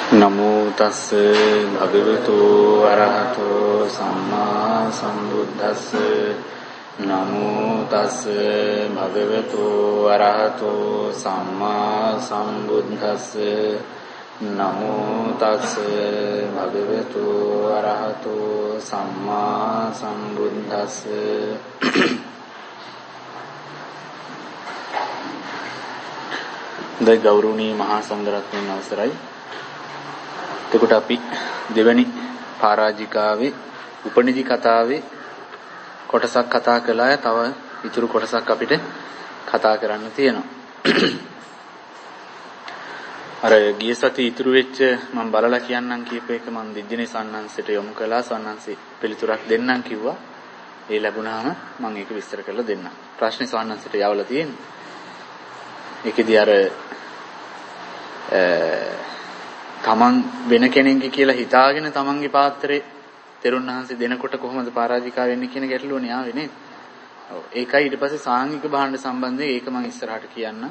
නමෝ තස්ස භගවතු අරහතෝ සම්මා සම්බුද්දස්ස නමෝ තස්ස භගවතු අරහතෝ සම්මා සම්බුද්දස්ස නමෝ තස්ස භගවතු අරහතෝ සම්මා සම්බුද්දස්ස ද ගෞරවනීය මහා සංඝරත්නයන් අවසරයි. එතකොට අපි දෙවැනි පරාජිකාවේ උපනිදි කතාවේ කොටසක් කතා කළා. තව ඉතුරු කොටසක් අපිට කතා කරන්න තියෙනවා. අර ගිය සතියේ ඉතුරු වෙච්ච මම බලලා කියන්නම් කියප එක මම දිද්දිනේ සන්නංශයට යොමු කළා. සන්නංශي පිළිතුරක් දෙන්නම් කිව්වා. ඒ ලැබුණාම මම ඒක විස්තර කරලා දෙන්නම්. ප්‍රශ්නේ සන්නංශයට යවලා තියෙන්නේ. ඒකෙදී අර තමන් වෙන කෙනෙක්ගේ කියලා හිතාගෙන තමන්ගේ පාත්‍රේ තෙරුණහන්සේ දෙනකොට කොහොමද පරාජිකා වෙන්නේ කියන ගැටලුවනේ ආවේ නේද? ඔව් ඒකයි ඊට පස්සේ සාංගික භාණ්ඩ සම්බන්ධයෙන් ඒක මම ඉස්සරහට කියන්නම්.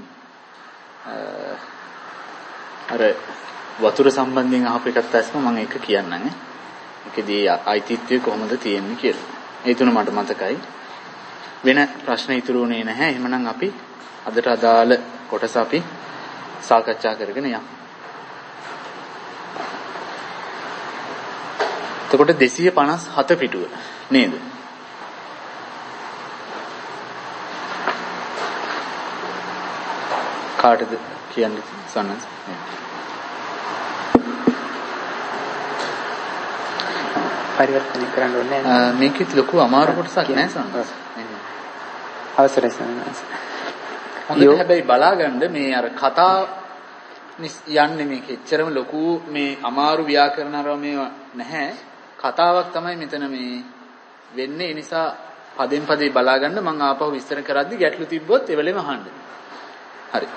අර වතුර සම්බන්ධයෙන් අහපු එකත් ඇස්ම මම ඒක කියන්නම්. ඒකදී අයිතිත්වය කොහොමද තියෙන්නේ කියලා. ඒ තුන මට මතකයි. වෙන ප්‍රශ්න ඉතුරු වුණේ නැහැ. එහෙමනම් අපි අදට අදාළ කොටස අපි සාකච්ඡා කරගෙන යමු. එතකොට 257 පිටුව නේද? කාටද කියන්නේ සන්නස්? පරිවර්තනය කරන්න ඕනේ නැහැ. මේකෙත් ලොකු අමාරු කොටසක් නෑ සන්නස්. අවසරයි සන්නස්. හොඳට හැබැයි බලාගන්න මේ අර කතා යන්නේ මේක එච්චරම ලොකු මේ අමාරු ව්‍යාකරණ අරව මේවා නැහැ. කතාවක් තමයි මෙතන මේ වෙන්නේ. ඒ නිසා පදෙන් පදේ බලාගන්න. මම ආපහු විස්තර කරද්දි ගැටලු තිබ්බොත් එවලෙම අහන්න. හරි.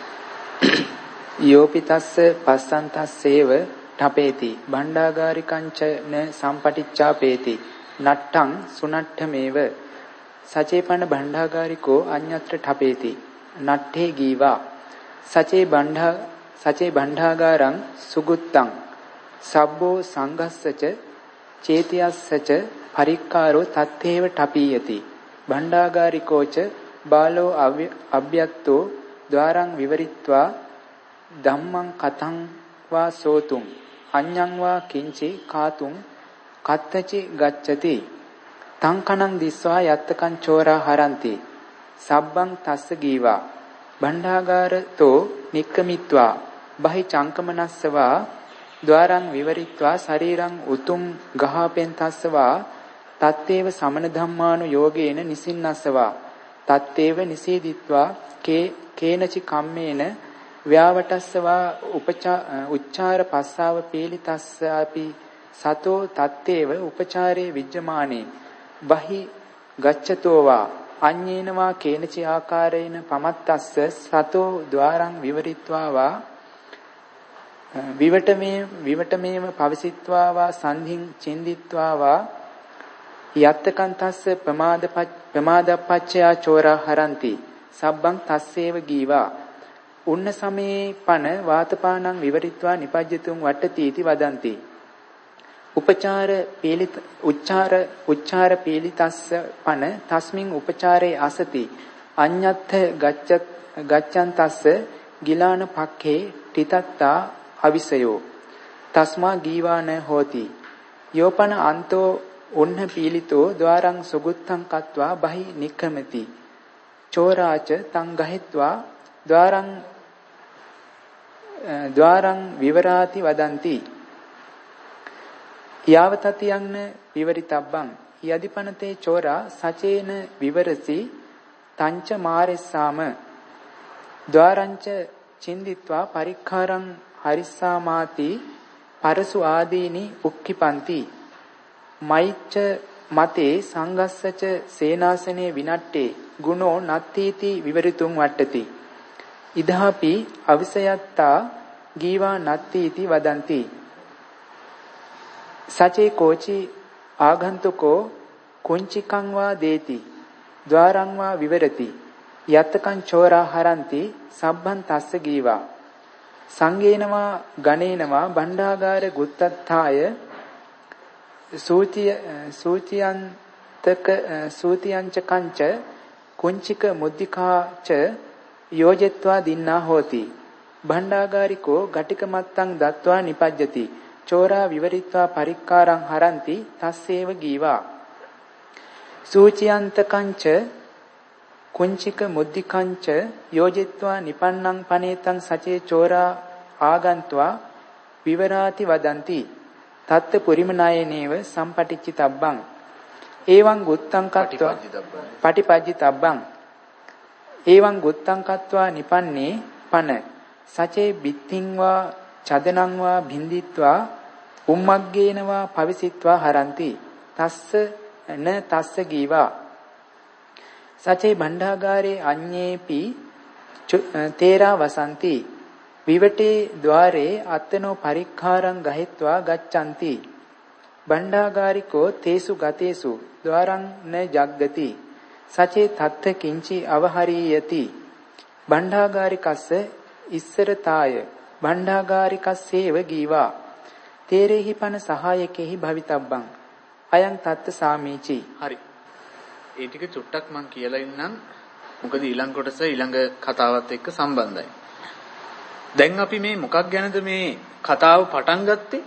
යෝපිතස්ස පස්සන්තස්සේව ඨපේති භණ්ඩාගාරිකංචන සම්පටිච්ඡාපේති නට්ටං සුනට්ඨමේව සචේපන භණ්ඩාගාරිකෝ අඤ්ඤත්‍ර ඨපේති නට්ඨේ ගීවා සචේ භණ්ඩාගාරං සුගුත්තං සබ්බෝ සංගස්සච චේතියස්සච පරික්කාරෝ තත්තේව ඨපීයති භණ්ඩාගාරිකෝච බාලෝ අභ්‍යත්තෝ ద్వාරං විවරිත්වා ධම්මං කතං වා සෝතුං අඤ්ඤං වා කිංචි කාතුං කත්තචි ගච්ඡති තං කනං දිස්වා යත්තකං චෝරා හරಂತಿ සබ්බං තස්ස ගීවා භණ්ඩාගාරතෝ නික්කමිත්වා බහි චංකමනස්සවා ద్వාරං විවරිත්වා ශරීරං උතුම් ගහපෙන් තස්සවා තත්තේව සමන ධම්මානු යෝගේන නිසින්නස්සවා තත්තේව නිසීදිත්වා කේනචි කම්මේන ව්‍යාවටස්සවා උච්චාර පස්සාව පීලිතස්සාපි සතෝ තත්තේව උපචාරේ විජ්ජමානේ බහි ගච්ඡතෝවා අඤ්ඤේනවා කේනචි ආකාරේන පමත්තස්ස සතෝ ద్వාරං විවරිත්වා වා විවටමේව පවසිත්වා වා සංහිං චින්දිත්වා වා යත්තකන්තස්ස ප්‍රමාදපච්චයා චෝරා හරಂತಿ සබ්බං තස්සේව ගීවා උන්න සමේ පන වාතපානං විවරිත්වා නිපජ්ජතුං වට්ටතිති වදಂತಿ උච්චාර පීලිතස්ස පන තස්මින් උපචාරේ අසති අඤ්ඤත්ථ ගච්ඡන්තස්ස ගිලාන පක්ඛේ තිතත්තා අවිසයෝ තස්මා ගීවාන හෝති යෝපන අන්තෝ උන්න පීලිතෝ ద్వාරං සුගුත්තං කତ୍වා බහි නික්ඛමති චෝරාච තං ගහෙත්වා ద్వාරං විවරාති වදಂತಿ යාවතති යන්න විවරිතබ්බං යදිපනතේ චෝරා සචේන විවරසි තංච මාරෙස්සාම ద్వාරංච චින්දිත්වා පරික්ඛාරං හරිස්සාමාති පරසු ආදීනි උක්ඛිපಂತಿ මයිච්ච මතේ සංගස්සච සේනාසනේ විනට්ටේ ගුණෝ නත්තීති විවරිතුං වට්ටති ඉදහපි අවිසයත්තා ගීවා නත්තීති වදಂತಿ සචේ කෝචි ආගන්තුකෝ කුංචිකං වා දේති ద్వාරං වා විවරති යත්තකං චෝරා හරಂತಿ සබ්බං තස්ස ගීවා සංගේනවා ගණේනවා භණ්ඩාගාර ගුත්තත්ථාය සූතියංච කංච කුංචික මුද්දිකාච යෝජෙත්වා දින්නා හෝති. භණ්ඩාගාරිකෝ ගටික මත්තං දත්වා නිපජ්ජති. චෝරා විවරිත්වා පරික්කාරං හරಂತಿ තස්සේව ගීවා. සූචියන්ත කංච කුංචික මුද්දිකංච යෝජෙත්වා නිපන්නං පනේතං සචේ චෝරා ආගන්त्वा විවරාති වදಂತಿ. තත්ත පුරිමනායනේව සම්පටිච්චිතබ්බං එවං ගුත්තං කତ୍වා පටිපජ්ජිතබ්බං එවං ගුත්තං කତ୍වා නිපන්නේ පන සචේ බිත්තිංවා චදනංවා බින්දිත්වා උම්මග්ගේනවා පවිසිත්වා හරಂತಿ තස්ස න තස්ස ගීවා. සචේ භණ්ඩාගාරේ අඤ්ඤේපි තේරා වසಂತಿ විවටේ ద్వාරේ අත්තනෝ පරික්ඛාරං ගහෙත්වා ගච්ඡanti. භණ්ඩාගාරිකෝ තේසු ගතේසු ద్వාරං න ජග්ගති. සචේ තත්ත කිංචි අවහරීයති. භණ්ඩාගාරිකස්ස ඉස්සරතාය භණ්ඩාගාරිකස්සේව ගීවා. තේරේහි පන සහායකෙහි භවිතබ්බං අයං තත්ත සාමීචි. හරි. ඒ ටික චුට්ටක් මම කියලා ඉන්නම්. මොකද ඊළඟ කොටස ඊළඟ කතාවත් එක්ක සම්බන්ධයි. දැන් අපි මේ මොකක් ගැනද මේ කතාව පටන් ගත්තේ?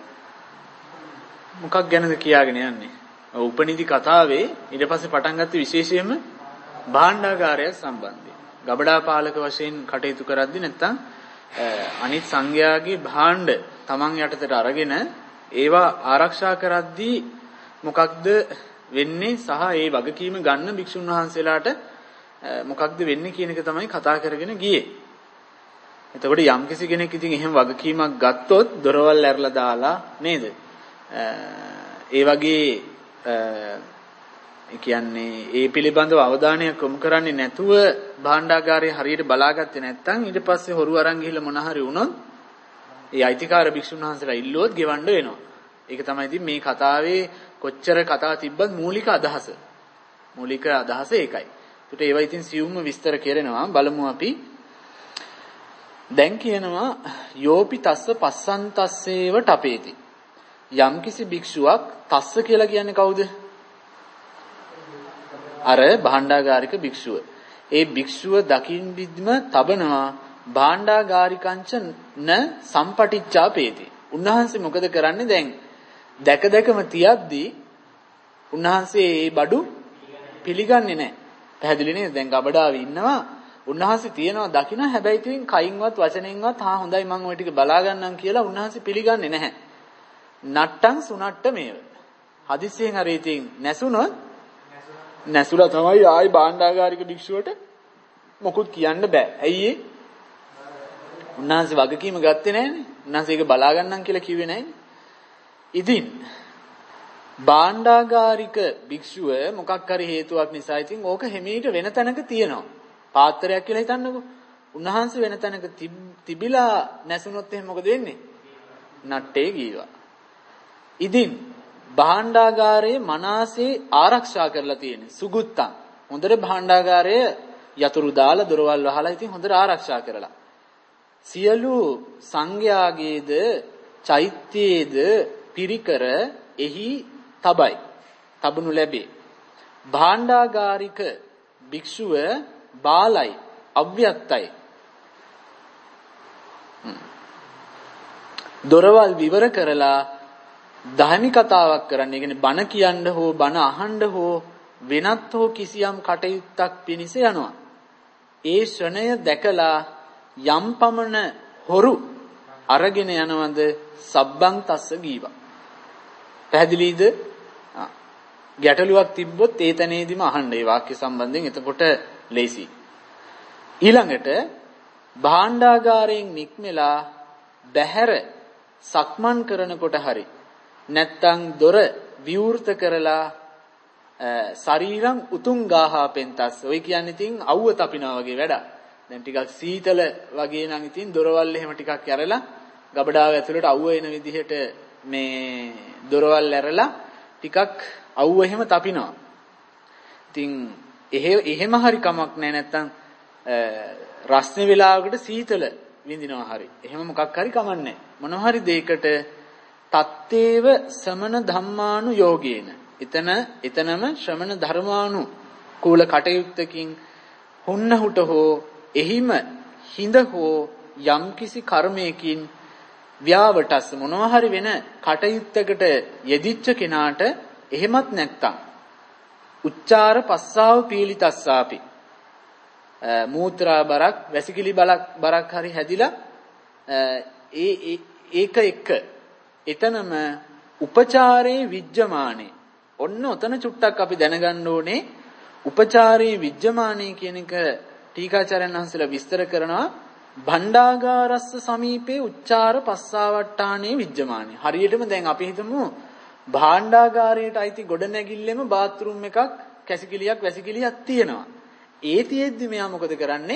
මොකක් ගැනද කියාගෙන යන්නේ? උපනිදි කතාවේ ඊට පස්සේ පටන් ගත්තේ විශේෂයෙන්ම භාණ්ඩාගාරය සම්බන්ධයෙන්. ගබඩා පාලක වශයෙන් කටයුතු කරද්දී නැත්තම් අනිත් සංඝයාගේ භාණ්ඩ තමන් යටතට අරගෙන ඒවා ආරක්ෂා කරද්දී මොකක්ද වෙන්නේ සහ ඒ වගකීම ගන්න භික්ෂුන් වහන්සේලාට මොකක්ද වෙන්නේ කියන එක තමයි කතා කරගෙන ගියේ. එතකොට යම්කිසි කෙනෙක් ඉතින් එහෙම වගකීමක් ගත්තොත් දොරවල් ඇරලා දාලා නේද? ඒ වගේ කියන්නේ ඒ පිළිබඳව අවධානයක් යොමු කරන්නේ නැතුව භාණ්ඩාගාරය හරියට බලාගත්තේ නැත්නම් ඊට පස්සේ හොරු අරන් ගිහිල්ලා මොන හරි වුණොත් ඒ අයිතිකාර භික්ෂුන් වහන්සේලා ඉල්ලුවොත් ගෙවන්න වෙනවා. ඒක තමයි ඉතින් මේ කතාවේ කොච්චර කතා තිබ්බත් මූලික අදහස. මූලික අදහස ඒකයි. ඒකට ඒවා ඉතින් සියුම්ව විස්තර කරනවා බලමු අපි. දැන් කියනවා යෝපි තස්ස පස්සන්තස්සේව ටපේති. යම්කිසි භික්ෂුවක් තස්ස කියලා කියන්නේ කවුද? අර භාණ්ඩාගාරික භික්ෂුව. ඒ භික්ෂුව දකින් විද්ම තබනවා භාණ්ඩාගාරිකංච න සම්පටිච්ඡාපේති. උන්වහන්සේ මොකද කරන්නේ දැන්? දැක දැකම තියද්දී උන්වහන්සේ මේ බඩු පිළිගන්නේ නැහැ. පැහැදිලි නේද? දැන් ගබඩාවේ ඉන්නවා උන්වහන්සේ තියනවා දකින්න හැබැයි ඉතින් කයින්වත් වචනෙන්වත් හොඳයි මම ওই ටික බලා ගන්නම් කියලා උන්වහන්සේ පිළිගන්නේ නැහැ. නට්ටං සුනට්ට මේව. හදිස්සියෙන් හරි ඉතින් නැසුනොත් නැසුලා තමයි ආයි භාණ්ඩාගාරික භික්ෂුවට මොකුත් කියන්න බෑ. ඇයි ඒ? උන්වහන්සේ වගකීම ගත්තේ නැහැනේ. උන්වහන්සේ ඒක බලා ගන්නම් කියලා කිව්වේ නැහැනේ. ඉතින් භාණ්ඩාගාරික භික්ෂුව මොකක් හරි හේතුවක් නිසා ඉතින් ඕක හිමීට වෙන තැනක තියෙනවා. පාත්‍රයක් කියලා හිතන්නකෝ. උන්වහන්සේ වෙන තැනක තිබිලා නැසුනොත් එහෙනම් මොකද වෙන්නේ? නට්ටේ ගීවා. ඉතින් භාණ්ඩාගාරයේ මනසේ ආරක්ෂා කරලා තියෙන්නේ සුගුත්තං. හොඳට භාණ්ඩාගාරය යතුරු දාලා දොරවල් වහලා ඉතින් හොඳට ආරක්ෂා කරලා. සියලු සංඝයාගේද චෛත්‍යයේද පිරිකර එහි තබයි. තබනු ලැබේ. භාණ්ඩාගාරික භික්ෂුව බාලයි අව්‍යක්තයි. දොරවල් විවර කරලා ධර්ම කතාවක් කරන්න. ඒ කියන්නේ බණ කියන්න හෝ බණ අහන්න හෝ වෙනත් හෝ කිසියම් කටයුත්තක් පිණිස යනවා. ඒ ශ්‍රණය දැකලා යම් පමණ හොරු අරගෙන යනවද සබ්බං තස්ස ගීවා. පැහැදිලිද? ගැටලුවක් තිබ්බොත් ඒ තැනේදීම අහන්න ඒ වාක්‍ය සම්බන්ධයෙන්. එතකොට ලේසි. ඊළඟට භාණ්ඩාගාරයෙන් නික්මලා බැහැර සක්මන් කරනකොට හරි නැත්තම් දොර විවෘත කරලා ශරීරම් උතුම් ගාහා පෙන්තස්. ඔය කියන්නේ ඉතින් අවුව තපිනවා වගේ වැඩක්. දැන් ටිකක් සීතල වගේ නම් ඉතින් දොරවල් එහෙම ටිකක් ඇරලා ගබඩාව ඇතුළට අවුව එන විදිහට මේ දොරවල් ඇරලා ටිකක් අවුව එහෙම තපිනවා. ඉතින් එහෙම හරි කමක් නැහැ. නැත්තම් රස්නේ වෙලාවකට සීතල විඳිනවා හරි. එහෙම මොකක් හරි කමන්නේ. මොනවා හරි දෙයකට තත්තේව සමන ධම්මානු යෝගේන. එතනම ශ්‍රමණ ධර්මානු කූල කටයුත්තකින් හුන්නහුට හෝ එහිම හිඳ හෝ යම්කිසි කර්මයකින් ව්‍යාවටස් මොනවා හරි වෙන කටයුත්තකට යෙදිච්ච කෙනාට එහෙමත් නැත්තම් උච්චාර පස්සාව පීලිතස්සාපි මූත්‍රා බරක් වැසිකිලි බරක් හරි හැදිලා ඒක එක්ක එතනම උපචාරේ විජ්ජමානේ ඔන්න ඔතන චුට්ටක් අපි දැනගන්න ඕනේ උපචාරේ විජ්ජමානේ කියන එක ටීකාචාර්යයන් වහන්සේලා විස්තර කරනවා භණ්ඩාගාරස්ස සමීපේ උච්චාර පස්සාවට්ටානේ විජ්ජමානේ හරියටම දැන් අපි හිතමු භාණ්ඩාගාරයට අයිති ගොඩනැගිල්ලෙම බාත්රූම් එකක් කැසිකිලියක් වැසිකිලියක් තියෙනවා ඒ තියෙද්දි මෙයා මොකද කරන්නේ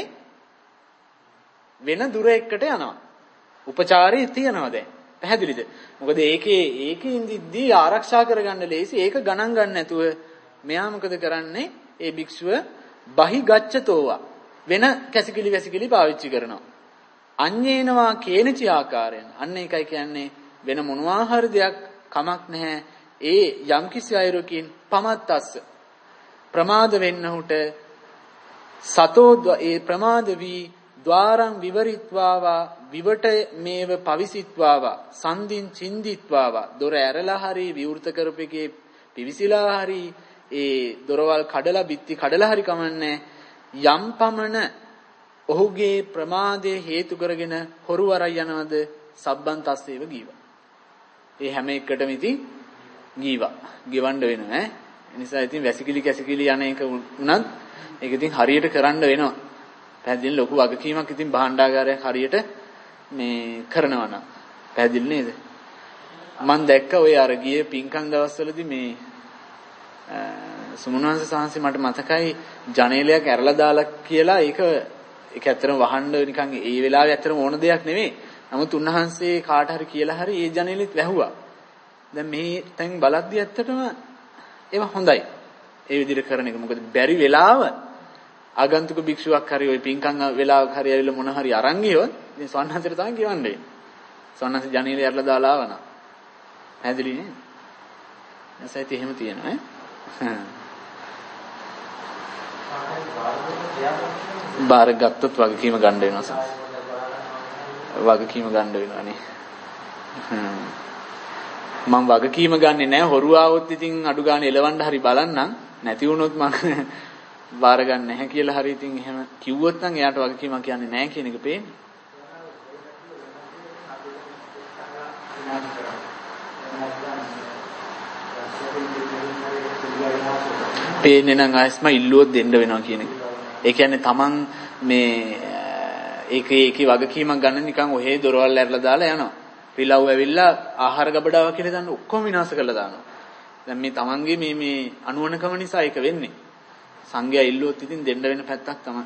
වෙන දුර එකට යනවා උපචාරේ තියනවා දැන් පැහැදිලිද මොකද ඒකේ ඉඳිද්දී ආරක්ෂා කරගන්න ලේසි ඒක ගණන් ගන්න නැතුව මෙයා මොකද කරන්නේ ඒ භික්ෂුව බහි ගච්ඡතෝවා වෙන කැසිකිලි වැසිකිලි පාවිච්චි කරනවා අඤ්ඤේනවා කේනචි ආකාරයෙන් අන්න ඒකයි කියන්නේ වෙන මොනවා හරි දෙයක් කමක් නැහැ ඒ යම්කිසි අයරකින් පමත්තස්ස ප්‍රමාද වෙන්නහුට සතෝ ඒ ප්‍රමාද වී ద్వාරං විවරිත්වාවා විවට මේව පවිසිත්වාවා සන්දින් චින්දිත්වාවා දොර ඇරලා හරි විවෘත කරපෙකේ පිවිසිලා හරි ඒ දොරවල් කඩලා බිත්ති කඩලා හරි කමන්නේ යම් පමණ ඔහුගේ ප්‍රමාදයේ හේතු කරගෙන හොරු වරයි යනවද සබ්බන් තස්සේව ගීවා ඒ හැම එකටම ඉතින් ගීවා ගෙවන්න වෙනවා ඈ ඒ නිසා ඉතින් වැසිකිලි කැසිකිලි යන එක උනත් ඒක ඉතින් හරියට කරන්න වෙනවා පැහැදිලි ලොකු වගකීමක් ඉතින් භාණ්ඩාගාරයක් හරියට මේ කරනවා නම් පැහැදිලි නේද මම දැක්ක ඔය අර ගියේ පින්කම් දවස්වලදී මේ සුමනවංශ සාංශි මට මතකයි ජනේලයක් ඇරලා දාලා කියලා ඒක ඇත්තටම වහන්න නිකන් ඒ වෙලාවේ ඇත්තටම ඕන දෙයක් නෙවෙයි නමුත් උන්වහන්සේ කාට හරි කියලා හරි ඒ ජනේලෙත් වැහුවා දැන් මේ තැන් බලද්දි ඇත්තටම ඒව හොඳයි ඒ විදිහට කරන එක මොකද බැරි වෙලාව ආගන්තුක භික්ෂුවක් හරි ওই පින්කම් වෙලාවක හරි ඇවිල්ලා මොන හරි අරන් ගියොත් ඉතින් සවන්නහතර තමයි කියවන්නේ සවන්නහස ජනේලේ ඇරලා දාලා ආවනා පැහැදිලි නේද නැසයිත් එහෙම තියෙනවා බාර ගත්තොත් වගකීම ගන්න වෙනවා වගකීම ගන්න වෙනවානේ මම වගකීම ගන්නෙ නෑ හොරු ආවොත් ඉතින් අඩු ගන්න එලවන්න හරි බලන්නම් නැති වුණොත් මම බාර ගන්න නැහැ කියලා හරි ඉතින් එහෙම කිව්වොත් නම් එයාට වගකීමක් කියන්නේ නෑ කියන එක පේන්නේ පේන්නේ නම් ආයෙත්ම ඉල්ලුවොත් දෙන්න වෙනවා කියන එක. ඒ කියන්නේ Taman මේ ඒකේ වගකීමක් ගන්න නිකන් ඔහේ දොරවල් ඇරලා දාලා යනවා. රිලව් ඇවිල්ලා ආහාර ගබඩාවක් කියලා දාන්න ඔක්කොම විනාශ කරලා දානවා. දැන් මේ Tamanගේ මේ අනුවණකම නිසා ඒක වෙන්නේ. සංඝයා ඉල්ලුවොත් ඉතින් දෙන්න වෙන පැත්තක් තමයි.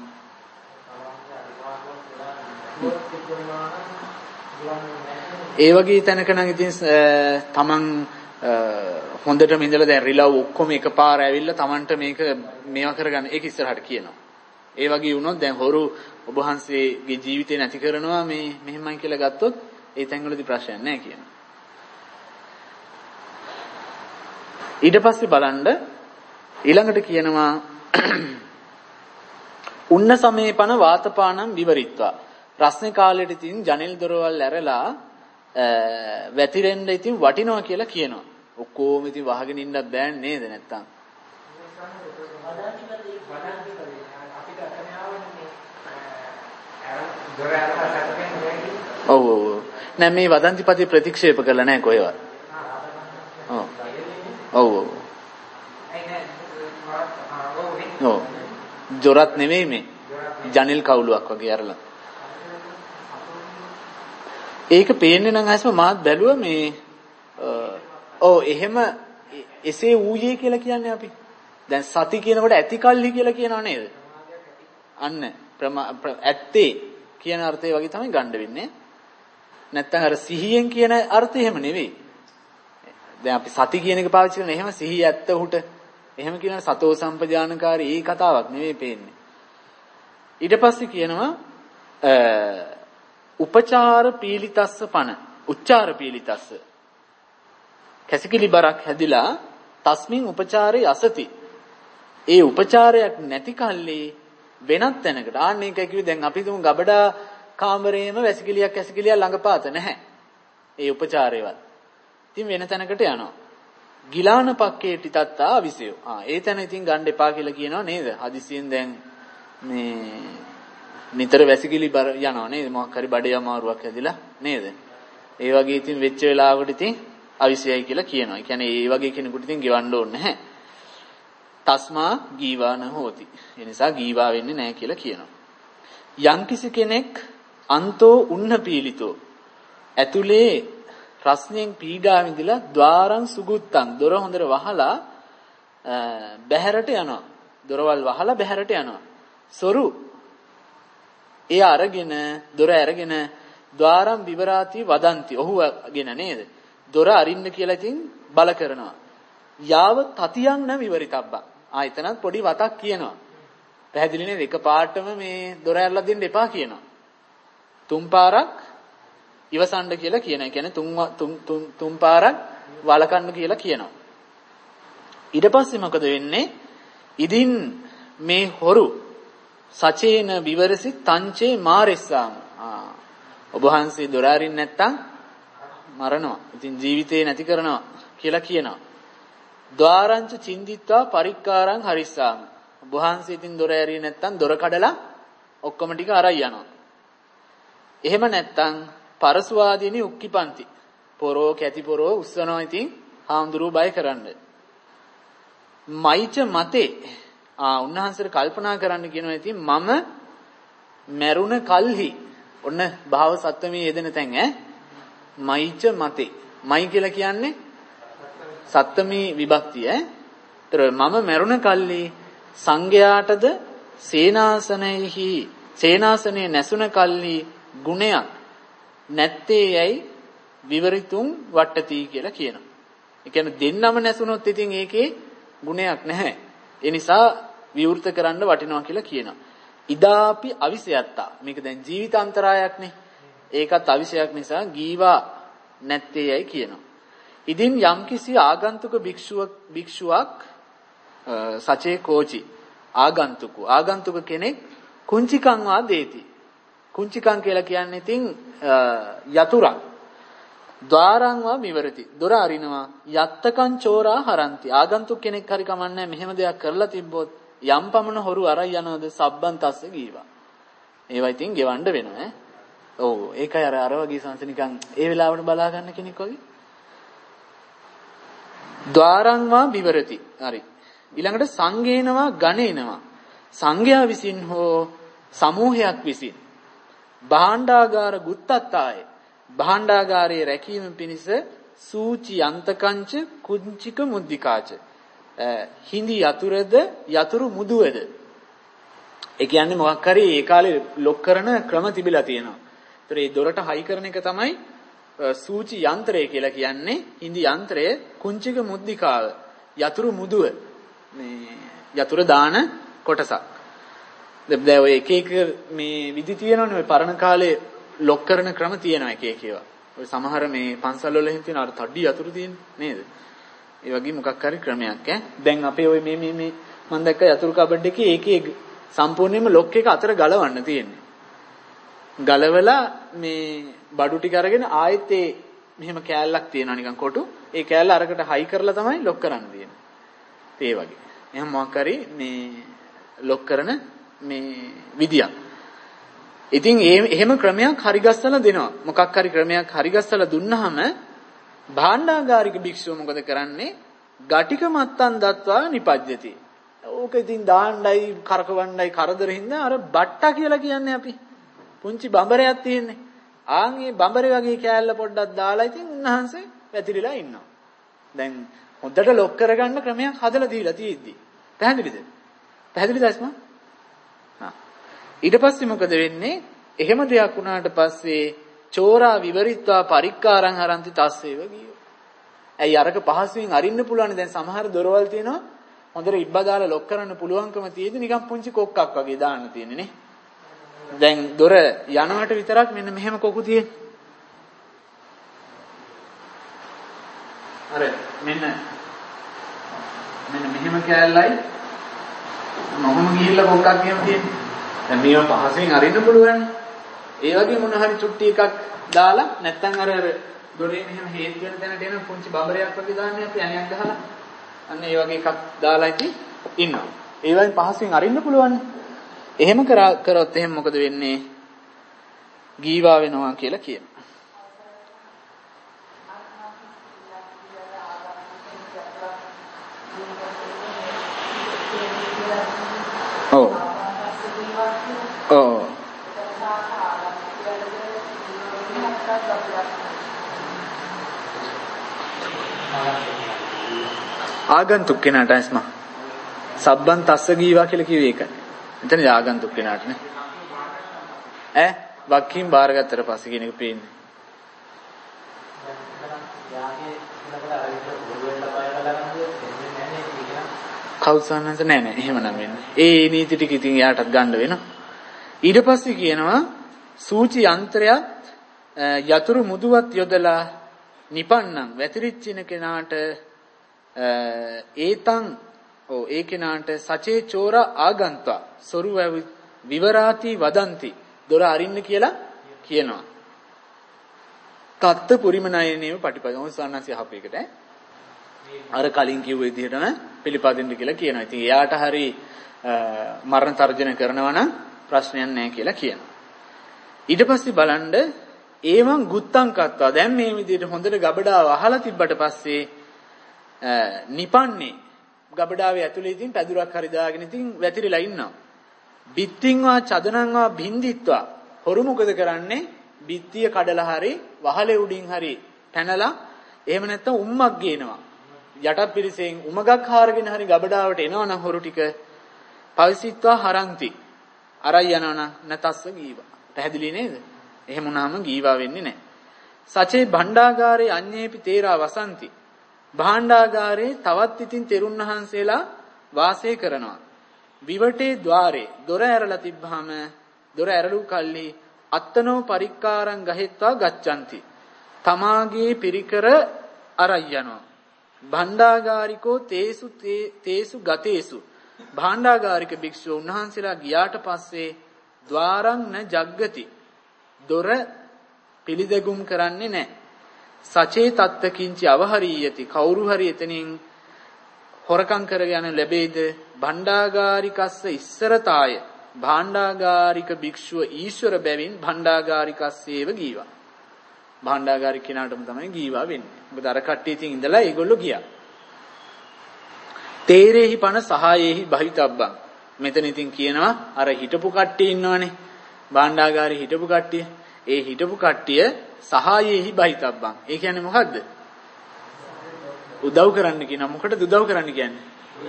ඒ වගේ තැනක නම් ඉතින් Taman හොඳටම ඉඳලා දැන් රිලව් ඔක්කොම එකපාර ඇවිල්ලා Tamanට මේක මේවා කරගන්න ඒක ඉස්සරහට කියනවා. ඒ වගේ වුණොත් දැන් හොරු ඔබ වහන්සේගේ ජීවිතේ නැති කරනවා මේ මෙහෙමයි කියලා ගත්තොත් ඒ තැන්වලදී ප්‍රශ්නයක් නැහැ කියනවා. ඊට පස්සේ බලන්න ඊළඟට කියනවා උන්න සමේපන වාතපානම් විවරිත්වා. රස්නේ කාලෙට ඉතින් ජනෙල් දොරවල් ඇරලා වැතිරෙන්න ඉතින් වටිනවා කියලා කියනවා. ඔක්කොම ඉතින් වහගෙන ඉන්නත් බෑනේ නේද නැත්තම්. ඔව් නෑ මේ වදන්තිපති ප්‍රතික්ෂේප කළා නෑ කොහෙවත්. ඔව් ජොරත් නෙමෙයි මේ ජනෙල් කවුලුවක් වගේ අරලා. ඒක පේන්නේ නම් ඇස්ම මාත් බැලුවා මේ එහෙම එසේ ඌයේ කියලා කියන්නේ අපි. දැන් සති කියනකොට ඇති කල්හි කියලා කියනවා නේද? අන්න ඇත්තේ කියන අර්ථය වගේ තමයි ගන්න වෙන්නේ. නැත්තම් අර සිහියෙන් කියන අර්ථය එහෙම නෙවෙයි. දැන් අපි සති කියන එක පාවිච්චි කරන එහෙම සිහිය ඇත්ත උට එහෙම කියන සතෝ සම්පජානකාරී ඒ කතාවක් නෙවෙයි පේන්නේ. ඊට පස්සේ කියනවා උපචාර පීලිතස්ස පන උච්චාර පීලිතස්ස කැසිකිලි බරක් හැදිලා තස්මින් උපචාරේ අසති ඒ උපචාරයක් නැති කල්ලි වෙනත් තැනකට ආන්න එකයි කිව්වේ දැන් අපි තුමු ගබඩා කාමරේම වැසිකිලියක් ළඟපාත නැහැ ඒ උපචාරේවත් ඉතින් වෙන තැනකට යනවා ගිලාන පක්කේ ටිතත්තා විසයෝ ඒ තැන ඉතින් ගන්න එපා කියලා කියනවා නේද හදිසියෙන් දැන් මේ නිතර වැසිකිලි බර යනවා නේද මොකක් හරි බඩේ අමාරුවක් හැදිලා නේද ඒ වගේ ඉතින් වෙච්ච වෙලාවකට ඉතින් අවිසයයි කියලා කියනවා. ඒ කියන්නේ ඒ වගේ කෙනෙකුට ඉතින් ගෙවන්න ඕනේ නැහැ. තස්මා ගීවාන හෝති. ඒ නිසා ගීවා වෙන්නේ නැහැ කියලා කියනවා. යම්කිසි කෙනෙක් අන්තෝ උන්න පීලිතෝ ඇතුලේ රස්නෙන් පීඩා විඳලා ద్వාරං සුගුත්තං දොර හොඳට වහලා බහැරට යනවා. දොරවල් වහලා බහැරට යනවා. සොරු ඒ අරගෙන දොර අරගෙන ద్వාරං විවරාති වදන්ති. ඔහුගෙන නේද? දොර අරින්න කියලා ඉතින් බල කරනවා. යාව තතියන් න විවරිතබ්බා. එතනත් පොඩි වතක් කියනවා. පැහැදිලි නේද? එක පාටම මේ දොර ඇරලා දෙන්න එපා කියනවා. තුන් පාරක් ඉවසන්න කියලා කියනවා. ඒ කියන්නේ තුන් පාරක් වලකන්න කියලා කියනවා. ඊට පස්සේ මොකද වෙන්නේ? ඉදින් මේ හොරු සචේන විවරසි තංචේ මාරෙස්සාම. ඔබ වහන්සේ දොර අරින්න නැත්තම් මරනවා. ඉතින් ජීවිතේ නැති කරනවා කියලා කියනවා. ద్వාරංච චින්දිත්වා පරික්කාරං හරිස්සාම. ඔබ වහන්සේ ඉතින් දොර ඇරියේ නැත්තම් දොර කඩලා ඔක්කොම ටික අරයි යනවා. එහෙම නැත්තම් පරසවාදීනි උක්කිපන්ති. පොරෝ කැති පොරෝ උස්සනවා ඉතින් හාමුදුරුවෝ බය කරන්න. මයිච මතේ උන්වහන්සේට කල්පනා කරන්න කියනවා ඉතින් මම මරුණ කල්හි ඔන්න භාව සත්වමේ යෙදෙන තැන් මයිච මතේ මයි කියලා කියන්නේ සත්වමේ විභක්තිය ඒතර මම මරුණ කල්හි සංඝයාටද සේනාසනේ නැසුන කල්හි ගුණයක් නැත්තේ යයි විවරිතුම් වට්ටති කියලා කියනවා. ඒ කියන්නේ දෙන්නම නැසුනොත් ඉතින් ඒකේ ගුණයක් නැහැ. ඒ නිසා විවෘත කරන්න වටිනවා කියලා කියනවා. ඉදාපි අවිසයත්තා. මේක දැන් ජීවිතාන්තරායක්නේ. ඒකත් අවිසයක් නිසා ගීවා නැත්තේ යයි කියනවා. ඉදින් යම්කිසි ආගන්තුක භික්ෂුවක් සචේ කෝචි ආගන්තුක කෙනෙක් කුංචිකං වා දේති. කුංචිකං කියලා කියන්නේ ඉතින් යතුරා. ద్వාරං වා විවරති. දොර අරිනවා යත්තකං චෝරා හරಂತಿ. ආගන්තුක කෙනෙක් හරි කමන්නේ මෙහෙම දෙයක් කරලා තිබ්බොත් යම් පමණ හොරු අරයි යනවද සබ්බන් තස්ස ගීවා. ඒවා ඉතින් ගෙවන්න වෙනවා ඔව් ඒකයි අර වගේ සංස නිකන් ඒ වෙලාවට බලා ගන්න කෙනෙක් වගේ. ద్వාරං වා විවරති. හරි. ඊළඟට සංගේනවා ගණේනවා. සංඝයා විසින් හෝ සමූහයක් විසින් භාණ්ඩාගාර ගුත්තත්තාය. භාණ්ඩාගාරයේ රැකීම පිණිස සූචි යන්තකංච කුංචික මුද්දිකාච. හිඳි යතුරුද යතුරු මුදුවද. ඒ කියන්නේ මොකක් හරි ඒ කාලේ ලොක් කරන ක්‍රම තිබිලා තියෙනවා. ඒතර ඒ දොරට හයි කරන එක තමයි සූචි යන්ත්‍රය කියලා කියන්නේ. හිඳි යන්ත්‍රය කුංචික මුද්දිකාව යතුරු මුදුව මේ යතුරු දාන කොටසක්. දැන් ඔය එක එක මේ විදි තියෙනවනේ ඔය පරණ කාලේ ලොක් කරන ක්‍රම තියෙනවා එක එක ඒවා. ඔය සමහර මේ පන්සල් වල එහෙම තියෙන අර තඩි යතුරු තියෙන්නේ නේද? ඒ වගේ මොකක් හරි ක්‍රමයක් දැන් අපේ ඔය මේ මම දැක්ක යතුරු කබඩ් එකේ ඒකේ සම්පූර්ණයෙන්ම ලොක් එක අතර ගලවන්න තියෙන්නේ. ගලවලා මේ බඩු ටික අරගෙන ආයෙත් මෙහෙම කෑල්ලක් තියෙනවා නිකන් කොටු. ඒ කෑල්ල අරකට හයි කරලා තමයි ලොක් කරන්න තියෙන්නේ. ඒ වගේ. එහෙනම් මොකක් හරි මේ ලොක් කරන මේ විදියක්. ඉතින් එහෙම ක්‍රමයක් හරි ගස්සලා දෙනවා. මොකක් හරි ක්‍රමයක් හරි ගස්සලා දුන්නාම භාණ්ඩාගාරික භික්ෂුව මොකද කරන්නේ? ගටික මත්තන් දත්වා නිපජ්ජති. ඕක ඉතින් දාන්නයි කරකවන්නයි කරදරින්ද අර බට්ටා කියලා කියන්නේ අපි. පුංචි බඹරයක් තියෙන්නේ. ආන් මේ බඹරේ වගේ කෑල්ල පොඩ්ඩක් දාලා ඉතින් උන්වහන්සේ පැතිරිලා ඉන්නවා. දැන් හොඳට ලොක් කරගන්න ක්‍රමයක් හදලා දීලා තියෙද්දි. පැහැදිලිද? පැහැදිලිද අස්මා? ඊට පස්සේ මොකද වෙන්නේ? එහෙම දෙයක් වුණාට පස්සේ චෝරා විවරිත්වා පරික්කාරං හරಂತಿ තස්සේව ගියෝ. ඇයි අරක පහසුවෙන් අරින්න පුළුවන්. දැන් සමහර දොරවල් තියෙනවා හොඳට ඉබ්බා දාලා ලොක් කරන්න පුළුවන්කම තියෙදි නිකන් පුංචි කොක්කක් වගේ දාන්න තියෙන්නේ නේ. දැන් දොර යනවට විතරක් මෙන්න මෙහෙම කොකු තියෙන්නේ. අර මෙන්න මෙහෙම කෑල්ලයි මොහොම ගිහිල්ලා කොක්කක් එහෙම තියෙන්නේ. දැන් මේව පහසෙන් අරින්න පුළුවන්. ඒ වගේ මොන හරි චුට්ටි එකක් දාලා නැත්තම් අර දොරේ මෙහෙම හේත් වෙන තැනට එන පුංචි බඹරයක් වගේ දාන්නේ අපි අණයක් ගහලා. අන්න ඒ වගේ එකක් දාලා ඉතින් ඉන්නවා. ඒ වගේ පහසෙන් අරින්න පුළුවන්. එහෙම කරොත් එහෙනම් මොකද වෙන්නේ? ගීවා වෙනවා කියලා කියනවා. ඔව්. ඔව්. ආගන්තුක් කෙනාට අස්ම සබ්බන් තස්ස ගීවා කියලා කිව්වේ ඒකයි. එතන ආගන්තුක් කෙනාට නේ. වක්කීම් බාරගත්තට පස්සේ කියන එක පේන්නේ. කවුසන්නස නෑ එහෙම නම් වෙන්නේ. ඒ නීති ටික ඉතින් යාටත් ගන්න වෙනවා. ඊට පස්සේ කියනවා සූචි යන්ත්‍රයත් යතුරු මුදුවත් යොදලා නිපන්නම් වැතිරිච්චින කෙනාට ඒ කෙනාට සචේ චෝර ආගන්තා සොරු විවරාති වදන්ති දොර අරින්න කියලා කියනවා. තත්ත පුරිමනයනේව පටිපදම සන්නසි අහපේකට අර කලින් කිව්ව විදිහටම පිළිපදින්න කියලා කියනවා. ඉතින් එයාට හරි මරණ තර්ජන කරනවා නම් ප්‍රශ්නයක් නැහැ කියලා කියනවා. ඊට පස්සේ බලන්න ඒවන් ගුත්තං කත්වා දැන් මේ විදිහට හොඳට ගබඩාව අහලා තිබ්බට පස්සේ නිපන්නේ ගබඩාවේ ඇතුලේ ඉතින් පැදුරක් හරි දාගෙන ඉතින් වැතිරිලා ඉන්නවා. බිත්තින්වා චදනන්වා බින්දිත්වා හොරු මොකද කරන්නේ? බිත්තිය කඩලා හරි වහලේ උඩින් හරි පැනලා එහෙම නැත්නම් උම්මක් ගේනවා. යටත් පිරිසෙන් උමගක් හාරගෙන හරි ගබඩාවට එනවනම් හොරු ටික පවිසිත්වා හරන්ති. අරයි යනවනම් නැතස්ස ගීවා. පැහැදිලි නේද? එහෙම වුණාම ගීවා වෙන්නේ නැහැ. සචේ භණ්ඩාගාරේ අඤ්ඤේපි තේරා වසන්ති. භාණ්ඩාගාරේ තවත් ඉතින් තෙරුන් වහන්සේලා වාසය කරනවා. විවටේ ద్వාරේ දොර ඇරලා තිබ්බහම දොර ඇරලු කල්ලි අත්තනෝ පරික්කාරං ගහෙත්වා ගච්ඡanti. තමාගේ පිරිකර අරයි යනවා. භණ්ඩාගාරිකෝ තේසු ගතේසු භාණ්ඩාගාරික භික්ෂුව උන්වහන්සේලා ගියාට පස්සේ ద్వාරං න ජග්ගති දොර පිළිදෙගුම් කරන්නේ නැහැ. සචේ තත්තකින්චි අවහරීයති කවුරු හරි එතනින් හොරකම් කරගෙන ලැබෙයිද භණ්ඩාගාරිකස්ස ඉස්සරතාය භාණ්ඩාගාරික භික්ෂුව ඊශ්වර බැවින් භණ්ඩාගාරිකස්සේව ගීවා. භාණ්ඩාගාරික කෙනාටම තමයි ගීවා වෙන්නේ. මොකද අර කට්ටිය ඉතින් ඉඳලා ඒගොල්ලෝ ගියා. තේරේහි පන සහායේහි භවිතබ්බං. මෙතන ඉතින් කියනවා අර හිටපු කට්ටිය ඉන්නවනේ. භාණ්ඩාගාරේ හිටපු කට්ටිය. ඒ හිටපු කට්ටිය සහායේහි භවිතබ්බං. ඒ කියන්නේ මොකද්ද? උදව් කරන්න කියන මොකටද උදව් කරන්න කියන්නේ?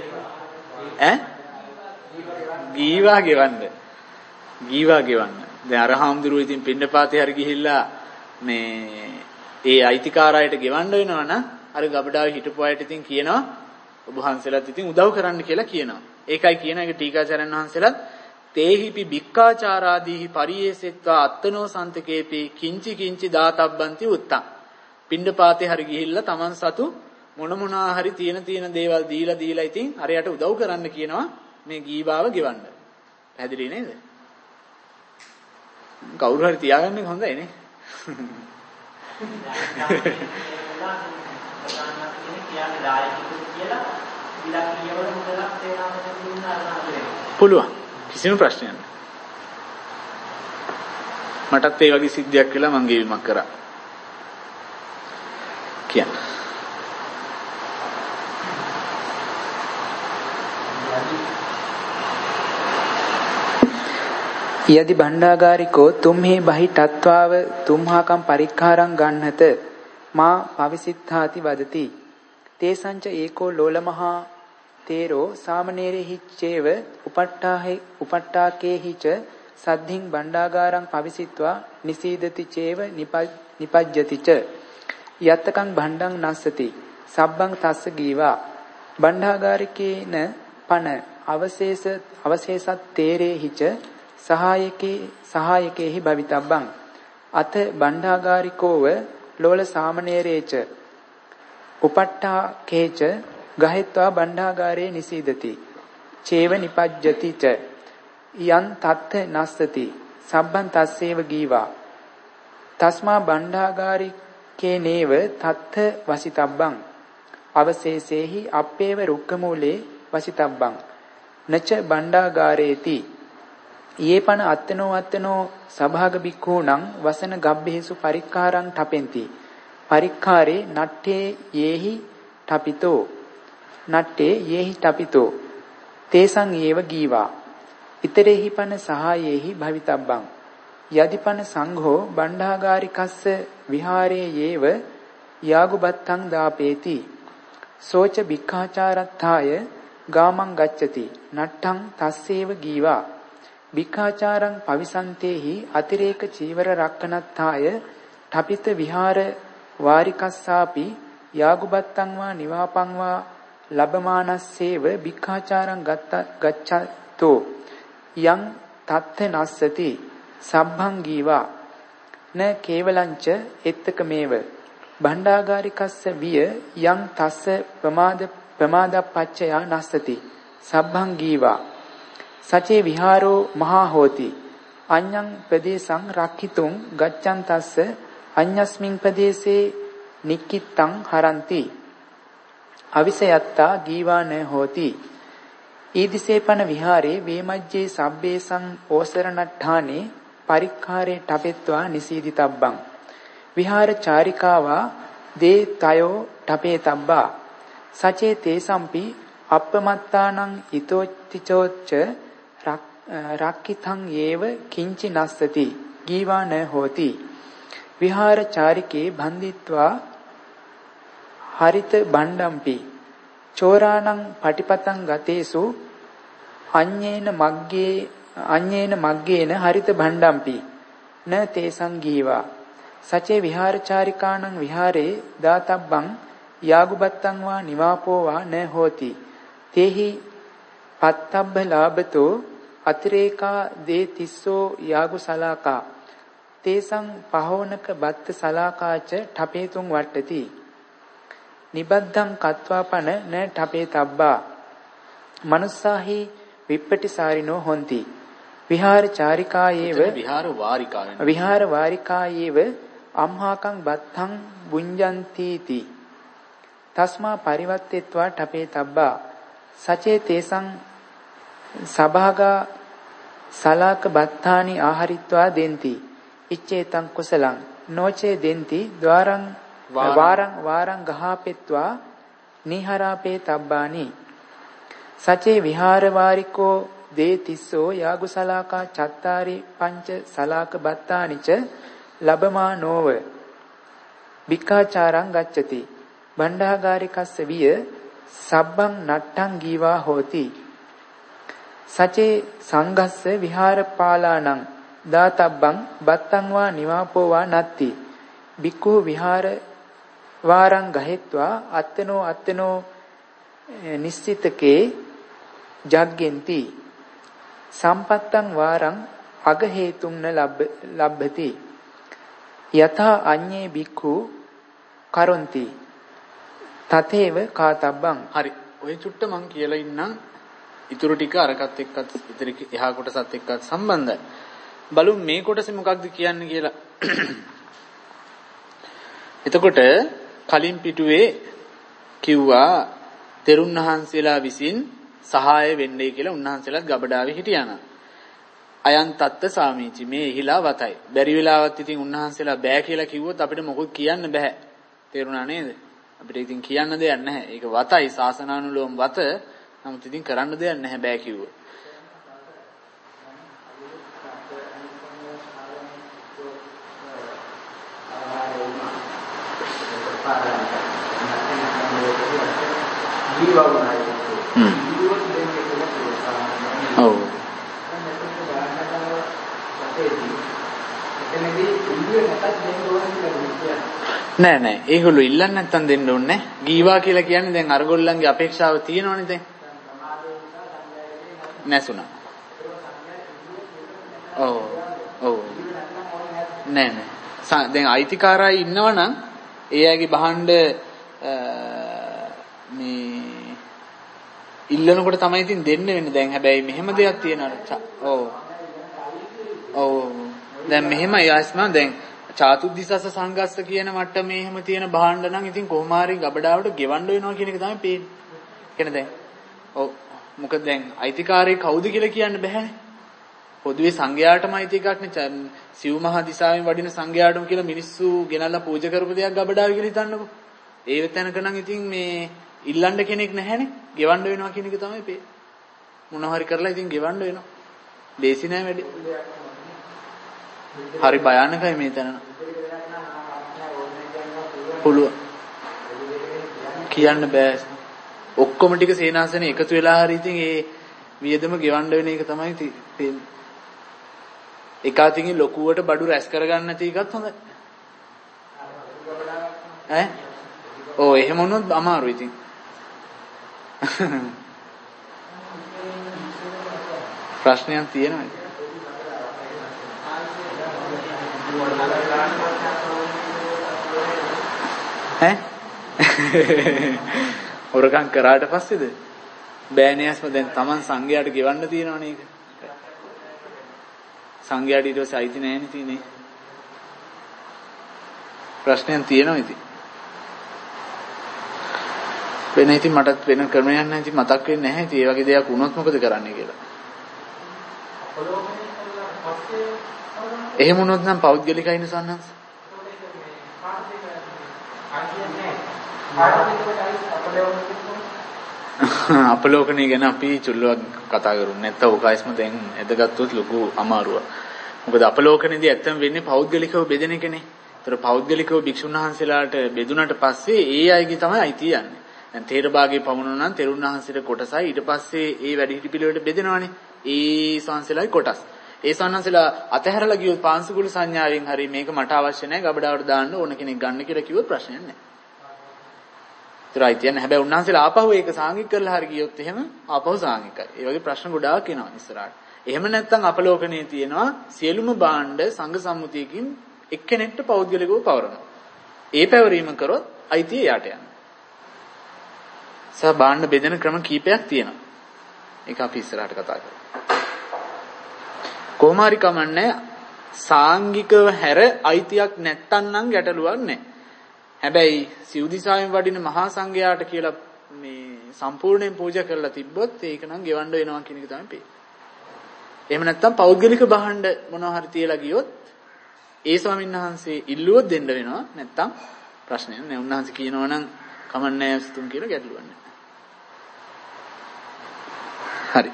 ගීවා ගෙවන්න. ගීවා ගෙවන්න. දැන් අර හාමුදුරුවෝ ඉතින් පින්නපාතේ හරි ගිහිල්ලා මේ ඒ අයිතිකාර අයට ගෙවන්න වෙනවා නම් අර ගබඩාවේ හිටපු අයට ඉතින් කියනවා ඔබ වහන්සේලාත් ඉතින් උදව් කරන්න කියලා කියනවා. ඒකයි කියන එක ටීකාචාර්යන් වහන්සේලාත් තේහිපි භික්ඛාචාරාදීහි පරියේසෙත්වා අත්තනෝ සන්තකේපි කිංචි කිංචි දාතබ්බන්ති උත්තං. පින්නපාතේ හරි ගිහිල්ලා Taman සතු මොනවා හරි තියෙන දේවල් දීලා ඉතින් අරයට උදව් කරන්න කියනවා මේ ගීබාව ගෙවන්න. පැහැදිලි නේද? කවුරු හරි තියාගන්න හොඳයි නේ. පුළුවන් කිසිම ප්‍රශ්නයක් නැහැ. මටත් ඒ වගේ සිද්ධියක් වෙලා මං ගෙවීමක් කරා. කියන්න. යදි භණ්ඩාගාරිකෝ තුම්හි බහි තත්වාව තුම්හාකම් පරික්ඛාරං ගන්නත මා පවිසිතාති වදති තේසංච ඒකෝ ලෝලමහා තේරෝ සාමනීරෙහි චේව උපට්ඨාකේහිච සද්ධින් භණ්ඩාගාරං පවිසිත්වා නිසීදති චේව නිපජ්ජතිච යත්තකං භණ්ඩං නස්සති සබ්බං තස්ස ගීවා භණ්ඩාගාරිකේන පන අවශේෂත් තේරේහිච සහායකේහි භවිතබ්බං අත බණ්ඩාගාරිකෝව ලෝල සාමනේරේච උපට්ඨා කේච ගහෙත්වා බණ්ඩාගාරේ නිසීදති චේව නිපජ්ජති ච යන් තත්ථ නස්සති සබ්බං තස්සේව ගීවා තස්මා බණ්ඩාගාරිකේ නේව තත්ථ වසිතබ්බං අවශේෂේහි අප්පේව රුක්කමූලේ වසිතබ්බං නච බණ්ඩාගාරේති යේපන අත්තනෝ සභාග බික්ඛූණං වසන ගබ්බේසු පරික්කාරං තපෙන්ති පරික්කාරේ නට්ඨේ යේහි තපිතෝ තේසං ඒව ගීවා ඉතරේහි පන සහායේහි භවිතබ්බං යදිපන සංඝෝ බණ්ඩාගාරිකස්ස විහාරේ යේව යාගුබත්තං දාපේති සෝච භික්ඛාචාරත්ථාය ගාමං ගච්ඡති නට්ඨං තස්සේව ගීවා භික්ඛාචාරං පවිසන්තේහි අතිරේක චීවර රක්කනත්ථාය තපිත විහාර වාරිකස්සාපි යාගුබත්තං වා නිවාපං වා ලබමානස්සේව භික්ඛාචාරං ගච්ඡතෝ යං තත්ථ නස්සති සබ්බං ගීවා න කේවලංච එත්තකමේව බණ්ඩාගාරිකස්ස විය යං තස්ස ප්‍රමාදප්පච්චයා නස්සති සබ්බං ගීවා සචේ විහාරෝ මහා හෝති අඤ්ඤං ප්‍රදේශං රක්ඛිතුං ගච්ඡන් තස්ස අඤ්ඤස්මින් ප්‍රදේශේ නික්කිත්තං හරಂತಿ අවිසයත්තා ගීවාන හෝති ඊදිසේපන විහාරේ වේමජ්ජේ සබ්බේසං ඕසරණට්ඨානේ පරික්ඛාරේ ඨපෙත්වා නිසීදිතබ්බං විහාර චාරිකාවා දේ තයෝ ඨපේතබ්බා සචේ තේසම්පි අප්පමත්තානං ඊතෝච්චෝච්ච රක්ඛිතං යේව කිංචි නස්සති ගීවාන හෝති විහාර චාරිකේ බන්දිත්වා හරිත බණ්ඩම්පි චෝරාණං පටිපතං ගතේසු අඤ්ඤේන මග්ගේන හරිත බණ්ඩම්පි න තේසං ගීවා සචේ විහාරචාරිකාණං විහාරේ දාතබ්බං යාගුබත්තං වා නිවාපෝ වා න හෝති තේහි පත්තබ්බ ලාභතෝ අතිරේකා දේ තිස්සෝ යාගු සලාකා තේසං පහෝනක බත්ත සලාකාච ඨපේතුං වට්ටති නිබද්ධං කତ୍වාපන න ඨපේතබ්බා මනුස්සාහි විප්පටිසාරිනෝ හොಂತಿ විහාර චාරිකායේව විහාර වාරිකායේව අම්හාකං බත්තං බුඤ්ජන්තිති තස්මා පරිවත්තෙත්වා ඨපේතබ්බා සචේ තේසං සභාගා සලාක බත්තානි ආහරිත්වා දෙන්ති ඉච්ඡේතං කුසලං නොචේ දෙන්ති ద్వාරං වාරං ගහපෙත්වා නිහරාපේ තබ්බානි සචේ විහාර වාරිකෝ දේ තිස්සෝ යාගුසලාකා චත්තාරි පංච සලාක බත්තානිච ලබමානෝව භික්ඛාචාරං ගච්ඡති බණ්ඩාගාරිකස්ස විය සබ්බං නට්ඨං ගීවා හෝති සචේ සංඝස්ස විහාරපාලානං දාතබ්බං බත්තං වා නිවාපෝ වා නත්ති බික්ඛු විහාර වාරං ගහෙත්වා අත්තනෝ නිස්සිතකේ ජග්ගෙන්ති සම්පත්තං වාරං අගහේතුම්න ලබ්භති යථා අඤ්ඤේ බික්ඛු කරොන්ති තතේව කාතබ්බං හරි ඔය චුට්ට මං කියලා ඉන්නම් ඊටු ටික අරකට එක්කත් ඉතිරි එහා කොටසත් එක්කත් සම්බන්ධයි බලමු මේ කොටසේ මොකක්ද කියන්නේ කියලා එතකොට කලින් පිටුවේ කිව්වා තෙරුන් වහන්සේලා විසින් සහාය වෙන්නේ කියලා උන්වහන්සේලාත් ගබඩාවේ හිටියානම් අයන් තත්ත සාමීචි මේ එහිලා වතයි බැරි වෙලාවත් ඉතින් උන්වහන්සේලා බෑ කියලා කිව්වොත් අපිට මොකුත් කියන්න බෑ තේරුණා නේද අපිට ඉතින් කියන්න දෙයක් නැහැ ඒක වතයි ශාසනානුලෝම වත නමුත් ඉතින් කරන්න දෙයක් නැහැ බෑ කිව්වොත් ඔව් නෑ ඒගොල්ලෝ ඉල්ලන්නේ නැත්තම් දෙන්න ඕනේ ගීවා කියලා කියන්නේ දැන් අරගොල්ලන්ගේ අපේක්ෂාව තියෙනවනේ දැන් නැසුණා ඔව් ඔව් නෑ දැන් අයිතිකාරයි ඉන්නවනම් ඒ අයගේ භාණ්ඩ මේ ඉල්ලනකොට තමයි ඉතින් දෙන්න වෙන්නේ. දැන් හැබැයි මෙහෙම දෙයක් තියෙනවා. ඔව් ඔව් දැන් මෙහෙමයි ආස්මා දැන් චාතුද්දිසස සංගස්ස කියන මට්ටමේ එහෙම තියෙන භාණ්ඩ නම් ඉතින් කොහොම හරි ගබඩාවට ගෙවන්න වෙනවා කියන එක තමයි පේන්නේ. කියන්නේ දැන් ඔව් මොකද දැන් අයිතිකාරී කවුද කියලා කියන්න බෑනේ. පොදුවේ සංඝයාටම අයිති එකක් නේ. සිව් මහා දිසාවෙන් වඩින සංඝයාටම කියලා මිනිස්සු ගෙනල්ලා පූජා කරපු දෙයක් ගබඩාවේ කියලා හිතන්නකෝ. ඒ තැනක නම් ඉතින් මේ ඉල්ලන්න කෙනෙක් නැහැනේ. ගෙවන්න වෙනවා කියන එක තමයි පේන්නේ. මොනවා හරි කරලා ඉතින් ගෙවන්න වෙනවා. ලේසි නෑ වැඩි. හරි භයානකයි මේ තැන. පුළුවන්. කියන්න බෑ. ඔක්කොම ටික සේනාසනේ එකතු වෙලා හරි ඉතින් ඒ වියදම ගෙවන්න වෙන එක තමයි තියෙන්නේ. එකාතිකින් ලොකුවට බඩු රැස් කරගන්න නැති එකත් හොඳයි. ඈ? ඔව් එහෙම වුණොත් අමාරුයි ඉතින්. ප්‍රශ්නයක් තියෙනවද? ඈ? හොරකම් කරාට පස්සේද? බෑනේ අස්ම දැන් Taman සංඝයාට ගෙවන්න තියෙනවනේ ඒක. සංඝයාට ඊට පස්සේ අයිති නැහැ නේ තියෙන්නේ. ප්‍රශ්නයක් තියෙනවා ඉතින්. වෙන ඉතින් මටත් වෙන ක්‍රමයක් නැහැ ඉතින් මතක් වෙන්නේ නැහැ ඉතින් ඒ වගේ දෙයක් වුණොත් මොකද කරන්නේ කියලා. එහෙම වුණොත් නම් පෞද්ගලිකයි නසන්නස්. අපලෝකණය ගැන අපි චුල්ලුවක් කතා කරුනේ නැත්නම් ඕකයිස්ම දැන් එදගත්තොත් ලොකු අමාරුවක්. මොකද අපලෝකණයේදී ඇත්තම වෙන්නේ පෞද්ගලිකව බෙදෙන එකනේ. ඒතර පෞද්ගලිකව භික්ෂුන් වහන්සේලාට බෙදුනට පස්සේ ඒ අයගේ තමයි අයිතිය යන්නේ. දැන් තේරභාගයේ පමුණුන නම් තෙරුන් වහන්සේට කොටසයි ඊට පස්සේ ඒ වැඩිහිටි පිළිවෙලට බෙදෙනවනේ. ඒ සංසලයි කොටස්. ඒ සංසලලා අතහැරලා ගියොත් පාංශුකුල සංඥාවෙන් හරි මේක මට අවශ්‍ය නැහැ ගබඩාවට දාන්න ඕන කෙනෙක් ගන්න කියලා කිව්වොත් ප්‍රශ්නයක් නැහැ. ඒතරයි තියන්නේ. හැබැයි උන්වහන්සේලා ආපහු ඒක සාංගික කරලා හරි ගියොත් එහෙම ආපහු සාංගිකයි. ඒ වගේ ප්‍රශ්න ගොඩාක් එනවා ඉස්සරහට. එහෙම නැත්නම් අපලෝකණයේ තියෙනවා සියලුම භාණ්ඩ සංඝ සම්මුතියකින් එක්කෙනෙක්ට පෞද්ගලිකව පවරනවා. ඒ පැවරීම කරොත් අයිතිය යට යනවා. භාණ්ඩ බෙදෙන ක්‍රම කීපයක් තියෙනවා. ඒක අපි ඉස්සරහට කතා කරමු. කොහොම හරි කමන්නේ සාංගිකව හැර අයිතියක් නැත්තම් නම් ගැටලුවක් නැහැ. හැබැයි සිව්දිසාවෙන් වඩින මහා සංඝයාට කියලා මේ සම්පූර්ණයෙන් පූජා කරලා තිබ්බොත් ඒක නම් ගෙවන්න වෙනවා කියන එක තමයි පේන්නේ. එහෙම නැත්තම් පෞද්ගලික භාණ්ඩ මොනවා හරි තියලා ගියොත් ඒ ස්වාමීන් වහන්සේ ඉල්ලුවොත් දෙන්න වෙනවා. නැත්තම් ප්‍රශ්නයක් නෑ. උන්වහන්සේ කියනවා නම් කමන්නේ සතුන් කියලා ගැටලුවක් නෑ. හරි.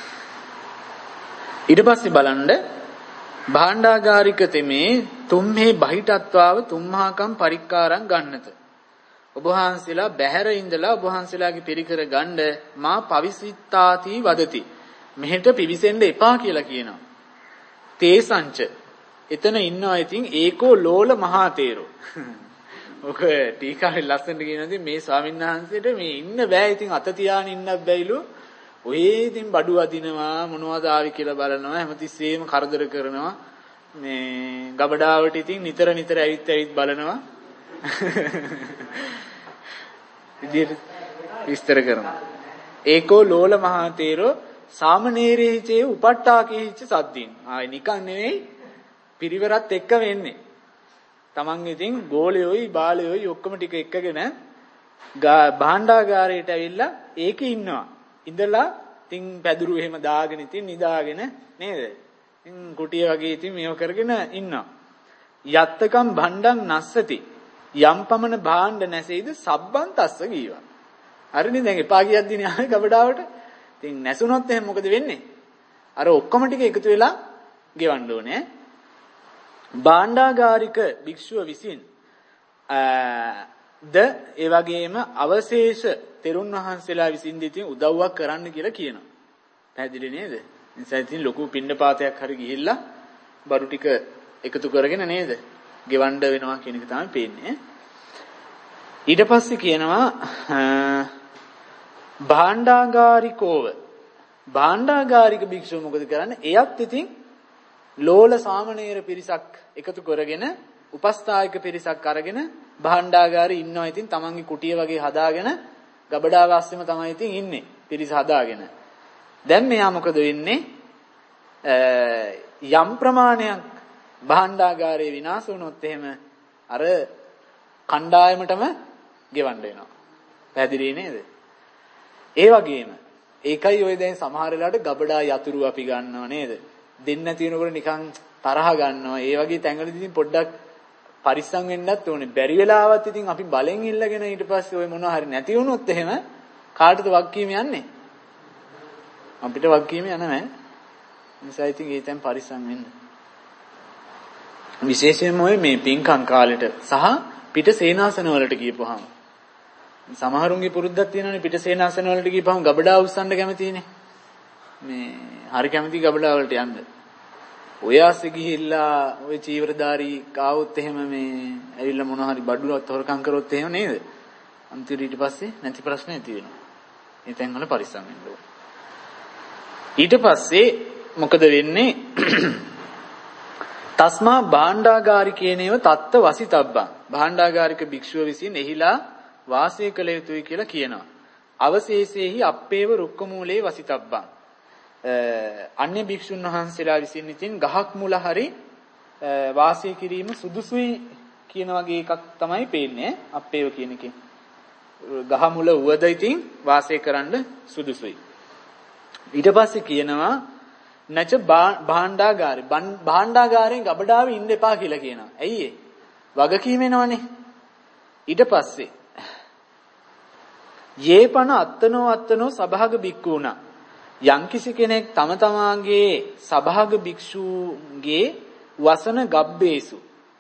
ඊට පස්සේ බලන්න භාණ්ඩාගාරික තෙමේ තුම්හේ බහිටත්වාව තුම්හාකම් පරික්කාරම් ගන්නත. ඔබ වහන්සේලා බැහැර ඉඳලා ඔබ වහන්සේලාගේ පිරිකර ගන්න මා පවිසිතාති වදති. මෙහෙට පිවිසෙන්න එපා කියලා කියනවා. තේසංච එතන ඉන්නවා ඉතින් ඒකෝ ලෝල මහා තේරෝ. ඔක ටීකාවේ ලස්සනට කියනවා ඉතින් මේ ස්වාමීන් වහන්සේට මේ ඉන්න බෑ ඉතින් අත තියාගෙන ඉන්නත් බැයිලු. ඔය ඉතින් බඩු අදිනවා මොනවද ආවි කියලා බලනවා හැමතිස්සෙම කරදර කරනවා. මේ ගබඩාවට ඉතින් නිතර ඇවිත් බලනවා. විදියට විස්තර කරනවා. ඒකෝ ලෝල මහා තේරෝ සාමනීරේචේ උපට්ඨාකේච සද්දින්. ආයි නිකන් නෙවෙයි පිරිවරත් එක්ක වෙන්නේ. Taman ඉතින් ගෝලයෝයි බාලයෝයි ඔක්කොම ටික එක්කගෙන භාණ්ඩාගාරයට ඇවිල්ලා ඒකේ ඉන්නවා. ඉඳලා ඉතින් පැදුරු එහෙම දාගෙන ඉතින් නිදාගෙන නේද? ඉතින් කුටිය වගේ ඉතින් මේව කරගෙන ඉන්නවා. යත්තකම් භණ්ඩං නස්සති. යම් පමණ භාණ්ඩ නැසෙයිද සබ්බන් තස්ස ගීවා. හරිනේ දැන් එපා කියද්දිනේ ආවේ ගබඩාවට. ඉතින් නැසුනොත් එහෙනම් මොකද වෙන්නේ? අර ඔක්කොම ටික එකතු වෙලා ගෙවන්න ඕනේ. භාණ්ඩාගාරික භික්ෂුව විසින් ඒ වගේම අවශේෂ තෙරුන් වහන්සේලා විසින් ඉතින් උදව්වක් කරන්න කියලා කියනවා. පැහැදිලි නේද? නිසා ඉතින් ලොකු පින්නපාතයක් හරි ගිහිල්ලා බඩු ටික එකතු කරගෙන නේද? ගෙවන්න වෙනවා කියන එක තමයි පේන්නේ. ඊට පස්සේ කියනවා භාණ්ඩාගාරිකෝව. භාණ්ඩාගාරික භික්ෂුව මොකද කරන්නේ? එයත් ඉතින් ලෝල සාමණේර පිරිසක් එකතු කරගෙන උපස්ථායක පිරිසක් අරගෙන භාණ්ඩාගාරේ ඉන්නවා. ඉතින් තමන්ගේ කුටිය වගේ හදාගෙන ගබඩාව අස්සෙම තමයි ඉතින් ඉන්නේ. පිරිස හදාගෙන. දැන් මෙයා මොකද වෙන්නේ? යම් ප්‍රමාණයක් භාණ්ඩාගාරේ විනාශ වුණොත් එහෙම අර කණ්ඩායමටම ගෙවන්න වෙනවා. පැහැදිලි නේද? ඒ වගේම ඒකයි ඔය දැන් සමහර වෙලාවට ගබඩා යතුරු අපි ගන්නව නේද? දෙන්න තියෙනකොට නිකන් තරහ ගන්නවා. ඒ වගේ තැන්වලදී ඉතින් පොඩ්ඩක් පරිස්සම් වෙන්නත් ඕනේ. බැරි වෙලාවත් ඉතින් අපි බලෙන් ඉල්ලගෙන ඊට පස්සේ ඔය මොනවා හරි නැති වුණොත් එහෙම කාටද වගකීම යන්නේ? අපිට වගකීම යන්නේ නැහැ. නිසා ඉතින් ඒ තැන් පරිස්සම් වෙන්න. විශේෂයෙන්ම ඔය මේ පින්කම් කාලෙට සහ පිට සේනාසන වලට ගියපුවාම සමහරුන්ගේ පුරුද්දක් තියෙනවානේ පිට සේනාසන වලට ගියපුවාම ගබඩා උස්සන්න කැමතිනේ. මේ හරි කැමති ගබඩා වලට යන්න. ඔය ආස්සේ ගිහිල්ලා ඔය චීවරධාරී කාවොත් එහෙම මේ ඇවිල්ලා මොනවා හරි බඩුවත් හොරකම් කරොත් එහෙම නේද? අන්තිමට ඊට පස්සේ නැති ප්‍රශ්න ඇති වෙනවා. ඒ තැන් වල පරිස්සම් වෙන්න ඕනේ. ඊට පස්සේ මොකද වෙන්නේ? තස්මා භාණ්ඩාගාරිකේනේව තත්ත වසිතබ්බං. භාණ්ඩාගාරික භික්ෂුව විසින් එහිලා වාසය කළ යුතුයි කියලා කියනවා. අවශේෂේහි අප්පේව රුක්කමූලේ වසිතබ්බං. අන්‍ය භික්ෂුන් වහන්සේලා විසින් ඉතින් ගහක් මුල හරි වාසය කිරීම සුදුසුයි කියන වගේ එකක් තමයි පේන්නේ. අප්පේව කියන එකේ. ගහ මුල උවද ඉතින් වාසය කරන්න සුදුසුයි. ඊට පස්සේ කියනවා නැච භාණ්ඩාගාරේ භාණ්ඩාගාරයෙන් ගබඩාවේ ඉන්න එපා කියලා කියනවා. ඇයි ඒ? වගකීම එනවනේ. ඊට පස්සේ යේපන අත්තනෝ සභාග භික්ඛූණා යම්කිසි කෙනෙක් තම තමාගේ සභාග භික්ෂුගේ වසන ගබ්බේසු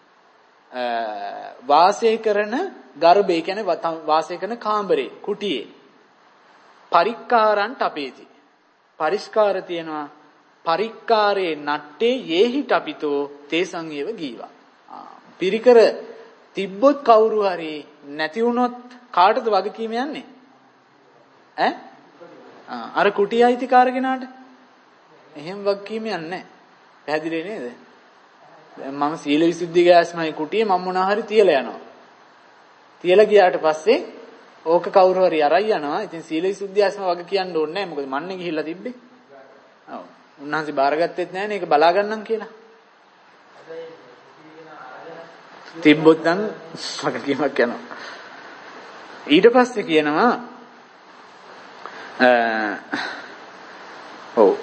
වාසය කරන ගර්භය කියන්නේ වාසය කරන කාමරේ කුටියේ පරික්කාරන් තපේති. පරිස්කාර තියනවා. පරික්කාරේ නට්ටේ යේහි තපිතෝ තේසං ඒව ගීවා. පිරිකර තිබ්බොත් කවුරු හරි නැති වුණොත් කාටද වගකීම යන්නේ? ඈ? අර කුටිය අයිතිකාර කෙනාට. එහෙම වගකීම යන්නේ නැහැ. පැහැදිලි නේද? දැන් මම සීල විසුද්ධි ගෑස්මයි කුටියේ මම මොනවා හරි තියලා යනවා. තියලා ගියාට පස්සේ ඕක කවුරු හරි අරයි යනවා. ඉතින් සීල විසුද්ධි ගෑස්ම වගේ කියන්න ඕනේ නැහැ. මොකද මන්නේ ගිහිල්ලා තිබ්බේ. ඔව්. උන්වහන්සේ බාරගත්තෙත් නැහැ නේ ඒක බලා ගන්නම් කියලා. තිබ්බොත් නම් වගකීමක් යනවා. ඊට පස්සේ කියනවා ඔව්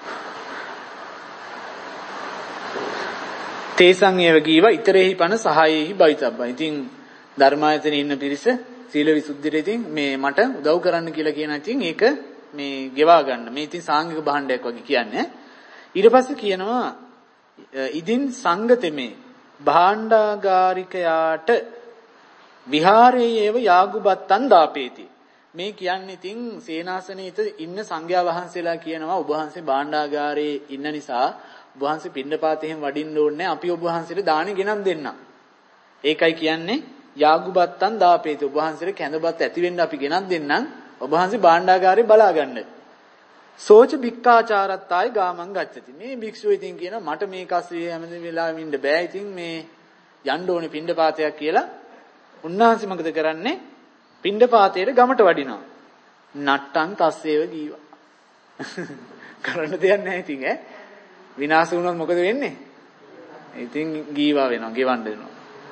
තේසං ඒව ගීව ඊතරෙහි පන සහායෙහි බයිතබ්බා. ඉතින් ධර්මායතනයේ ඉන්න පිරිස සීල විසුද්ධියට ඉතින් මේ මට උදව් කරන්න කියලා කියන ඉතින් ඒක මේ ගෙවා ගන්න. මේ ඉතින් සාංගික භාණ්ඩයක් වගේ කියන්නේ. ඊට පස්සේ කියනවා ඉදින් සංගතෙමේ භාණ්ඩාගාරිකයාට විහාරයේව යාගුබත්තන් දාපේති. මේ කියන්නේ ඉතින් සේනාසනයේ ඉන්න සංඝයා වහන්සේලා කියනවා ඔබ වහන්සේ භාණ්ඩාගාරයේ ඉන්න නිසා ඔබ වහන්සේ පින්නපාත එහෙම වඩින්න ඕනේ අපි ඔබ වහන්සේට දානෙ ගෙනත් දෙන්නම්. ඒකයි කියන්නේ යාගුබත්තන් දාපේති. ඔබ වහන්සේට කැඳපත් ඇති වෙන්න අපි ගෙනත් දෙන්නම්. ඔබ වහන්සේ භාණ්ඩාගාරේ බලා ගන්න. සෝච භික්ඛාචාරත්තාය ගාමං ගච්ඡති. මේ භික්ෂුව ඉතින් කියනවා මට මේ කස්සේ හැම වෙලාවෙම ඉන්න බෑ. ඉතින් මේ යන්න ඕනේ පින්නපාතයක් කියලා. උන්වහන්සේ මොකද කරන්නේ? පින්නපාතයට ගමට වඩිනවා. නට්ටන් තස්සේව ගීවා. කරන්න දෙයක් නැහැ ඉතින් ඈ. විනාශ වුණොත් මොකද වෙන්නේ? ඉතින් ගීවා වෙනවා, ගෙවන්න වෙනවා.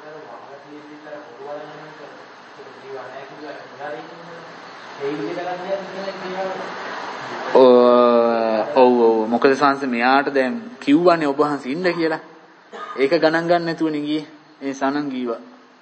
ඔව් මොකද සංස මෙයාට දැන් කිව්වනේ ඔබ වහන්සේ ඉන්න කියලා. ඒක ගණන් ගන්න නැතුවනේ ගියේ. ඒ සනන් ගීවා.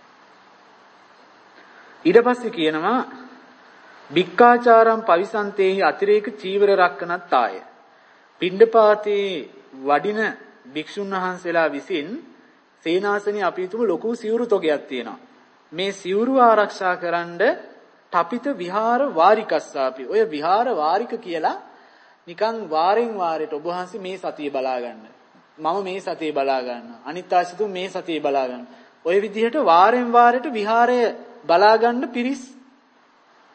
ඊට පස්සේ කියනවා භික්ඛාචාරම් පවිසන්තේහි අතිරේක චීවර රක්කනත් ආය. පිණ්ඩපාතේ වඩින භික්ෂුන් වහන්සේලා විසින් සේනාසනේ අපි තුමු ලොකු සිවුරු තොගයක් තියෙනවා. මේ සිවුරු ආරක්ෂා කරන්න තපිත විහාර වාරිකස්සාපි. ඔය විහාර වාරික කියලා නිකන් වාරෙන් වාරයට ඔබ වහන්සේ මේ සතිය බලා ගන්න. මම මේ සතිය බලා ගන්නවා. අනිත් ආශිතු මේ සතිය බලා ගන්න. ඔය විදිහට වාරෙන් වාරයට විහාරය බලා ගන්න පිරිස්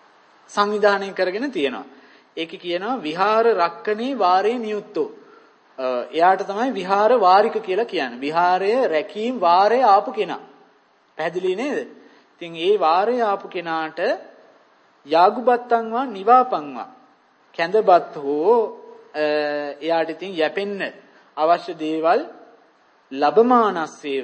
සංවිධානය කරගෙන තියෙනවා. ඒකේ කියනවා විහාර රක්කනේ වාරේ නියුත්තෝ. එයාට තමයි විහාර වාරික කියලා කියන්නේ. විහාරය රැකීම් වාරේ ආපු කෙනා. පැහැදිලි නේද? ඉතින් ඒ වාරේ ආපු කෙනාට යාගුබත්තන්වා නිවාපන්වා කැඳපත් හෝ එයාට ඉතින් යැපෙන්න අවශ්‍ය දේවල් ලැබමානස්සේව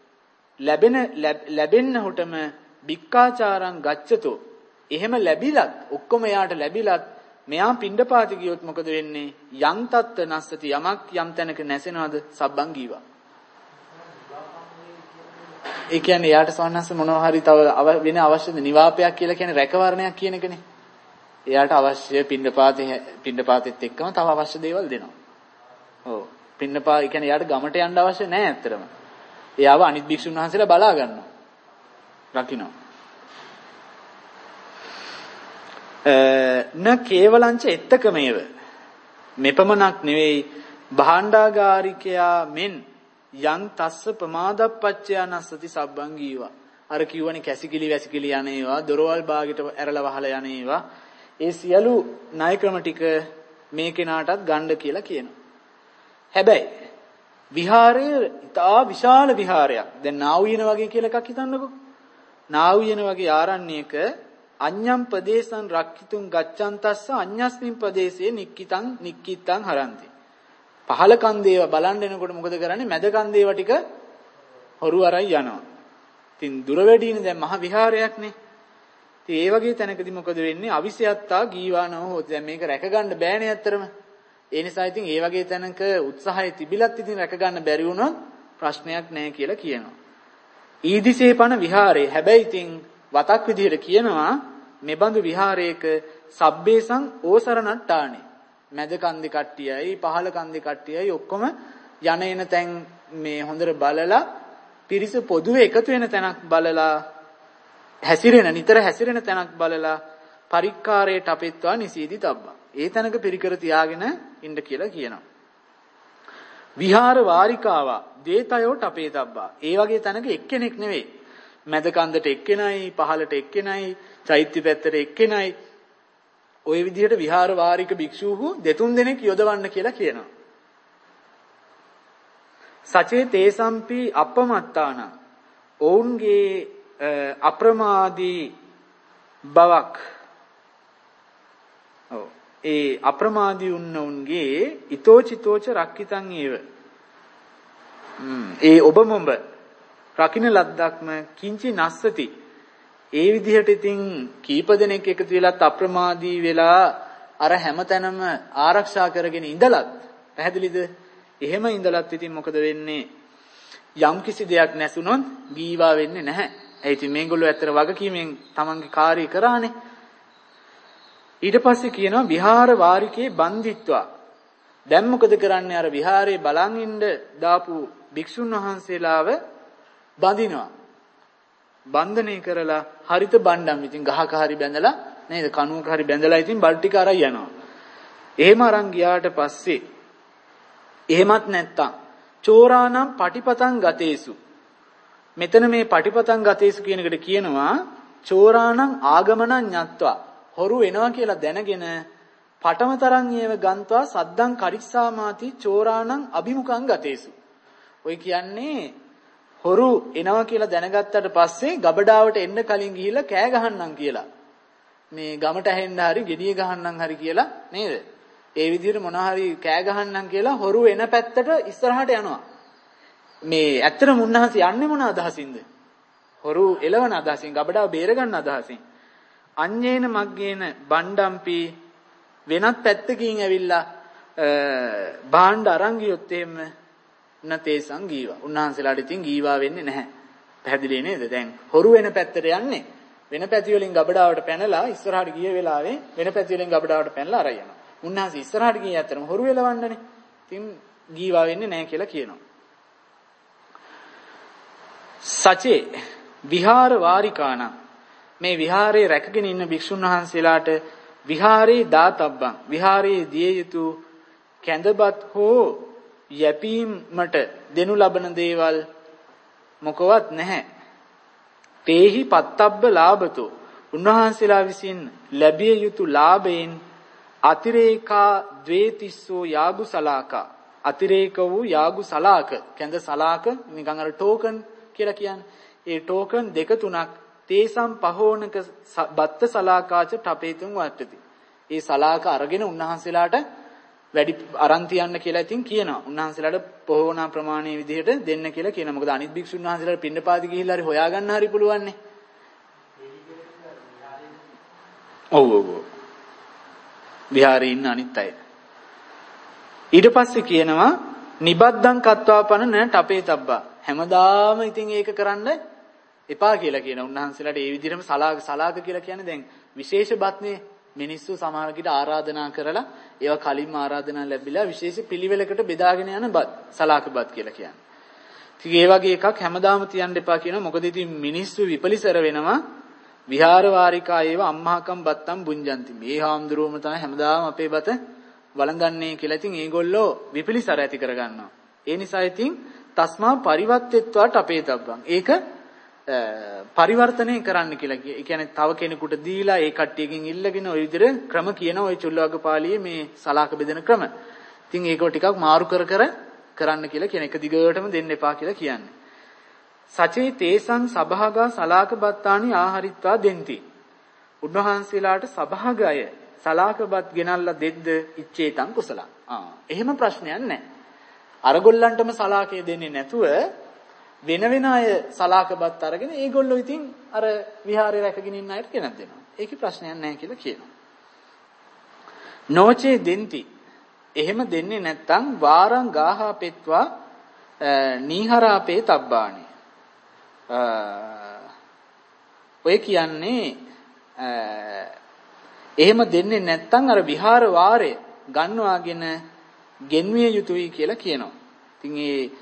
ලැබෙන්න හොටම බික්කාචාරං ගච්ඡතෝ. එහෙම ලැබිලත් ඔක්කොම එයාට ලැබිලත් මෙයා පිණ්ඩපාති ගියොත් මොකද වෙන්නේ? යම් තත්ත නස්සති යමක් යම් තැනක නැසෙනවද? සබ්බං ගීවා. ඒ කියන්නේ එයාට සවන්නස්ස මොනවා හරි තව වෙන අවශ්‍යද නිවාපයක් කියලා කියන්නේ රැකවරණයක් කියන එකනේ. එයාට අවශ්‍ය පිණ්ඩපාතෙත් එක්කම තව අවශ්‍ය දේවල් දෙනවා. ඔව්. පින්නපා කියන්නේ යාට ගමට යන්න අවශ්‍ය නැහැ ඇත්තටම. එයාව අනිත් භික්ෂුන් වහන්සේලා බලා ගන්නවා. රකින්නවා. න කේවලංච එත්තකමේව. මෙපමණක් නෙවෙයි භාණ්ඩාගාරිකයා මෙන් යං තස්ස ප්‍රමාදප්පච්චය නස්සති සබ්බං ගීවා. අර කියවනේ කැසිකිලි වැසිකිලි යන ඒවා, දොරවල් බාගෙට ඇරලා වහලා යන ඒවා, ඒ සියලු ණය ක්‍රම ටික මේ කෙනාටත් ගන්න කියලා කියනවා. හැබැයි විහාරය ඉතා විශාල විහාරයක්. දැන් නාවුයන වගේ කියලා එකක් හිතන්නකෝ. නාවුයන වගේ ආරණ්‍යයක අඤ්ඤම් ප්‍රදේශං රක්ඛිතුං ගච්ඡන්තස්ස අඤ්ඤස්මින් ප්‍රදේශේ නික්කිතං හරಂತಿ. පහල කන්දේව බලන් එනකොට මොකද කරන්නේ? මැද කන්දේව ටික හොරු අරයි යනවා. ඉතින් දුර වැඩිනේ දැන් මහ විහාරයක්නේ. ඉතින් ඒ වගේ තැනකදී මොකද වෙන්නේ? අවිසයත්තා ගීවානෝ හොත්. දැන් මේක රැක ගන්න බෑනේ අත්‍තරම. ඒ නිසා ඉතින් ඒ වගේ තැනක උත්සාහය තිබිලත් ඉතින් රැක ගන්න බැරි වුණොත් ප්‍රශ්නයක් නැහැ කියලා කියනවා. ඊදිසේපන විහාරේ. හැබැයි ඉතින් වතක් විදිහට කියනවා මෙබඳු විහාරයක සබ්බේසං ඕසරණට්ටානේ. මැද කන්දේ කට්ටියයි පහළ කන්දේ කට්ටියයි ඔක්කොම යන එන තැන් මේ හොඳට බලලා පිරිස පොදුවේ එකතු වෙන තැනක් බලලා නිතර හැසිරෙන තැනක් බලලා පරික්කාරයට අපෙත්වා නිසීදි තබ්බා. ඒ තැනක පිරිකර තියාගෙන ඉන්න කියලා කියනවා. විහාර වාරිකාවා දේතයෝට අපේ තබ්බා. ඒ වගේ තැනක එක්කෙනෙක් නෙවෙයි. මැද කන්දට එක්කෙනයි, පහළට එක්කෙනයි, චෛත්‍ය පැත්තට එක්කෙනයි. ওই විදිහට විහාර වාරික භික්ෂූහු දෙතුන් දෙනෙක් යොදවන්න කියලා කියනවා. සචේ තේසම්පි අපමත්තාන. ඔවුන්ගේ අප්‍රමාදී බවක් ඒ අප්‍රමාදී උන්නවුන්ගේ ඊතෝචිතෝච රක්කිතං ඒව. ඒ ඔබමොඹ රකින්න ලද්දක්ම කිංචි නස්සති. ඒ විදිහට ඉතින් කීප දෙනෙක් එකතු වෙලත් අප්‍රමාදී වෙලා අර හැමතැනම ආරක්ෂා කරගෙන ඉඳලත් පැහැදිලිද? එහෙම ඉඳලත් ඉතින් මොකද වෙන්නේ? යම් කිසි දෙයක් නැසුනොත් ගීවා වෙන්නේ නැහැ. ඒ ඉතින් මේගොල්ලෝ ඇත්තට වගකීමෙන් තමන්ගේ කාර්යය කරානේ. ඊට පස්සේ කියනවා විහාර වාරිකේ බන්දිත්වා. දැන් මොකද කරන්නේ? අර විහාරේ බලන් ඉන්න දාපු භික්ෂුන් වහන්සේලාව බඳිනවා. බන්ධනය කරලා හරිත බණ්ඩම් ඉතින් ගහක හරි බැඳලා නේද? කණුවක හරි බැඳලා ඉතින් බල් ටික අරන් යනවා. එහෙම අරන් ගියාට පස්සේ එහෙමත් නැත්තම් චෝරානම් පටිපතං ගතේසු. මෙතන මේ පටිපතං ගතේසු කියන එකට කියනවා චෝරානම් ආගමනං ඤත්වා. හොරු එනවා කියලා දැනගෙන පඨමතරං ඒව ගන්නවා සද්දං කරිස්සාමාති චෝරානම් අභිමුඛං ගතේසු. ඔය කියන්නේ හොරු එනවා කියලා දැනගත්තට පස්සේ ගබඩාවට එන්න කලින් ගිහිල්ලා කෑ ගහන්නම් කියලා. මේ ගමට ඇහෙන්න හරි gediye ගහන්නම් හරි කියලා නේද? ඒ විදිහට මොනවා හරි කෑ ගහන්නම් කියලා හොරු එන පැත්තට ඉස්සරහට යනවා. මේ ඇත්තටම උන්වහන්සේ යන්නේ මොන අදහසින්ද? හොරු එලවන අදහසින්, ගබඩාව බේර ගන්න අදහසින්. අඤ්ඤේන මග්ගේන බණ්ඩම්පි වෙනත් පැත්තකින් ඇවිල්ලා භාණ්ඩ අරන් ගියොත් එහෙම නතේ සංගීවා. උන්වහන්සේලාට ඉතින් ගීවා වෙන්නේ නැහැ. පැහැදිලි නේද? දැන් හොරු වෙන පැත්තට යන්නේ. වෙන පැති වලින් ගබඩාවට පැනලා ඉස්සරහට ගිය වෙලාවේ වෙන පැති වලින් ගබඩාවට පැනලා අරයි යනවා. උන්වහන්සේ ඉස්සරහට ගියේ ඇත්තටම හොරු වෙලවන්නනේ. ඉතින් ගීවා වෙන්නේ නැහැ කියලා කියනවා. සචේ විහාර වාරිකාණ මේ විහාරයේ රැකගෙන ඉන්න භික්ෂුන් වහන්සේලාට විහාරේ දාතබ්බං විහාරයේ දිය යුතු කැඳපත් හෝ යැපීමට දෙනු ලබන දේවල් මොකවත් නැහැ. තේහි පත්තබ්බ ලාභතෝ උන්වහන්සේලා විසින් ලැබිය යුතු ලාභයෙන් අතිරේකා ද්වේතිස්සෝ යාගුසලාකා අතිරේක වූ යාගු සලාක කැඳ සලාක නිකන් අර ටෝකන් කියලා කියන්නේ. ඒ ටෝකන් 2-3ක් තේසම් පහෝනක බත්ත සලාකාච ටපේතුන් වට්ටති. ඒ සලාක අරගෙන උන්වහන්සේලාට වැඩි අරන් තියන්න කියලා ඉතින් කියනවා. උන්වහන්සේලාට පොහොනා ප්‍රමාණයේ විදිහට දෙන්න කියලා කියනවා. මොකද අනිත් භික්ෂුන් වහන්සේලාට පින්නපාති ගිහිල්ලා හරි හොයාගන්න හරි පුළුවන්නේ. ඔව්. විහාරේ ඉන්න අනිත් අය. ඊට පස්සේ කියනවා නිබද්දං කତ୍වාපන න ටපේ තබ්බා. හැමදාම ඉතින් ඒක කරන්න එපා කියලා කියන උන්වහන්සේලාට ඒ විදිහටම සලාක කියලා කියන්නේ දැන් විශේෂ බත්නේ මිනිස්සු සමහරකට ආරාධනා කරලා ඒවා කලින්ම ආරාධනා ලැබිලා විශේෂ පිළිවෙලකට බෙදාගෙන යන බත් සලාක බත් කියලා කියන්නේ. ඉතින් ඒ වගේ එකක් හැමදාම තියන්න එපා කියනවා. මොකද ඉතින් මිනිස්සු විපලිසර වෙනවා. විහාර වාරිකා ඒව අම්මහකම් බත්තම් බුංජන්ති. මේ හාමුදුරුවම තමයි හැමදාම අපේ බත වළඳන්නේ කියලා ඉතින් ඒගොල්ලෝ විපලිසර ඇති කරගන්නවා. ඒ නිසා ඉතින් තස්මා පරිවර්තෙත්වාට අපේ තබ්බන්. ඒක පරිවර්තනය කරන්න කියලා කිය. ඒ කියන්නේ තව කෙනෙකුට දීලා ඒ කට්ටියකින් ඉල්ලගෙන ওই විදිහට ක්‍රම කියන ওই චුල්ලවග්ගපාළියේ මේ සලාක බෙදෙන ක්‍රම. ඉතින් ඒක ටිකක් මාරු කර කරන්න කියලා කියන එක දිගටම දෙන්න එපා කියලා කියන්නේ. සචේ තේසං සභාගා සලාක බත්තානි ආහාරිත්වා දෙන්ති. උන්වහන්සේලාට සභාගය සලාකබත් ගෙනල්ලා දෙද්ද ඉච්ඡේතං කුසලං. එහෙම ප්‍රශ්නයක් නැහැ. අරගොල්ලන්ටම සලාකේ දෙන්නේ නැතුව වෙන අය සලාකබත් අරගෙන ඒගොල්ලෝ ඉතින් අර විහාරේ රැකගෙන ඉන්න අයට ගෙනත් දෙනවා. ඒකේ ප්‍රශ්නයක් නැහැ කියලා කියනවා. නොචේ දෙන්ති. එහෙම දෙන්නේ නැත්තම් වාරං ගාහා පෙත්වා නීහරාපේ තබ්බාණි. ඔය කියන්නේ එහෙම දෙන්නේ නැත්තම් අර විහාර වාරය ගන්නවාගෙන ගෙන්විය යුතුයි කියලා කියනවා. ඉතින්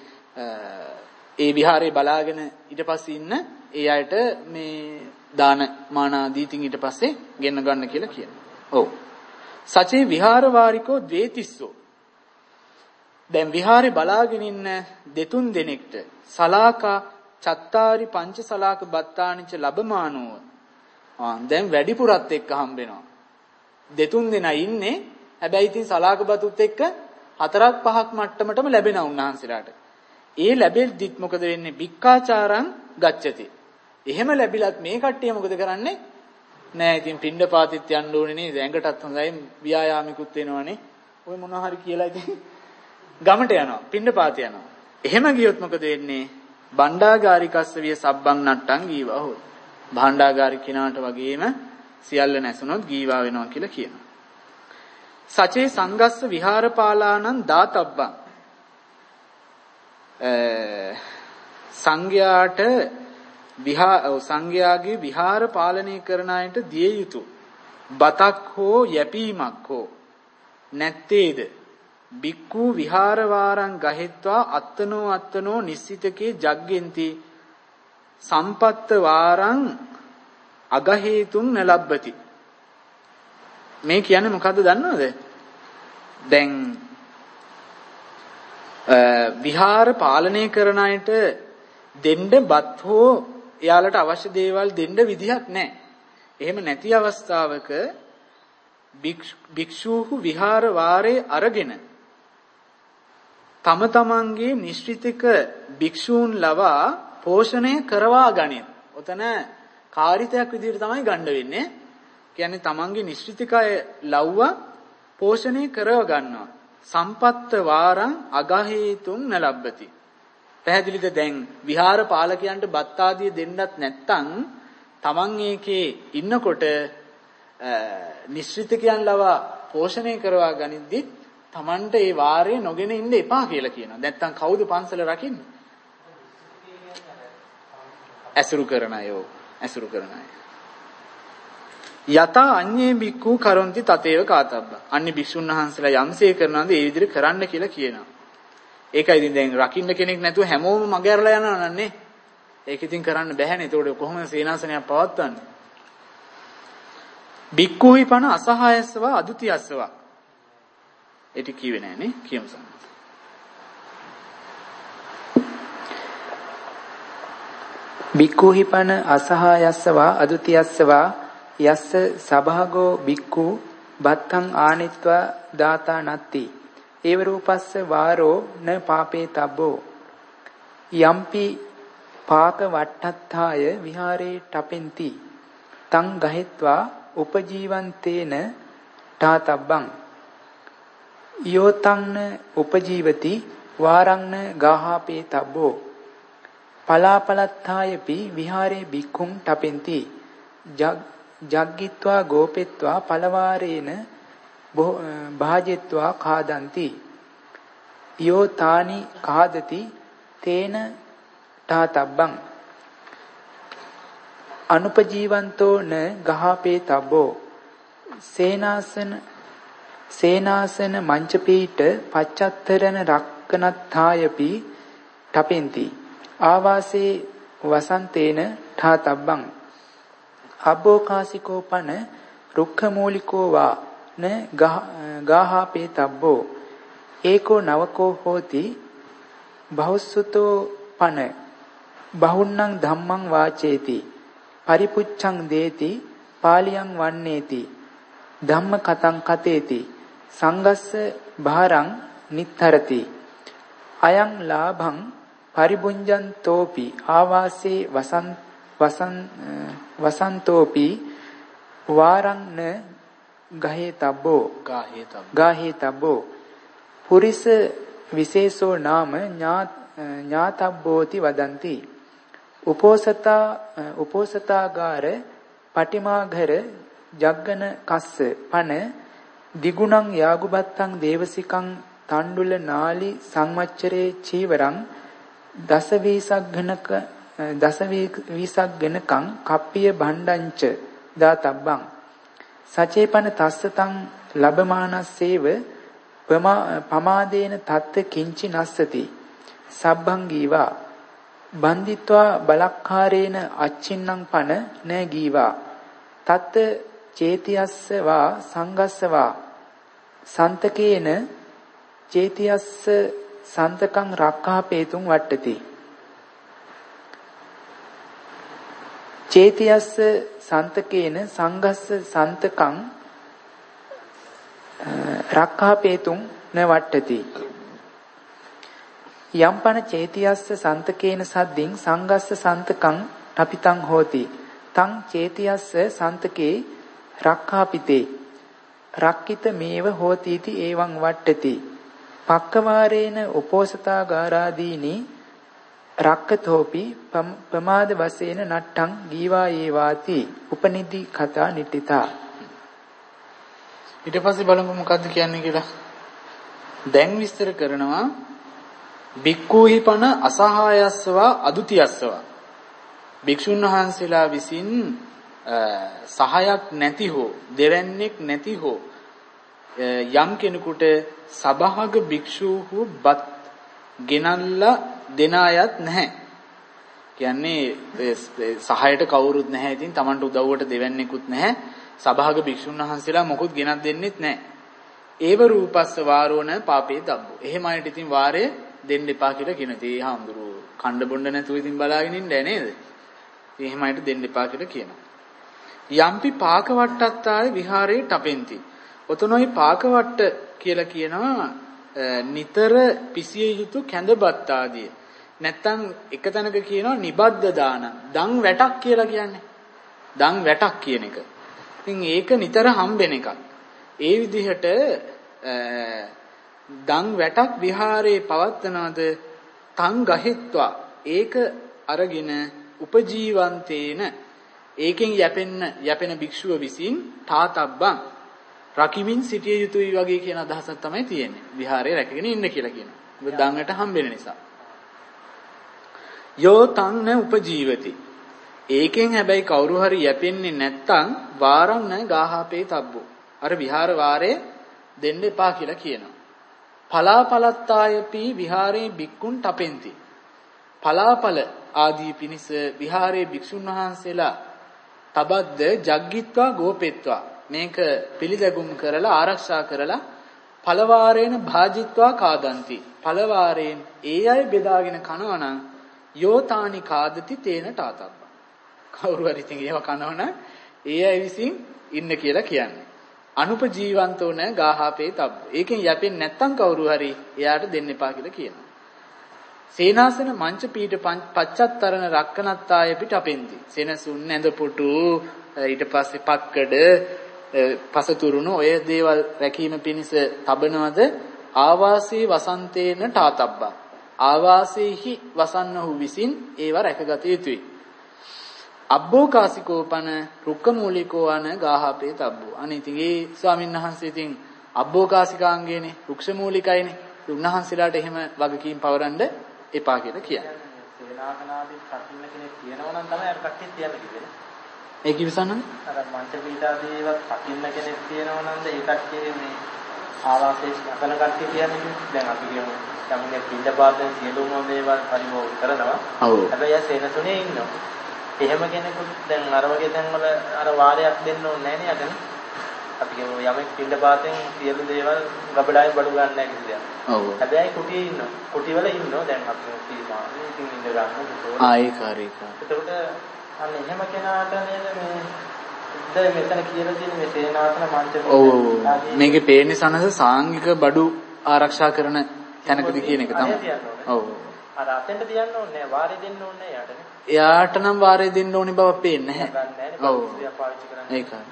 ඒ විහාරේ බලාගෙන ඊට පස්සේ ඉන්න ඒ අයට මේ දාන මාන ආදී තින් ඊට පස්සේ ගෙන්න ගන්න කියලා කියනවා. ඔව්. සචේ විහාර වාරිකෝ ද්වේතිස්සෝ. දැන් විහාරේ බලාගෙන ඉන්න දෙතුන් දෙනෙක්ට සලාකා චත්තාරි පංච සලාක බත්තානිච ලබමානෝ. දැන් වැඩිපුරත් එක්ක හම්බෙනවා. දෙතුන් දෙනා ඉන්නේ. හැබැයි ඉතින් සලාක බතුත් එක්ක 4-5ක් මට්ටමටම ලැබෙනා උන්වහන්සේලාට. ඒ ලැබෙද්දිත් මොකද වෙන්නේ? භික්ඛාචාරං ගච්ඡති. එහෙම ලැබිලත් මේ කට්ටිය මොකද කරන්නේ? නෑ ඉතින් පිණ්ඩපාතිත් යන්න ඕනේ නේද? ඇඟටත් හොඳයි ව්‍යායාමිකුත් වෙනවනේ. ඔය මොනවා හරි කියලා ඉතින් ගමට යනවා. පිණ්ඩපාත යනවා. එහෙම ගියොත් මොකද වෙන්නේ? බණ්ඩාගාරිකස්ස විය සබ්බං නට්ටං ගීවා හොත්. භාණ්ඩාගාරික කෙනාට වගේම සියල්ල නැසුනොත් ගීවා වෙනවා කියලා කියනවා. සචේ සංගස්ස විහාරපාලානං දාතබ්බං. සංඝයාගේ විහාර පාලනය කරන අයට දිය යුතු බතක් හෝ යැපීමක් හෝ නැත්තේද? බික්ඛු විහාර වාරං ගහෙත්වා අත්තනෝ නිස්සිතකේ ජග්ගෙන්ති සම්පත්ත වාරං අගහේතුම් නලබ්බති. මේ කියන්නේ මොකද්ද දන්නවද? දැන් විහාර පාලනය කරන අයට දෙන්න බත් හෝ එයාලට අවශ්‍ය දේවල් දෙන්න විදිහක් නැහැ. එහෙම නැති අවස්ථාවක භික්ෂූහු විහාර වාරේ අරගෙන තම තමන්ගේ නිශ්චිතක භික්ෂූන් ලවා පෝෂණය කරවා ගනිත්. ඔතන කාර්යයක් විදිහට තමයි ගන්න වෙන්නේ. කියන්නේ තමන්ගේ නිශ්චිතකය ලව්වා පෝෂණය කරව ගන්නවා. සම්පත්ත වාරං අගහේතුම් නලබ්බති. පැහැදිලිද? දැන් විහාර පාලකයන්ට බත් ආදිය දෙන්නත් නැත්නම් තමන් ඒකේ ඉන්නකොට නිශ්චිතකයන් ලවා පෝෂණය කරවා ගනිද්දි තමන්ට ඒ වාරේ නොගෙන ඉන්න එපා කියලා කියනවා. නැත්තම් කවුද පන්සල රකින්නේ? ඇසුරු කරන අය. ඇසුරු කරන අය. යත අඤ්ඤේ බික්ඛු කරොන්ති තතේව කාතබ්බ. අන්නේ භික්ෂුන් වහන්සේලා යම්සේ කරනවාද ඒ විදිහට කරන්න කියලා කියනවා. ඒකයි ඉතින් දැන් රකින්න කෙනෙක් නැතුව හැමෝම මගහැරලා යනවා නන්නේ. ඒක ඉතින් කරන්න බැහැනේ. ඒතකොට කොහොමද සේනාසනයක් පවත්වන්නේ? බික්ඛුහි පන අසහායස්ව අදුතියස්ව. ඒක කිව්වේ නෑනේ. කියමු සම්. බික්ඛුහි පන අසහායස්ව අදුතියස්ව යස්ස සභාගෝ බික්ඛු බත්තං ආනිත්වා දාතා නත්ති ඒව රූපස්ස වාරෝ න පාපේ තබ්බෝ යම්පි පාක වට්ටත්තාය විහාරේ ටපෙන්ති තං ගහෙත්වා උපජීවන්තේන ඨාතබ්බං යෝතං උපජීවති වාරං ගාහාපේ තබ්බෝ පලාපලත්තායපි විහාරේ බික්ඛුං ටපෙන්ති ජග්ගිත්වා ගෝපෙත්වා පලවාරේන භාජෙත්වා කාදන්ති යෝ තානි කාදති තේන ඨාතබ්බං අනුපජීවන්තෝ න ගහපේ තබ්බෝ සේනාසන මංචපීඨ පච්චත්තරන රක්කනත්ථායපි ඨපෙන්ති ආවාසේ වසන්තේන ඨාතබ්බං අබ්බෝකාසිකෝ පන රුක්ඛමූලිකෝ වා න ගාහපේ තබ්බෝ ඒකෝ නවකෝ හෝති බහුසුතෝ පන බහුන්නං ධම්මං වාචේති පරිපුච්ඡං දේති පාලියං වන්නේති ධම්ම කතං කතේති සංගස්ස භාරං නිත්තරති අයං ලාභං පරිබුඤ්ජන්තෝපි ආවාසේ වසන්තෝපි වාරං න ගාහේ තබ්බෝ පුරිස විශේෂෝ නාම ඥාතබ්බෝති වදන්ති උපෝසතාගාර පටිමාඝර ජග්ගන කස්ස පන දිගුණං යාගුබත්තං දේවසිකං තණ්ඩුල නාලි සංවච්චරේ චීවරං දසවීසග්ගනකං කප්පිය භණ්ඩංච දාතබ්බං සචේපන තස්සතං ලබමානස්සේව පමාදේන තත්ත කිංචි නස්සති සබ්බං ගීවා බන්දිත්වා බලක්කාරේන අච්චින්නම් පන න ගීවා තත්ත චේතියස්ස වා සංගස්සවා සන්තකේන චේතියස්ස සන්තකං රක්ඛාපේතුං වට්ටති චේතියස්ස සන්තකේන සංගස්ස සන්තකං රක්ඛාපේතුං න වට්ටති යම්පන චේතියස්ස සන්තකේන සද්දින් සංගස්ස සන්තකං ඨපිතං හෝති තං චේතියස්ස සන්තකේ රක්ඛාපිතේ රක්කිත මේව හෝතිති එවං වට්ටති පක්කවාරේන උපෝසතාගාරාදීනි රක්කතෝපි ප්‍රමාද වශයෙන් නට්ටං ගීවා ඒවාති උපනිදි කතා නිටිතා. ඊට පස්සේ බලමු මොකද්ද කියන්නේ කියලා. දැන් විස්තර කරනවා බික්ඛූහි පන අසහායස්සවා අදුතියස්සවා භික්ෂුන් වහන්සේලා විසින් සහායක් නැති හෝ දෙවන්නේක් නැති හෝ යම් කෙනෙකුට සබහාග භික්ෂූහු බත් ගෙනල්ලා දෙන අයත් නැහැ. කියන්නේ සහායට කවුරුත් නැහැ. ඉතින් Tamanට උදව්වට දෙවන්නේකුත් නැහැ. සබහාග භික්ෂුන් වහන්සේලා මොකුත් ගෙනත් දෙන්නෙත් නැහැ. ඒව රූපස්ස වාරෝණ පාපේ තබ්බෝ. එහෙම අයට ඉතින් වාරේ දෙන්න එපා කියලා කියනවා. ඒ හාමුදුරුවෝ කණ්ඩ බොණ්ඩ නැතුව ඉතින් බලාගෙන ඉන්නේ නේද? ඉතින් එහෙම අයට දෙන්න එපා කියලා කියනවා. යම්පි පාකවට්ටත්තාය විහාරේ ටපෙන්ති. ඔතනෝයි පාකවට්ට කියලා කියනවා නිතර පිසිය යුතු කැඳබත් ආදිය. නැත්තම් එක තැනක කියනවා නිබද්ද දාන. දන් වැටක් කියලා කියන්නේ. දන් වැටක් කියන එක. ඉතින් ඒක නිතර හම්බෙන එකක්. ඒ විදිහට දන් වැටක් විහාරේ පවත්වනවාද තං ගහෙත්වා ඒක අරගෙන උපජීවන්තේන ඒකෙන් යැපෙන භික්ෂුව විසින් තාතබ්බං රකිමින් සිටිය යුතුයි වගේ කියන අදහසක් තමයි තියෙන්නේ. විහාරේ රැකගෙන ඉන්න කියලා කියනවා. මොකද දන්කට හම්බෙන නිසා. යෝ තං උපජීවති. ඒකෙන් හැබැයි කවුරු හරි යැපෙන්නේ නැත්තම් වාරං න ගාහපේ තබ්බෝ. අර විහාර වාරේ දෙන්න එපා කියලා කියනවා. පලාපලත්තායපි විහාරේ බික්කුන් ටපෙන්ති. පලාපල ආදී පිනිස විහාරේ භික්ෂුන් වහන්සේලා තබද්ද ජග්ගිත්වා ගෝපෙත්වා මේක පිළිදැගුම් කරලා ආරක්ෂා කරලා පළවාරේන භාජිත්වා කාදන්ති. පළවාරයෙන් ඒ අය බෙදාගෙන කනවනම් යෝතානි කාදති තේන තාතබ්බ. කවුරු හරි ඉතින් ඒව කනවනම් ඒ අය විසින් ඉන්න කියලා කියන්නේ. අනුපජීවන්තෝ න ගාහාපේ තබ්බ. ඒකෙන් යැපෙන්නේ නැත්තම් කවුරු හරි එයාට දෙන්න එපා කියලා කියනවා. සේනාසන මංච පීඨ පච්චත්තරණ රක්කනත්තාය පිට අපෙන්ති. සෙනසුන් ඇඳ පුටු ඊට පස්සේ පක්කඩ පසතුරුණු ඔය දේවල් රැකීම පිණිස තබනවද ආවාසී වසන්තේන ඨාතබ්බා. ආවාසීහි වසන්නහු විසින් ඒව රැකගත යුතුයි. අබ්බෝකාසිකෝපන රුක්කමූලිකෝ අන ගාහපේ තබ්බෝ. අනිතින් ඒ ස්වාමීන් වහන්සේ ඉතින් අබ්බෝකාසිකාංගේනේ රුක්ෂමූලිකයිනේ. උන්වහන්සේලාට එහෙම වගකීම් පවරන්න එපා කියලා කියන්නේ. සේනාසනාදී කටින්න කෙනෙක් කියනවා නම් තමයි අර කට්ටිය තියන්න කිව්වේ. ඒ කිව්සන්නද? අර මංච පීඨාදීවත් කටින්න කෙනෙක් කියනවා නන්ද ඒ කට්ටිය මේ ආවාසයේ අකල කට්ටිය කියන්නේ. දැන් අපි කියමු සම්මුතිය පිළිපාතෙන් සියලුම මේවා පරිභෝග කරනවා. හැබැයි ආ සේනසුනේ ඉන්නවා. එහෙම කෙනෙකුට දැන් අර වගේ තැන්වල අර වාරයක් දෙන්න ඕනේ නැහැ නේ අතන. අපි කියමු යමෙක් පිළිපාතෙන් සියලු දේවල් ගබඩායෙන් බඩු ගන්න නැහැ කිසි දෙයක්. ඔව්. හැබැයි කුටියේ ඉන්නවා. කුටිවල ඉන්නවා දැන් අපි සීමා. ඉතින් ඉඳ ගන්න. ඒක හරි. එතකොට අන්න එහෙම කෙනාට නේද මේ දැන් මෙතන කියලා තියෙන මේ සේනාසන මංච. ඔව්. මේකේ පේන්නේ සනස සාංගික බඩු ආරක්ෂා කරන තැනකදී කියන එක තමයි. ඔව්. අර අතෙන්ට තියන්න ඕනේ නැහැ. වාරේ දෙන්න ඕනේ නැහැ යාට. එයාට නම් වාරේ දෙන්න ඕනි බව පේන්නේ නැහැ. ඔව්. ඒකයි.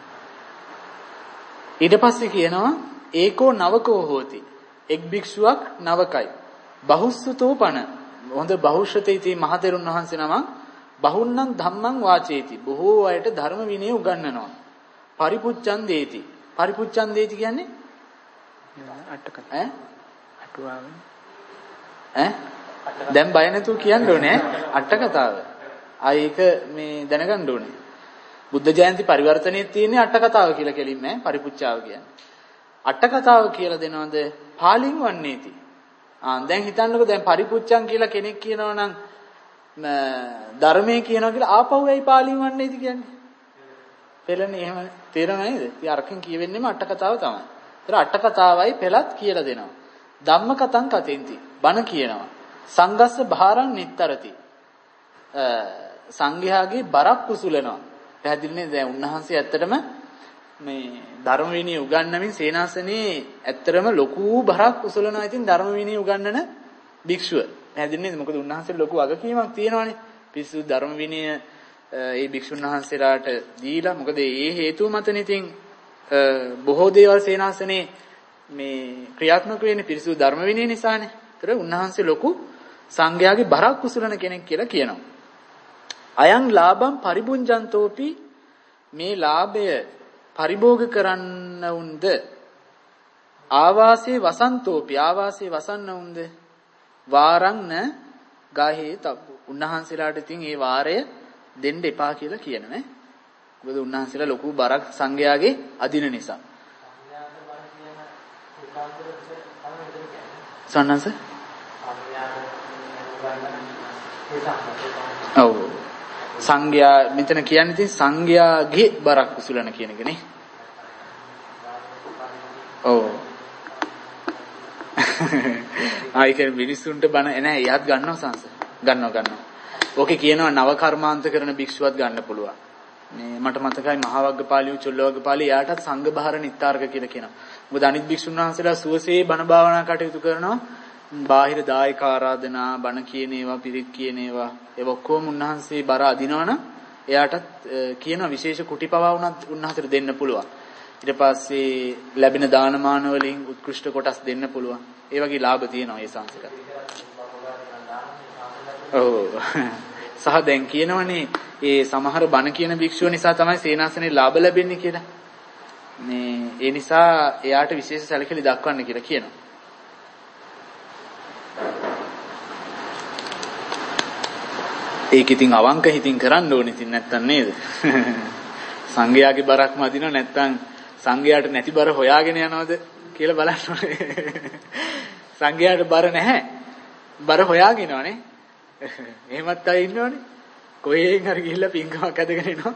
ඊට පස්සේ කියනවා ඒකෝ නවකෝ හෝති. එක් භික්ෂුවක් නවකයි. බහුස්සතෝ පන. හොඳ බහුශ්‍රතේති මහතෙරුන් වහන්සේ නම බහුන්නං ධම්මං වාචේති. බොහෝ අයට ධර්ම විනය උගන්වනවා. පරිපුච්ඡන් දේති. පරිපුච්ඡන් දේති කියන්නේ අටක ඈ අටුවාවෙන් ඈ දැන් බය නැතුව කියන්න ඕනේ අට කතාව. ඒක මේ දැනගන්න ඕනේ. බුද්ධ ජයන්ති පරිවර්තනයේ තියෙන්නේ අට කතාව කියලා කෙලින්ම පරිපුච්ඡාව කියන්නේ. අට කතාව කියලා දෙනවද පාලින් වන්නේති. දැන් හිතන්නකෝ දැන් පරිපුච්ඡන් කියලා කෙනෙක් කියනවා නම් ධර්මයේ කියනවා කියලා ආපහු ඇයි පාලින් වන්නේති කියන්නේ? පෙළනේ එහෙම තේරෙනව නේද? ඉතින් අරකින් කියවෙන්නේම අට කතාව තමයි. ඒතර අට කතාවයි පෙළත් කියලා දෙනවා. ධම්ම කතං කතෙන්ති. බණ කියනවා. සංගස්ස භාරං නිත්තරති. සංඝයාගේ බරක් කුසුලනවා. පැහැදිලිනේ දැන් උන්වහන්සේ ඇත්තටම මේ ධර්ම විනය උගන්වමින් සේනාසනේ ඇත්තටම ලොකු බරක් කුසලනවා. ඉතින් ධර්ම විනය උගන්වන භික්ෂුව. පැහැදිලිනේ මොකද උන්වහන්සේ ලොකු වගකීමක් තියෙනවානේ. පිරිසුදු ධර්ම විනය ඒ භික්ෂුන් වහන්සේලාට දීලා මොකද ඒ හේතුව මතනේ ඉතින් බොහෝ දේවල් සේනාසනේ මේ ක්‍රියාත්මක වෙන්නේ පිරිසුදු ධර්ම විනය නිසානේ. ඒතර උන්වහන්සේ ලොකු සංඝයාගේ බරක් කුසලන කෙනෙක් කියලා කියනවා. අයං ලාභං පරිබුංජන්තෝපි මේ ලාභය පරිභෝග කරන්න උන්ද ආවාසේ වසන්තෝපි ආවාසේ වසන්න උන්ද වාරං න ගාහේ තබ්බු. උන්වහන්සේලාට ඉතින් ඒ වාරය දෙන්න එපා කියලා කියනවා. මොකද උන්වහන්සේලා ලොකු බරක් සංඝයාගේ අදින නිසා. සන්නස ඔව් සංඝයා මෙතන කියන්නේ ඉතින් සංඝයාගේ බරක් කුසලන කියන එකනේ. ඔව් ආයික මිනිසුන්ට බණ නැහැ එයාත් ගන්නවා සංස ගන්නවා. ඕකේ කියනවා නව කර්මාන්ත කරන භික්ෂුවත් ගන්න පුළුවන්. මේ මට මතකයි මහවග්ගපාලිය චොල්ලවග්ගපාලිය යාටත් සංඝ බහර නිත්තාර්ක කියලා කියනවා. මොකද අනිත් භික්ෂුන් වහන්සේලා සුවසේ බණ භාවනා කටයුතු කරනවා. බාහිර දායක ආරාධනා බණ කියන ඒවා පිරිත් කියන ඒවා ඒ ඔක්කොම උන්වහන්සේ බර අදිනවනම් එයාටත් කියන විශේෂ කුටි පවා උනත් උන්වහන්සේට දෙන්න පුළුවන්. ඊට පස්සේ ලැබෙන දානමාන වලින් උත්කෘෂ්ඨ කොටස් දෙන්න පුළුවන්. ඒ වගේ ලාභ තියෙනවා ඒ සංසකට. ඔව්. සහ දැන් කියනවනේ ඒ සමහර බණ කියන භික්ෂුව නිසා තමයි සේනාසනේ ලාභ ලැබෙන්නේ කියලා. මේ ඒ නිසා එයාට විශේෂ සැලකිලි දක්වන්න කියලා කියනවා. ඒක ඉතින් අවංක හිතින් කරන්න ඕනේ ඉතින් නැත්තම් නේද? සංඝයාගේ බරක් මදිනව නැත්තම් සංඝයාට නැති බර හොයාගෙන යනවද කියලා බලන්න ඕනේ. සංඝයාට බර නැහැ. බර හොයාගෙනවනේ. එහෙමත් අය ඉන්නවනේ. කොහෙන් හරි ගිහිල්ලා පින්කමක් ඇදගෙන එනවා.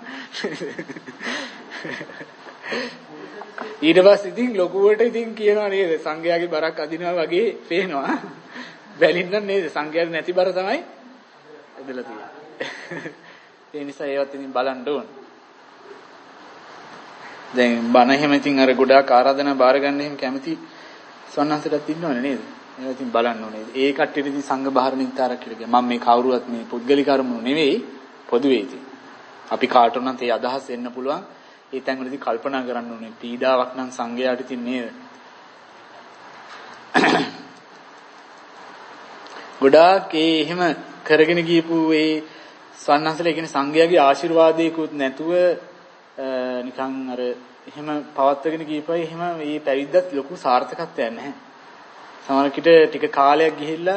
ඊට පස්සේ ඉතින් ලොකුවට ඉතින් කියනවා නේද සංඝයාගේ බරක් අදිනවා වගේ පේනවා. බැලින්න නේද සංඝයාට නැති බර තමයි ඇදලා තියෙන්නේ. ඒ නිසා ඒවත් ඉතින් බලන්න ඕන. දැන් බණ එහෙම ඉතින් අර ගොඩාක් ආරාධනා බාර ගන්න එහෙම කැමති සොන්නන්සටත් ඉන්නවනේ නේද? ඒක ඉතින් බලන්න ඕනේ. ඒ කට්ටියට ඉතින් සංඝ බාහිර නිත්‍යාරක් කියලා කියනවා. මම මේ කවුරුවත් මේ පුද්ගලික අරමුණු නෙවෙයි පොදුවේ ඉතින්. අපි කාට උනත් ඒ අදහස් එන්න පුළුවන්. ඒ තැන් වලදී කල්පනා කරන්න ඕනේ. පීඩාවක් නම් සංඝයාට ඉතින් නේද? ගොඩාක් එහෙම කරගෙන ගියපු ඒ සොන්නන්සලා කියන්නේ සංඝයාගේ ආශිර්වාදයකුත් නැතුව නිකන් අර එහෙම පවත්වගෙන ගියපයි එහෙම මේ පැවිද්දත් ලොකු සාර්ථකත්වයක් නැහැ. සමහරකිට ටික කාලයක් ගිහිල්ලා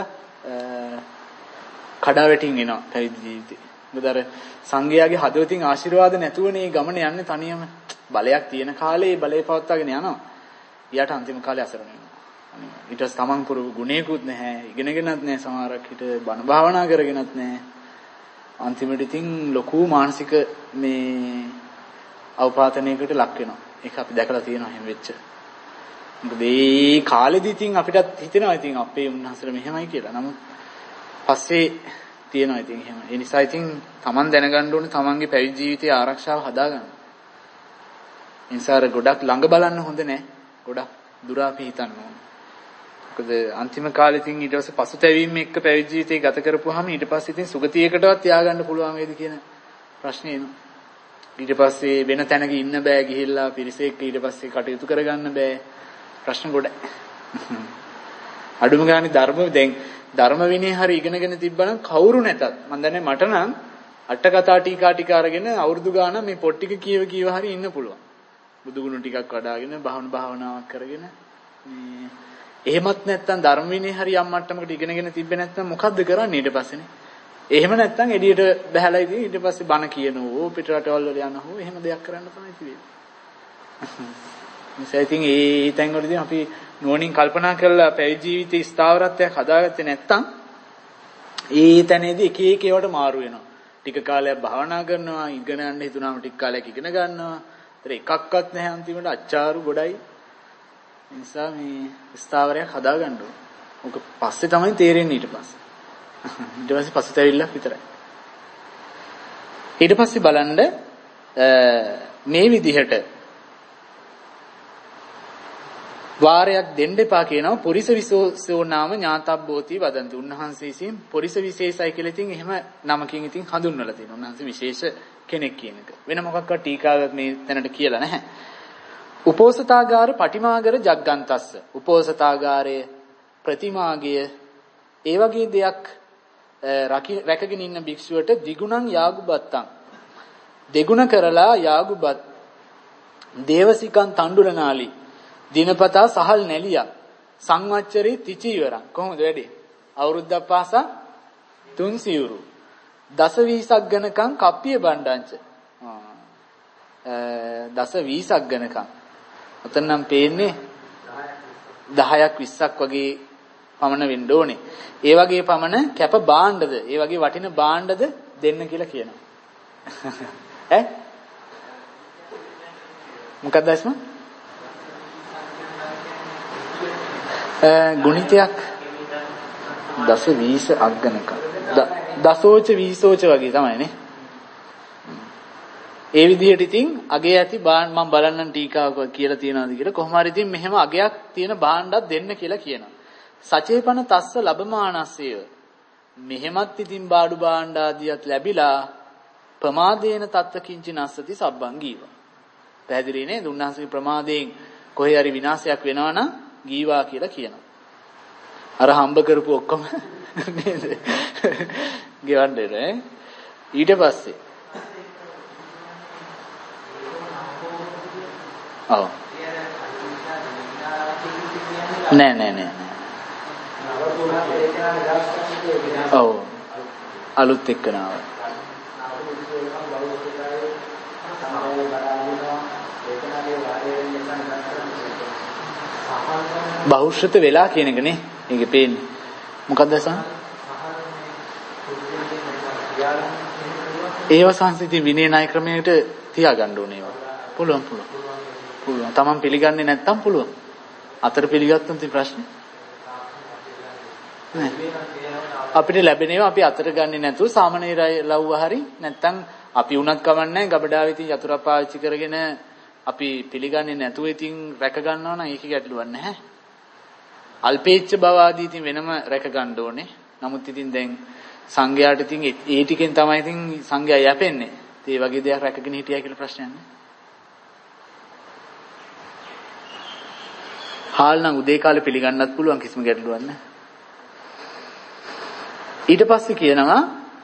කඩාවැටින් එනවා පැවිදි ජීවිතේ. මොකද අර සංඝයාගේ හදවතින් ආශිර්වාද නැතුවනේ මේ ගමන යන්නේ තනියම. බලයක් තියෙන කාලේ බලය පවත්වාගෙන යනවා. ඊට අන්තිම කාලේ අසරණ වෙනවා. ඊට පස්සේ තමන් පුරු ගුණේකුත් නැහැ. ඉගෙනගෙනත් නැහැ සමහරකිට බණ භාවනා කරගෙනත් නැහැ. අන්තිමට ඉතින් ලොකු මානසික මේ අවපාතනයකට ලක් වෙනවා. ඒක අපි දැකලා තියෙනවා එහෙම වෙච්ච. මොකද මේ කාලෙදි ඉතින් අපිටත් හිතෙනවා ඉතින් අපේ උන්වහන්සේලා මෙහෙමයි කියලා. නමුත් පස්සේ තියෙනවා ඉතින් එහෙම. ඒ නිසා ඉතින් Taman දැනගන්න ඕනේ Tamanගේ පැවිදි ජීවිතයේ ආරක්ෂාව හදාගන්න. ඒ නිසා ගොඩක් ළඟ බලන්න හොඳ නැහැ. ගොඩක් දුර අපි හිතන්න ඕනේ. මොකද අන්තිම කාලේ ඉතින් ඊට පස්සේ පසුතැවීම එක්ක පැවිදි ජීවිතේ ගත කරපුවාම ඊට පස්සේ ඉතින් සුගතියකටවත් තියාගන්න පුළුවන් වේද කියන ප්‍රශ්නේ එනවා. ඊට පස්සේ වෙන තැනක ඉන්න බෑ ගිහිල්ලා පිරිසෙක් ඊට පස්සේ කටයුතු කරගන්න බෑ. ප්‍රශ්න ගොඩයි. අඩුම ගානේ ධර්ම විනය හරි ඉගෙනගෙන තිබ්බනම් කවුරු නැතත් මම දන්නේ මට නම් අට කතා ටීකා ටික අරගෙන අවුරුදු ගාණක් මේ පොත් ටික කියව හරි ඉන්න පුළුවන්. බුදුගුණ ටිකක් වඩාගෙන භාවනාවක් කරගෙන මේ එහෙමත් නැත්නම් ධර්ම විනය හරි යම් මට්ටමකට ඉගෙනගෙන තිබ්බේ නැත්නම් මොකද්ද කරන්නේ ඊට පස්සේනේ? එහෙම නැත්නම් එළියට බහැලා ඉතින් ඊට පස්සේ බණ කියනෝ පිටරටවල් වල යනෝ එහෙම දෙයක් කරන්න තමයි තියෙන්නේ. නිසා ඉතින් ඒ තැන් වලදී අපි නුවණින් කල්පනා කරලා පැවිදි ජීවිතේ ස්ථාවරත්වයක් හදාගත්තේ නැත්නම් ඒ තැනේදී එක එක ඒවාට මාරු වෙනවා. ටික කාලයක් භාවනා කරනවා, ඉගෙන ගන්න හිතුනාම ටික කාලයක් ඉගෙන ගන්නවා. ඒතර එකක්වත් නැහැ අන්තිමට අච්චාරු ගොඩයි. ඒ නිසා මේ ස්ථාවරයක් හදාගන්න ඕන. ඔක පස්සේ තමයි තේරෙන්නේ ඊට පස්සේ. ඊට පස්සේ පසුතැවිල්ලක් විතරයි. ඊට පස්සේ බලන්න මේ විදිහට වාරයක් දෙන්න එපා කියනවා පුරිස විශේෂෝ නාම ඥාතබ්බෝති වදන්ති. උන්වහන්සේ විසින් පුරිස විශේෂයි කියලා ඉතින් එහෙම නමකින් ඉතින් හඳුන්වලා තියෙනවා. උන්වහන්සේ විශේෂ කෙනෙක් කියන එක. වෙන මොකක්වත් ටීකාවක් මේ තැනට කියලා නැහැ. උපෝසතාගාර පටිමාගර ජග්ගන්තස්ස. උපෝසතාගාරය ප්‍රතිමාගය ඒ වගේ දෙයක් රැකගෙන ඉන්න භික්ෂුවට දිගුණං යාගුබත්තං දෙගුණ කරලා යාගුබත් දේවසිකං තණ්ඩුලනාලි දිනපතා සහල් නැලියක් සංවච්චරේ තිචීවරං. කොහොමද වැඩේ? අවුරුද්දක් පාසා 3 සිවුරු දස 20ක් ගණකම් කප්පිය බණ්ඩංච දස 20ක් ගණකම් ඔතන නම් පේන්නේ 10ක් 20ක් වගේ පමණ වෙන්න ඕනේ. ඒ වගේ පමණ කැප භාණ්ඩද ඒ වගේ වටින භාණ්ඩද දෙන්න කියලා කියනවා. ඈ මොකක්ද අස්ම? ගුණිතයක් දස 20 අග්ගණක දසෝච වීසෝච වගේ තමයිනේ. ඒ විදිහට ඉතින් අගේ ඇති මම බලන්නම් ටීකාවක කියලා තියනවාද කියලා කොහොම හරි ඉතින් මෙහෙම අගයක් තියෙන භාණ්ඩයක් දෙන්න කියලා කියනවා. සචේපන තස්ස ලබමානස්සය මෙහෙමත් ඉතින් බාඩු භාණ්ඩ ආදියත් ලැබිලා ප්‍රමාදේන තත්ත්ව කිංචි නස්සති සබ්බං ගීවා. පැහැදිලි නේද? උන්වහන්සේගේ ප්‍රමාදයෙන් කොහේ හරි විනාශයක් වෙනවා නම් ගීවා කියලා කියනවා. අර හම්බ කරපු ඔක්කොම නේද? ගෙවන්නේ නේ. ඊට පස්සේ ඔව් නෑ ඔව් අලුත් එක්කනාව බහුශ්‍රත වෙලා කියන එක නේ. මේකේ පේන්නේ. මොකක්ද අසන්? ඒව සංසිද්ධි විනය ණය ක්‍රමයට තියාගන්න ඕනේ ඒවා. පුළුවන්. Taman පිළිගන්නේ නැත්තම් පුළුවන්. අතර පිළිගත්තොත් ඉතින් ප්‍රශ්නේ. නෑ. අපිට ලැබෙන ඒවා අපි අතර ගන්නේ නැතුව සාමනීර ලව්ව හරි නැත්තම් අපි උනත් කවන්නේ ගබඩාවේ තියෙන යතුරු පාවිච්චි කරගෙන අපි පිළිගන්නේ නැතුව ඉතින් රැක ගන්නවා නම් ඒකේ ගැටලුවක් නැහැ. අල්පේච්ඡ බව ආදී ඉතින් වෙනම රැක ගන්න ඕනේ. නමුත් ඉතින් දැන් සංඝයාට ඉතින් ඒ ටිකෙන් තමයි ඉතින් සංඝයා යැපෙන්නේ. ඒ වගේ දෙයක් රැකගෙන හිටියා කියලා ප්‍රශ්නයක් නෑ. හාල් නම් උදේ කාලේ පිළිගන්නත් පුළුවන් කිසිම ගැටලුවක් නෑ. ඊට පස්සේ කියනවා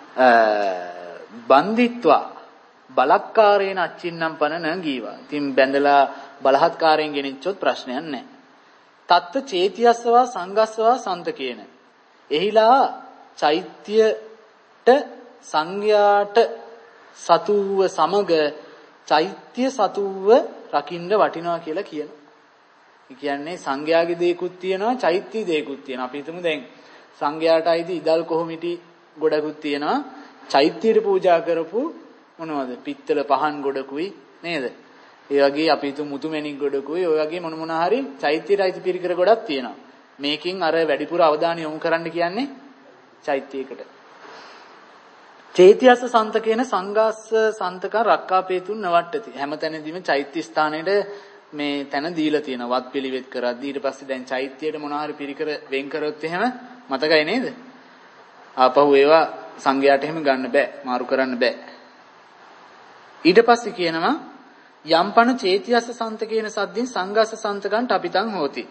බන්දිත්වා බලක්කාරේන අච්චින්නම් පන නගීවා. ඉතින් බැඳලා බලහත්කාරයෙන් ගෙනිච්චොත් ප්‍රශ්නයක් නෑ. තත්ත චේතියස්සවා සංගස්සවා සන්තකේන. එහිලා චෛත්‍යයට සංඝයාට සතුව සමග චෛත්‍ය සතුව රකින්න වටිනවා කියලා කියනවා. ඒ කියන්නේ සංඝයාගේ දේකුත් තියෙනවා චෛත්‍ය දේකුත් තියෙනවා. අපි හිතමු දැන් සංඝයාට අයිති ඉදල් කොහොමිටි ගොඩකුත් තියෙනවා. චෛත්‍යයට පූජා කරපු මොනවද? පිත්තල පහන් ගොඩකුයි නේද? ඒ වගේ අපි හිතමු මුතුමැණික් ගොඩකුයි ඔය වගේ මොන හරි චෛත්‍යයට අයිති පිරිකර ගොඩක් තියෙනවා. මේකෙන් අර වැඩිපුර අවධානය යොමු කරන්න කියන්නේ චෛත්‍යයකට. චේතියස්ස සන්තකේන සංඝාස්ස සන්තක රක්කාපේතුන් නවට්ටති. හැමතැනදීම චෛත්‍ය ස්ථානයේ මේ තැන දීලා තියෙනවා. වත් පිළිවෙත් කරද්දී ඊට පස්සේ දැන් චෛත්‍යයට මොන හරි පිරිකර වෙන් කරොත් එහෙම මතකයි නේද? ආපහු ඒවා සංඝයාට එහෙම ගන්න බෑ. මාරු කරන්න බෑ. ඊට පස්සේ කියනවා යම්පන චේතියස්ස සන්තකේන සද්දින් සංඝාස්ස සන්තකන්ට අපිටන් හෝති.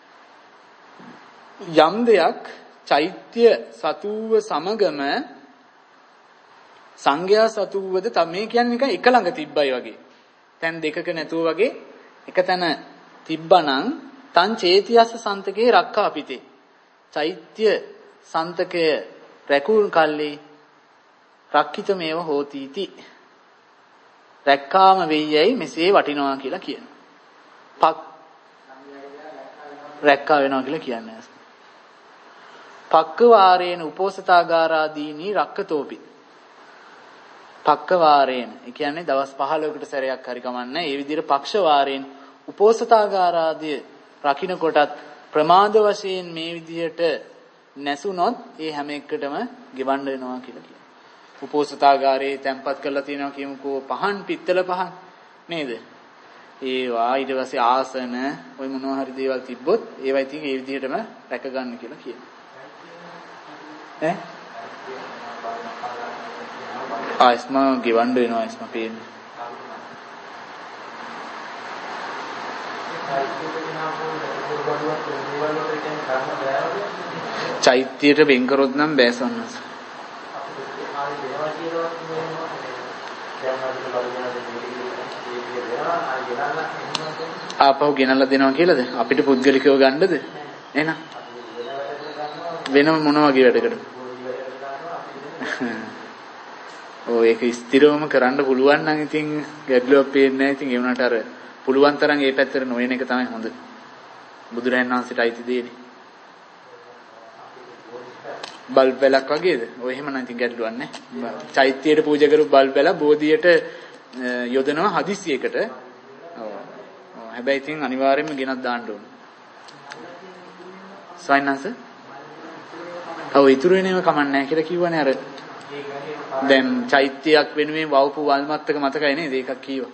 යම් දෙයක් චෛත්‍ය සතුව සමගම සංඝයා සතුවද තමයි කියන්නේ නිකන් එක ළඟ තිබ්බයි වගේ. තැන් දෙකක නැතුව වගේ එක තැන තිබ්බනම් තන් චේතියස්ස සන්තකේ රක්කා අපිතේ. චෛත්‍ය සන්තකය රැකුන් කල්ලි රක්කිතමේව හෝතිති. රැක්කාම වෙయ్యයි මෙසේ වටිනවා කියලා කියනවා. රැක්කා වෙනවා කියලා කියන්නේ. පක්කවාරේන උපෝසතාගාරාදීනි රක්කතෝපි. පක්කවාරේන ඒ කියන්නේ දවස් 15කට සැරයක් හරි කමන්නේ. ඒ විදිහට පක්ෂ වාරයෙන් උපෝසතාගාරාදී රකින්න කොටත් ප්‍රමාද වශයෙන් මේ විදිහට නැසුනොත් ඒ හැම එකටම ගෙවන්න වෙනවා කියලා කියනවා. උපෝසතාගාරේ තැම්පත් කරලා තියෙනවා කියමුකෝ පහන් පිත්තල පහන් නේද? ඒවා ඊට පස්සේ ආසන ওই මොනවා හරි දේවල් තිබ්බොත් ඒවා ඉතින් ඒ විදිහටම රැක ගන්න කියලා කියනවා. ආස්ම ගෙවන්න වෙනවා ආස්ම පේන්නේ. චෛත්‍යයට වෙන් කරොත් නම් බෑසන්නස්. ආපහු ගෙනල්ලා දෙනවා කියලාද? අපිට පුද්ගලිකව ගන්නද? එහෙනම් වෙනම මොන වගේ වැඩකට? ඔය ඒක ස්ථිරවම කරන්න පුළුවන් නම් ඉතින් ගැටලුවක් පේන්නේ නැහැ. ඉතින් ඒ වුණාට අර පුළුවන් තරම් ඒ පැත්තට නොයන එක තමයි හොඳ. බුදුරජාණන් වහන්සේට අයිති දෙන්නේ. බල්බ් වැලක් වගේද? ඔය එහෙම නම් ඉතින් ගැටලුවක් නැහැ. චෛත්‍යයට පූජා කරපු බල්බ් වැල බෝධියට යොදනවා හදිස්සියකට. හැබැයි ඉතින් අනිවාර්යයෙන්ම ගෙනත් දාන්න ඕන. සයින්ස් ඔව් ඉතුරු වෙනේම කමන්නේ නැහැ කියලා කිව්වනේ අර දැන් චෛත්‍යයක් වෙනුවෙන් වවපු වල්මත්තක මතකයි නේද? ඒකක් කීවා.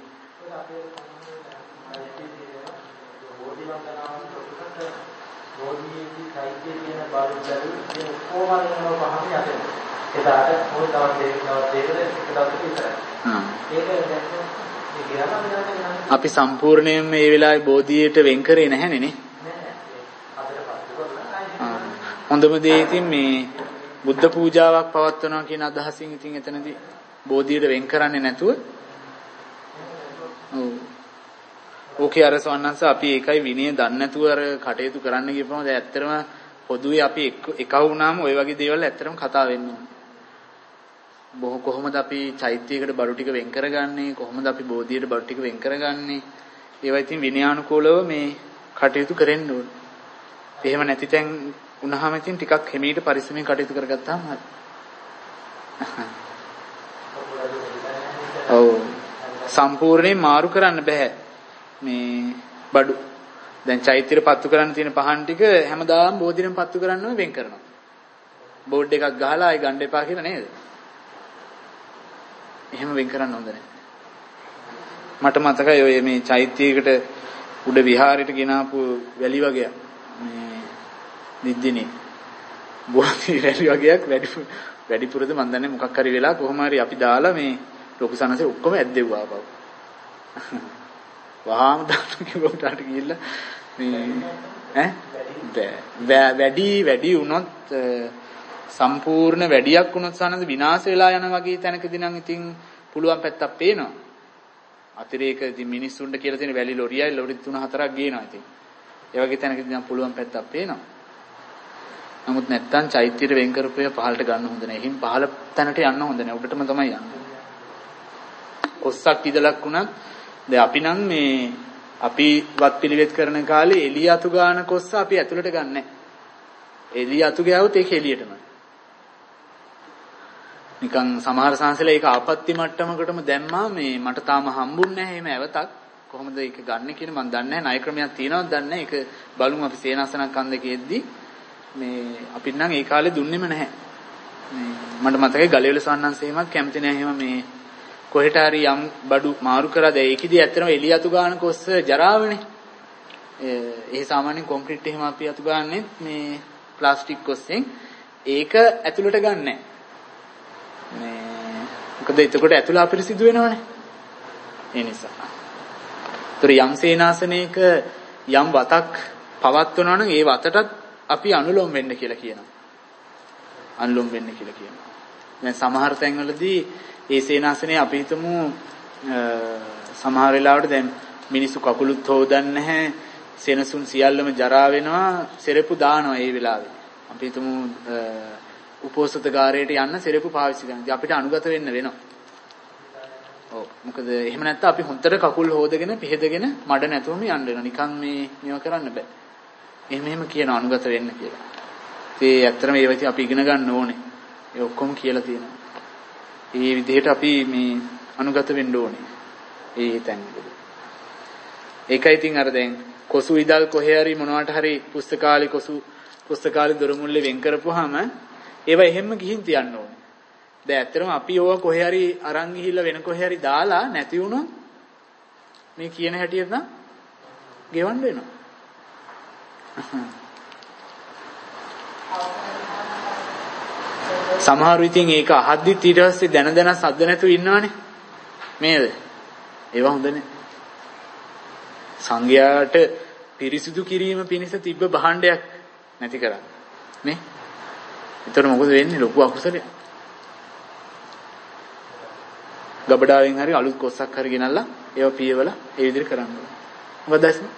අපි සම්පූර්ණයෙන්ම මේ වෙලාවේ බෝධියට වෙන් කරේ නැහැනේ නේ. හොඳම දේ ඉතින් මේ බුද්ධ පූජාවක් පවත්වනවා කියන අදහසින් ඉතින් එතනදී බෝධියට වෙන් කරන්නේ නැතුව ඔව් ඕකේ අර සවන්නන්ස අපි ඒකයි විනය දන්නේ නැතුව අර කටයුතු කරන්න ගියපම දැන් ඇත්තටම පොදුවේ අපි එක වුණාම ওই වගේ දේවල් ඇත්තටම කතා වෙන්නේ. බොහෝ කොහොමද අපි චෛත්‍යයකට බඩු ටික වෙන් කරගන්නේ? කොහොමද අපි බෝධියට බඩු ටික වෙන් කරගන්නේ? ඒවා ඉතින් විනයානුකූලව මේ කටයුතු කරන්න ඕනේ. එහෙම නැති තැන් උනහම ඉතින් ටිකක් හිමීට පරිස්සමෙන් කටයුතු කරගත්තාම හරි. ඔව් සම්පූර්ණයෙන් මාරු කරන්න බෑ මේ බඩු. දැන් චෛත්‍යයට පත්තු කරන්න තියෙන පහන් ටික හැමදාම බෝධියෙන් පත්තු කරන්නම වෙන් කරනවා. බෝඩ් එකක් ගහලා ආයි ගන්න එපා කියලා නේද? එහෙම වෙන් කරන්න හොඳ නැහැ. මට මතකයි ඔය මේ චෛත්‍යයකට උඩ විහාරයට ගෙනාපු වැලි වගේක් මේ නිද්දිනේ බොහොම වැලි වගේක් වැඩිපුරද මන් දන්නේ මොකක් හරි වෙලා කොහොම හරි අපි දාලා මේ ලොකු සනසේ ඔක්කොම ඇද්දෙව්වා බව. වහාම දාන්න කිව්වට ගිහිල්ලා මේ වැඩි වුණොත් සම්පූර්ණ වැඩියක් වුණොත් සනද විනාශ වෙලා යන වගේ තැනකදී නම් ඉතින් පුළුවන් පැත්තක් පේනවා. අතිරේක ඉතින් මිනිස්සුන්ට කියලා තියෙන වැලි ලොරියයි ලොරි 3-4ක් ගේනවා ඉතින්. ඒ වගේ තැනකදී නම් පුළුවන් පැත්තක් පේනවා. නමුත් නැත්තම් චෛත්‍යයට වෙන් කරපු එක පහළට ගන්න හොඳ නැහැ. එහින් පහළ තැනට යන්න හොඳ නැහැ. උඩටම තමයි යන්නේ. කොස්සක් ඉදලක් වුණත් දැන් අපි නම් මේ අපි වත් පිළිවෙත් කරන කාලේ එළිය අතු ගන්න කොස්ස අපි ඇතුළට ගන්නෑ. එළිය අතු ගෑවොත් ඒක එළියටම. නිකන් සමහර සංසල ඒක ආපත්‍ති මට්ටමකටම දැම්මා මේ මට තාම හම්බුන්නේ නැහැ එහෙම ඇවතක්. කොහොමද ඒක ගන්න කියන මම දන්නේ නැහැ. ණය ක්‍රමයක් තියෙනවද දන්නේ නැහැ. ඒක බලමු අපි සේනාසනක් අන්දකෙද්දී මේ අපිට නම් ඒ කාලේ දුන්නෙම නැහැ. මේ මට මතකයි ගලේවල සවන්නන්සේමත් කැමති නැහැ එහෙම මේ කොහෙට හරි යම් බඩු මාරු කරාද ඒකෙදී ඇත්තටම එළිය අතු ගන්න කොස්ස ජරාවනේ. ඒ සාමාන්‍යයෙන් කොන්ක්‍රීට් එහෙම අපි අතු ගන්නෙත් මේ ප්ලාස්ටික් කොස්සෙන් ඒක ඇතුළට ගන්නෑ. මේ මොකද එතකොට ඇතුළ අපිරිසිදු වෙනවනේ. ඒ නිසා. ඒතර යම් සේනාසනයක යම් වතක් පවත්වනවා නම් ඒ වතටත් අපි අනුලෝම වෙන්න කියලා කියනවා. අනුලෝම වෙන්න කියලා කියනවා. දැන් සමහර තැන්වලදී ඒ සේනාසනේ අපි හිතමු සමහර වෙලාවට දැන් මිනිස්සු කකුලුත් හොදන්නේ නැහැ සෙනසුන් සියල්ලම ජරා වෙනවා සෙරපු දානවා ඒ වෙලාවේ අපි හිතමු උපෝසත ගාරයට යන්න සෙරපු පාවිච්චි කරනවා අපිට අනුගත වෙන්න වෙනවා ඔව් මොකද එහෙම නැත්නම් අපි හොන්තර කකුල් හොදගෙන පිහදගෙන මඩ නැතුවම යන්න වෙනවා නිකන් මේව කරන්න බෑ එහෙම කියන අනුගත වෙන්න කියලා ඒ ඇත්තටම ඒවා ඉතින් අපි ඉගෙන ගන්න ඕනේ ඒ ඔක්කොම කියලා තියෙනවා ඒ විදිහට අපි මේ අනුගත වෙන්න ඕනේ. ඒ තැන්වල. ඒකයි ඉතින් අර දැන් කොසු ඉදල් කොහේ හරි මොනවට හරි පුස්තකාලේ දොරමුල්ලේ වෙන් කරපුවාම ඒවා එහෙම්ම ගිහින් තියන්න ඕනේ. දැන් ඇත්තටම අපි ඕවා කොහේ හරි අරන් ගිහිල්ලා වෙන කොහේ හරි දාලා නැති වුණොත් මේ කියන හැටියට නම් ගෙවන්න වෙනවා. සමහරු ඉතින් ඒක අහද්දිත් ඊට පස්සේ දැන සද්ද නැතුව ඉන්නවනේ. මේද? ඒවා හොඳනේ. සංඝයාට පිරිසිදු කිරීම පිණිස තිබ්බ භාණ්ඩයක් නැති කරන්නේ. නේ? ඒතර මොකද වෙන්නේ? ලොකු අකුසලයක්. ගබඩාවෙන් හරි අලුත් කොස්සක් හරි ගෙනල්ලා ඒවා පියවලා ඒ විදිහට කරන්න ඕනේ. මොකද දැස්නේ?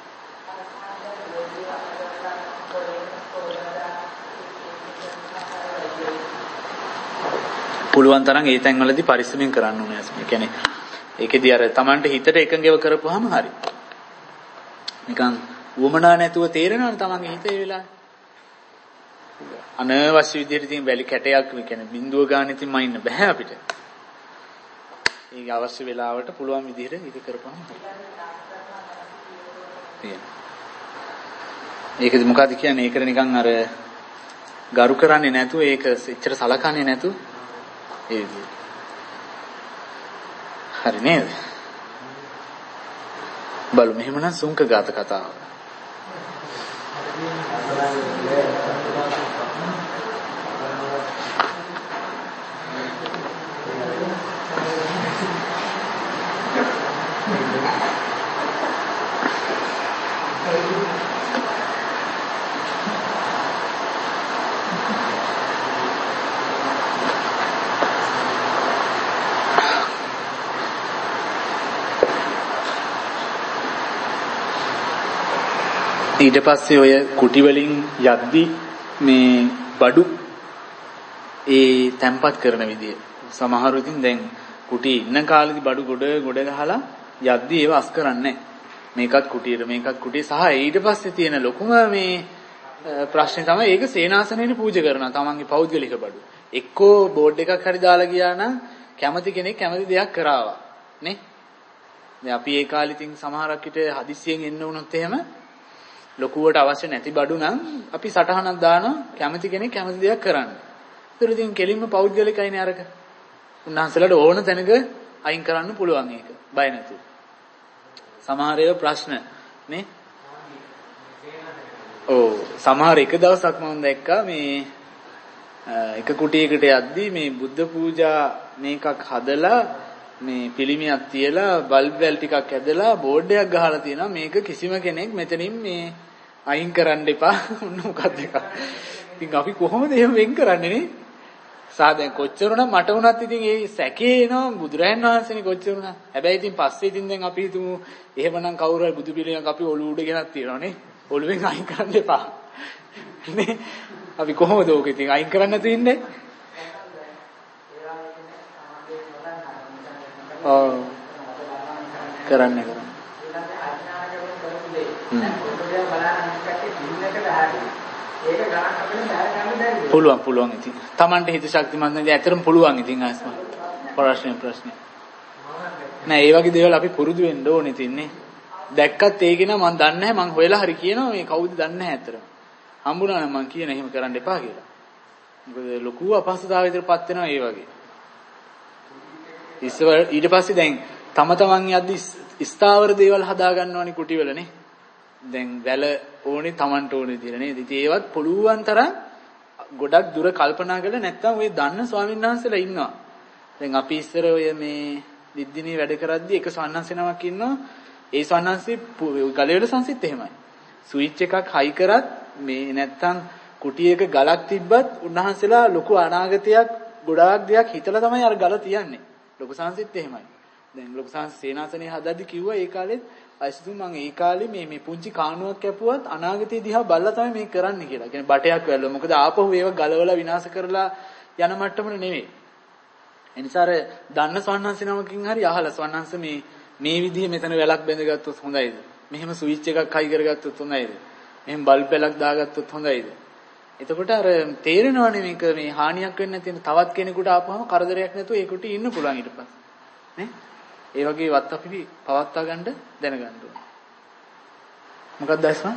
පුළුවන් තරම් ඒ තැන්වලදී පරිස්සමෙන් කරන්න ඕනේ. ඒ කියන්නේ ඒකෙදී අර Tamanට හිතට එකඟව කරපුවාම හරි. නිකන් වමනා නැතුව තේරෙනවනේ Tamanගේ හිත ඒ වෙලාවේ. අනවශ්‍ය විදිහට ඉතින් වැලි කැටයක් කියන්නේ බිඳුව ගන්න ඉතින් මයින්න බෑ අපිට. ඒක අවශ්‍ය වෙලාවට පුළුවන් විදිහට ඉති කරපුවාම හරි. ඒකද මොකද කියන්නේ? ඒකට නිකන් අර ගරු කරන්නේ නැතුව ඒක එච්චර සලකන්නේ නැතුව ඒ විදිහට. හරි නේද? බලමු මෙහෙමනම් සුංක ගාත කතාව. ඊට පස්සේ ඔය කුටි වලින් යද්දි මේ බඩු ඒ තැම්පත් කරන විදිය සමහරු ඉතින් දැන් කුටි ඉන්න කාලෙදි බඩු ගොඩ ගහලා යද්දි ඒව අස් කරන්නේ මේකත් කුටිය සහ ඊට පස්සේ තියෙන ලොකුම මේ ප්‍රශ්නේ තමයි ඒක සේනාසනෙට පූජා කරනවා තමන්ගේ පෞද්ගලික බඩු එක්කෝ බෝඩ් එකක් හරි දාලා ගියා නම් කැමති කෙනෙක් කැමති දෙයක් කරාවා නේ දැන් අපි ඒ කාලේ ඉතින් සමහරක් විට හදිස්සියෙන් එන්න වුණොත් එහෙම ලොකුවට අවශ්‍ය නැති බඩු නම් අපි සටහනක් දානවා කැමති කෙනෙක් කැමති දෙයක් කරන්න. ඒතර ඉතින් කෙලින්ම පෞද්ගලිකයිනේ අරක. උන්වහන්සේලාට ඕන තැනක අයින් කරන්න පුළුවන් ඒක. බය නැතුව. සමහර ඒවා ප්‍රශ්න නේ. ඔව් සමහර එක දවසක් මම දැක්කා මේ එක කුටියකට යද්දී මේ බුද්ධ පූජා මේකක් හදලා මේ පිළිමියක් තියලා බල්බ් වැල් ටිකක් ඇදලා බෝඩ් එකක් ගහලා තියෙනවා මේක කිසිම කෙනෙක් මෙතනින් මේ අයින් කරන්න එපා. ඔන්න මොකක්ද එක. ඉතින් අපි කොහොමද එහෙම වෙන් කරන්නේ නේ? සාදෙන් කොච්චර නම් මට වුණත් ඉතින් ඒ සැකේ එනවා බුදුරයන් වහන්සේනේ කොච්චර වුණා. හැබැයි ඉතින් පස්සේ ඉතින් දැන් අපි හිතමු එහෙමනම් කවුරු හරි බුදු පිළිමයක් අපි ඔළුව උඩ ගෙනත් තියනවා නේ. ඔළුවෙන් අයින් කරන්න එපා. නේ? අපි කොහොමද ඕක ඉතින් අයින් කරන්න නැතු ඉන්නේ? ඔව්. කරන්න. පුළුවන් ඉතින්. Tamante හිත ශක්තිමත් නැති ඇත්තටම පුළුවන් ඉතින් ආස්ම. ප්‍රශ්න. නෑ ඒ වගේ දේවල් අපි පුරුදු වෙන්න ඕනේ ඉතින්නේ. දැක්කත් ඒක නා මම දන්නේ නැහැ මං හොයලා හරි කියනවා මේ කවුද දන්නේ නැහැ ඇත්තටම. හම්බුණා නම් මං කියන එහෙම කරන්න එපා කියලා. මොකද ලොකු අපහසුතාවයකටපත් වෙනවා ඒ වගේ. ඊට පස්සේ දැන් තමන් යද්දි ස්ථාවර දේවල් හදා ගන්නවනේ කුටිවලනේ. දැන් වැල ඕනේ Tamanට ඕනේ විදිහට නේද? ඉතින් ඒවත් පුළුවන් තරම් ගොඩක් දුර කල්පනා කරලා නැත්තම් ඔය දන්න ස්වාමීන් වහන්සේලා ඉන්නවා. දැන් අපි ඉස්සර ඔය මේ දිද්දිනේ වැඩ කරද්දී එක ස්වාමීන් නමක් ඉන්නවා. ඒ ස්වාමීන් ගලවල සංසිත් එහෙමයි. ස්විච් එකක් හයි කරත් මේ නැත්තම් කුටියක ගලක් තිබ්බත් උන්වහන්සේලා ලොකු අනාගතයක් ගොඩාක් දෙයක් හිතලා තමයි අර ගල තියන්නේ. ලොකු සංසිත් එහෙමයි. දැන් ලොකු සංසිත් සේනාසනේ හදද්දී කිව්වා ඒ කාලෙත් අයිසතු මම ඒ කාලේ මේ පුංචි කානුවක් කැපුවත් අනාගතේ දිහා බලලා තමයි මේක කරන්න කියලා. කියන්නේ බටයක් වැල්ලුවා. මොකද ආපහු ඒව ගලවලා විනාශ කරලා යන මට්ටමනේ නෙවෙයි. ඒ නිසා අර දන්න ස්වන්නංශ නමකින් හරි අහලා ස්වන්නංශ මේ විදිහේ මෙතන වැලක් බැඳගත්තොත් හොඳයිද? මෙහෙම ස්විච් එකක් හයි කරගත්තොත් හොඳයිද? මෙහෙම බල්බ් එකක් දාගත්තොත් හොඳයිද? එතකොට අර තේරෙනවනේ මේක මේ හානියක් වෙන්නේ නැති තවත් කෙනෙකුට ආපුවම කරදරයක් නැතුව ඒකට ඉන්න පුළුවන් ඊට පස්සේ. නේ? ඒ වගේ වත් අපි පවත්වා ගන්න දැනගන්න ඕනේ. මොකක්ද දැස්ම?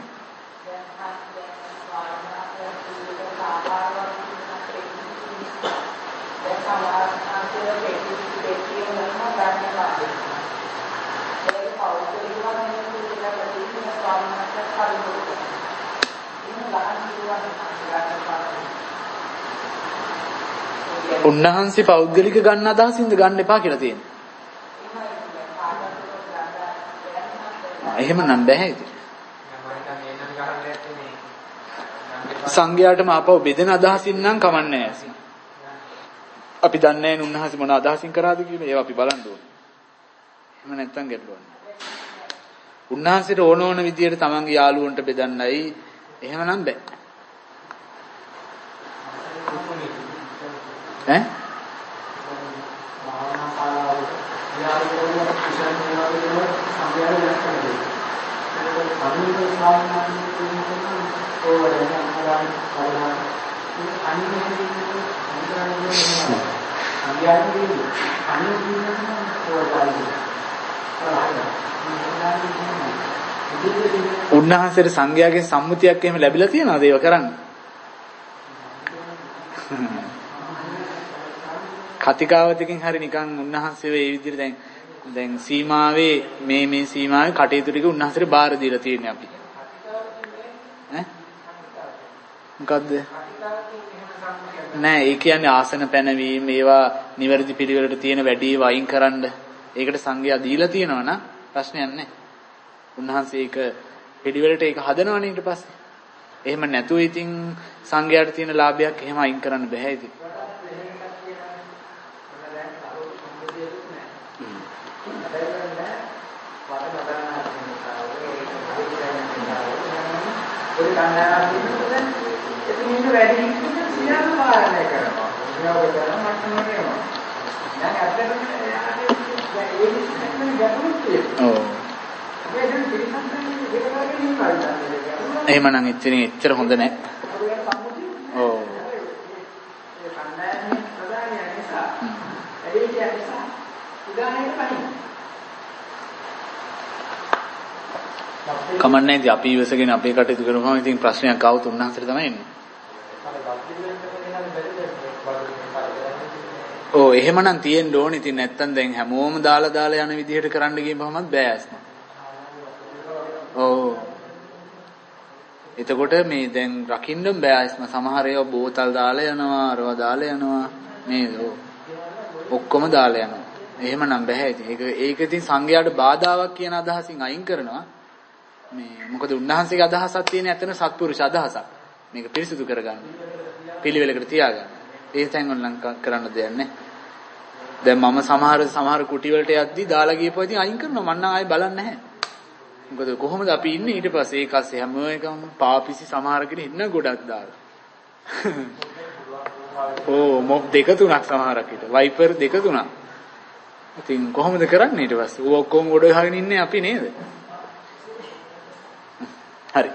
උන්වහන්සේ පෞද්ගලික ගන්න අදහසින්ද ගන්න එපා කියලා තියෙනවා. එහෙම නම් බෑ ඉතින්. සංඝයාටම ආපහු බෙදෙන අදහසින් නම් කමන්නේ නැහැ. අපි දන්නේ නැහැ උන්වහන්සේ මොන අදහසින් කරාද කියලා. ඒවා අපි බලන්න ඕනේ. එහෙම නැත්තම් ගැටලුවක් නෑ. උන්වහන්සේට ඕන විදියට තමන්ගේ යාළුවන්ට බෙදන්නයි එහෙමනම් බෑ. ඈ? උන්වහන්සේට සංඝයාගේ සම්මුතියක් එහෙම ලැබිලා තියෙනවද ඒව කරන්න? කතිකාවතකින් හරි නිකන් උන්වහන්සේ මේ විදිහට දැන් සීමාවේ මේ සීමාවේ කටයුතු ටික උන්වහන්සේට බාර දීලා තියෙන්නේ අපි. ඈ? මොකද්ද? නෑ ඒ කියන්නේ ආසන පැනවීම ඒවා නිවැරදි පිළිවෙලට තියෙන වැඩි වයින් කරන්න ඒකට සංඝයා දීලා තියෙනවා නම් ප්‍රශ්නයක් නෑ. උන්වහන්සේ ඒක පිළිවෙලට ඒක හදනවනේ ඊට පස්සේ. එහෙම නැතුව ඉතින් සංඝයාට තියෙන ලාභයක් එහෙම අයින් කරන්න බෑ ඉතින්. එහෙමනම් එච්චර හොඳ නැහැ. ඔව්. කමන්නේ ඉතින් අපි ඉවසගෙන අපේ කටයුතු කරනවා. ඉතින් ප්‍රශ්නයක් ආවොත් උන්වහන්සේට තමයි එන්නේ. ඔව් එහෙමනම් තියෙන්න ඕනේ. ඉතින් නැත්තම් දැන් හැමෝම දාලා යන විදිහට කරන්න ගියපමත් බෑ අස්ම. එතකොට මේ දැන් රකින්න බෑ සමහර ඒවා බෝතල් දාලා යනවා අරවා දාලා යනවා මේ ඔක්කොම දාලා යනවා. එහෙමනම් බෑ ඉතින්. ඒක ඉතින් සංඝයාට බාධාවක් කියන අදහසින් අයින් කරනවා. මේ මොකද උන්වහන්සේගේ අදහසක් තියෙන ඇත්තන සත්පුරුෂ අදහසක්. මේක පිරිසිදු කරගන්න. පිළිවෙලකට තියාගන්න. ඒ තැන් වල නම් කරන්න දෙයක් නැහැ. දැන් මම සමහර කුටි වලට යද්දි දාලා ගියපුවා ඉතින් අයින් කරනවා. මම නම් ආයෙ බලන්නේ නැහැ. මොකද කොහොමද අපි ඉන්නේ ඊට පස්සේ ඒකස්සේ හැම එකම පාපිසි සමහර කෙනෙක් ඉන්න ගොඩක් දාලා. මොබ් දෙක තුනක් සමහරක් හිට. වයිපර් දෙක තුනක්. ඉතින් කොහොමද කරන්නේ ඊට පස්සේ? ඌ ඔක්කොම ගොඩ ගහගෙන ඉන්නේ අපි නේද? හරි.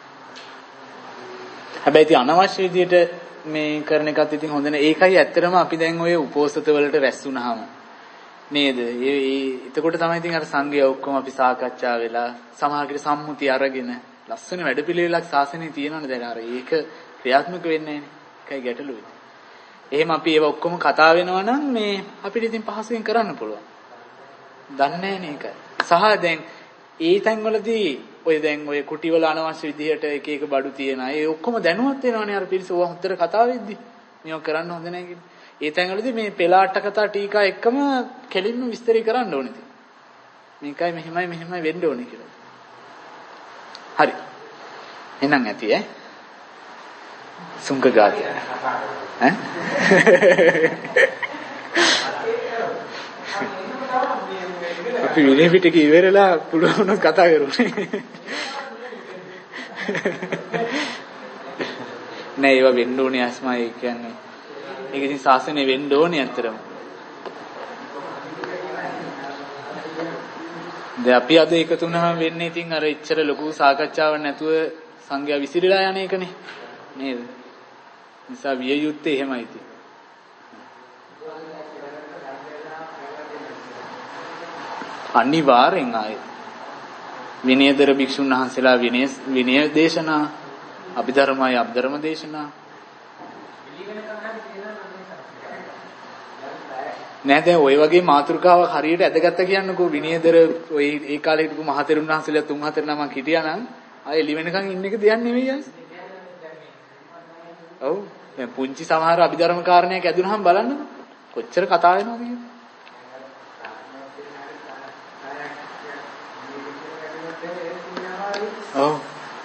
හැබැයි ඉතින් අනවශ්‍ය විදියට මේ කරන එකත් ඉතින් හොඳ නෑ. ඒකයි ඇත්තටම අපි දැන් ඔය උපෝසත වලට රැස් වුණාම නේද? එතකොට තමයි ඉතින් අර සංඝයා ඔක්කොම අපි සාකච්ඡා වෙලා සමාජික සම්මුතිය අරගෙන ලස්සන වැඩපිළිවෙලක් සාසනයේ තියෙනවනේ දැන් අර ඒක ක්‍රියාත්මක වෙන්නේ නැහැ. ඒකයි ගැටලුව. එහෙම අපි ඒව ඔක්කොම කතා වෙනවා නම් මේ අපිට ඉතින් පහසුවෙන් කරන්න පුළුවන්. දන්නේ නැහැ නේද? සහ දැන් ඒ තැන්වලදී ඔය දැන් ඔය කුටි වල අනවශ්‍ය විදිහට එක එක බඩු තියෙන අය ඒ ඔක්කොම දැනුවත් වෙනවනේ අර පිරිස ඕවා හොඳට කතා වෙද්දි. මේක කරන්න හොඳ නැහැ කියලා. ඒ තැන්වලදී මේ පෙළාට කතා ටීකා එක්කම කෙලින්ම විස්තර කරන්න ඕනේ ඉතින්. මේකයි මෙහෙමයි වෙන්න ඕනේ කියලා. හරි. එහෙනම් ඇති ඈ. සුංගගාත. ඈ? අපි විනය පිටක ඉවරලා පුළුවන් කතා කරුනේ. නෑ ඒවා වෙන්න ඕනේ අස්මයි කියන්නේ. ඒක ඉතින් ශාසනය වෙන්න ඕනේ අතරම. දැන් අපි අද එකතු වුණාම වෙන්නේ ඉතින් අර ඉච්චර ලොකු සාකච්ඡාවක් නැතුව සංඝයා විසිරලා යන එකනේ. නේද? නිසා විය යුත්තේ එහෙමයි ඉතින්. අනිවාර්යෙන් ආයේ විනයදර භික්ෂුන් වහන්සේලා විනය දේශනා අභිධර්මයි අභිධර්ම දේශනා නෑ දැන් ওই වගේ මාතෘකාවක් හරියට ඇදගත්ත කියන්නකෝ විනයදර ওই ඒ කාලේ හිටපු මහතෙරුන් වහන්සේලා 3-4 නමක් හිටියා නම් ආයේ ලිවෙනකන් ඉන්න එක දෙයක් නෙවෙයි ආස්. ඔව් දැන් පුංචි සමහර අභිධර්ම කාරණයක් ඇදුනහම බලන්න කොච්චර කතා වෙනවද කියලා. ඔව්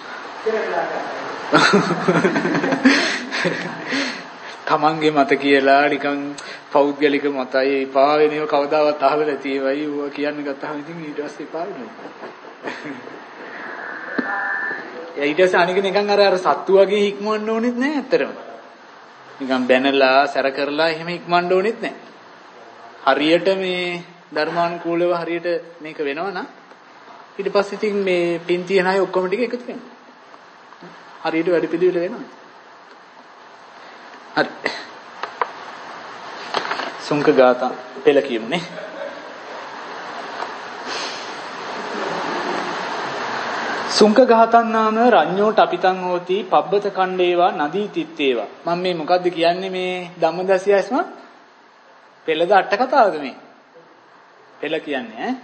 තමන්ගේ මත කියලා නිකන් පෞද්ගලික මතයි එපා වෙනව කවදාවත් අහලා නැති ඒවයි ඌවා කියන්න ගත්තාම ඉතින් ඊට පස්සේ එපා වෙනවා. ඊට පස්සේ අනික නිකන් අර සත්තු වගේ හික්මවන්න ඕනෙත් නෑ ඇත්තටම. නිකන් බැනලා සැර කරලා එහෙම හික්මවන්න ඕනෙත් නෑ. හරියට මේ ධර්මානුකූලව හරියට මේක වෙනවා නම් ඊට පස්සේ ඉතින් මේ පින් තියන අය ඔක්කොම ටික එකතු වෙනවා. හරියට වැඩ පිළිවෙල වෙනවා. හරි. සුංක ගාථා පෙළ කියමුනේ. සුංක ගාතන් නාම රඤ්ඤෝ ටපිතං හෝති පබ්බත කණ්ඩේවා නදී තිත්තේවා. මම මේ මොකද්ද කියන්නේ මේ ධම්මදසියස්ම පෙළද අට කතාවද මේ? පෙළ කියන්නේ ඈ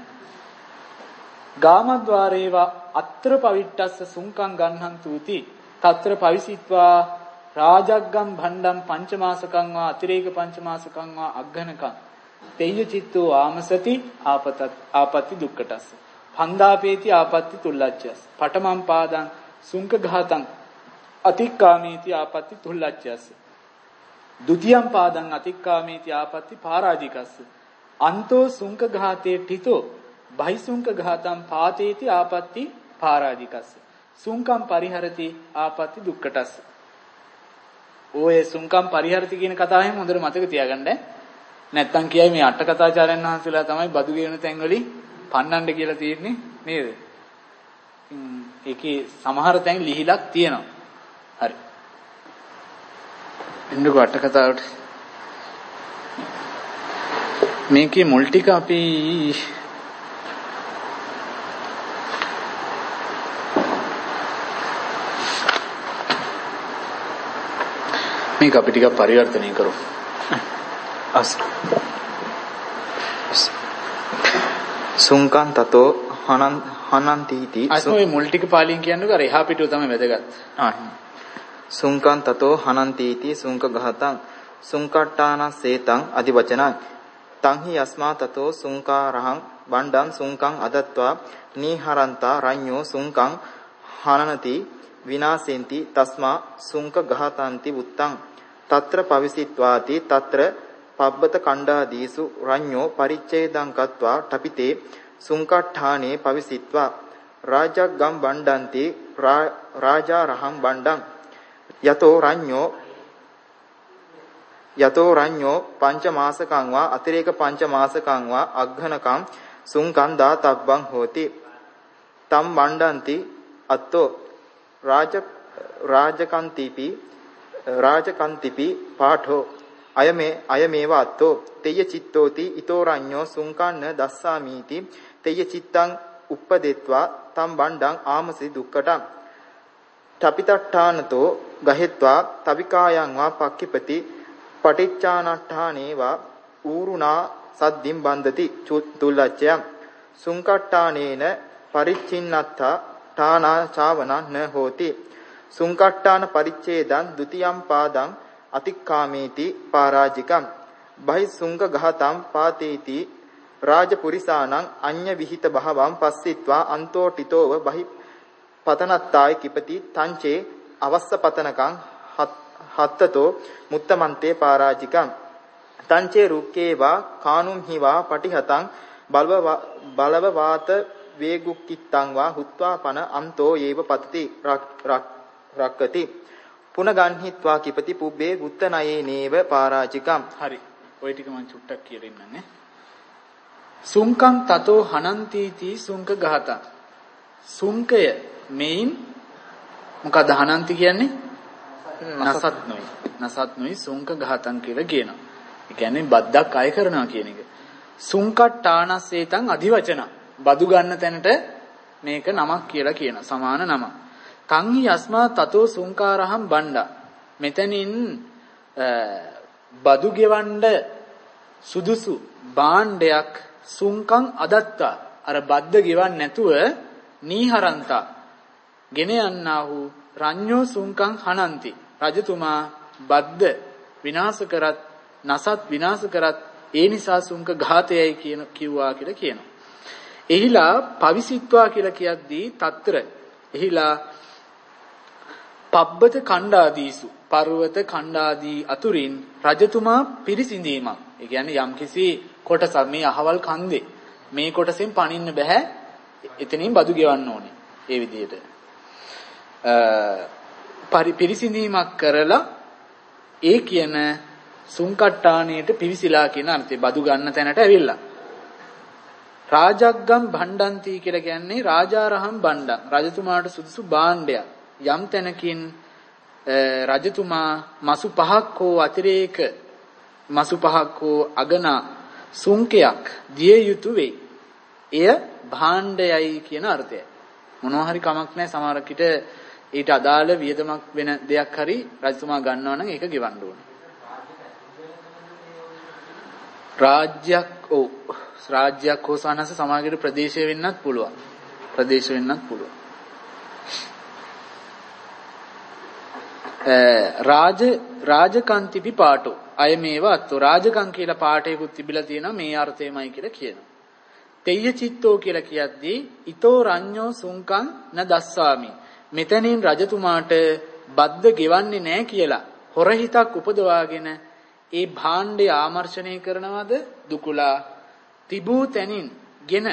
ගාමද්වාරේවා අත්‍ර පවිට්ටස්ස සුංකං ගන්නන්තුති తත්‍ර පවිසිත්වා රාජග්ගම් භණ්ඩම් පංචමාසකං වා අතිරේක පංචමාසකං වා අග්ඝනකං තේය චිත්තෝ ආමසති ආපත්‍ති දුක්ඛටස්ස පන්දාපේති ආපත්‍ති තුල්ලච්ඡස් පඨමං පාදං සුංක ඝාතං අතික්කාමේති ආපත්‍ති තුල්ලච්ඡස් ဒုတိယං පාදං අතික්කාමේති ආපත්‍ති පරාජිකස්ස අන්තෝ සුංක ඝාතේ ඨිතෝ බහිසුංක ඝාතං පාතේති ආපත්‍ති පරාජිකස්ස සුංකම් පරිහරති ආපත්‍ති දුක්ඛටස්ස. ඔය සුංකම් පරිහරති කියන කතාවෙන් හොඳට මතක තියාගන්න. නැත්තම් කියයි මේ අට කතාචාර්යයන් වහන්සේලා තමයි බදු ගෙවන තැන් වලින් පන්නන්න කියලා තියෙන්නේ නේද? ඒකේ සමහර තැන් ලිහිලක් තියෙනවා. හරි. එන්නකෝ අට කතාවට. මේකේ මුල් ටික අපි මේක අපි ටිකක් පරිවර්තනය කරමු. සුංකං තතෝ හනන්තිති අස්මෝයි මුල් ටික පාලියෙන් කියන්නේ කර එහා පිටුව තමයි වැදගත්. සුංකං තතෝ හනන්තිති සුංක ගහතං සුංකට්ටාන සේතං අදිවචනං තංහි යස්මා තතෝ සුංකාරහං වණ්ඩං සුංකං අදත්වා නීහරන්තා රඤ්ඤෝ සුංකං හනනති විනාසෙන්ති තස්මා සුංක ගහතන්ති උත්තං తත්‍ර පවිසිත්වාති తත්‍ර පබ්බත කණ්ඩාදීසු රඤ්ඤෝ පරිච්ඡේදං කତ୍වා ඨපිතේ සුංකට්ඨානේ පවිසිත්වා රාජග්ගම් වණ්ඩන්ති රාජාරහං වණ්ඩං යතෝ රඤ්ඤෝ පංච මාසකං වා අතිරේක පංච මාසකං වා අග්ඝනකං සුංකං දාතබ්බං හෝති තම් වණ්ඩන්ති අත්තෝ රාජකන්තිපි පාඨෝ අයමේව අත්තෝ තේය චිත්තෝති ඊතෝ රඤ්ඤෝ සුංකන්න දස්සාමීති තේය චිත්තං උප්පදෙත්වා තම් වණ්ඩං ආමසි දුක්කටං තපිතට්ඨානතෝ ගහෙත්වා තවිකායං වා පක්ඛිපති පටිච්චානට්ඨානේවා ඌරුණා සද්දිම් බන්දති තුල්ලච්ඡයං සුංකට්ඨානේන පරිච්ඡින්නත්තා ඨානා චාවනං න හෝති සුංකට්ඨාන පරිච්ඡේදං ဒ ුතියං පාදං අතික්කාමේති පරාජිකං බහි සුංක ගහතං පාතේති රාජපුරිසානං අඤ්ඤ විහිත භවං පස්සිත්වා අන්තෝ ටිතෝව බහි පතනත්තාය කිපති තංචේ අවස්ස පතනකං හත්තතෝ මුත්තමන්තේ පරාජිකං තංචේ රුක්කේවා කානුම් හිවා පටිහතං බලව වාත වේගුක්කිත්තං වා හුත්වා පන අන්තෝ යේව පතති රක්කති පුනගන්හිත්වා කිපති පුබ්බේ උත්තනයේ නේව පරාජිකං. හරි. ඔය ටික මම චුට්ටක් කියලා ඉන්නන්නේ. සුංකං තතෝ හනන්තිති සුංක ගහතං. සුංකය මේන් මොකද හනන්ති කියන්නේ? නසත් නොයි. නසත් නොයි සුංක ගහතං කියලා කියනවා. ඒ කියන්නේ බද්දක් අය කරනවා කියන එක. සුංකට්ටානස්සේතං අධිවචන. බදු ගන්න තැනට මේක නමක් කියලා කියන සමාන නමක්. තංහි යස්මා තතෝ සුංකාරහම් බණ්ඩා. මෙතනින් බදු ගෙවන්න සුදුසු භාණ්ඩයක් සුංකං අදත්තා. අර බද්ද ගෙවන්න නැතුව නීහරන්තා ගෙන යන්නා වූ රඤ්ඤෝ සුංකං හනන්ති. රජතුමා බද්ද විනාශ කරත් නසත් විනාශ කරත් ඒ නිසා සුංක ඝාතයයි කිව්වා කියලා කියනවා. එහිලා පවිසිත්වා කියලා කියද්දී తත්‍ර එහිලා පබ්බත කණ්ඩාදීසු පර්වත කණ්ඩාදී අතුරින් රජතුමා පිරිසිඳීමක්. ඒ කියන්නේ යම්කිසි කොටසක් මේ අහවල් කන්දේ මේ කොටසෙන් පනින්න බෑ. එතනින් බදු ගෙවන්න ඕනේ. ඒ විදිහට පිරිසිඳීමක් කරලා ඒ කියන සුංකට්ටාණයට පිවිසිලා කියන අර්ථය බදු ගන්න තැනට ඇවිල්ලා. රාජග්ගම් භණ්ඩන්ති කියලා කියන්නේ රාජාරහම් භණ්ඩං. රජතුමාට සුදුසු භාණ්ඩයක්. යම් තැනකින් රජතුමා මසු 5ක් හෝ අතිරේක මසු 5ක් හෝ අගනා සුංකයක් දිය යුතු වෙයි. එය භාණ්ඩයයි කියන අර්ථයයි. මොනවා හරි කමක් නැහැ. සමහරකට ඊට අදාළ වියදමක් වෙන දෙයක් හරි රජතුමා ගන්නවා නම් ඒක ගෙවන්න ඕනේ. රාජ්‍යයක් හෝ සානස සමාජයේ ප්‍රදේශය වෙන්නත් පුළුවන්. ප්‍රදේශ වෙන්නත් පුළුවන්. රාජකන්තිපි පාඨෝ අය මේවා අත්ෝ රාජකම් කියලා පාඨයකුත් තිබිලා තියෙනවා මේ අර්ථයමයි කියලා කියනවා. තෙය්‍ය චිත්තෝ කියලා කියද්දී ඊතෝ රඤ්ඤෝ සුංකං න දස්සාමි. මෙතනින් රජතුමාට බද්ද ගෙවන්නේ නැහැ කියලා හොරහිතක් උපදවාගෙන ඒ භාණ්ඩය ආමර්ෂණය කරනවද දුකුලා තිබූ තැනින් ගෙන.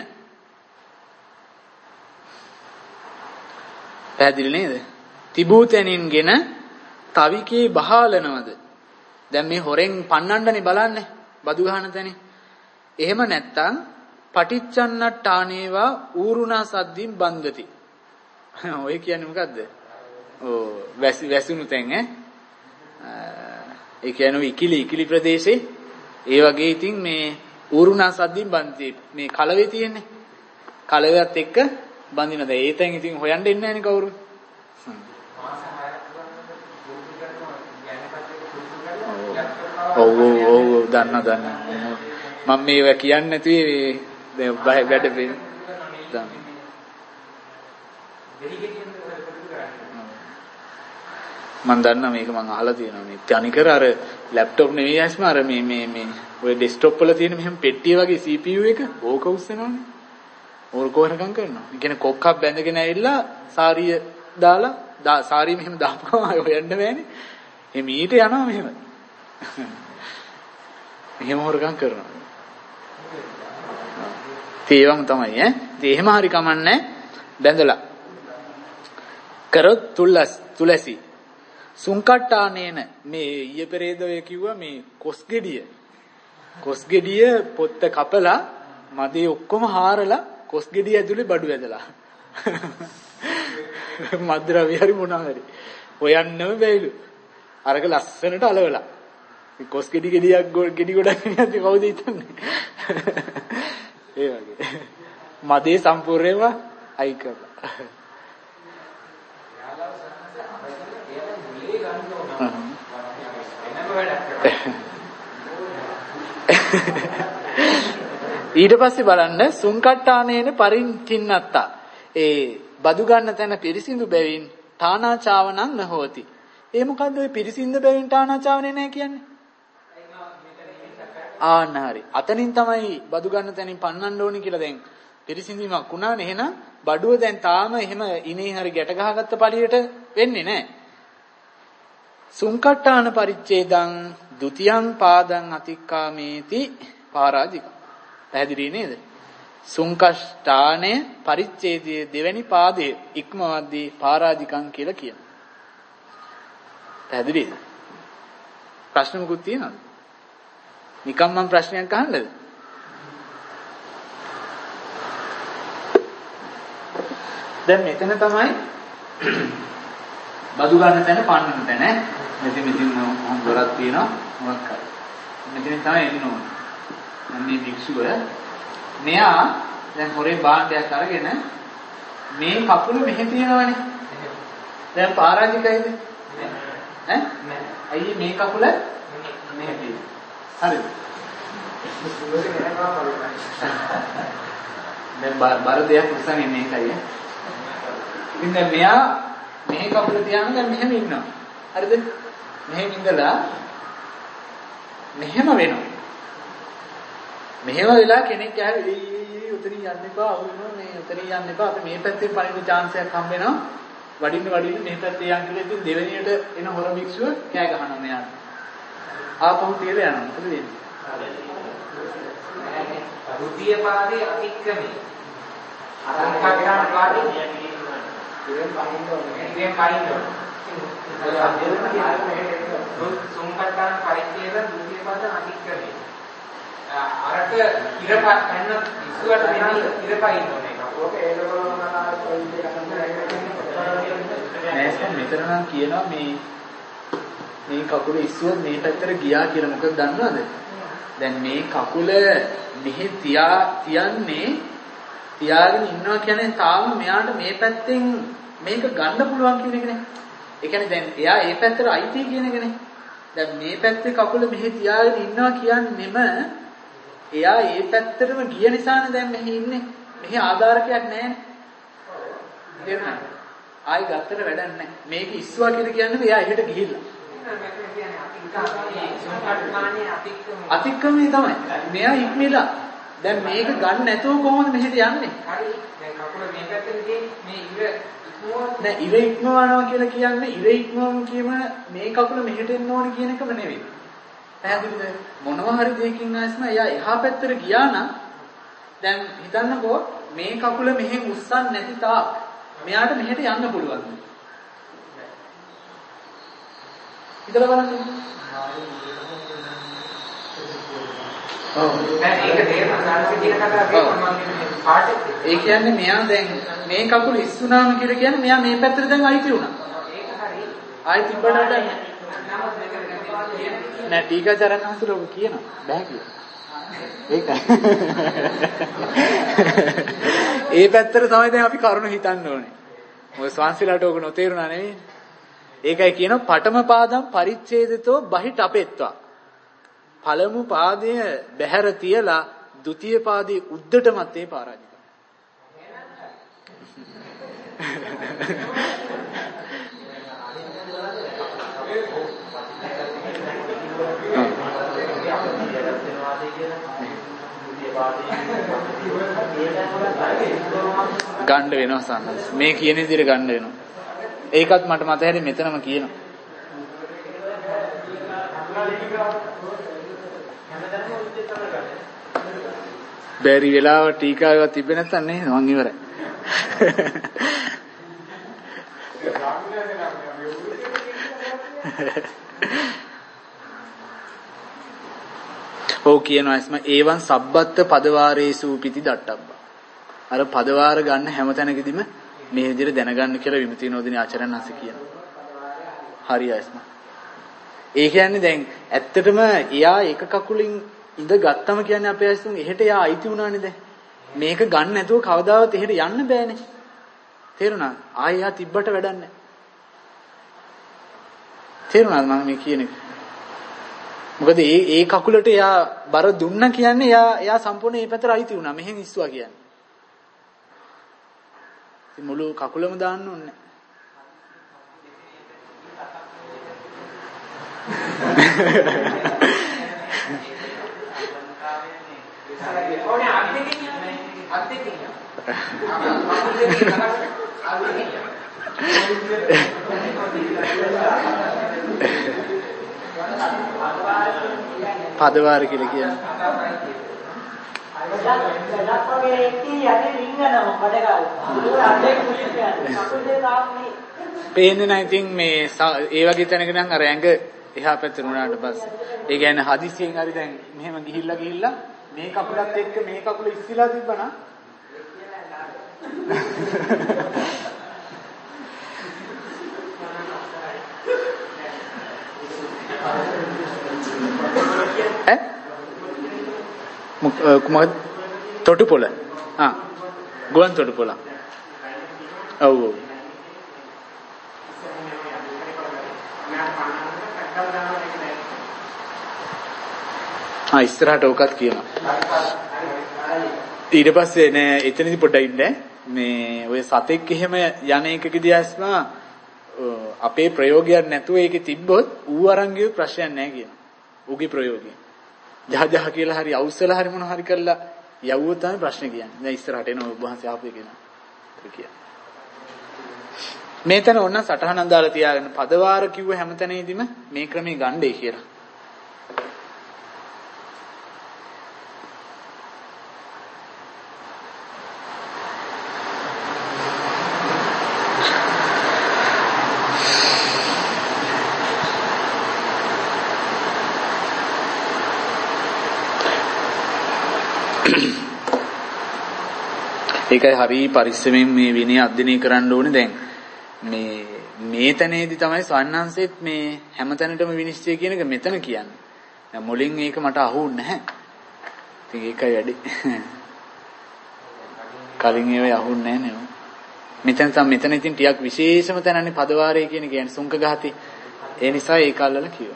පැහැදිලි නේද? තිබූ තැනින් ගෙන තවිකේ බහාලනවද? දැන් මේ හොරෙන් පන්නන්නනේ බලන්නේ බදු ගහන තැනේ. එහෙම නැත්තම් පටිච්චන්නට්ඨානේවා ඌරුණා සද්දින් බන්දති. ඔය කියන්නේ මොකද්ද? වැසුණු තැන් ඒ කියන්නේ ඉකිලි ප්‍රදේශේ ඒ වගේ ඉතින් මේ ඌරුණා සද්දින් බන්දති. මේ කලවේ තියෙන්නේ. කලවේත් එක්ක බඳිනද? ඒ තැන් ඉතින් හොයන්න ඉන්නේ නැහනේ කවුරුත්. ඔව් දන්න මම මේවා කියන්නේ නැතුවේ වැඩ නැත්තම් මම දන්නා මේක මම අහලා තියෙනවා මේ තනිකර අර ලැප්ටොප් නෙවෙයි ඇස්ම අර මේ ඔය ඩෙස්ක්ටොප් වල තියෙන මෙහෙම පෙට්ටිය වගේ CPU එක ඕක උස්සනවානේ. ඕක කොහරකම් කරනවා. ඒ කියන්නේ කොක්කක් බැඳගෙන ඇවිල්ලා සාරිය දාලා සාරිය මෙහෙම දාපුවම හොයන්න බෑනේ. මේ මීට යනවා මෙහෙම. මෙහෙම හොරකම් කරනවා. තේවම තමයි ඈ. ඉතින් එහෙම හරි කමන්නේ බැඳලා. කරොත් තුලසි සුංකට්ටානේන මේ ඊයේ පෙරේද ඔය කිව්වා මේ කොස් ගෙඩිය පොත්ත කපලා මදේ ඔක්කොම හාරලා කොස් ගෙඩිය ඇතුලේ බඩු ඇදලා මද්ද්‍රව්‍ය හරි මොනවා හරි හොයන්නම බැයිලු අරක ලස්සනට අලවලා කොස් ගෙඩියක් ගෙඩි ගොඩක් නියත් කවුද හිතන්නේ ඒ වගේ මදේ සම්පූර්ණයෙන්ම අයි කරලා ඊට පස්සේ බලන්න සුංකට්ටානේන පරිචින්නත්තා ඒ බදු ගන්න තැන පිරිසිදු බැවින් තානාචාවනං නහෝති. ඒ මොකද්ද ඔය පිරිසිඳ බැවින් තානාචාවනේ නැහැ කියන්නේ? ආනහරි. අතනින් තමයි බදු ගන්න තැනින් පන්නන්න ඕනි කියලා දැන් පිරිසිඳීමක් වුණානේ. එහෙනම් බඩුව දැන් තාම එහෙම ඉනේ හරි ගැට ගහගත්ත පළියට වෙන්නේ නැහැ. සුංකට්ටාන පරිච්ඡේදං ဒ ුතියං පාදං අතික්කාමේති පරාජික. පැහැදිලි නේද? සුංකෂ්ඨානයේ පරිච්ඡේදයේ දෙවැනි පාදයේ ඉක්මවද්දී පරාජිකං කියලා කියනවා. පැහැදිලිද? ප්‍රශ්න මොකුත් තියෙනවද? නිකම් මම ප්‍රශ්නයක් අහන්නද? දැන් මෙතන තමයි බදු ගන්න තැන පන්නන තැන. මෙතන දොරක් තියෙනවා මොකක් හරි. මෙතන තමයි එන්න ඕනේ. මේ භික්ෂුව මෙයා දැන් හොරේ භාණ්ඩයක් අරගෙන මේ කකුල මෙහෙ තියෙනවනේ. දැන් පරාජිකයිද? ඈ? අයියේ මේ කකුල මෙහෙ තියෙනවා. හරිද? දැන් බර දෙයක් උස්සන්නේ මේකයි. ඉතින් දැන් මෙයා මෙහෙ කකුල තියාගෙන දැන් මෙහෙම ඉන්නවා. හරිද? මෙහෙම ඉඳලා මෙහෙම වෙනවා. මෙහෙම වෙලා කෙනෙක් ඇහි උතරින් යන්න එපා අවුරුනෝ මේ උතරින් යන්න එපා අපි මේ පැත්තේ පණින chance එකක් හම්බ වෙනවා වඩින්න මේ පැත්තේ යන් කියලා ඉතින් දෙවෙනියට එන හොර භික්ෂුව කෑ ගහනවා මෙයාට ආපහු තියලා යනවා මොකද වෙන්නේ ဒုတိယ පාදයේ අතික්‍රමී අරංකග්ගාන පාදයේ ඉවෙන් පයින්නවා සුංකට්ටාන පරිච්ඡේද ဒုတိယ පාද අතික්‍රමී අරක ඉරපන්න ඉස්සුවට දෙන්නේ ඉරපයින් ඕනේ. ඕක ඒකවලම නෑසම් මෙතන නම් කියනවා මේ කකුල ඉස්සුව මේ පැත්තට ගියා කියලා. මොකද දන්නවද? දැන් මේ කකුල මෙහි තියාගෙන ඉන්නවා කියන්නේ තාම මෙයාට මේ පැත්තෙන් මේක ගන්න පුළුවන් කියන එකනේ. ඒ කියන්නේ දැන් එයා ඒ පැත්තට අයිති කියන එකනේ. දැන් මේ පැත්තේ කකුල මෙහි තියාගෙන ඉන්නවා කියන්නේම එයා ඒ පැත්තටම ගිය නිසානේ දැන් මෙහි ඉන්නේ. මෙහි ආධාරකයක් නැහැ. තේරුණාද? ආයි ගත්තට වැඩක් නැහැ. මේක ඉස්සුවා කියලා කියන්නේ එයා එහෙට ගිහිල්ලා. අතික්‍රමණය තමයි. මෙයා ඉක්මෙලා. දැන් මේක ගන්න නැතුව කොහොමද මෙහෙට යන්නේ? හරි. දැන් කකුල මේ පැත්තට ගියේ මේ ඉර ඉක්මවනවා. නෑ ඉර ඉක්මවනවා කියලා කියන්නේ ඉර ඉක්මවම කියම මේ කකුල මෙහෙට එන්න ඕනේ කියන එකම නෙවෙයි. පැහැදිලිද? මොනවා හරි දෙයකින් ආස්ම එයා එහා පැත්තට ගියා නම් දැන් හිතන්නකෝ මේ කකුල මෙහෙන් උස්සන්නේ නැති තාක් මෙයාට මෙහෙට යන්න පුළුවන්ද? හිතලා බලන්න. ඔව්. දැන් ඒක තේරුම් ගන්න කියන කතාව ඒ කියන්නේ මෙයා දැන් මේ කකුල ඉස්සුනාම කියලා කියන්නේ මෙයා මේ පැත්තට දැන් අයිති වුණා. ඒක හරි. ආයි තිබ්බට නෑ ටීකාචරණ හසුරව කියනවා බෑ කියලා. ඒකයි. ඒ පැත්තට තමයි දැන් අපි කරුණ හිතන්න ඕනේ. මොකද ස්වාංශිලාට ඕක නොතේරුණා නෙවෙයි. ඒකයි කියනවා පඨම පාදම් පරිච්ඡේදිතෝ බහිටපෙත්වා. පළමු පාදය බැහැර තියලා ဒုတိ පාදයේ උද්දට මතේ පරාජිත. ගන්න වෙනවා සන්නස්. මේ කියන විදිහට ගන්න වෙනවා. ඒකත් මට මතක හැරි මෙතනම කියනවා. බැරි වෙලාව ටීකාවක් තිබ්බේ නැත්නම් නේ මං ඉවරයි. ඔව් කියනවා එස්ම ඒවන් සබ්බත්ත පදවාරේසු පිටි දට්ටබ්බා. අර පදවාර ගන්න හැම තැනකදීම මේ විදිහට දැනගන්න කියලා විමුක්ති නෝදිනී ආචාර්යන් වහන්සේ කියනවා. හරියයි එස්ම. ඒ කියන්නේ දැන් ඇත්තටම එයා එක කකුලින් ඉඳ ගත්තම කියන්නේ අපේ ඇස්තුන් එහෙට එයා අයිති වුණානේ දැන්. මේක ගන්න නැතුව කවදාවත් එහෙට යන්න බෑනේ. තේරුණාද? ආයෙ එයා තිබ්බට වැඩක් නැහැ. තේරුණාද මම මේ කියන එක? මොකද ඒ කකුලට එයා බර දුන්නා කියන්නේ එයා සම්පූර්ණ මේ පැත්තට අයිති වුණා. මෙහෙන් ඉස්සුවා කියන්නේ. ඉතින් මුළු කකුලම දාන්න ඕනේ. පදවාර කියලා කියන්නේ. පේන්නේ නැහැ. ඉතින් මේ ඒ වගේ තැනක නම් අර ඇඟ එහා පැත්තට උනාට පස්සේ ඒ කියන්නේ හදිසියෙන් හරි දැන් මෙහෙම ගිහිල්ලා මේ කකුලත් එක්ක මේ කකුල ඉස්සිලා තිබ්බනම් කුමාර තොටුපොළ ගුවන් තොටුපොළ ඔව් ඉස්සරහට ඕකත් කියනවා. ඊට පස්සේ නෑ එතනදි පොඩ්ඩක් ඉන්න මේ ඔය සතෙක් එහෙම යන එකකදී ඇස්මා අපේ ප්‍රයෝගයක් නැතුව ඒකේ තිබ්බොත් ඌ අරන් ගිය ප්‍රශ්නයක් නෑ කියනවා. ඌගේ ප්‍රයෝගය. ජහ කියලා හරි අවුස්සලා හරි මොන හරි කරලා යවුවොත් තමයි ප්‍රශ්නේ කියන්නේ. දැන් ඉස්සරහට එන ඔබ වහන්සේ ආපු එක කියනවා. මේතන ඕන සටහනක් දාලා තියාගන්න. පදවාර කිව්ව හැමතැනදීම මේ ක්‍රමේ ගන්නයි කියලා. ඒකයි හරි පරිස්සමෙන් මේ විනය අධ්‍යයනය කරන්න ඕනේ. දැන් මේ තැනේදී තමයි සවන්නංශෙත් මේ හැමතැනටම විනිශ්චය කියන එක මෙතන කියන්නේ. දැන් මුලින් ඒක මට අහුුන්නේ නැහැ. ඉතින් ඒකයි වැඩි. කලින් ඒවා අහුන්නේ නැහැ නේ. මෙතන ඉතින් ටිකක් විශේෂම තැනන්නේ පදවාරය කියන කියන්නේ සුංක ගහති. ඒ නිසා ඒක අල්ලලා කිව්වා.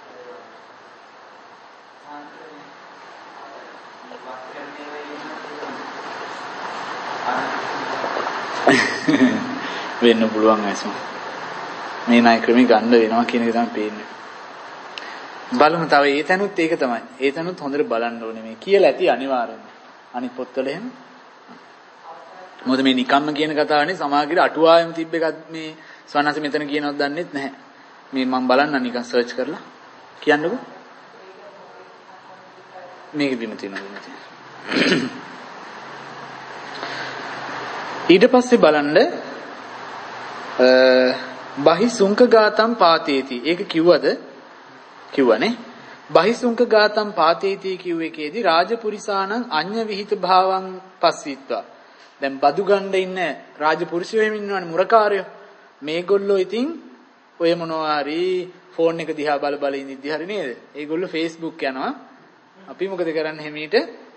වෙන්න පුළුවන් ඇසම. මේ ණය ක්‍රමී ගන්න වෙනවා කියන එක තමයි පේන්නේ. බලමු තව ඒ තැනුත් ඒක තමයි. ඒ තැනුත් හොඳට බලන්න ඕනේ මේ කියලා ඇති අනිවාර්යෙන්ම. අනිත් පොත්වල එහෙම. මොකද මේ නිකම්ම කියන කතාවනේ සමාගිර අටුවාවෙම තිබ්බ එකක් මේ ස්වර්ණස මෙතන කියනවත් දන්නෙත් නැහැ. මේ මම බලන්න නිකන් සර්ච් කරලා කියන්නකෝ. මේකෙදිම තියෙනවා. ඊට පස්සේ බලන්න බහිසුංක ගාතම් පාතේති. ඒක කිව්වනේ. බහිසුංක ගාතම් පාතේති කිව්ව එකේදී රාජපුරිසානං අඤ්ඤ විහිත භාවං පස්සිත්වා. දැන් බදු ගන්න ඉන්න රාජපුරුෂයෝ එහෙම ඉන්නවනේ මුරකාරයෝ. මේගොල්ලෝ ඉතින් ඔය මොනවා හරි ෆෝන් එක දිහා බල ඉඳිද්දි හරි නේද? ඒගොල්ලෝ Facebook යනවා. අපි මොකද කරන්නේ හැමීට?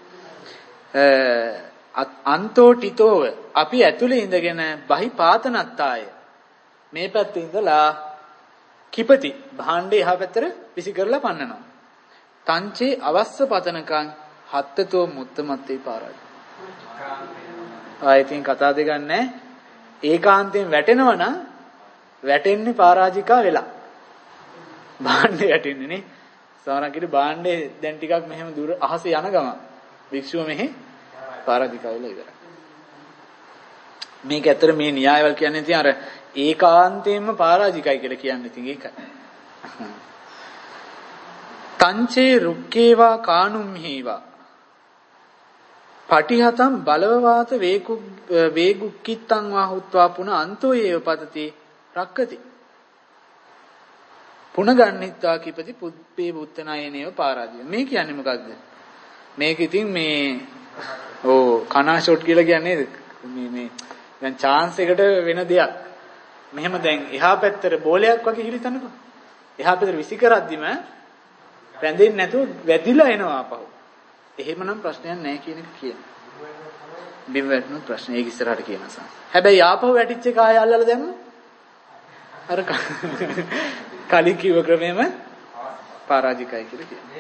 අන්තෝ ටිතෝව අපි ඇතුලේ ඉඳගෙන බහි පාතනත්තාය මේ පැත්තේ ඉඳලා කිපති භාණ්ඩේ එහා පැත්තට විසි කරලා පන්නනවා. තංචේ අවස්ස පතනකං හත්තතෝ මුත්තමත්තේ පාරයි. ආයෙත් කතා දෙකක් නැහැ. ඒකාන්තයෙන් වැටෙනවා නම් වැටෙන්නේ පරාජිකා වෙලා. භාණ්ඩේ වැටෙන්නේ නේ. සමහරවිට භාණ්ඩේ දැන් ටිකක් මෙහෙම දුර අහසේ යන ගම. භික්ෂුව මෙහි පරාජිකා වෙලා ඉවරයි. මේක ඇත්තට මේ න්‍යායවල කියන්නේ ඉතින් අර ඒකාන්තයෙන්ම පරාජිකයි කියලා කියන්නේ ඉතින් ඒකයි. තංචේ රුක්කේවා කානුම්හිවා පටිහතම් බලවවාත වේගුක්කිත්තං වාහුත්වා පුන අන්තෝ ඒව පතති රක්කති පුනගන්නිත්වා කිපති පුප්පේ බුත්තනයනේව පාරාජිය. මේ කියන්නේ මොකක්ද? මේක ඉතින් මේ කනා ෂොට් කියලා කියන්නේ මේ දැන් chance එකට වෙන දෙයක්. මෙහෙම දැන් එහා පැත්තට බෝලයක් වගේ හිලිතනකො. එහා පැත්තට විසි කරද්දිම රැඳෙන්නේ නැතුව වැදිලා එනවා අපහු. එහෙමනම් ප්‍රශ්නයක් නැහැ කියන එක කියනවා. බිම් වැටුණු ප්‍රශ්න ඒක ඉස්සරහට කියනවා. හැබැයි ආපහු වැටිච්ච එක ආය අල්ලලා දැම්ම අර කලින් කිව්ව ක්‍රමෙම පරාජිකයි කියලා කියනවා.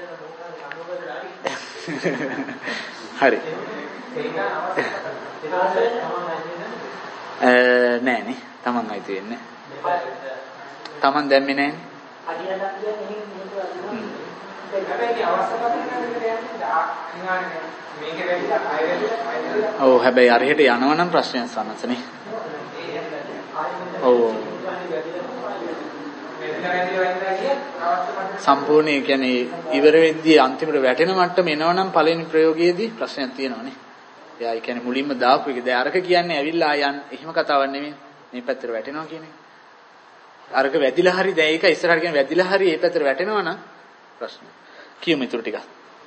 හරි. නෑ නේ. Taman අයිති වෙන්නේ. Taman දැම්මේ නෑනේ. ඔව් හැබැයි අරහෙට යනවා නම් ප්‍රශ්නයක් සම්මතනේ. ඔව් සම්පූර්ණ කියන්නේ ඉවර වෙද්දී අන්තිමට වැටෙන මට්ටම එනවනම් පළවෙනි ප්‍රයෝගයේදී ප්‍රශ්නයක් තියෙනවනේ. එයා ඒ කියන්නේ මුලින්ම දාපු එක. දැන් අරක කියන්නේ ඇවිල්ලා යන් එහෙම කතාවක් නෙමෙයි. මේ පැත්තට වැටෙනවා කියන්නේ. අරක වැදිලා හරි දැන් ඒක ඉස්සරහට කියන්නේ වැදිලා හරි මේ පැත්තට වැටෙනවා නම් ප්‍රශ්න. කියමු ඊටු ටික.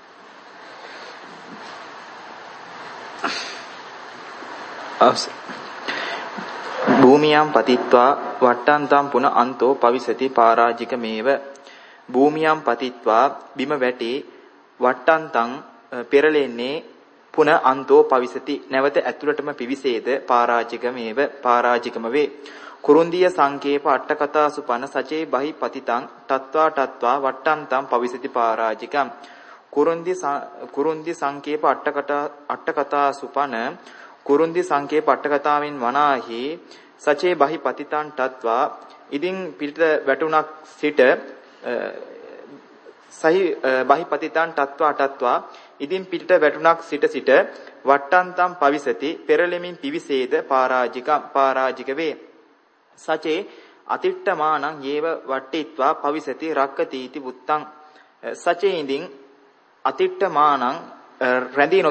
භූමියම් පතිත්වා වට්ටන්තම් පුන අන්තෝ පවිසති පරාජිකමේව. භූමියම් පතිත්වා බිම වැටි වට්ටන්තං පෙරලෙන්නේ පුන අන්තෝ පවිසති නැවත ඇතුළටම පිවිසේද පරාජිකමේව පරාජිකම වේ. කුරුන්දිය සංකේප අට්ඨකතා සුපන සචේ බහි පතිතං තත්වා වට්ටන්තං පවිසති පරාජිකම්. කුරුන්දි සංකේප අට්ඨකතා සුපන කුරුන්දි සංකේප අට්ඨකතාවෙන් වනාහි සචේ බහි පතිතං තත්වා ඉදින් පිට වැටුණක් සිට සහි බහි පතිතං තත්වා ඉදින් පිට වැටුණක් සිට වට්ටන්තං පවිසති පෙරලෙමින් පිවිසේද පරාජික වේ. සචේ අතිට්ඨමානං යේව වට්ටිත්වා පවිසති රක්කතිති බුත්තං. සචේ ඉදින් අතිට්ඨමානං රැඳී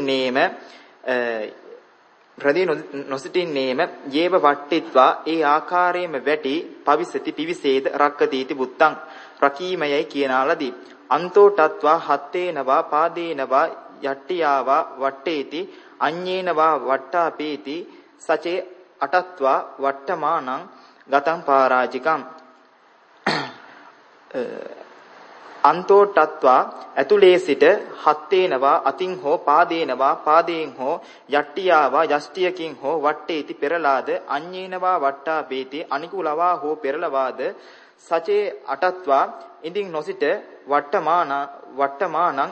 නොසිටින්නේම යේව වට්ටිත්වා ඒ ආකාරයෙන්ම වැටි පවිසති පිවිසේද රක්කතිති බුත්තං රකීමයයි කියනාලදී. අන්තෝ තත්වා හත්තේනවා පාදේනවා යට්ටියාවා වට්ටේති අඤ්ඤේනවා වට්ටාපේති සචේ අටත්වා වට්ටමානං ගතං පරාජිකම්. අන්තෝ තත්වා ඇතුලේ සිට හත්තේනවා අතින් හෝ පාදේනවා පාදයෙන් හෝ යට්ටියාවා යෂ්ටියකින් හෝ වට්ටේති පෙරලාද අඤ්ඤේනවා වට්ටාපේති අනිකුලවා හෝ පෙරලවාද සචේ අටත්වා ඉදින් නොසිට වට්ටමානං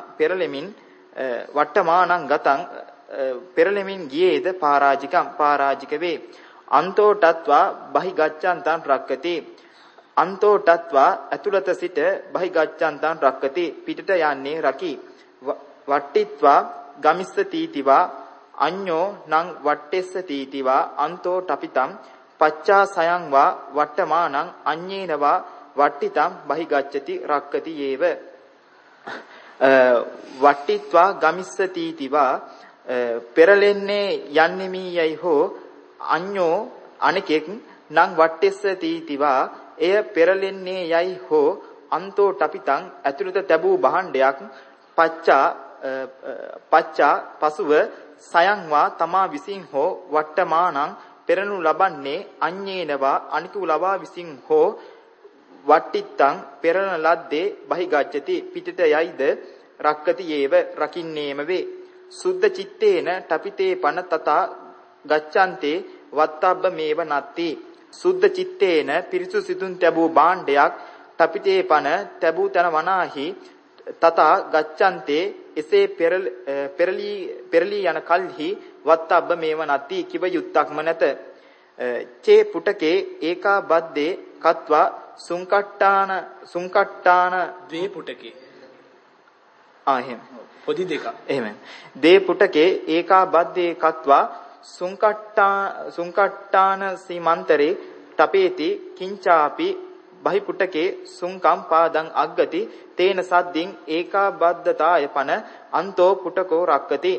ගතං පෙරලෙමින් ගියේද පරාජික වේ. අන්තෝ තත්වා බහි ගච්ඡන්තං රක්කති. අන්තෝ තත්වා ඇතුළත සිට බහි ගච්ඡන්තං රක්කති පිටට යන්නේ රකි. වට්ටිත්වා ගමිස්ස තීතිවා අඤ්ඤෝ නං වට්ටෙස්ස තීතිවා අන්තෝ තපිතං පච්චා සයං වා වට්ටමානං අඤ්ඤේනවා වට්ටිතං බහි ගච්ඡති රක්කති යේව. වට්ටිත්වා ගමිස්ස තීතිවා පෙරලෙන්නේ යන්නේ මීයයි හෝ අඤ්ඤෝ අනිකෙක් නං වට්ටෙස්ස තීතිවා එය පෙරලෙන්නේ යයි හෝ අන්තෝ තපිතං ඇතුළත තැබූ භාණ්ඩයක් පච්චා පසුව සයංවා තමා විසින් හෝ වට්ටමානං පෙරනු ලබන්නේ අඤ්ඤේනවා අනිකු ලබා විසින් හෝ වට්ටිත්තං පෙරන ලද්දේ බහි ගච්ඡති පිටට යයිද රක්කති යේව රකින්නේම වේ. සුද්ධ චිත්තේන තපිතේ පන තතා ගච්ඡන්තේ වත්තබ්බ මේව නත්ති. සුද්ධ චිත්තේන පිරිසු සිතුන් තැබූ භාණ්ඩයක් තපිතේ පන තැබූ තන වනාහි තතා ගච්ඡන්තේ එසේ පෙරලී යන කල්හි වත්තබ්බ මේව නැති කිව යුත්තක්ම නැත. චේ පුටකේ ඒකා බද්දේ කତ୍වා සුංකට්ටාන ද්වේ පුටකේ එහෙම පොදි දෙක එහෙම දේ පුටකේ ඒකා බද්දේ කତ୍වා සුංකට්ටාන සීමන්තරේ තපේති කිංචාපි බහි පුටකේ සුංකම් පාදං අග්ගති තේන සද්දින් ඒකා බද්දතාය පන අන්තෝ පුටකෝ රක්කති.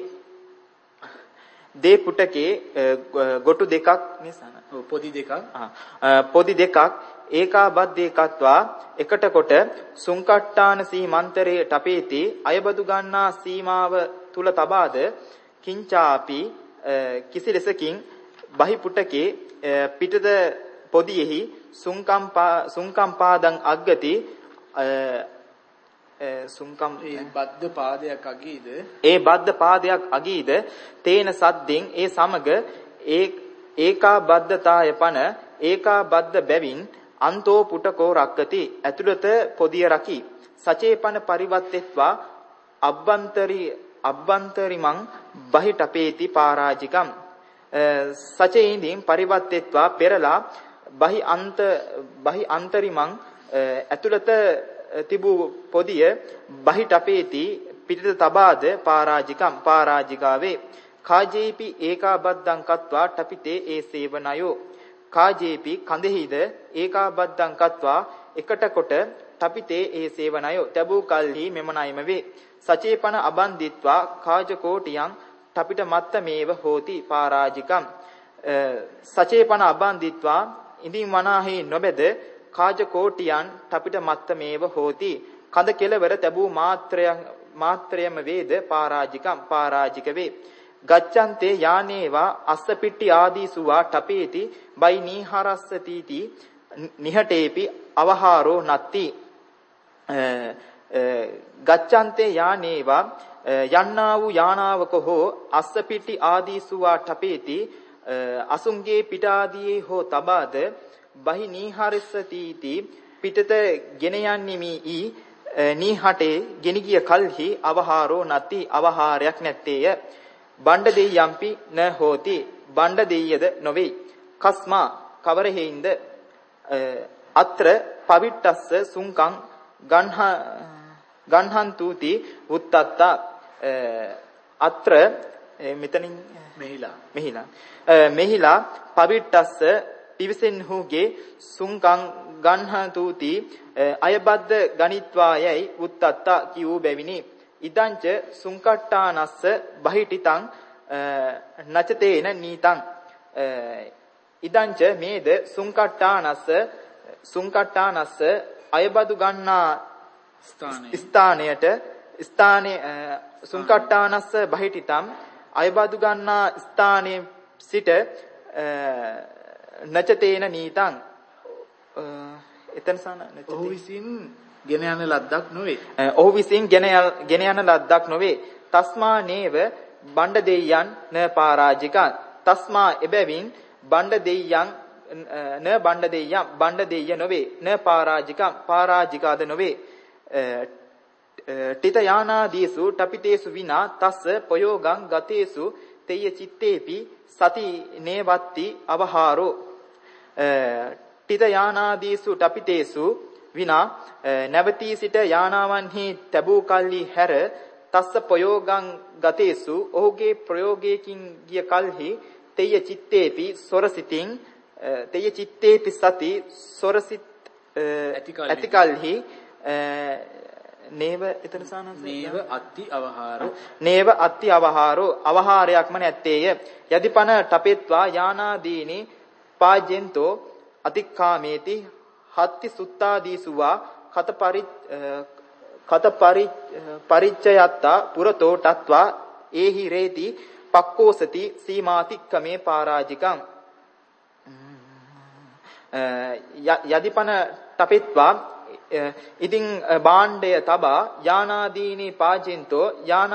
දේ පුටකේ ගොටු දෙකක් නිසන පොදි දෙකක් ඒකා බද්දේ කତ୍වා එකට කොට සුංකට්ටාන සීමන්තරේ තපේති අයබදු ගන්නා සීමාව තුල තබාද කිංචාපි කිසි ලෙසකින් බහි පුටකේ පිටද පොදියෙහි සුංකම් පාදං අග්ගති සුංකම් බද්ද පාදයක් අගීද ඒ බද්ද පාදයක් අගීද තේන සද්දෙන් ඒ සමග ඒකා බද්දතාය පන ඒකා බද්ද බැවින් අන්තෝ පුටකෝ රක්කති ඇතුළත පොදිය රකි. සචේපන පරිවත්තෙත්වා අබ්බන්තරිමං බහිටපේති පරාජිකම්. සචේින්දින් පරිවත්තෙත්වා පෙරලා බහි අන්තරිමං ඇතුළත තිබූ පොදිය බහිටපේති පිටත තබාද පරාජිකම් පරාජිකාවේ. කාජේපි ඒකා බද්දං කତ୍වා ටපිතේ ඒ සේවනයෝ. කාජේපි කඳෙහිද ඒකා බද්දං කତ୍වා එකට කොට තපිතේ ඒ සේවනයෝ තබූ කල්හි මෙම නයිම වේ. සචේපන අබන්දිත්වා කාජකෝටියං තපිට මත්තමේව හෝති පරාජිකම්. සචේපන අබන්දිත්වා ඉදින් වනාහි නොබෙද කාජකෝටියන් තපිට මත්තමේව හෝති. කඳ කෙලවර තබූ මාත්‍රයම වේද පරාජිකම් පරාජික වේ. ගච්ඡන්තේ යානේවා අස්සපිට්ටි ආදීසුවා ටපේති බයි නීහරස්සතිති නිහටේපි අවහාරෝ නත්ති. ගච්ඡන්තේ යානේවා යන්නා වූ යානාවක හෝ අස්සපිට්ටි ආදීසුවා ටපේති අසුන්ගේ පිට ආදීයේ හෝ තබාද බහි නීහරස්සතිති පිටත ගෙන යන්නිමි නීහටේ ගෙන ගිය කල්හි අවහාරෝ නත්ති අවහාරයක් නැත්තේය. බණ්ඩ දෙයම්පි න හෝති බණ්ඩ දෙයද නොවේ. කස්මා කවර හේින්ද අත්‍ර පවිට්ටස්ස සුංකං ගන්හන්තුති උත්තත්තා. අත්‍ර මෙතනින් මෙහිලා පවිට්ටස්ස පිවිසෙන්හුගේ සුංකං ගන්හන්තුති අයබද්ද ගණිත්වායයි උත්තත්තා කියූ බැවිනි. ඉදංච සුංකට්ටානස්ස බහිටිතං නචතේන නීතං. ඉදංච මේද සුංකට්ටානස්ස අයබදු ගන්නා ස්ථානයේ සුංකට්ටානස්ස බහිටිතං අයබදු ගන්නා ස්ථානයේ සිට නචතේන නීතං. එතන සාන ඔහු විසින් ගෙන යන ලද්දක් නොවේ. ඔහු විසින් ගෙන යන ලද්දක් නොවේ. තස්මා නේව බණ්ඩ දෙයයන් න පරාජිකං. තස්මා එබැවින් බණ්ඩ දෙයයන් න බණ්ඩ දෙයයන් බණ්ඩ දෙය නොවේ. න පරාජිකං පරාජිකාද නොවේ. ටිත යානාදීසු ටපිතේසු විනා තස්ස පයෝගං ගතේසු තෙය චිත්තේපි සති නේවත්ති අවහාරෝ. ටිත යානාදීසු ටපිතේසු විනා නැවතී සිට යානාවන්හි තැබූ කල්හි හැර තස්ස ප්‍රයෝගං ගතේසු ඔහුගේ ප්‍රයෝගයකින් ගිය කල්හි තෙය චිත්තේපි සොරසිතින් තෙය චිත්තේපි සති සොරසිත ඇති කල්හි නේව එතන සානස නේව අත්ති අවහාරෝ නේව අත්ති අවහාරෝ අවහාරයක්ම නැත්තේය. යදිපන තපෙත්වා යානාදීනි පාජෙන්තෝ අතික්කාමේති හත්ති සුත්තාදීසුවා කත පරිච්ඡයත්තා පුරතෝ තත්වා ඒහි රේති පක්කෝසති සීමාතික්කමේ පරාජිකං. යදිපන තපෙත්වා ඉදින් භාණ්ඩය තබා යානාදීනි පාජෙන්තෝ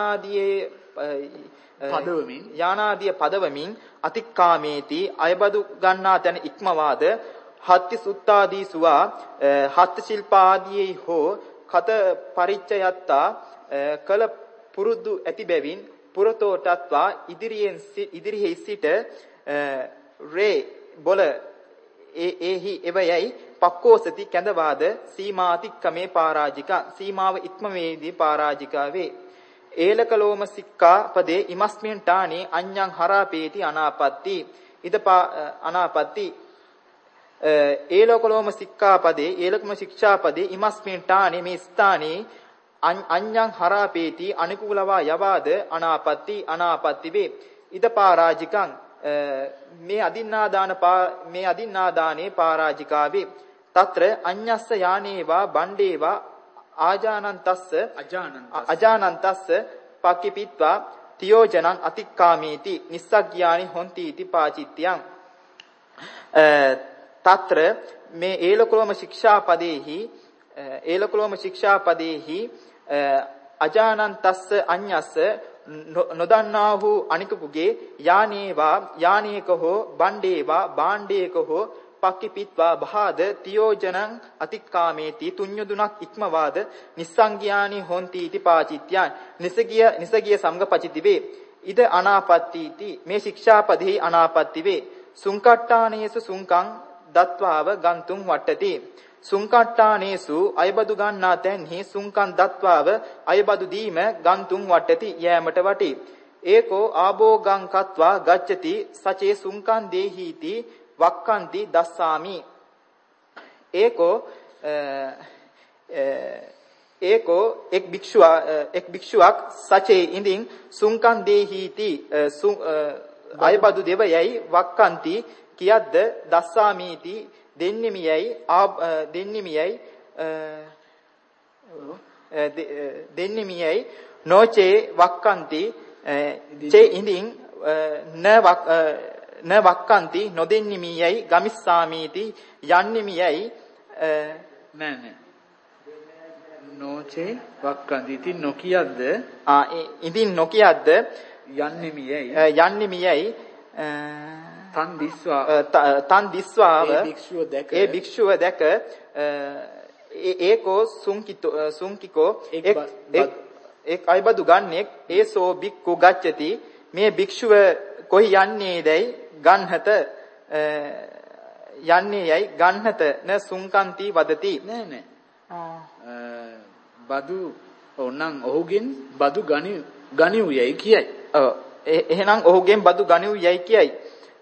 යානාදිය පදවමින් අතික්කාමේති අයබදු ගන්නා තැන ඉක්මවාද හත්ති සුත්තාදීසුවා හත් ශිල්පාදීයේ හෝ කත පරිච්ඡයත්තා කල පුරුදු ඇති බැවින් පුරතෝ තත්වා ඉදිරියෙහි සිට රේ බොල ඒහි එවයයි පක්කෝසති කැඳවාද සීමාතික්කමේ පරාජික සීමාව ඉක්මවේදී පරාජිකාවේ ඒලකලෝම සික්ඛාපදේ ඉමස්මින් ඨානේ අඤ්ඤං හරාපේති අනාපත්ති අනාපත්ති ඒලකලෝම සික්ඛාපදේ ඒලකම ශික්ෂාපදේ ඉමස්මින් ඨානේ මේ ස්ථානේ අඤ්ඤං හරාපේති අනුකූලවා යවාද අනාපත්ති වේ ඉද පරාජිකං මේ අදින්නාදානේ පරාජිකාවේ తත්‍ර අඤ්ඤස්ස යානේවා බණ්ඩේවා අජානන්තස්ස පක්කිපිත්වා තියෝජනං අතික්කාමේති නිස්සග්ගානි හොಂತಿ इति පාචිත්‍යං తත්‍ර මේ ඒලකලෝම ශික්ෂාපදේහි අජානන්තස්ස අඤ්ඤස්ස නොදන්නා වූ අනිකකුගේ යානේක හෝ බණ්ඩේවා භාණ්ඩේක හෝ පක්කිපිත්වා බහාද තියෝජනං අතික්කාමේති තුඤ්ඤුදුනක් ඉක්මවාද නිස්සංග්‍යානි හොಂತಿ इति පාචිත්‍යං නිසගිය සම්ගපචිති වේ ඉද අනාපත්තිති මේ ශික්ෂාපදෙහි අනාපත්ති වේ සුංකට්ඨානේසු සුංකං දත්වාව ගන්තුම් වට්ටති සුංකට්ඨානේසු අයබදු ගන්නා තැන්හි සුංකං දත්වාව අයබදු දීම ගන්තුම් වට්ටති යෑමට වටි ඒකෝ ආභෝගං කତ୍වා ගච්ඡති සචේ සුංකං දේහීති වක්කන්ති දස්සාමි ඒකෝ එක් භික්ෂුවක් සචේ ඉඳින් සුංකං දේහීති අයබදු දෙවයයි වක්කන්ති කියද්ද දස්සාමීති දෙන්නිමියයි නොචේ වක්කන්ති චේ ඉඳින් න වක්කන්ති නොදෙන්නිමියයි ගමිස්සාමීති යන්නිමියයි නෑ නොචේ වක්කන්ති ඉතින් නොකියද්ද ඉඳින් නොකියද්ද යන්නිමියයි තන් දිස්වාව ඒ භික්ෂුව දැක ඒකෝ සුංකිකෝ එක් අයබදු ගන්නෙක් ඒසෝ භික්ඛු ගච්ඡති මේ භික්ෂුව කොහි යන්නේදයි ගන්හත න සුංකන්ති වදති නෑ බදු ඕනනම් ඔහුගෙන් බදු ගනිව් යයි කියයි එහෙනම් ඔහුගෙන් බදු ගනිව් යයි කියයි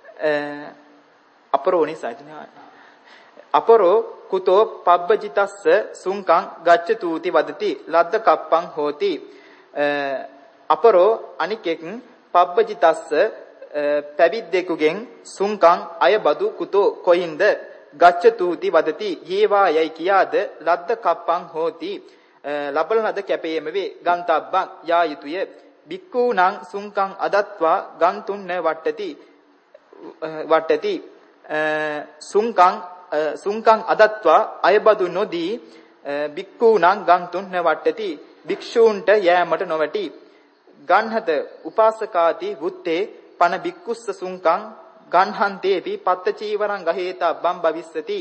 අපරෝ කුතෝ පබ්බජිතස්ස සුංකං ගච්ඡතුති වදති ලද්ද කප්පං හෝති අපරෝ අනිකෙක් පබ්බජිතස්ස පැවිද්දෙකුගෙන් සුංකං අයබදු කුතෝ කොයින්ද ගච්ඡතුති වදති යේවා යයි කියාද ලද්ද කප්පං හෝති ලබන ලද කැපේම වේ ගන්තබ්බං යා යුතුය බික්ඛූණං සුංකං අදත්වා ගන්තුන්න වට්ටති සුංකං අදත්වා අයබදු නොදී බික්ඛූණං ගන්තුන්න වට්ටති භික්ෂූන්ට යෑමට නොවැටි ගන්හත උපාසකාති වුත්තේ පන බික්කුස්ස සුංකං ගන්හන්තේපි පත්ත චීවරං ගහේතබ්බං භවිස්සති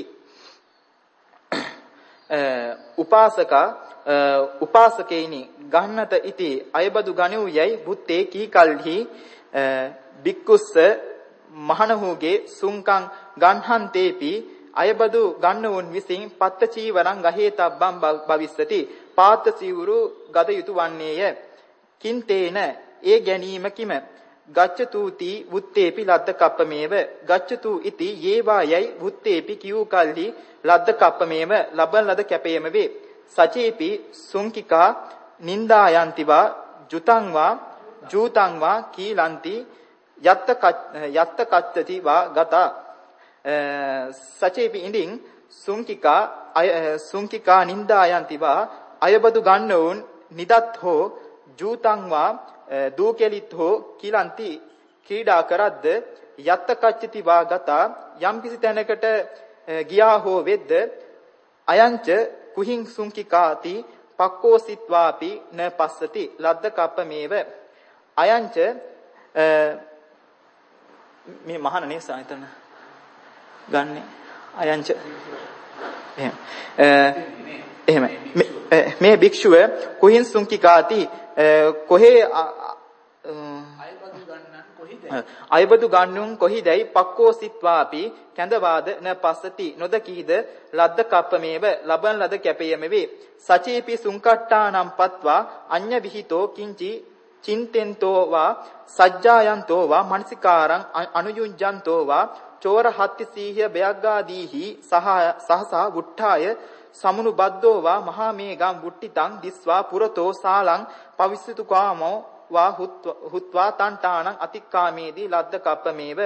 උපාසකේනි ගන්නත ඉති අයබදු ගණු යයි බුත්තේ කී කල්හි බික්කුස්ස මහණහුගේ සුංකං ගන්හන්තේපි අයබදු ගන්නවුන් විසින් පත්ත චීවරං ගහේතබ්බං භවිස්සති පාත සිවුරු ගත යුතු වන්නේය කින්තේන ඒ ගැනීම කිම ගච්ඡතුති වුත්තේපි ලද්ද කප්පමේව ගච්ඡතු ඉති යේවා යයි වුත්තේපි කියූ කල්හි ලද්ද කප්පමේව ලබන ලද කැපේම වේ සචේපි සුංකිකා නින්දායන්තිවා ජූතංවා කීලන්ති යත්ත කච්චති වා ගතා සචේපි ඉඳින් සුංකිකා නින්දායන්තිවා අයබදු ගන්නවුන් නිදත් හෝ ජූතංවා දූකෙලිත් හෝ කීලන්ති ක්‍රීඩා කරද්ද යත්ත කච්චති වා ගතා යම් කිසි තැනකට ගියා හෝ වෙද්ද අයංච කුහිං සුංකිකාති පක්කෝසිත්වාපි න පස්සති ලද්ද කප්පමේව අයංච මේ මහණනේ සායතන ගන්නෙ අයංච එහෙම මේ භික්ෂුව කුහිං සුංකිකාති කොහේ අයබදු ගන්නුන් කොහිදයි පක්කෝ සිත්වාපි කැඳවාද න පස්සති නොදකීද ලද්ද කප්පමේව ලබන ලද කැපයම වේ. සචේපි සුංකට්ටානම් පත්වා අඤ්ඤ විහිතෝ කිංචි චින්තෙන්තෝ වා සජ්ජායන්තෝ වා මනසිකාරං අනුයුඤ්ජන්තෝ වා චෝර හත්ති සීහිය බයග්ගාදීහි සහසා වුට්ඨාය සමුනුබද්දෝ වා මහා මේගම් වුට්ටිතං දිස්වා පුරතෝ සාලං පවිස්සතු කාමෝ වා හුත්වා තණ්ඨානං අතික්කාමේදී ලද්ද කප්පමේව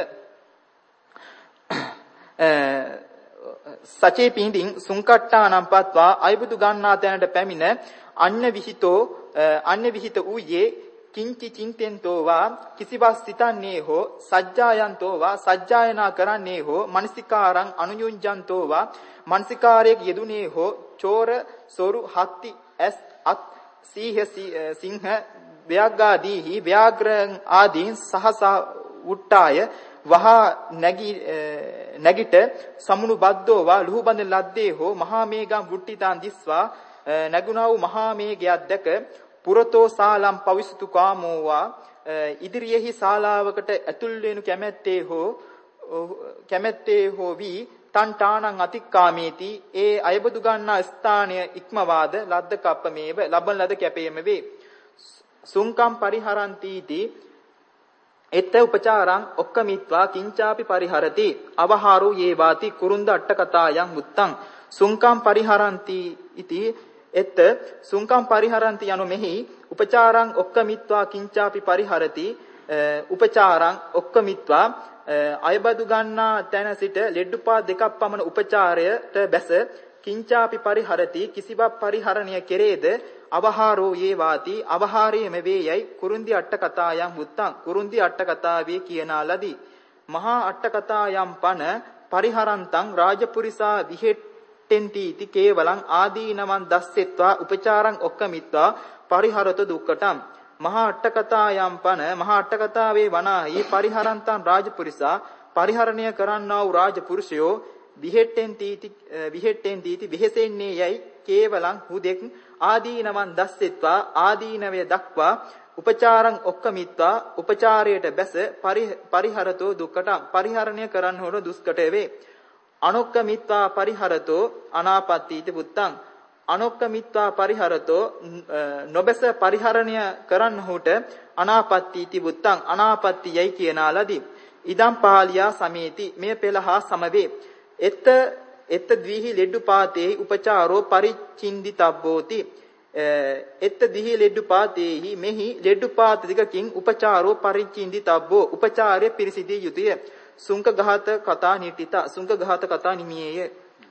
සචේ පින්දින් සුංකට්ටානම් පත්වා අයබුදු ගන්නා තැනට පැමිණ අඤ්ඤ විහිත ඌයේ කිංචි චින්තෙන්තෝ වා කිසිවක් සිතන්නේ හෝ සජ්ජායන්තෝ වා සජ්ජායනා කරන්නේ හෝ මනසිකාරං අනුයුඤ්ජන්තෝ වා මනසිකාරයේ යෙදුනේ හෝ චෝර සොරු හත්ති ඇස් අත් සිංහ ව්‍යාග්ගාදීහි ව්‍යාග්‍රං ආදීන් සහසා උට්ටාය වහා නැගිට සමුණු බද්දෝ වා ලුහු බඳ ලද්දේ හෝ මහා මේගම් වුට්ටිතාන් දිස්වා නැගුණා වූ මහා මේඝයක් දැක පුරතෝ සාලම් පවිසුතු කාමෝ වා ඉදිරියෙහි ශාලාවකට ඇතුල් වෙනු කැමැත්තේ හෝ වී තණ්ඨානං අතික්කාමේති ඒ අයබදු ගන්නා ස්ථානය ඉක්මවාද ලද්ද කප්පමේව ලබන ලද කැපේම වේ. සුංකම් පරිහරಂತೀති එත්ත උපචාරං ඔක්කමිත්වා කිංචාපි පරිහරති අවහාරෝ යේවාති කුරුන්ද අට්ඨ කතායන් මුත්තං සුංකම් පරිහරಂತಿ ඉති එත්ත සුංකම් පරිහරಂತಿ යනු මෙහි උපචාරං ඔක්කමිත්වා කිංචාපි පරිහරති උපචාරං ඔක්කමිත්වා අයබදු ගන්නා තැන සිට ලෙඩ්ඩුපා දෙකක් පමණ උපචාරයට බැස කිංචාපි පරිහරති කිසිවක් පරිහරණය කෙරේද අවහාරෝ යේවාති අවහාරයේම වේයයි කුරුන්දි අට්ඨ කතායන් මුත්තං කුරුන්දි අට්ඨ කතාවේ කියනා ලදී. මහා අට්ඨ කතායන් පන පරිහරන්තං රාජපුරිසා විහෙට්ටෙන්ති इति කේවලං ආදීනවන් දස්සෙත්වා උපචාරං ඔක්කමිත්වා පරිහරත දුක්කටම්. මහා අට්ඨ කතායන් පන මහා අට්ඨ කතාවේ වනාහි පරිහරන්තං රාජපුරිසා පරිහරණය කරන්නා වූ රාජපුරුෂයෝ විහෙට්ටෙන්ති इति විහෙසෙන්නේ යයි කේවලං හුදෙක් ආදීනවන් දස්සෙත්වා ආදීනවය දක්වා උපචාරං ඔක්කමිත්වා උපචාරයට බැස පරිහරතෝ දුක්කටම් පරිහරණය කරන්නහොර දුස්කට වේ. අනොක්කමිත්වා පරිහරතෝ අනාපත්තීති පුත්තං අනොක්කමිත්වා පරිහරතෝ නොබැස පරිහරණය කරන්නහොට අනාපත්තීති පුත්තං අනාපත්තියයි කියනා ලදී. ඉදම් පාලියා සමේති මේ පෙළහා සමවේ. එත්ත ද්විහි ලෙඩ්ඩුපාතේහි උපචාරෝ පරිචින්දිතබ්බෝති එත්ත ද්විහි ලෙඩ්ඩුපාතේහි මෙහි ලෙඩ්ඩුපාත දෙකකින් උපචාරෝ පරිචින්දිතබ්බෝ උපචාරය පිරිසිදිය යුතුය. සුංක ඝාත කතා නිටිත සුංක ඝාත කතා නිමියේය.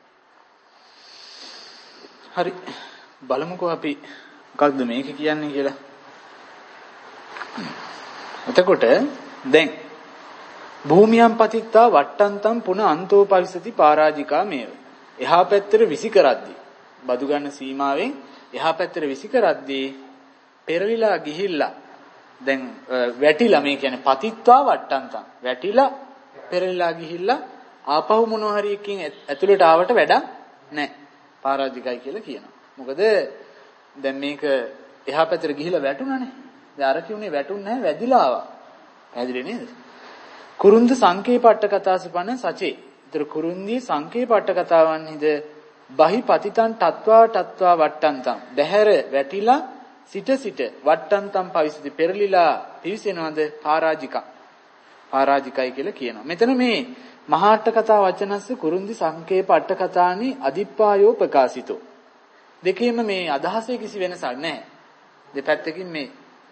හරි බලමුකෝ අපි මොකක්ද මේක කියන්නේ කියලා. එතකොට දැන් භූමියම් පතිත්තා වට්ටන්තම් පුන අන්තෝ පවිසති පරාජිකා මේව. එහා පැත්තට විසි කරද්දී බදු ගන්න සීමාවෙන් එහා පැත්තට විසි කරද්දී පෙරලිලා ගිහිල්ලා දැන් වැටිලා මේ කියන්නේ පතිත්වා වට්ටන්තම් වැටිලා පෙරලිලා ගිහිල්ලා ආපහු මොනවා හරි එකකින් ඇතුළට ආවට වැඩක් නැහැ. පරාජිකයි කියලා කියනවා. මොකද දැන් මේක එහා පැත්තට ගිහිල්ලා වැටුණානේ. දැන් අර කියුනේ වැටුන්නේ නැහැ වැදිලා ආවා. පැහැදිලි නේද? කුරුන්ද සංකේප අට කතාසපන සචේ. ඒතර කුරුන්දී සංකේප අට කතාවන්හිද බහි පතිතං තත්වා වට්ටන්තං. දැහැර වැටිලා සිට වට්ටන්තං පවිසති පෙරලිලා පිවිසෙනවද පරාජිකයි කියලා කියනවා. මෙතන මේ මහා අට කතා වචනස්ස කුරුන්දි සංකේප අට කතානි අදිප්පායෝ ප්‍රකාශිතෝ. දෙකේම මේ අදහසේ කිසි වෙනසක් නැහැ. දෙපැත්තකින් මේ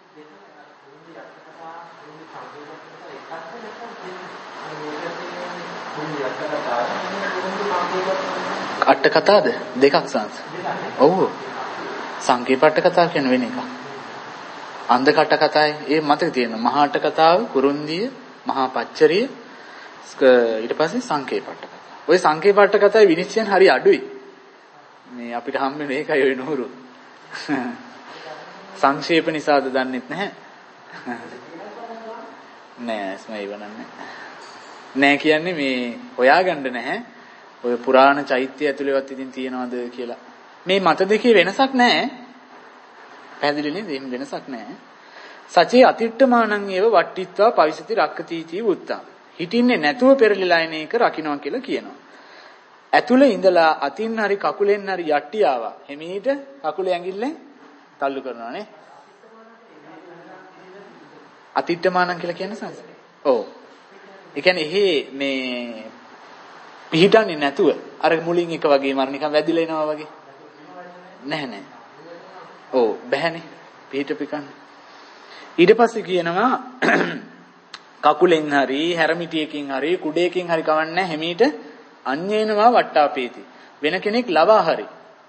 අට කතාද දෙකක් සංස. ඔව්. සංකේප අට කතාව කියන වෙන එක. අන්ධ කට කතායි ඒ මතක තියෙනවා. මහා අට කතාව කුරුන්දිය මහා පච්චරිය ඊට පස්සේ සංකේප අට කතාව. ওই සංකේප අට කතාවේ විනිශ්චයන් හරි අඩුයි. මේ අපිට හම්බෙන්නේ ඒකයි ඔය නూరు. සංක්ෂේප නිසාද දන්නෙත් නැහැ. නෑ ස්මයිව නෑ කියන්නේ මේ හොයාගන්න නැහැ. ඔය පුරාණ චෛත්‍ය ඇතුළේවත් ඉතින් තියනවාද කියලා. මේ මත දෙකේ වෙනසක් නැහැ. පැහැදිලි නේද? වෙනසක් නැහැ. සචේ අතිට්ඨමානං ඒව වට්ටිත්වා පවිසති රක්කතිති වුත්තා. හිටින්නේ නැතුව පෙරලිලා එන එක රකින්නවා කියලා කියනවා. ඇතුළේ ඉඳලා අතින් හරි කකුලෙන් හරි යට්ටි ආවා. හිමීට කකුලේ ඇඟිල්ලෙන් තල්ලු කරනවා නේ. අතිට්ඨමානං කියලා කියන්නේ සංස. ඔව්. ඒ කියන්නේ මේ පිහිටන්නේ නැතුව අර මුලින් එක වගේ මර නිකන් වැදිලා එනවා වගේ. නැහැ. ඔව් බෑනේ. පිහිටපිකන්නේ. ඊට පස්සේ කියනවා කකුලෙන් හරි හැරමිටියකින් හරි කුඩේකින් හරි කවන්නේ හැමීට අඤ්ඤේනවා වට්ටාපේති. වෙන කෙනෙක් ලවා හරි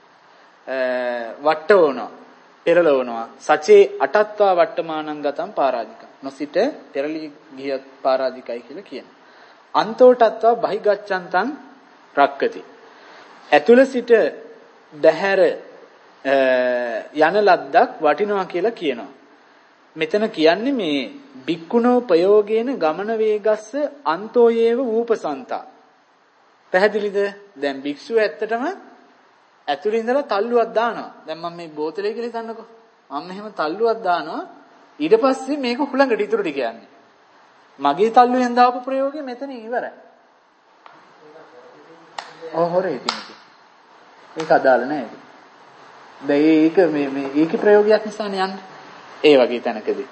වට්ටවනවා පෙරලවනවා. සචේ අටත්වා වට්ටමානං ගතම් පරාජික. නොසිට පෙරලි ගිය පරාජිකයි කියලා කියනවා. අන්තෝටත්වා බහිගච්ඡන්තං රක්කති. ඇතුළ සිට බහැර යන ලද්දක් වටිනවා කියලා කියනවා. මෙතන කියන්නේ මේ බික්කුණෝ ප්‍රයෝගේන ගමන වේගස්ස අන්තෝයේව ූපසන්තා. පැහැදිලිද? දැන් භික්ෂුව ඇත්තටම ඇතුළේ ඉඳලා තල්ලුවක් දානවා. දැන් මම මේ බෝතලේ කියලා හිතන්නකෝ. මම මෙහෙම තල්ලුවක් දානවා. ඊට පස්සේ මේක හුලඟට ඉතුරු ටික යන්නේ. මගේ තල්ලුවෙන් දාපු ප්‍රයෝගය මෙතන ඉවරයි. හොරේ ඉතින්. ඒක අදාළ නැහැ. දැන් ඒක මේ ඒකේ ප්‍රයෝගයක් නිසානේ යන්නේ. ඒ වගේ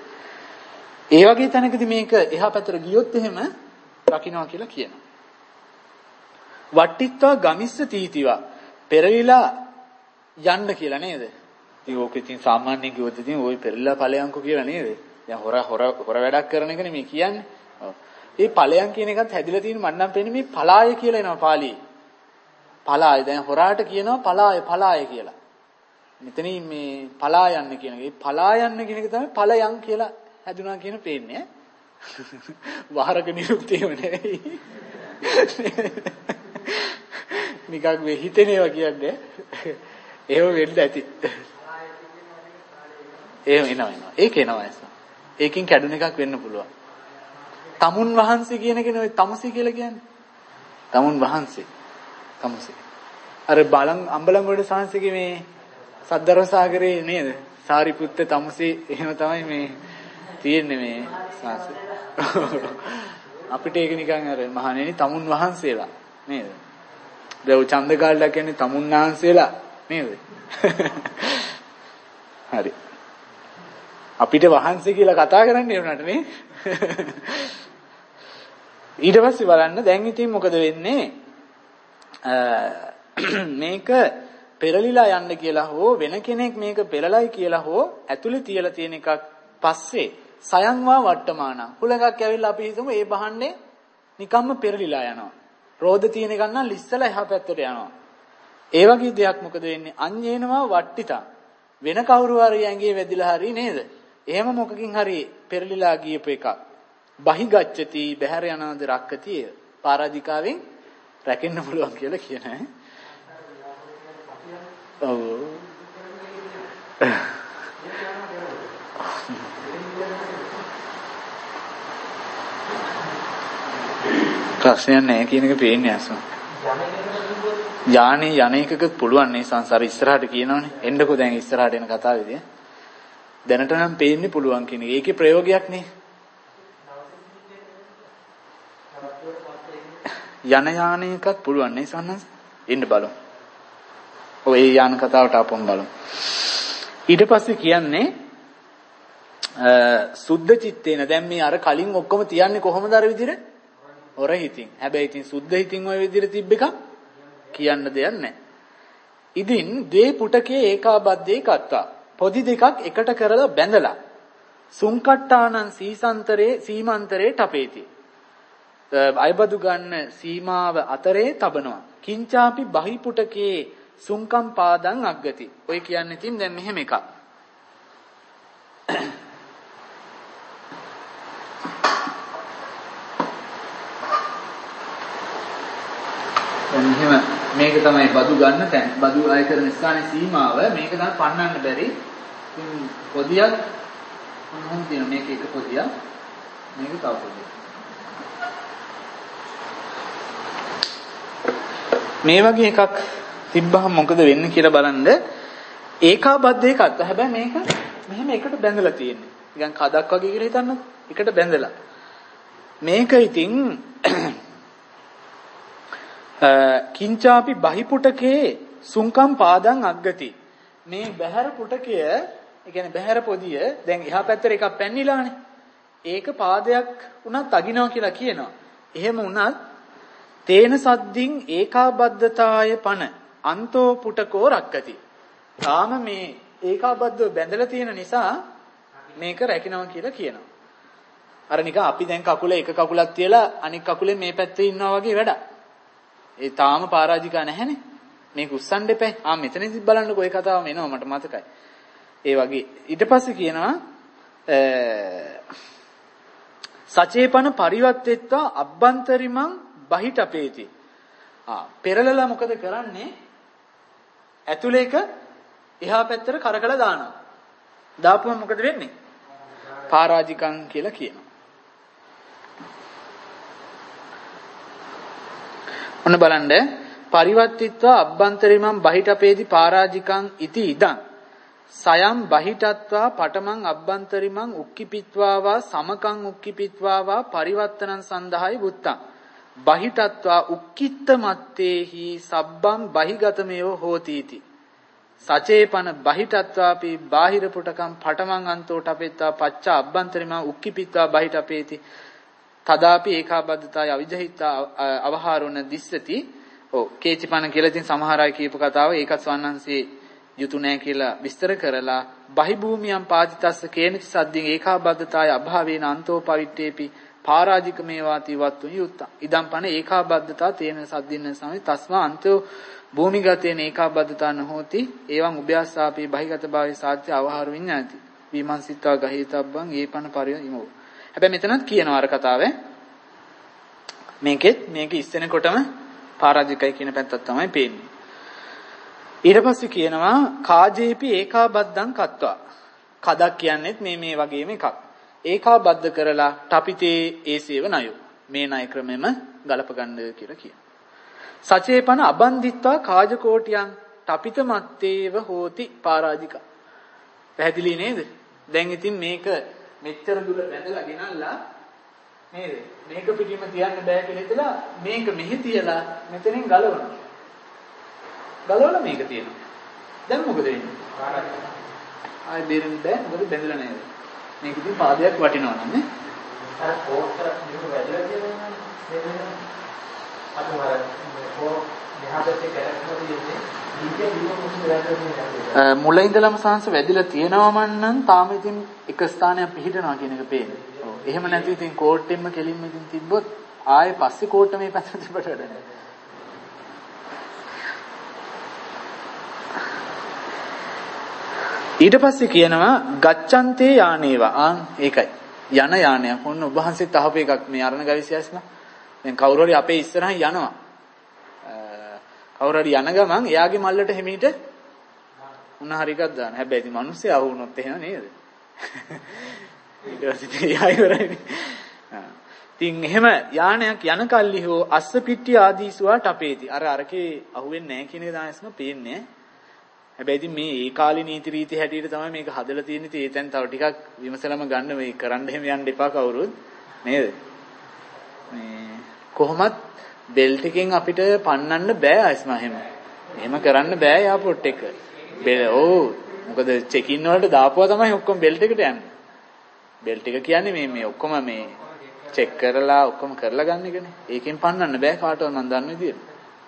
තැනකදී මේක එහා පැත්තට ගියොත් එහෙම රකින්නවා කියලා කියනවා. වට්ටිත්වා ගමිස්ස තීතිවා පෙරලිලා යන්න කියලා නේද? ඉතින් ඕක ඉතින් සාමාන්‍යයෙන් කිව්වොත් ඉතින් ওই පෙරලිලා ඵලයන්කෝ කියලා නේද? දැන් හොර වැඩක් කරන එකනේ මේ කියන්නේ. ඔව්. මේ ඵලයන් කියන එකත් හැදිලා තියෙන මට නම් පේන්නේ මේ පලාය කියලා එනවා පාළියේ. පලාය දැන් හොරාට කියනවා පලාය කියලා. මෙතනින් මේ පලා යන්න කියන එක. මේ පලා යන්න කියන එක තමයි ඵලයන් කියලා හැදුනා කියන පේන්නේ. වහරක නිරුක්තියම නෙවෙයි. නිකන් මේ හිතේනවා කියන්නේ. එහෙම වෙන්න ඇති. එහෙම එනවා. ඒක එනවා ඇස. ඒකෙන් කැඩුන එකක් වෙන්න පුළුවන්. තමුන් වහන්සේ කියන එක නෙවෙයි තමුසි කියලා කියන්නේ. තමුන් වහන්සේ. තමුසි. අර බලන් අම්බලන්ගොඩ සාංශිකේ මේ සද්දර සාගරේ නේද? සාරිපුත්ත තමුසි එහෙම තමයි මේ තියෙන්නේ මේ සාංශ. අපිට ඒක නිකන් අර මහණෙනි තමුන් වහන්සේලා නේද? දැන් චන්දකාලලා කියන්නේ තමුන් වහන්සේලා නේද? හරි. අපිට වහන්සේ කියලා කතා කරන්න උනට නේ. ඊට පස්සේ බලන්න දැන් ඉතින් මොකද වෙන්නේ? මේක පෙරලිලා යන්න කියලා හෝ වෙන කෙනෙක් මේක පෙරලයි කියලා හෝ ඇතුලේ තියලා තියෙන එකක් පස්සේ සයන්වා වට්ටමාන හුලඟක් ඇවිල්ලා අපි හිතමු ඒ බහන්නේ නිකම්ම පෙරලිලා යනවා. රෝද තියෙන එක නම් ලිස්සලා එහා පැත්තට යනවා. ඒ වගේ දෙයක් මොකද වෙන්නේ? අඤ්ඤේනවා වට්ටිතා. වෙන කවුරු හරි ඇඟේ වැදිලා හරි නේද? එහෙම මොකකින් හරි පෙරලිලා ගියපු එකක්. බහිගච්ඡති බහැර යනවාද රක්කතිය. පාරාදිකාවෙන් රැකෙන්න පුළුවන් කියලා කියන ඈ. ඔව්. ප්‍රශ්නයක් නැහැ කියන එක පේන්නේ අසම. යානේ යන්නේකක පුළුවන් නේ සංසාර ඉස්සරහට කියනවනේ. එන්නකෝ දැන් ඉස්සරහට එන කතාවේදී. දැනට නම් පේන්නේ පුළුවන් කියන එක. ඒකේ ප්‍රයෝගයක් නේ. යන්නේකත් පුළුවන් නේ සන්නස. එන්න බලමු. ඔය යාන කතාවට ආපුවම බලමු. ඊට පස්සේ කියන්නේ සුද්ධ චිත්තේන දැන් මේ අර කලින් ඔක්කොම තියන්නේ කොහොමද අර විදිහට? හොර හිතින්. හැබැයි ඉතින් සුද්ධ හිතින් ওই විදිහට තිබ්බ එක කියන්න දෙයක් නැහැ. ඉදින් ද්වේ පුටකේ ඒකාබද්ධේ කත්තා. පොදි දෙකක් එකට කරලා බැඳලා සුංකට්ටානං සීමන්තරේ තපේති. අයබදු ගන්න සීමාව අතරේ තබනවා. කිංචාපි බහි පුටකේ සුංකම් පාදං අග්ගති. ඔය කියන්නේ ඉතින් දැන් මෙහෙම එකක්. එහෙම මේක තමයි බදු ගන්න තැන. බදු අය කරන ස්ථානයේ සීමාව මේක තමයි පන්නන්න බැරි. ඉතින් පොදියක් මොනවද කියන මේක එක පොදියක්. මේක තව පොදියක්. මේ වගේ එකක් තිබ්බහම මොකද වෙන්නේ කියලා බලන්න. ඒකාබද්ධ එකක්. හැබැයි මේක මෙහෙම එකට බැඳලා තියෙන්නේ. නිකන් කඩක් වගේ කියලා හිතන්නකො. එකට බැඳලා. මේක ඉතින් කිංචාපි බහිපුටකේ සුංකම් පාදං අග්ගති. මේ බහැර පුටකය, ඒ කියන්නේ බහැර පොදිය දැන් එහා පැත්තට එකක් පැන්නිලානේ. ඒක පාදයක් උනත් අගිනවා කියලා කියනවා. එහෙම උනත් තේන සද්දින් ඒකාබද්ධතාය පන අන්තෝ පුටකෝ රක්කති. තාම මේ ඒකාබද්ධව බැඳලා තියෙන නිසා මේක රැකිනවා කියලා කියනවා. අර නිකන් අපි දැන් කකුල එක කකුලක් තියලා අනිත් කකුලෙන් මේ පැත්තේ ඉන්නවා වගේ වැඩක්. ඒ තාම පරාජිකා නැහැනේ. මේක උස්සන්න එපා. මෙතනදි බලන්නකෝ ඒ කතාවම එනවා මට මතකයි. ඒ වගේ ඊට පස්සේ කියනවා සචේපන පරිවත්තෙත්වා අබ්බන්තරිමං බහිටපේති. පෙරලලා මොකද කරන්නේ? ඇතුලේ එක එහා පැත්තට කරකලා දානවා. දාපුවම මොකද වෙන්නේ? පරාජිකං කියලා කියනවා. ඔන්න බලන්න පරිවර්තිත්වා අබ්බන්තරිමං බහිටපේති පරාජිකං ඉති ඉදං සයම් බහිටත්වා පඨමං අබ්බන්තරිමං උක්කිපිත්වා වා සමකං උක්කිපිත්වා වා පරිවර්තනං සන්දහයි බුත්තං බහිටත්වා උක්කිට මත්තේහි සබ්බම් බහිගතමයෝ හෝතිති සචේපන බහිටත්වාපි බාහිර පුටකම් පඨමං අන්තෝ ටපෙත්වා පච්චා අබ්බන්තරිමං උක්කිපිත්වා බහිටපේති තදාපි ඒකාබද්ධතාය අවිජහිතා අවහාරණ දිස්සති. කේචිපන කියලා ඉතින් සමහර අය කියපු කතාව ඒකත් ස්වන්නන්සේ යුතු නැහැ කියලා විස්තර කරලා බහිභූමියම් පාදිතස්ස කේනච සද්දින් ඒකාබද්ධතාය අභාවේන අන්තෝ පවිට්ඨේපි පරාජික මේවාති වත්තු යුත්ත. ඉදම් පන ඒකාබද්ධතා තේන සද්දින්න සමේ තස්මා අන්තෝ භූමිගතේන ඒකාබද්ධතා නොහෝති එවං උභයස්සාපි බහිගත භාවයේ සාත්‍ය අවහාර විඤ්ඤාති. විමංසිතා ගහීතබ්බං ඒපන පරියමෝ. හැබැයි මෙතනත් කියනවා අර කතාවේ මේක ඉස්සෙනකොටම පරාජිකයි කියන පැත්තක් තමයි පේන්නේ. ඊට පස්සේ කියනවා කාජේපි ඒකාබද්ධං කତ୍වා. කදක් කියන්නේත් මේ වගේම එකක්. ඒකාබද්ධ කරලා ටපිතේ ඒසේව ණයෝ. මේ ණය ක්‍රමෙම ගලප ගන්න කියලා කියනවා. සචේපන අබන්දිත්වා කාජකෝටියං ටපිත මත්තේව හෝති පරාජික. පැහැදිලි නේද? දැන් ඉතින් මේක මෙච්චර දුර බැඳලා ගෙනල්ලා නේද? මේක පිටින්ම තියන්න බෑ කියලා හිතලා මේක මෙහි තියලා මෙතනින් ගලවනවා. ගලවලා මේක තියෙනවා. දැන් මොකද වෙන්නේ? ආයෙ බේරෙන්න බෑ. මොකද බැඳලා නැහැ. මේක ඉතින් පාදයක් වටිනවා නන්නේ. අර පොස්තර මේක වැදලා තියෙනවා නේද? අතවර මෙහාටේ කැරක්ටර් තියෙන්නේ. මුල ඉඳලම සංස වැදිලා තියෙනවම නම් තාම ඉතින් එක ස්ථානයක් පිහිටනවා කියන එක පේන්නේ. ඔව්. එහෙම නැති ඉතින් කෝට්ටෙම්ම කෙලින්ම ඉතින් තිබ්බොත් ආයේ පස්සේ කෝට්ට මේ පැත්තට තිබ්බට වැඩ නැහැ. ඊට පස්සේ කියනවා ගච්ඡන්තේ යානේවා. ඒකයි. යන යානයක්. ඔන්න ඔබ වහන්සේත් අහපු එකක් මේ අරණ ගවිසියස්ම. දැන් කවුරු හරි අපේ ඉස්සරහින් යනවා. කවුරු හරි යන ගමන් එයාගේ මල්ලට හිමීට උන හරි එකක් දාන. හැබැයි ඉතින් මිනිස්සු ආව වුණොත් එහෙම නේද? ඊට පස්සේ එයා ඉවරයි. ඉතින් එහෙම යානයක් යන කල්ලි හෝ අස්ස පිට්ටි ආදීසුවා ටපේති. අරකේ අහුවෙන්නේ නැහැ කියන එක තමයි පේන්නේ. හැබැයි ඉතින් මේ ඒ කාලේ නීති රීති හැටියට තමයි මේක හදලා තියෙන්නේ. ඉතින් ඒ තැන් තව ටිකක් විමසලම ගන්න මේ කරන්න එහෙම යන්න එපා කවුරුත් නේද? මේ කොහොමත් බෙල්ට් එකෙන් අපිට පන්නන්න බෑ අයිස්ම එහෙම. එහෙම කරන්න බෑ එයාපෝට් එක. මොකද චෙකින් වලට දාපුවා තමයි ඔක්කොම බෙල්ට් එකට යන්නේ. බෙල්ට් එක කියන්නේ මේ ඔක්කොම මේ චෙක් කරලා ඔක්කොම කරලා ගන්න එකනේ. ඒකෙන් පන්නන්න බෑ කාටවත් මම දන්න විදියට.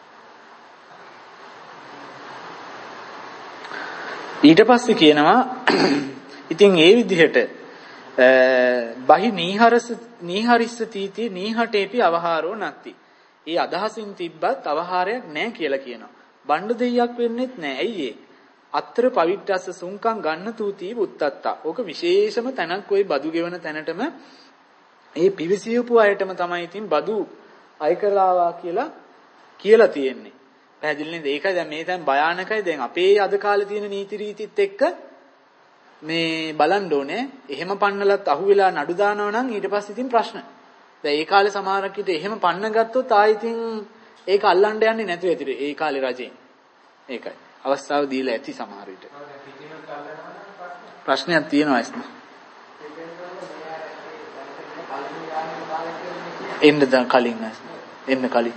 ඊට පස්සේ කියනවා ඉතින් ඒ විදිහට බහි නීහරිස්ස තීති නීහටේපි අවහාරෝ නැති. ඒ අදහසින් තිබ්බත් අවහාරයක් නැහැ කියලා කියනවා. බණ්ඩ දෙයියක් වෙන්නෙත් නැහැ. ඇයි ඒ? අත්‍තර පවිට්ටස්ස සුංකම් ගන්න තූති බුත්තත්තා. ඕක විශේෂම තැනක් ওই බදු ගෙවන තැනටම ඒ පිවිසියපු අයටම තමයි ඉතින් බදු අය කරලාවා කියලා තියෙන්නේ. පැහැදිලි නේද? ඒකයි දැන් මේ දැන් භයානකයි. දැන් අපේ අද කාලේ තියෙන නීති රීතිත් එක්ක මේ බලන්න ඕනේ. එහෙම පන්නලත් අහුවෙලා නඩු දානවා නම් ඊට පස්සේ ඉතින් ප්‍රශ්න. දැන් ඒ කාලේ සමහරක් විට එහෙම පන්න ගත්තොත් ආයෙ ඉතින් ඒක අල්ලන්න යන්නේ නැතුව ඇතිරේ. ඒ කාලේ රජෙන්. ඒකයි. අවස්ථාව දීලා ඇති සමහර විට. ප්‍රශ්නයක් තියෙනවා එස්ම. එන්න දැන් කලින් එන්න කලින්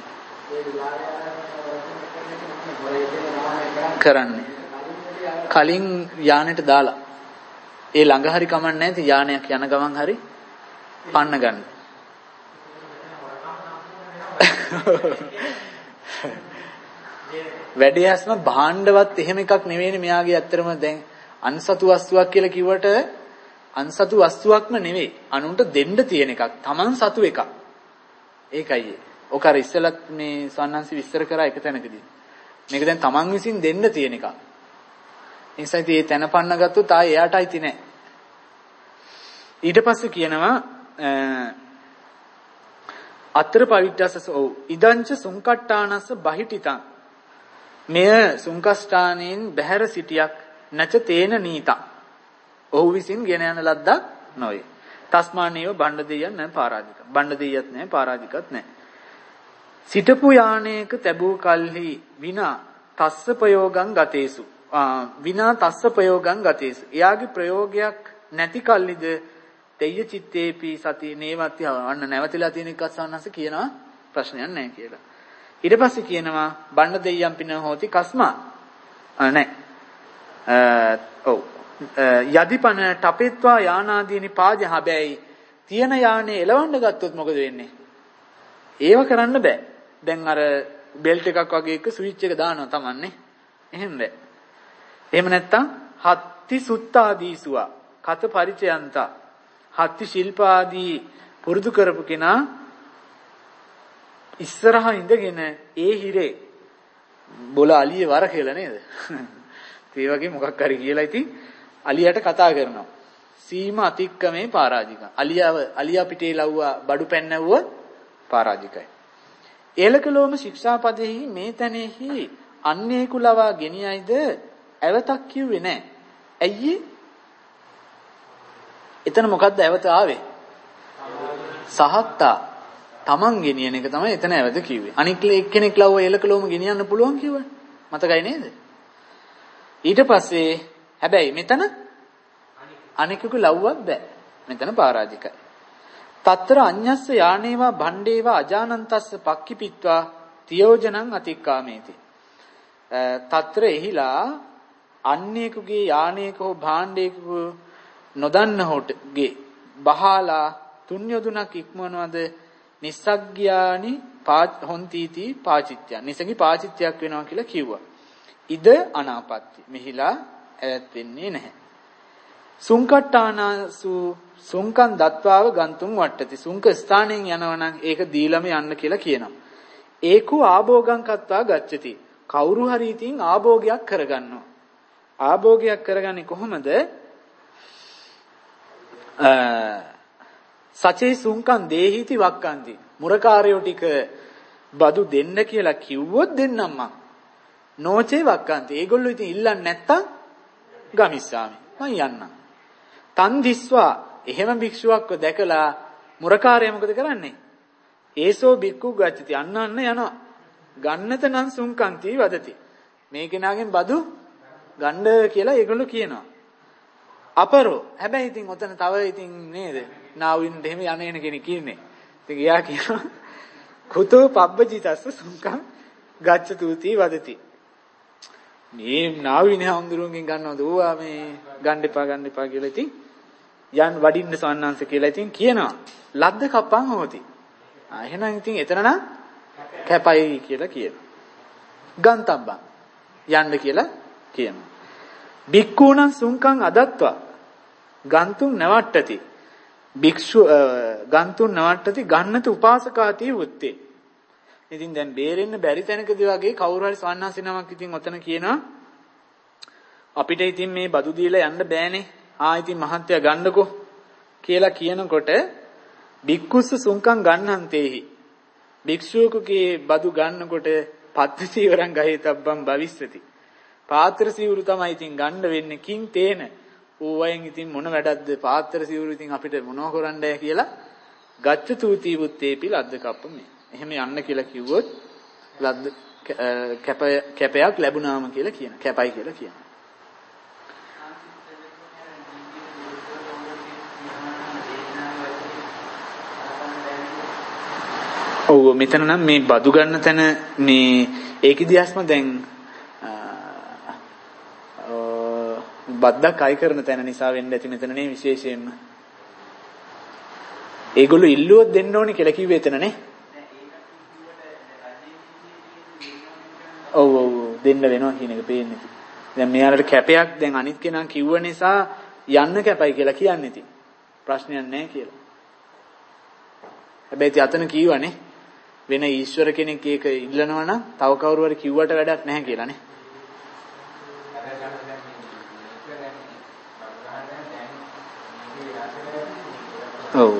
කරන්නේ කලින් යානෙට දාලා ඒ ළඟ හරි කමන්නේ නැති යානයක් යන ගමන් හරි පන්න ගන්න. වැඩේ ඇස්ම භාණ්ඩවත් එහෙම එකක් නෙවෙයිනේ මෙයාගේ ඇත්තරම දැන් අන්සතු වස්තුවක් කියලා කිව්වට අන්සතු වස්තුවක්ම නෙවෙයි අනුන්ට දෙන්න තියෙන එකක් Taman සතු එකක් ඒකයි ඔක අර ඉස්සෙල්ලත් මේ සන්නන්සි විස්තර කරා එක තැනකදී මේක දැන් Taman විසින් දෙන්න තියෙන එකක් ඒ නිසා ඉතින් මේ තැන පන්න ගත්තොත් ආයේ එයාටයි තියෙ නෑ ඊට පස්සේ කියනවා අතර පවිට්ටසස ඔව් ඉදංච සුංකට්ටානස්ස බහිටිතං මෙය සුංකස්ථානයෙන් බැහැර සිටියක් නැච තේන නීතං ඔහු විසින් ගෙන යන ලද්දක් නොවේ. තස්මානේව බණ්ඩ දෙයියන් නැහැ පරාජික. බණ්ඩ දෙයියත් නැහැ පරාජිකත් නැහැ. සිටපු යානයක තැබූ කල්හි විනා තස්ස ප්‍රයෝගං ගතේසු. විනා තස්ස ප්‍රයෝගං ගතේසු. එයාගේ ප්‍රයෝගයක් නැති කල්හිද තෙය්‍ය චිත්තේපි සති නේවත්‍ය වන්න නැවතිලා තියෙන එකක් සන්නස කියනවා ප්‍රශ්නයක් නැහැ කියලා. ඊට පස්සේ කියනවා බණ්ඩ දෙයියන් පින හොති කස්මා. නැහැ. ඔව් යදිපන ටපෙත්වා යානාදීනි පාජ හැබැයි තියෙන යානේ එලවන්න ගත්තොත් මොකද වෙන්නේ? ඒව කරන්න බෑ. දැන් අර බෙල්ට් එකක් වගේ එක ස්විච් එක දානවා තමන්නේ. එහෙම බෑ. එහෙම නැත්තම් හත්ති සුත්තාදීසුවා කත පරිචයන්තා හත්ති ශිල්පාදී පුරුදු කරපු කෙනා ඉස්සරහා ඉඳගෙන ඒ හිරේ බොල අලියේ වර කියලා නේද? ඒ වගේ මොකක් හරි කියලා ඉතින් අලියට කතා කරනවා. සීම අතික්කමේ පරාජික. අලියා පිටේ ලව්වා බඩු පැන්නවුව පරාජිකයි. ඒලකලෝම ශික්ෂාපදෙහි මේ තැනෙහි අන්නේකු ලවා ගෙනියයිද ඇවතක් කිව්වේ නැහැ. ඇයි? එතන මොකද්ද ඇවත ආවේ? සහත්තා තමන් ගෙනියන එක තමයි එතන ඇවත කිව්වේ. අනික් එක්කෙනෙක් ලව්ව ඒලකලෝම ගෙනියන්න පුළුවන් කිව්වා. මතකයි නේද? ඊට පස්සේ හැබැයි මෙතන අනිකෙකු ලව්වක් බෑ. මෙතන පරාජිකයි. తත්‍ර අඤ්ඤස්ස යානේවා භණ්ඩේවා අජානන්තස්ස පක්ඛිපිත්වා තියෝජනං අතික්කාමේති. తත්‍ර එහිලා අන්නේකුගේ යානේක හෝ භාණ්ඩේක නොදන්න හොටගේ බහාලා තුන්යොදුනක් ඉක්මවනවද නිස්සග්ගයානි හොන්තිති පාචිත්‍ය. නිසගි පාචිත්‍යයක් වෙනවා කියලා කිව්වා. ඉද අනාපත්ති. මෙහිලා ඈත් වෙන්නේ නැහැ. සුංකට්ටානසු සුංකන් දත්වාව ගන්තුම් වට්ටති. සුංක ස්ථානයෙන් යනවනම් ඒක දීලම යන්න කියලා කියනවා. ඒකු ආභෝගං කත්වා ගච්ඡති. කවුරු හරි ඉතින් ආභෝගයක් කරගන්නවා. ආභෝගයක් කරගන්නේ කොහොමද? සචේ සුංකන් දේහිති වක්කන්ති. මුරකාරයෝ ටික බදු දෙන්න කියලා කිව්වොත් දෙන්නම් මං. නෝචේ වක්කන්ති. ඒගොල්ලෝ ඉතින් ඉල්ලන්නේ නැත්තම් ගමිස්සාමි. මං යන්නම්. තන් දිස්වා එහෙම භික්ෂුවක්ව දැකලා මුරකාරයා මොකද කරන්නේ? ඒසෝ බික්කු ගච්ඡති. අන්න යනවා. ගන්නත නම් සුංකන්ති වදති. මේ කෙනාගෙන් බදු ගන්න කියලා ඒගොල්ලෝ කියනවා. අපරෝ හැබැයි ඉතින් ඔතන තව ඉතින් නේද? නාවින්ද එහෙම යන කෙනෙක් ඉන්නේ. ඉතින් එයා කියනවා කුතෝ පබ්බජිතස්ස සුංකම් ගච්ඡතුති වදති. මේ නාවිනේ හඳුරුන්ගෙන් ගන්නවද ඕවා මේ ගන්න එපා කියලා ඉතින් යන් වඩින්න සවන්නංශ කියලා ඉතින් කියනවා. ලද්ද කප්පන් හොති. එහෙනම් ඉතින් එතන නම් කැපයි කියලා කියනවා. ගන්තබ්බන් යන්න කියලා කියනවා. බික්කුණං සුංකං අදත්වා ගන්තුම් නවට්ටති. භික්ෂු ගන්තුම් නවට්ටති ගන්නත උපාසකාති වුත්තේ. ඉතින් දැන් බේරෙන්න බැරි තැනකදී වගේ කවුරු හරි සවන්නංශ නමක් ඉතින් ඔතන කියනවා අපිට ඉතින් මේ බදු දීලා යන්න බෑනේ. ඉතින් මහත්ය ගන්නකෝ කියලා කියනකොට භික්ඛුස්ස සුංකං ගන්නන්තේහි. භික්ෂුවකගේ බදු ගන්නකොට පත්ති සීවරං ගහේතබ්බම් භවිස්සති. පාත්‍ර සිවුරු තමයි ඉතින් ගන්න වෙන්නේ කිං තේන. ඌවයෙන් ඉතින් මොන වැඩක්ද පාත්‍ර සිවුරු ඉතින් අපිට මොනව කරන්නද කියලා ගච්ඡතුති බුත්තේපි ලද්ද කප්පමේ. එහෙම යන්න කියලා කිව්වොත් ලද්ද කැපයක් ලැබුණාම කියලා කියන. කැපයි කියලා කියන. ඔව් මෙතන නම් මේ බදු ගන්න තැන මේ ඒකෙදිස්ම දැන් බද්දක් අය කරන තැන නිසා වෙන්න ඇති මෙතන නේ විශේෂයෙන්ම. ඒගොල්ලෝ ඉල්ලුවොත් දෙන්න ඕනි කියලා කිව්වේ එතනනේ. ඔව් දෙන්න වෙනවා කියන එක පේන්නේ. දැන් මෙයාලට කැපයක් දැන් අනිත් කෙනා කිව්ව නිසා යන්න කැපයි කියලා කියන්නේ ඉතින්. ප්‍රශ්නයක් නැහැ කියලා. හැබැයි අතන කියවනේ වෙන ඊශ්වර කෙනෙක් ඒක ඉල්ලනවා නම් තව කවුරු හරි කිව්වට වැඩක් නැහැ කියලානේ. ඔව්.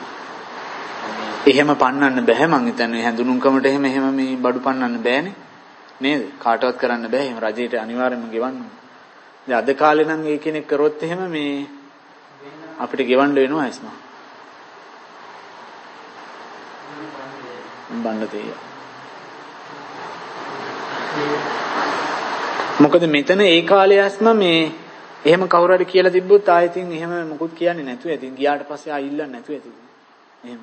එහෙම පන්නන්න බෑ මං හිතන්නේ හැඳුනුම්කමට එහෙම මේ බඩු පන්නන්න බෑනේ. නේද? කාටවත් කරන්න බෑ. එහෙම රජයට අනිවාර්යයෙන්ම ගෙවන්න ඕනේ. දැන් අද කාලේ නම් ඒ කෙනෙක් කරොත් එහෙම මේ අපිට ගෙවන්න වෙනවා ඇස්මා. බණ්ඩතේ. මොකද මෙතන ඒ කාලේ ඇස්ම මේ එහෙම කවුරු හරි කියලා තිබ්බොත් ආයෙත් එහෙම මොකුත් කියන්නේ නැතුව ඉතින් ගියාට පස්සේ ආයෙ ඉල්ලන්නේ නැතුව ඉතින් එහෙම.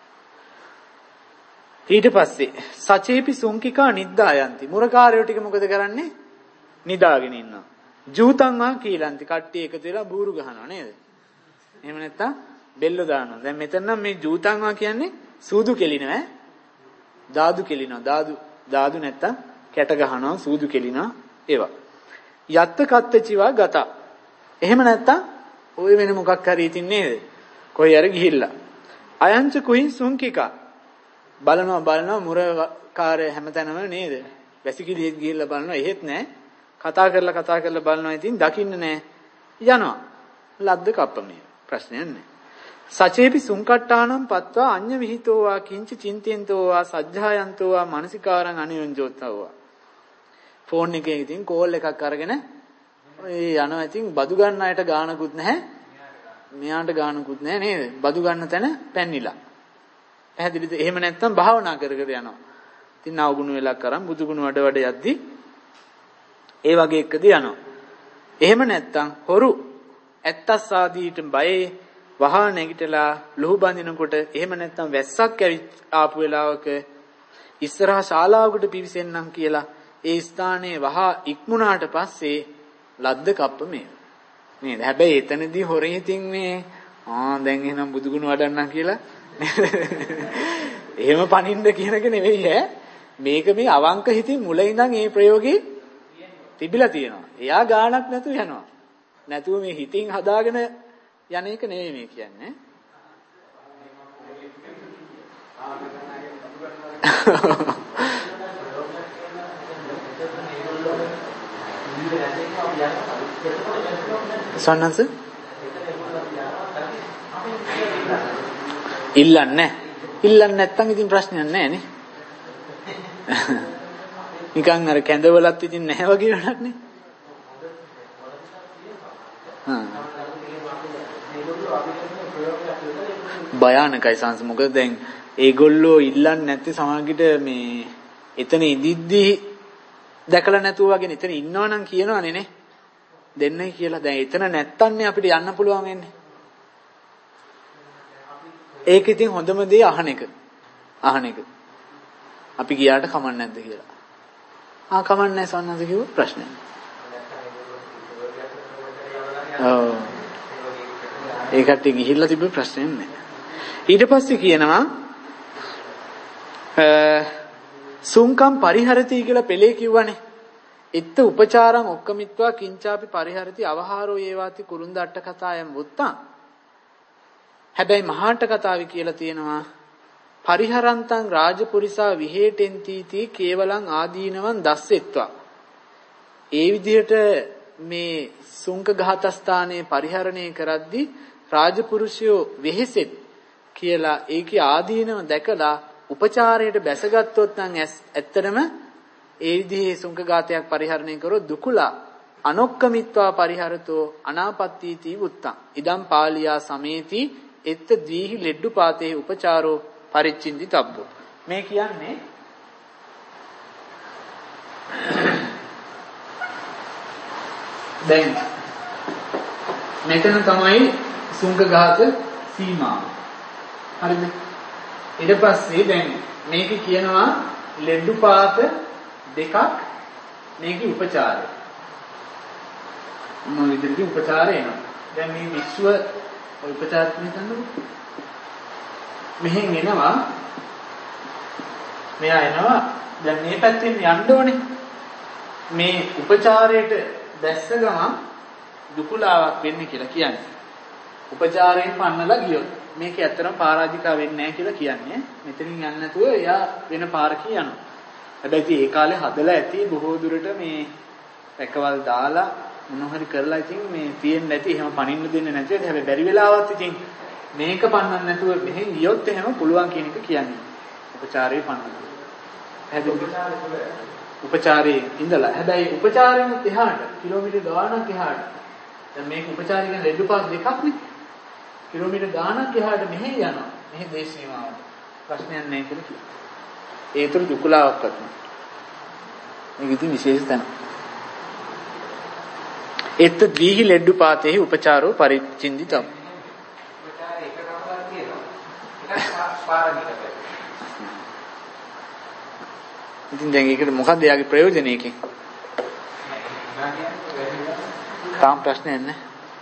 ඊට පස්සේ සචේපි සුංකිකා නිද්දායන්ති මුරකාරයෝ ටික මොකද කරන්නේ? නිදාගෙන ඉන්නවා. ජූතං වා කීලන්ති කට්ටිය එකතු වෙලා බూరు ගහනවා නේද? එහෙම නැත්තම් බෙල්ල දානවා. දැන් මෙතන නම් මේ ජූතං වා කියන්නේ සූදු කෙලිනවා ඈ. දාදු කෙලිනවා. දාදු නැත්තම් කැට ගහනවා සූදු කෙලිනවා ඒවා. යත්ත කත්තචිවා ගත. එහෙම නැත්තම් ඔය වෙන මොකක් හරි ඉතින් නේද? කොයි හරි ගිහිල්ලා. අයංච කුහින් සුංකිකා බලනවා මුරකාරය හැමතැනම නේද? වැසිකිළියෙත් ගිහිල්ලා බලනවා එහෙත් නැහැ. කතා කරලා බලනවා ඉතින් දකින්න නැහැ. යනවා. ලද්ද කප්පමේ. ප්‍රශ්නයක් නැහැ. සචේපි සුංකට්ටානම් පත්වා අඤ්ඤ විහිතෝ වා කිංච චින්තෙන්තෝ වා සජ්ජායන්තෝ වා මානසිකාරං අනියොංජෝතවා. ෆෝන් එකේ ඉතින් කෝල් එකක් අරගෙන ඔය යනවා ඉතින් බදු ගන්න අයට ගානකුත් නැහැ. මෙයාට ගානකුත් නැහැ නේද? බදු ගන්න තැන පැන්නිලා. පැහැදිලිද? එහෙම නැත්නම් භාවනා කර යනවා. ඉතින් නාවගුණ වෙලක් අරන් බුදුගුණ වඩ යද්දි ඒ වගේ එකදී යනවා. එහෙම නැත්නම් හොරු ඇත්තස් ආදීට බයේ වහා නැගිටලා ලුහු බඳිනකොට එහෙම නැත්නම් වැස්සක් ආපු වෙලාවක ඉස්සරහා ශාලාවකට පිවිසෙන්නම් කියලා ඒ ස්ථානයේ වහා ඉක්මුණාට පස්සේ ලද්ද කප්ප මේ නේද? හැබැයි එතනදී හොරේ ඉතින් මේ දැන් එහෙනම් බුදුගුණ වඩන්නම් කියලා එහෙම පනින්න කියන එක නෙවෙයි ඈ. මේක මේ අවංක හිතින් මුල ඉඳන් මේ ප්‍රයෝගේ තිබිලා තියෙනවා. එයා ගාණක් නැතුව යනවා. නැතුව මේ හිතින් හදාගෙන යන එක නෙවෙයි මේ කියන්නේ. සන්නස ඉල්ලන්නේ නැත්තම් ඉතින් ප්‍රශ්නයක් නැහැ නේ. නිකන් අර කැඳවලත් ඉතින් නැහැ වගේ වැඩක් නේ. භයානකයි සංස. මොකද දැන් ඒගොල්ලෝ ඉල්ලන්නේ නැත්තේ සමහරවිට මේ එතන ඉදිද්දි දැකලා නැතුව වගේ එතන ඉන්නවනම් කියනවනේ නේ දෙන්නයි කියලා. දැන් එතන නැත්තන්නේ අපිට යන්න පුළුවන් වෙන්නේ. ඒක ඉතින් හොඳම දේ අහන එක. අපි ගියාට කමක් නැද්ද කියලා. කමක් නැහැ සන්නස කිව්ව ප්‍රශ්නයක්. ඔව්. ඒකට ගිහිල්ලා තිබ්බ ප්‍රශ්නයක් නැහැ. ඊට පස්සේ කියනවා සුංකම් පරිහරති කියලා පෙළේ කිව්වනේ. එත්ත උපචාරං ඔක්කමිත්වා කිංචාපි පරිහරති අවහාරෝ ඒවාති කුරුන්ද අට කතායම් වුත්තා. හැබැයි මහාට කතාවේ කියලා තියෙනවා පරිහරන්තං රාජපුරිසා විහෙටෙන්තිති කේවලං ආදීනවන් දස්සෙත්වා. ඒ විදිහට මේ සුංක ඝාතස්ථානයේ පරිහරණය කරද්දී රාජපුරුෂයෝ වෙහෙසෙත් කියලා ඒකේ ආදීනව දැකලා උපචාරයට බැසගත්තොත් නම් ඇත්තටම ඒ විදිහේ සුංක ඝාතයක් පරිහරණය කරොත් දුකුලා අනොක්කමිත්වා පරිහරතෝ අනාපත්තීති වුත්තං ඉදම් පාලියා සමේති එත්ත දීහි ලෙඩ්ඩු පාතේ උපචාරෝ පරිච්ඡින්දි තබ්බෝ. මේ කියන්නේ දැන් මෙතන තමයි සුංක ඝාත සීමාව. හරිද? ඊට පස්සේ දැන් මේක කියනවා ලෙඩු පාත දෙකක් මේකේ උපචාරය. මොන විදිහට උපචාරය එනවා. දැන් මේ විශ්ව උපචාර කියන්නේ මෙහෙන් එනවා. මෙයා එනවා. දැන් මේ පැත්තෙන් යන්න ඕනේ. මේ උපචාරයට දැස්ස ගමන් දුකුලාවක් වෙන්නේ කියලා කියන්නේ. උපචාරයෙන් පන්නලා ගියොත් මේක ඇත්තටම පරාජිකා වෙන්නේ නැහැ කියලා කියන්නේ. මෙතනින් යන්නේ නැතුව එයා වෙන පාරකින් යනවා. හැබැයි ඒ කාලේ හදලා ඇති බොහෝ දුරට මේ රැකවල් දාලා මොන හරි කරලා ඉතින් මේ තියෙන්නේ නැති එහෙම පනින්න දෙන්නේ නැති. හැබැයි බැරි වෙලාවත් ඉතින් මේක පන්නන්න නැතුව මෙහෙන් ගියොත් එහෙම පුළුවන් කියන එක කියන්නේ. උපචාරයේ පන්නන්න. උපචාරයේ ඉඳලා. හැබැයි උපචාරයෙන් එහාට කිලෝමීටර් ගාණක් එහාට. දැන් මේක උපචාරය කියන්නේ ලෙඩු පාස් දෙකක් නේ. කිලෝමීටර් ගාණක් එහාට මෙහෙ යනවා. මෙහෙ දේශ සීමාවට. ප්‍රශ්නයක් නැහැ කියලා කියනවා. ඒතර දුකලාවක් වත්න. මේක ඉතින් විශේෂ තැන. එත් දීහි ලෙඩු පාතේහි උපචාරෝ පරිචින්දිතම්. උපචාරය එක කමලා තියෙනවා. එකක් පාරමිතක. ඉතින් දැන් ඒකට මොකක්ද යාගේ ප්‍රයෝජන එකෙන්? තාම ප්‍රශ්නයක් නැහැ.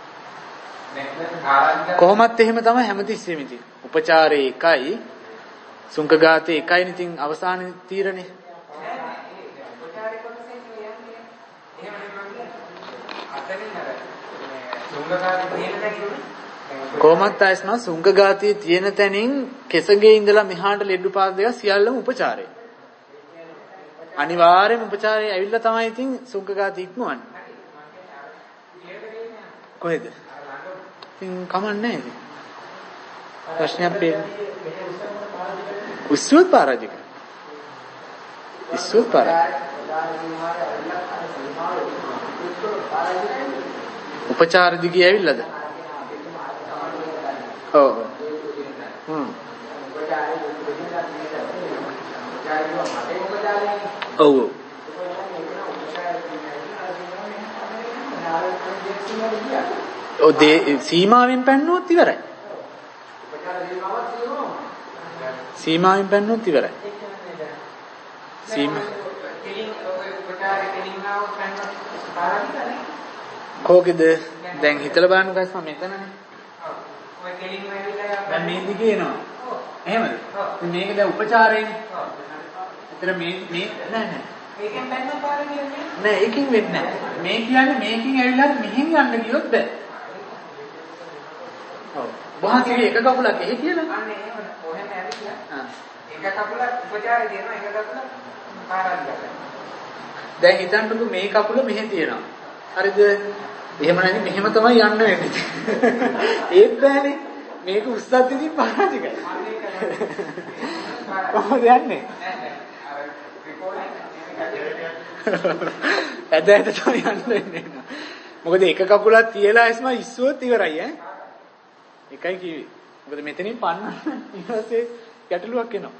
කොහොමත් එහෙම තමයි හැමතිස්සෙම ඉතින්. උපචාරයේ එකයි සුංකගාතේ එකයි ඉතින් අවසානයේ තීරණේ. උපචාරේ කොටසෙන් කියන්නේ එහෙම නෙමෙයි. අතරින් අර සුංකගාතේ තියෙන තැනින් කොහොමත් ආයස්නා සුංකගාතයේ තියෙන තැනින් කෙසගේ ඉඳලා මෙහාට ලෙඩු පාද දෙක සියල්ලම උපචාරය. අනිවාර්යයෙන්ම උපචාරය ඇවිල්ලා තමයි ඉතින් සුංකගාත ඉක්මවන්නේ. කොහෙද? ඉතින් කමන්නේ ඉතින්. ප්‍රශ්නයක් පේන්නේ. උස්සුවත් පරාජික. ඉස්සුවත් පරාජික. උපචාර දිගේ ඇවිල්ලාද? ඔව්. ඔව්. ඔය සීමාවෙන් පැන්නොත් ඉවරයි. සීමාවෙන් පැන්නොත් ඉවරයි. සීමා කෝකෙද දැන් හිතලා බලන්න ගස් මම මෙතනනේ. ඔය කෙලින්ම ඇවිල්ලා දැන් මේ දිගේ එනවා. එහෙමද? මේක දැන් උපචාරයනේ. ඒතර මේ නෑ. මේකෙන් පැන්න පාරේ කියන්නේ නෑ ඒකින් වෙන්නේ නෑ. මේ කියන්නේ මේකින් ඇවිල්ලා මෙහෙන් යන්න ගියොත් බෑ. ඔව්. වහතිගේ එක කකුලක් එහෙ කියලා. අනේ එහෙම කොහෙන්ද ඇවිල්ලා? එක කකුලක් උපචාරය දෙනවා එක කකුලක් පාරාදිකා. දැන් හිතන්නකෝ මේ කකුල මෙහෙ තියෙනවා. හරිද? එහෙම නැති මෙහෙම තමයි යන්න වෙන්නේ. ඒත් බෑනේ. මේක උස්සත් ඉතින් පාරාදිකයි. කොහොමද යන්නේ? ඇද තමයි යන්න වෙන්නේ. මොකද එක කකුලක් තියලා එස්ම ඉස්සුවොත් ඉවරයි ඈ. එකයි කිව්වේ. මොකද මෙතනින් පන්නන්න ඊට පස්සේ ගැටලුවක් එනවා.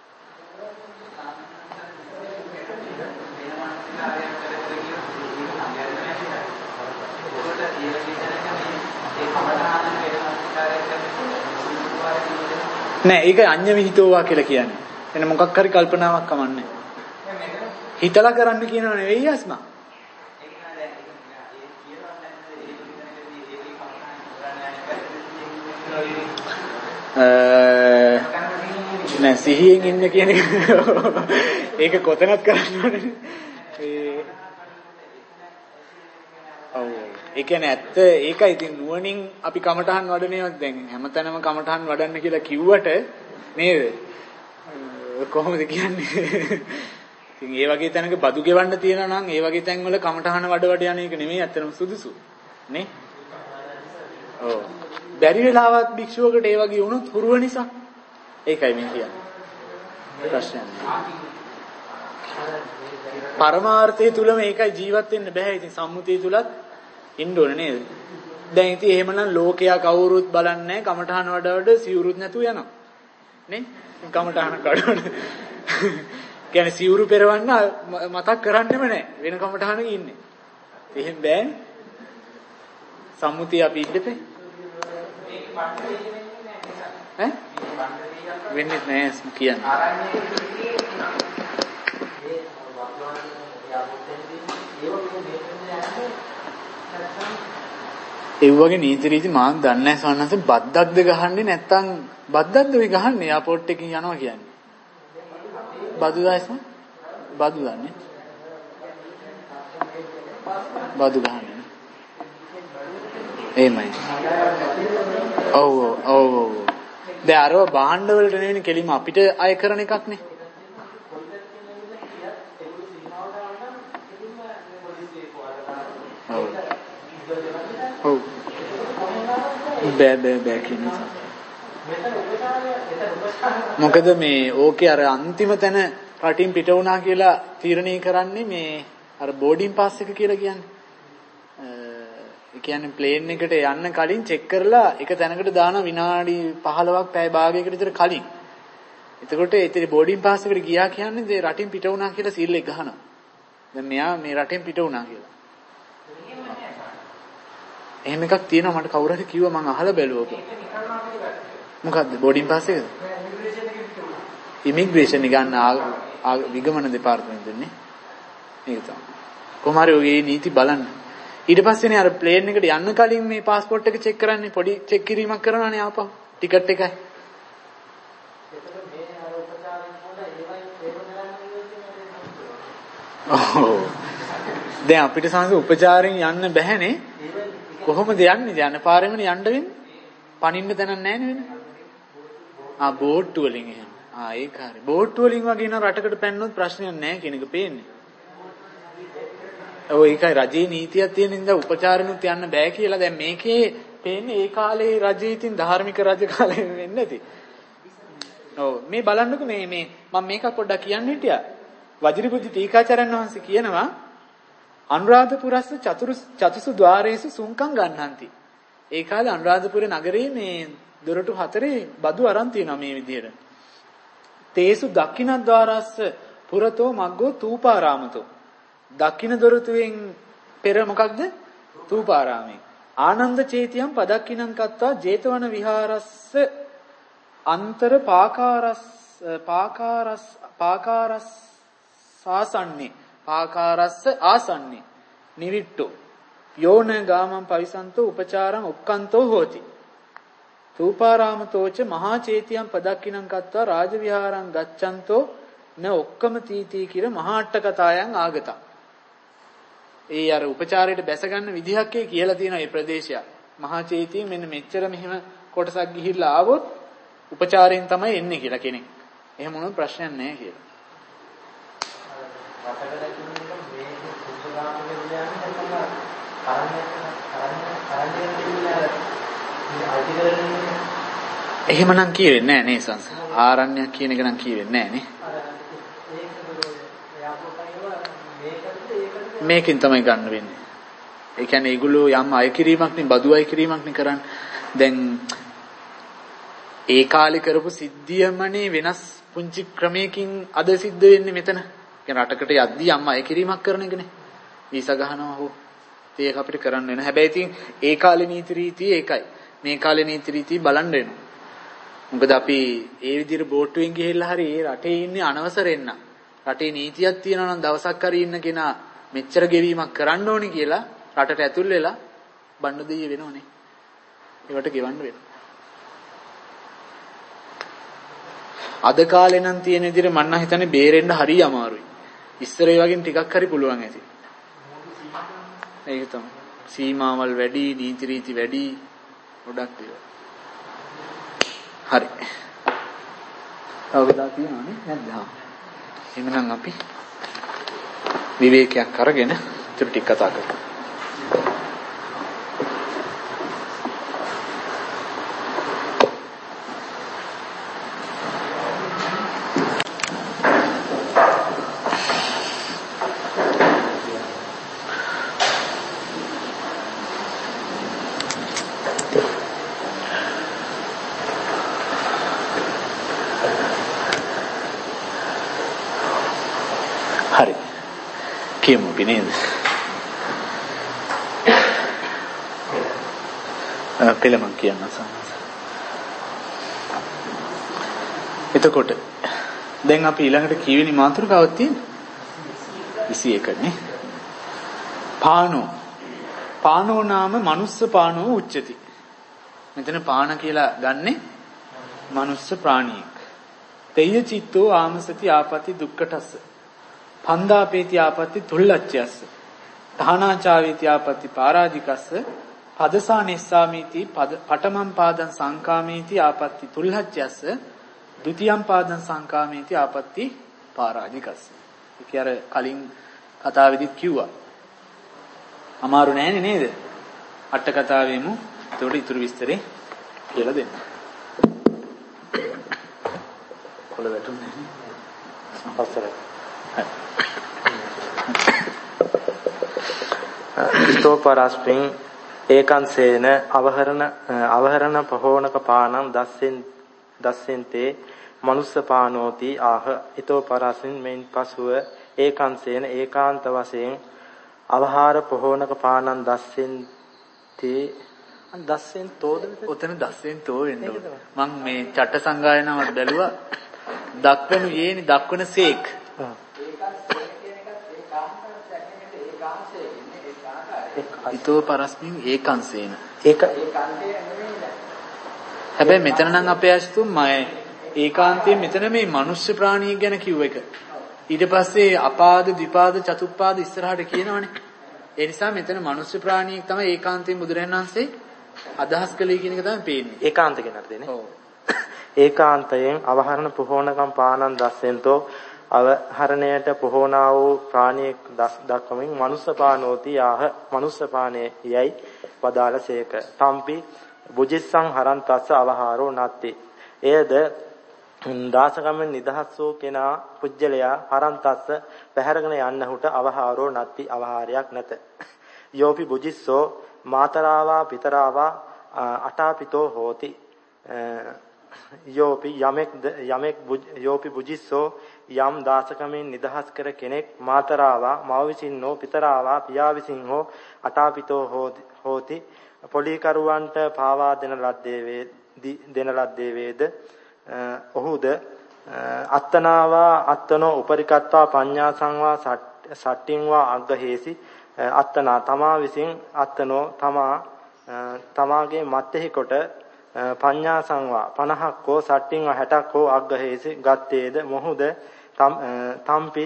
නෑ ඒක අඤ්ඤ විහිතෝවා කියලා කියන්නේ. එන මොකක් හරි කල්පනාවක් කමන්නේ. හිතලා කරන්න කියනව නෙවෙයි අස්මා. නෑ සිහියෙන් ඉන්න කියන එක ඒක කොතනත් කරන්න ඕනේ. ඔව් ඒ කියන්නේ ඇත්ත ඒකයි ඉතින් නුවණින් අපි කමඨහන් වඩනේවත් දැන් හැමතැනම කමඨහන් වඩන්න කියලා කිව්වට නේද කොහොමද කියන්නේ ඉතින් ඒ වගේ තැනක බදු ගෙවන්න තියෙනවා නම් ඒ වගේ තැන්වල කමඨහන වඩ යන එක නෙමෙයි ඇත්තටම සුදුසු නේ ඔව් බැරි වෙලාවත් භික්ෂුවකට ඒ වගේ වුණොත් හුරුව නිසා ඒකයි මේ කියන්නේ ප්‍රශ්නයක් පරමාර්ථය තුලම ඒකයි ජීවත් වෙන්න බෑ ඉතින් සම්මුතිය තුලත් ඉන්න ඕනේ නේද දැන් ඉතින් එහෙමනම් ලෝකයා කවුරුත් බලන්නේ නැහැ කමඨහන වඩ සිවුරුත් නැතුව යනවා නේ කමඨහන කඩවල කියන්නේ සිවුරු පෙරවන්න මතක් කරන්නෙම නැහැ වෙන කමඨහනක ඉන්නේ එහෙම බෑ සම්මුතිය අපි ඉඳපේ ඈ වෙන්නේ නැහැ කියන්නේ. ඒ වගේ නීති රීති මාත් දන්නේ නැහැ සවන්නස බද්දක්ද ගහන්නේ නැත්තම් බද්දක්ද ඔය ගහන්නේ එයාපෝට් එකකින් යනවා කියන්නේ. බදු දායස බදු දන්නේ. බදු ගහන්නේ. එහෙමයි. ඔව්. දැන් අරව භාණ්ඩ වලට නෙවෙයි කෙලින්ම අපිට අය කරන එකක් නේ. ඔව්. බෑ කියන්නේ. මොකද මේ ඕකේ අර අන්තිම තැන රටින් පිට වුණා කියලා තීරණය කරන්නේ මේ අර බෝඩින් පාස් එක කියලා කියන්නේ. ඒ කියන්නේ ප්ලේන් එකට යන්න කලින් චෙක් කරලා එක තැනකට දාන විනාඩි 15ක් පැය භාගයකට විතර කලින්. එතකොට ඒ බෝඩින් පාස් එකට ගියා කියන්නේ ඒ රටින් පිට වුණා කියලා සීල් එක ගහනවා. දැන් මෙයා මේ රටින් පිට වුණා කියලා. එහෙම එකක් තියෙනවා මට කවුරු හරි කිව්වා මම අහලා බැලුවා. මොකද්ද බෝඩින් පාස් එකද? ඉමිග්‍රේෂන් ගන්න විගමන දෙපාර්තමේන්තුවනේ. මේක තමයි. කොහොම හරි ඔය නීති බලන්න. ඊට පස්සේනේ අර ප්ලේන් එකට යන්න කලින් මේ પાස්පෝර්ට් එක චෙක් කරන්නේ පොඩි චෙක් කිරීමක් කරනවානේ ආපහු. ටිකට් එකයි. දැන් අපිට සංස උපචාරයෙන් යන්න බැහැනේ. කොහොමද යන්නේ? යන පාරෙමනේ යන්න වෙන්නේ. පනින්න තැනක් නැහැ නේද? බෝට්ටු වලින් එහෙම. ඒක හරි. බෝට්ටු වලින් වගේ න රටකට පැන්නොත් ප්‍රශ්නයක් නැහැ කියන එක පේන්නේ. ඔව් ඒකයි රජයේ නීතියක් තියෙන ඉඳලා උපචාරණුත් යන්න බෑ කියලා. දැන් මේකේ පේන්නේ ඒ කාලේ රජයේ තින් ධාර්මික රජ කාලේ වෙන්නේ නැති. ඔව් මේ බලන්නකෝ මේ මම මේක පොඩ්ඩක් කියන්න හිටියා. වජිරපුජි ටීකාචාර්යන් වහන්සේ කියනවා අනුරාධපුරස්ස චතුසු ద్వාරේසු සුංකම් ගන්නන්ති. ඒ කාලේ අනුරාධපුර නගරේ මේ දොරටු 4 බදු අරන් තියෙනවා මේ විදිහට. තේසු දක්ඛිනද්වාරස්ස පුරතෝ මග්ගෝ තූපාරාමතෝ. දක්ඛින දොරටුවෙන් පෙර මොකක්ද? තූපාරාමේ. ආනන්ද චේතියම් පදක්ඛිනං කତ୍වා 제තවන විහාරස්ස අන්තර පාකාරස්ස ආසන්නේ නිවිට්ටෝ යෝන ගාමං පවිසන්තෝ උපචාරං උක්කන්තෝ හෝති. තූපාරාමතෝච මහා චේතියම් පදක්ඛිනං කତ୍වා රාජවිහාරං ගච්ඡන්තෝ න ඔක්කම තීති කියලා මහා අට කතායන් ආගතා. ඒ අර උපචාරයට බැස ගන්න විදිහක් කියලා තියෙනවා මේ ප්‍රදේශය. මහා චේතියෙන් මෙන්න මෙච්චර මෙහෙම කොටසක් ගිහිල්ලා ආවොත් උපචාරයෙන් තමයි එන්නේ කියලා කෙනෙක්. එහෙම වුණොත් ප්‍රශ්නයක් නැහැ කියලා. එහෙමනම් කියෙන්නේ නැහැ නේ සංස. ආරණ්‍යයක් කියන එක නම් කියෙන්නේ නැහැ නේ. මේකෙන් තමයි ගන්න වෙන්නේ. ඒ කියන්නේ ඒගොල්ලෝ යම් අය කිරීමක් නේ බදු අය කිරීමක් නේ කරන්නේ. දැන් ඒ කාලේ කරපු සිද්ධියමනේ වෙනස් පුංචි ක්‍රමයකින් අද සිද්ධ වෙන්නේ මෙතන. කියන්නේ රටකට යද්දී යම් අය කිරීමක් කරන එකනේ. වීසා ගහනවා හෝ ඒක අපිට කරන්න වෙන. හැබැයි ඉතින් ඒ කාලේ නීති රීතිය ඒකයි. මේ කාලේ නීති රීතිය බලන්න වෙනවා. මොකද අපි ඒ විදිහට බෝට්ටුවෙන් ගිහිල්ලා හරි ඒ රටේ ඉන්නේ අනවසරෙන්න. රටේ නීතියක් තියෙනවා නම් දවසක් හරි ඉන්න කෙනා මෙච්චර ගෙවීමක් කරන්න ඕනි කියලා රටට ඇතුල් වෙලා බණ්ඩ දෙයිය වෙනවනේ. ඒවට ගෙවන්න වෙනවා. අද කාලේ නම් තියෙන විදිහට මම හිතන්නේ බේරෙන්න හරි අමාරුයි. ඉස්සර ඒ වගේ ටිකක් හරි පුළුවන් ඇති. ඒක තමයි. සීමාවල් වැඩි, නීති රීති වැඩි ගොඩක් ඒවා. හරි. අවුදා තියෙනවනේ නැද්ද? එහෙනම් අපි විවේකයක් අරගෙන ඉතින් ටික කතා කරමු. කියමු නේද? පෙළ මං කියන්න සමහර. එතකොට දැන් අපි ඊළඟට කියවෙනි මාතෘකාවක් තියෙන්නේ 21 නේ. පානෝ නාම මනුස්ස පානෝ උච්චති. මෙතන පාන කියලා ගන්නෙ මනුස්ස ප්‍රාණියෙක්. තේය චිත්තෝ ආමසති ආපති දුක්ඛටස්ස. පන්දාපේති ආපති තුල්ලච්ඡයස්ස. තහනාචාවේති ආපති පරාජිකස්ස. පදසා නිස්සාමීති පඨමං පාදං සංකාමීති ආපති තුල්ලච්ඡයස්ස. ဒုတိယං පාදං සංකාමීති ආපති පරාජිකස්ස. ඒක අර කලින් කතාවේදීත් කිව්වා. අමාරු නෑනේ නේද? අට කතාවෙමු. ඒකට ඉතුරු විස්තරේ කියලා දෙන්න. කොළ වැටුනේ නැහැ. අවසරයි. ඊතෝ පරස්පින් ඒකංසේන අවහරණ පහෝනක පානං දස්සෙන්තේ මනුස්ස පානෝති ආහ. ඊතෝ පරස්පින් මෙන් පසුව ඒකංසේන ඒකාන්ත වශයෙන් අවහාර පහෝනක පානං දස්සෙන්තේ දස්සෙන්තෝද ඔතන දස්සෙන්තෝ වෙන්න ඕන. මම මේ චට්ට සංගායනාවට බැලුවා දක්වනු යේනි දක්වන සේක්. ඊතෝ පරස්මින් ඒකංසේන. හැබැයි මෙතන නම් අපේ අස්තුම් මම ඒකාන්තයෙන් මෙතන මේ මනුෂ්‍ය ප්‍රාණියෙක් ගැන කිව්ව එක. ඊට පස්සේ අපාද ද්විපාද චතුප්පාද ඉස්සරහට කියනවනේ. ඒ නිසා මෙතන මනුෂ්‍ය ප්‍රාණියෙක් තමයි ඒකාන්තයෙන් බුදුරජාණන් වහන්සේ අදහස් කළේ කියන එක තමයි පේන්නේ. ඒකාන්ත කියන අර්ථයනේ. ඔව්. ඒකාන්තයෙන් අවහරණ පුහෝණකම් පානං දස්සෙන්තෝ අවහරණයට පුහෝණා වූ ප්‍රාණියෙක් දක්වමින් මනුස්සපානෝති ආහ. මනුස්සපානේ යයි වදාළසේක. තම්පි බුජිස්සං හරන්තස්ස අවහාරෝ නත්ති. එයද දාසකමෙන් නිදහස් වූ කෙනා පුජ්‍යලයා හරන්තස්ස පැහැරගෙන යන්නහුට අවහාරෝ නත්ති. අවහාරයක් නැත. යෝපි බුජිස්සෝ මාතරාවා පිතරාවා අටාපිතෝ හෝති. යෝපි බුජිස්සෝ යම් දාසකමෙන් නිදහස් කර කෙනෙක් මාතරාවා මව විසින්නෝ පිතරාවා පියා විසින් හෝ අටාපිතෝ හෝති. පොලිකරුවන්ට පාවා දෙන ලද්දේ වේද ඔහුද අත්තනාවා අත්තනෝ උපරිකත්වා පඤ්ඤා සංවා සට්ටින්වා අග්ගහේසි. අත්තනා තමා විසින් අත්තනෝ තමාගේ මත්ෙහි කොට පඤ්ඤා සංවා 50ක් හෝ සට්ටින් 60ක් හෝ අග්ගහේසි ගත්තේද මොහුද තම්පි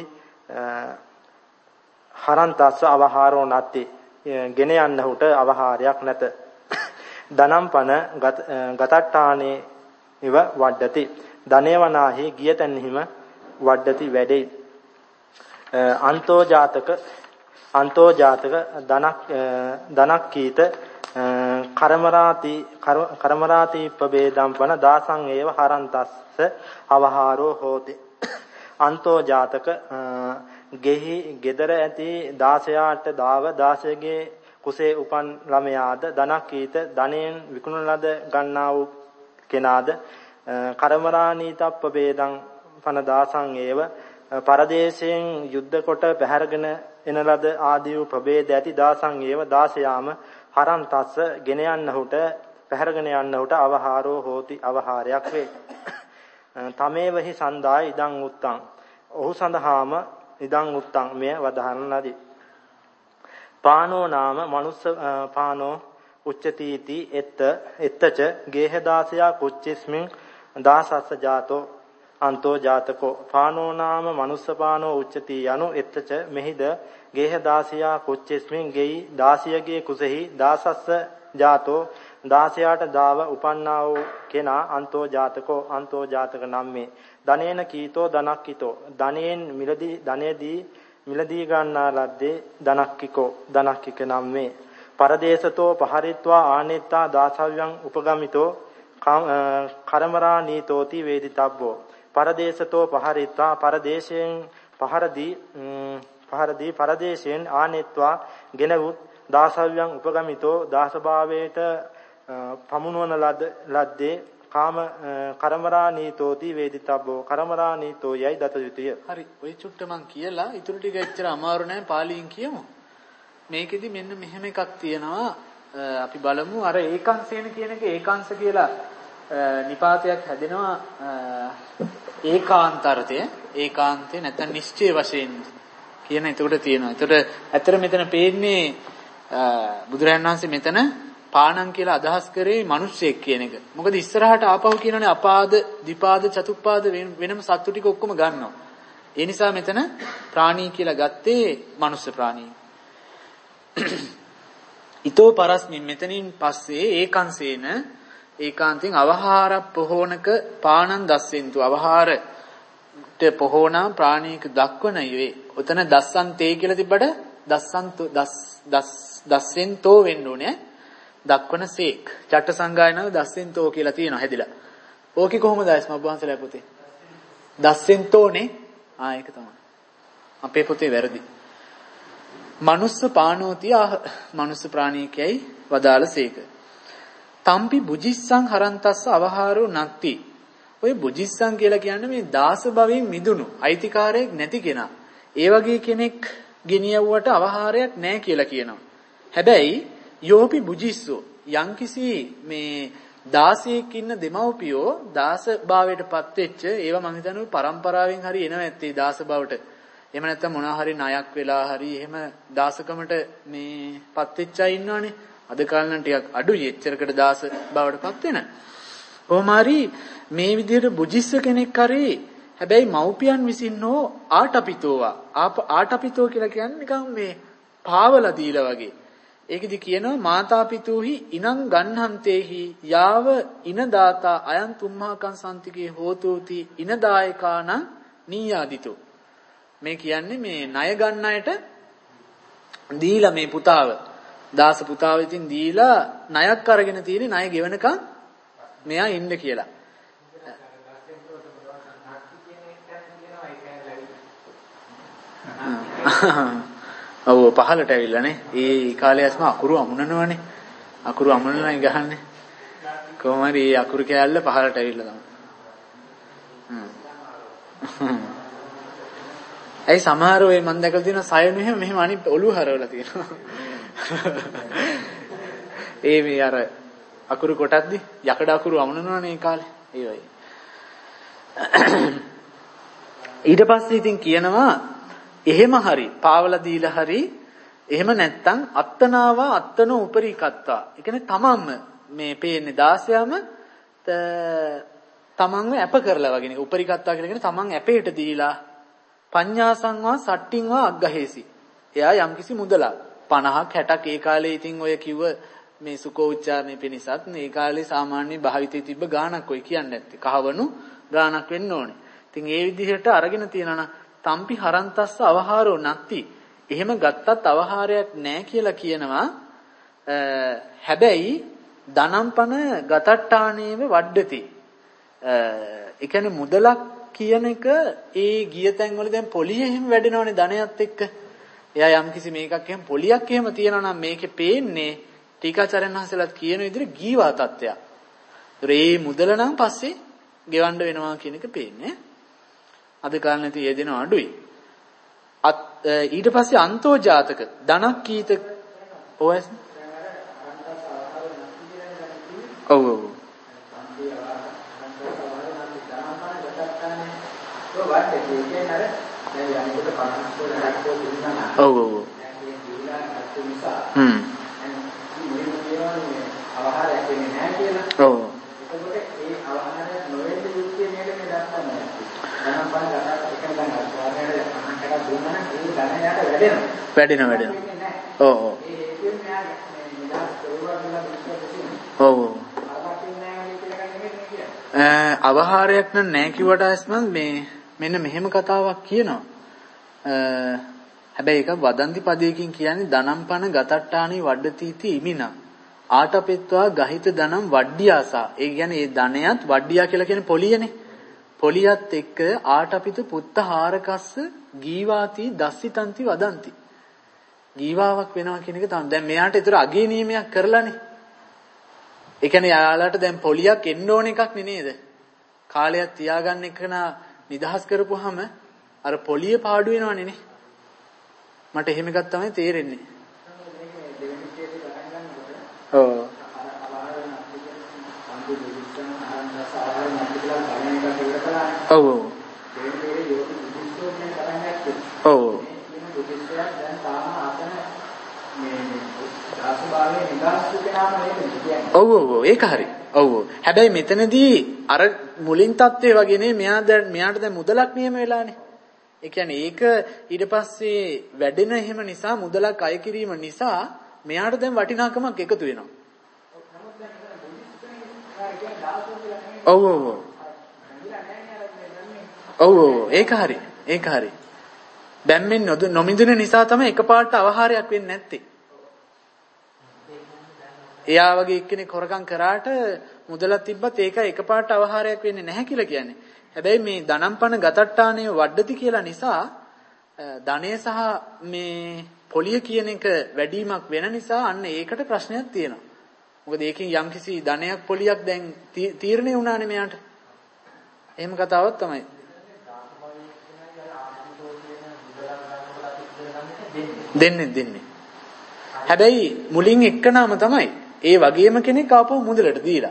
හරන්තස්ස අවහාරෝ නැති. ගෙන යන්නහුට අවහාරයක් නැත. ධනම්පන ගතට්ටානේ ඉව වඩ්ඩති. ධනේවනාහි ගියතන්හිම වඩ්ඩති වැඩේ. අන්තෝ ජාතක ධනක් කීත කරමරාති පබේදම්පන දාසං ඒව හරන්තස්ස අවහාරෝ හෝති. අන්තෝ ජාතක ගෙදර ඇති 16ට දාව 16ගේ කුසේ උපන් ළමයාද ධනක් කීත ධනෙන් විකුණන ලද ගන්නා වූ කෙනාද කරමරානීතප්ප බේදං පන දාසං ඒව පරදේශයෙන් යුද්ධ කොට පැහැරගෙන එන ලද ආදී වූ ප්‍රභේද ඇති දාසං ඒව 16ාම හරන්තස්ස ගෙන යන්නහුට පැහැරගෙන යන්නහුට අවහාරෝ හෝති. අවහාරයක් වේ. තමේවහි සන්දාය ඉදං උත්තං. ඔහු සඳහාම ඉදං උත්තං මෙය වදහන ලදී. පානෝ නාම මනුස්ස පානෝ උච්චතිති එත්තච ගේහදාසයා කුච්චිස්මින් දාසස්ස ජාතෝ අන්තෝ ජාතකෝ. පානෝ නාම මනුස්ස පානෝ උච්චති යනු එත්තච මෙහිද ගේහදාසයා කුච්චිස්මින් ගෙයි දාසියගේ කුසෙහි දාසස්ස ජාතෝ දාසයාට දාව උපන්නා වූ කෙනා අන්තෝ ජාතකෝ. අන්තෝ ජාතක නම් මේ. ධනේන කීතෝ ධනක්කිතෝ. ධනයෙන් මිලදී ගන්නා ලද්දේ ධනක්කිකෝ. ධනක්කික නම් මේ. පරදේශතෝ පහරිත්වා ආනෙත්තා දාසව්‍යං උපගමිතෝ කරමරා නීතෝති වේදිතබ්බෝ. පරදේශතෝ පහරිත්වා පරදේශයෙන් පහරදී පරදේශයෙන් ආනෙත්වා ගෙනවුත් දාසව්‍යං උපගමිතෝ දාසභාවයට පමුණවන ලද්දේ කරමරා නීතෝති වේදිතබ්බෝ. කරමරා නීතෝ යයි දත යුතුය. හරි. ඔය චුට්ට මං කියලා ඊටු ටික එච්චර අමාරු නෑ පාලියෙන් කියමු. මේකෙදි මෙන්න මෙහෙම එකක් තියෙනවා. අපි බලමු අර ඒකාංශේන කියන එක ඒකාංශ කියලා නිපාතයක් හැදෙනවා ඒකාන්තාර්ථය. ඒකාන්තේ නැත්නම් නිශ්චය වශයෙන් කියන එතකොට තියෙනවා. එතකොට ඇත්තට මෙතන පේන්නේ බුදුරජාණන් වහන්සේ මෙතන පාණං කියලා අදහස් කරේ මිනිස්සෙක් කියන එක. මොකද ඉස්සරහට ආපහු කියනනේ අපාද, ද්විපාද, චතුප්පාද වෙනම සත්තු ටික ඔක්කොම ගන්නවා. ඒ නිසා මෙතන ප්‍රාණී කියලා ගත්තේ මනුස්ස ප්‍රාණී. ඊතෝ පරස්මින් මෙතනින් පස්සේ ඒකංසේන ඒකාන්තෙන් අවහාර පොහෝනක පාණං දස්සෙන්තු අවහාරට පොහෝනා ප්‍රාණීක දක්වන යේ. උතන දස්සන්තේ කියලා තිබ්බට දස්සන්තෝ දස්සෙන්තෝ වෙන්න ඕනේ. දක්වන සේක්. චට්ට සංගායනාව දස්සෙන්තෝ කියලා තියෙනවා හැදිලා. ඕකේ කොහොමද අස්ම වහන්සේලා පොතේ? දස්සෙන්තෝනේ. ඒක තමයි. අපේ පොතේ වැරදි. මනුස්ස පාණෝති මනුස්ස ප්‍රාණීකයයි වදාළ සේක. තම්පි බුජිස්සං හරන්තස්ස අවහාරෝ නත්ති. ඔය බුජිස්සං කියලා කියන්නේ මේ දාස භවයෙන් මිදුණු අයිතිකාරයෙක් නැති කෙනා. ඒ වගේ කෙනෙක් ගෙනියවුවට අවහාරයක් නැහැ කියලා කියනවා. හැබැයි යෝපි බුජිස්සෝ යම්කිසි මේ 16ක් ඉන්න දෙමව්පියෝ දාස භාවයටපත් වෙච්ච ඒවා මම හිතන්නේ පරම්පරාවෙන් හරි එනවා ඇත්තේ දාස භවට. එහෙම නැත්නම් මොනවා හරි ණයක් වෙලා හරි එහෙම දාසකමට මේ පත් වෙච්ච අය ඉන්නවනේ. අද කාලේ නම් ටිකක් අඩුයි එච්චරකට දාස භවටපත් වෙන. කොහොම හරි මේ විදිහට බුජිස්ස කෙනෙක් හරි හැබැයි මව්පියන් විසින් හෝ ආටපිතෝවා ආටපිතෝ කියලා කියන්නේ නිකන් මේ පාවලා දීලා වගේ. ඒකෙදි කියනවා මාතාපිතුහි ඉනං ගන්නහන්තේහි යාව ඉනදාතා අයන් තුම්මාකං සම්තිකේ හෝතුති ඉනදායකාන නීයාදිතෝ. මේ කියන්නේ මේ ණය ගන්න අයට දීලා මේ පුතාව දාස පුතාව ඉතින් දීලා ණයක් අරගෙන තියෙන්නේ ණය ගෙවනකම් මෙයා ඉන්න කියලා. ඔව් පහලට ඇවිල්ලානේ. ඒ කාලේ අස්ම අකුරු අමුණනවනේ. අකුරු අමුණනයි ගහන්නේ. කොහොම හරි ඒ අකුරු කෑල්ල පහලට ඇවිල්ලා තමයි. ඒ සමහර වෙයි මම දැකලා තියෙනවා සයන මෙහෙම අනිත් ඔළුව හරවලා තියෙනවා. ඒ මේ අර අකුරු කොටද්දි යකඩ අකුරු අමුණනවනේ ඒ කාලේ. ඒ වගේ. ඊට පස්සේ ඉතින් කියනවා එහෙම හරි පාවලා දීලා හරි එහෙම නැත්තම් අත්තනාවා අත්තන උපරිකත්තා. ඒ කියන්නේ තමන්ම මේ පේන්නේ 16ම තමන්ව අප කරලා වගේ. උපරිකත්තා කියලා කියන්නේ තමන් අපේට දීලා පඤ්ඤාසංවා සට්ටින්වා අග්ගහේසි. එයා යම්කිසි මුදලක් 50ක් 60ක් ඒ කාලේ ඉතින් ඔය කිව්ව මේ සුකෝ උච්චාරණය පිණිසත් මේ කාලේ සාමාන්‍ය භාවිතයේ තිබ්බ ගාණක් ඔය කියන්නේ නැත්තේ. කහවණු ගාණක් වෙන්න ඕනේ. ඉතින් ඒ විදිහට අරගෙන තියනවා තම්පි හරන්තස්ස අවහාරෝ නැත්ති. එහෙම ගත්තත් අවහාරයක් නැහැ කියලා කියනවා. හැබැයි ධනම්පන ගතට්ටානේව වඩ්ඩති. ඒ කියන්නේ මුදලක් කියන එක ඒ ගිය තැන් වල දැන් පොලිය එහෙම වැඩෙනවනේ ධනයත් එක්ක. එයා යම්කිසි මේකක් එහෙම පොලියක් එහෙම තියනවා නම් මේකේ පේන්නේ ටීකාචාර්යන් වහන්සේලාත් කියන විදිහට ගීවා තත්ත්වයක්. ඒතර මේ මුදල නම් පස්සේ ගෙවන්න වෙනවා කියන එක පේන්නේ. අද කාලේ ඉතින් ඒ දෙන අඩුයි. ඊට පස්සේ අන්තෝ ජාතක ධනක් කීත ඔයස් ඔව් වැඩෙනවා. ඔව්. අවහාරයක් නැහැ කිව්වට අස්මන් මේ මෙන්න මෙහෙම කතාවක් කියනවා. හැබැයි ඒක වදන්ති පදයකින් කියන්නේ ධනම්පන ගතට්ටානි වඩ්ඩතිති ඉමිනා ආටපෙත්වා ගහිත ධනම් වඩ්ඩියාසා. ඒ කියන්නේ ඒ ධනයත් වඩ්ඩියා කියලා කියන්නේ පොලියනේ. පොලියත් එක්ක ආටපිත පුත්ත හාරකස්ස ගීවාති දස්සිතන්ති වදන්ති. ගීවාවක් වෙනවා කියන එක තමයි. දැන් මෙයාට ඒතර අගේ නියමයක් කරලානේ. ඒ කියන්නේ යාළුවාට දැන් පොලියක් එන්න ඕන එකක් නේද? කාලයක් තියාගන්න එකන නිදහස් කරපුවාම අර පොලිය පාඩු වෙනවනේ නේ. මට එහෙම එකක් තමයි තේරෙන්නේ. ඔව්. ඔව් ඔව් ඔව් ඔව් ඒක හරි. ඔව් හැබැයි මෙතනදී අර මුලින් තත්ත්වයේ වගේ නේ මෙයාට දැන් මුදලක් නියම වෙලානේ. ඒ කියන්නේ ඒක ඊට පස්සේ වැඩෙන එහෙම නිසා මුදලක් අය කිරීම නිසා මෙයාට දැන් වටිනාකමක් එකතු වෙනවා. ඔව් ඔව් ඔව් ඔව් ඒක හරි. ඒක හරි. බැම්මෙන් නොමිදුන නිසා තමයි එකපාරට අවහාරයක් වෙන්නේ නැත්තේ. එයා වගේ එක්කෙනෙක් හොරකම් කරාට මුදලක් තිබ්බත් ඒක එකපාරට අවහාරයක් වෙන්නේ නැහැ කියලා කියන්නේ. හැබැයි මේ ධනම්පන ගතට්ටානේ වඩති කියලා නිසා ධනය සහ මේ පොලිය කියන එක වැඩිමක් වෙන නිසා අන්න ඒකට ප්‍රශ්නයක් තියෙනවා. මොකද ඒකෙන් යම්කිසි ධනයක් පොලියක් දැන් තීරණය වුණානේ මෙයාට. එහෙම කතාවක් තමයි. දෙන්නේ. හැබැයි මුලින් එක්කනම තමයි. ඒ වගේම කෙනෙක් ආපහු මුදලට දීලා.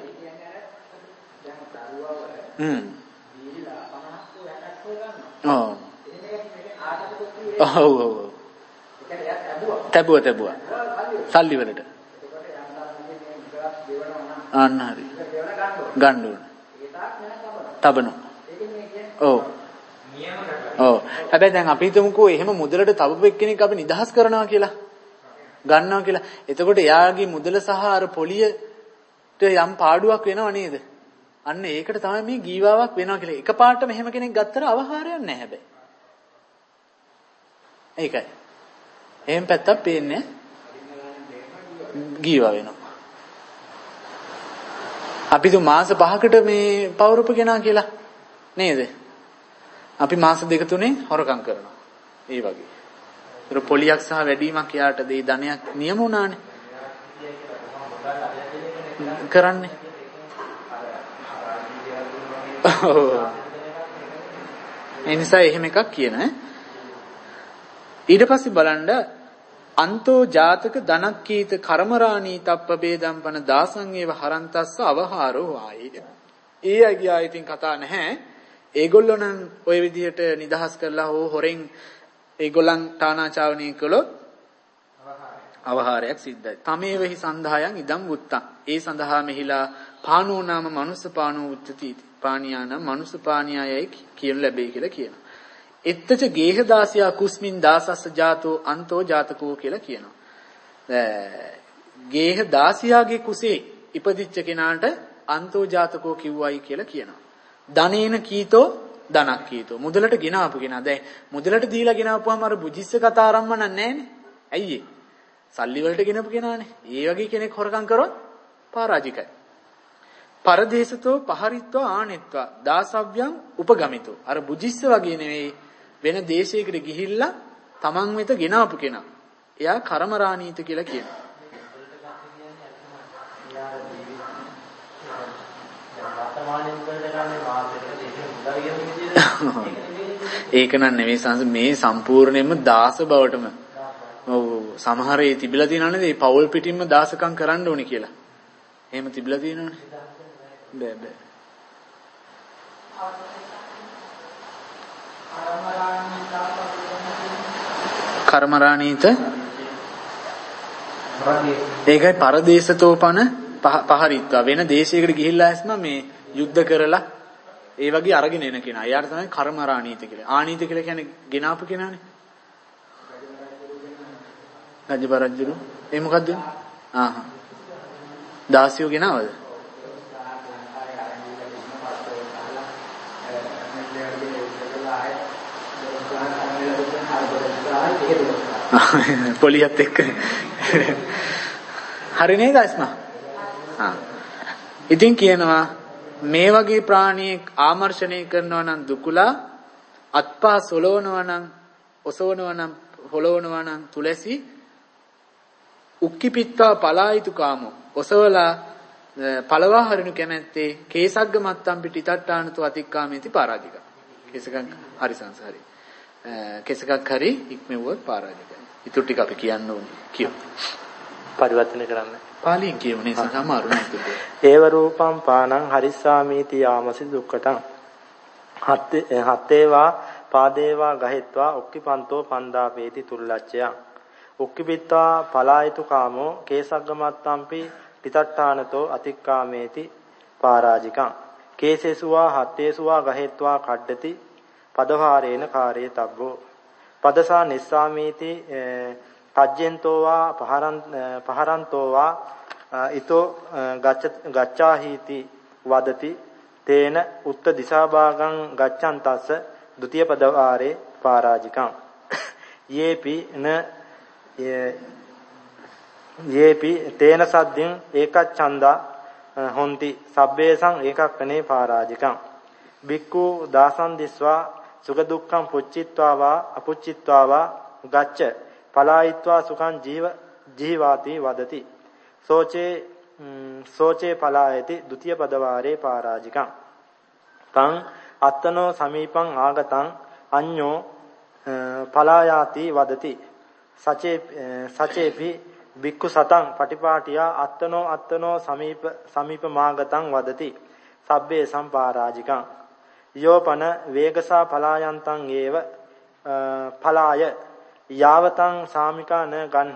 ඔව්. තැබුවා. සල්ලි වලට. අන්න හරි. ගන්න ඕන. තබනවා. ඔව්. හැබැයි දැන් අපි හිතමුකෝ එහෙම මුදලට තබපු එක්කෙනෙක් අපි නිදහස් කරනවා කියලා. ගන්නවා කියලා. එතකොට එයාගේ මුදල සහ අර පොලියට යම් පාඩුවක් වෙනව නේද? අන්න ඒකට තමයි මේ ගීවාවක් වෙනවා කියලා. එකපාරටම එහෙම කෙනෙක් ගත්තට අවහාරයක් නැහැ හැබැයි. ඒකයි. එහෙම පැත්තක් පේන්නේ ගීවා වෙනවා. අපි තු මාස 5කට මේ පවුරුප ගෙනා කියලා නේද? අපි මාස 2-3 හොරකම් කරනවා. ඒ වගේ. ඒතර පොලියක් සහ වැඩිමක් යාට දෙයි ධනයක් නියම වුණානේ. කරන්නේ. ඒ නිසා එහෙම එකක් කියන ඊට පස්සේ බලන්න අන්තෝ ජාතක ධනක්කීත කර්මරාණී තප්ප බේදම්පන දාසං ඒව හරන්තස්ස අවහාරෝ ආයේ. ඒ අයිය ආයතින් කතා නැහැ. ඒගොල්ලෝ නම් ওই විදිහට නිදහස් කරලා හෝ හොරෙන් ඒගොල්ලන් තානාචාවනය කළොත් අවහාරයක් සිද්ධයි. තමේවෙහි සන්ධායන් ඉදම් වුත්තං. ඒ සඳහා මෙහිලා පානෝ නාම මනුස්ස පානෝ උච්චති. පානියානම් මනුස්ස පානියායයි කියන ලැබෙයි කියලා කියනවා. එත්තච ගේහ දාසියා කුස්මින් දාසස්ස ජාතෝ අන්තෝ ජාතකෝ කියලා කියනවා. ගේහ දාසියාගේ කුසේ ඉපදිච්ච කෙනාට අන්තෝ ජාතකෝ කිව්වයි කියලා කියනවා. ධනේන කීතෝ ධනක් කීතෝ. මුදලට ගෙනාපු කෙනා. දැන් මුදලට දීලා ගෙනාපුවාම අර බුජිස්ස කතා ආරම්භ නැන්නේ. ඇයි ඒ? සල්ලි වලට ගෙනපු කෙනානේ. ඒ වගේ කෙනෙක් හොරකම් කරොත් පරාජිකයි. පරදේශතෝ පහරිත්වා ආනෙත්වා දාසව්‍යං උපගමිතෝ. අර බුජිස්ස වගේ නෙවෙයි වෙන දේශයකට ගිහිල්ලා තමන් වෙත ගෙනාපු කෙනා. එයා කර්මරාණීත කියලා කියනවා. ඒක නන් නෙවෙයි සංස මේ සම්පූර්ණයෙන්ම දාස බවටම ඔව් සමහර ඒ තිබිලා තියෙනවනේ මේ පෞල් පිටින්ම දාසකම් කරන්න ඕනේ කියලා. එහෙම තිබිලා තියෙනවනේ. බෑ. කර්මරාණීත ඒකයි පරදේශතෝපන පහරිත්වා වෙන දේශයකට ගිහිල්ලා ඇස්ම මේ යුද්ධ කරලා ඒ වගේ අරගෙන එන කෙනා. එයාට තමයි කර්මරාණීත කියලා. ආනීත කියලා කියන්නේ ගෙනාපු කෙනානේ. රජබරජුරු ඒ මොකද්ද? දාසියෝ ගෙනාවද? පොලියත් එක්ක හරි නේද අස්මා? ඉතින් කියනවා මේ වගේ ප්‍රාණියෙක් ආමර්ෂණය කරනවා නම් දුකුලා අත්පා සොලවනවා නම් ඔසවනවා නම් හොලවනවා නම් තුලසි උක්කිපිත්තා පලායිතු කාමෝ ඔසවලා පළවා හරිනු කැමැත්තේ කේසග්ග මත්තම් පිටිටට්ටානතු අතික්කාමේති පරාජික. කේසගක් හරි සංසාරේ. කේසගක් හරි ඉක්මෙවුවොත් පරාජිකයි. ඊට ටික අපි කියන්න ඕනේ කියමු. පරිවර්තන කරන්න. පාලියෙන් කියවනේ සමාරු නේද? ඒව රූපම් පානං හරිස්සාමීති යාමසි දුක්ඛටං. හත්තේවා පාදේවා ගහෙත්වා ඔක්කිපන්තෝ පන්දාපේති තුල්ලච්චයං. උක්කිපිත්වා පලායතු කාමෝ කේසග්ගමත්තම්පි පිතට්ඨානතෝ අතික්කාමේති පාරාජිකං. කේසේසුවා හත්තේසුවා ගහෙත්වා කඩ්ඩති පදවාරේන කාරේ තබ්බෝ. පදසා නිස්සාමීති කජ්ජෙන්තෝවා පහරන්තෝවා ඊතෝ ගච්ඡාහීති වදති තේන උත්ත දිසාභාගං ගච්ඡන්තස්ස ဒုတိ ය පදවාරේ පාරාජිකං. යේපි තේන සද්දින් ඒකච්ඡන්දා හොಂತಿ සබ්බේසං ඒකක්කනේ පාරාජිකං. බික්ඛු දාසං දිස්වා සුඛ දුක්ඛං පුච්චිත්වා වා අපුච්චිත්වා වා ගච්ඡ පලායිත්වා සුඛං ජීවාති වදති. සෝචේ පලායති ဒုတိ ය පදවාරේ පාරාජිකං. තං අත්තනෝ සමීපං ආගතං අඤ්ඤෝ පලායාති වදති. සචේපි බික්ඛු සතං පටිපාටියා අත්තනෝ සමීප මාගතං වදති. සබ්බේ සම්පාරාජිකං. යෝපන වේගසා පලායන්තං ඒව පලාය යාවතං සාමිකා න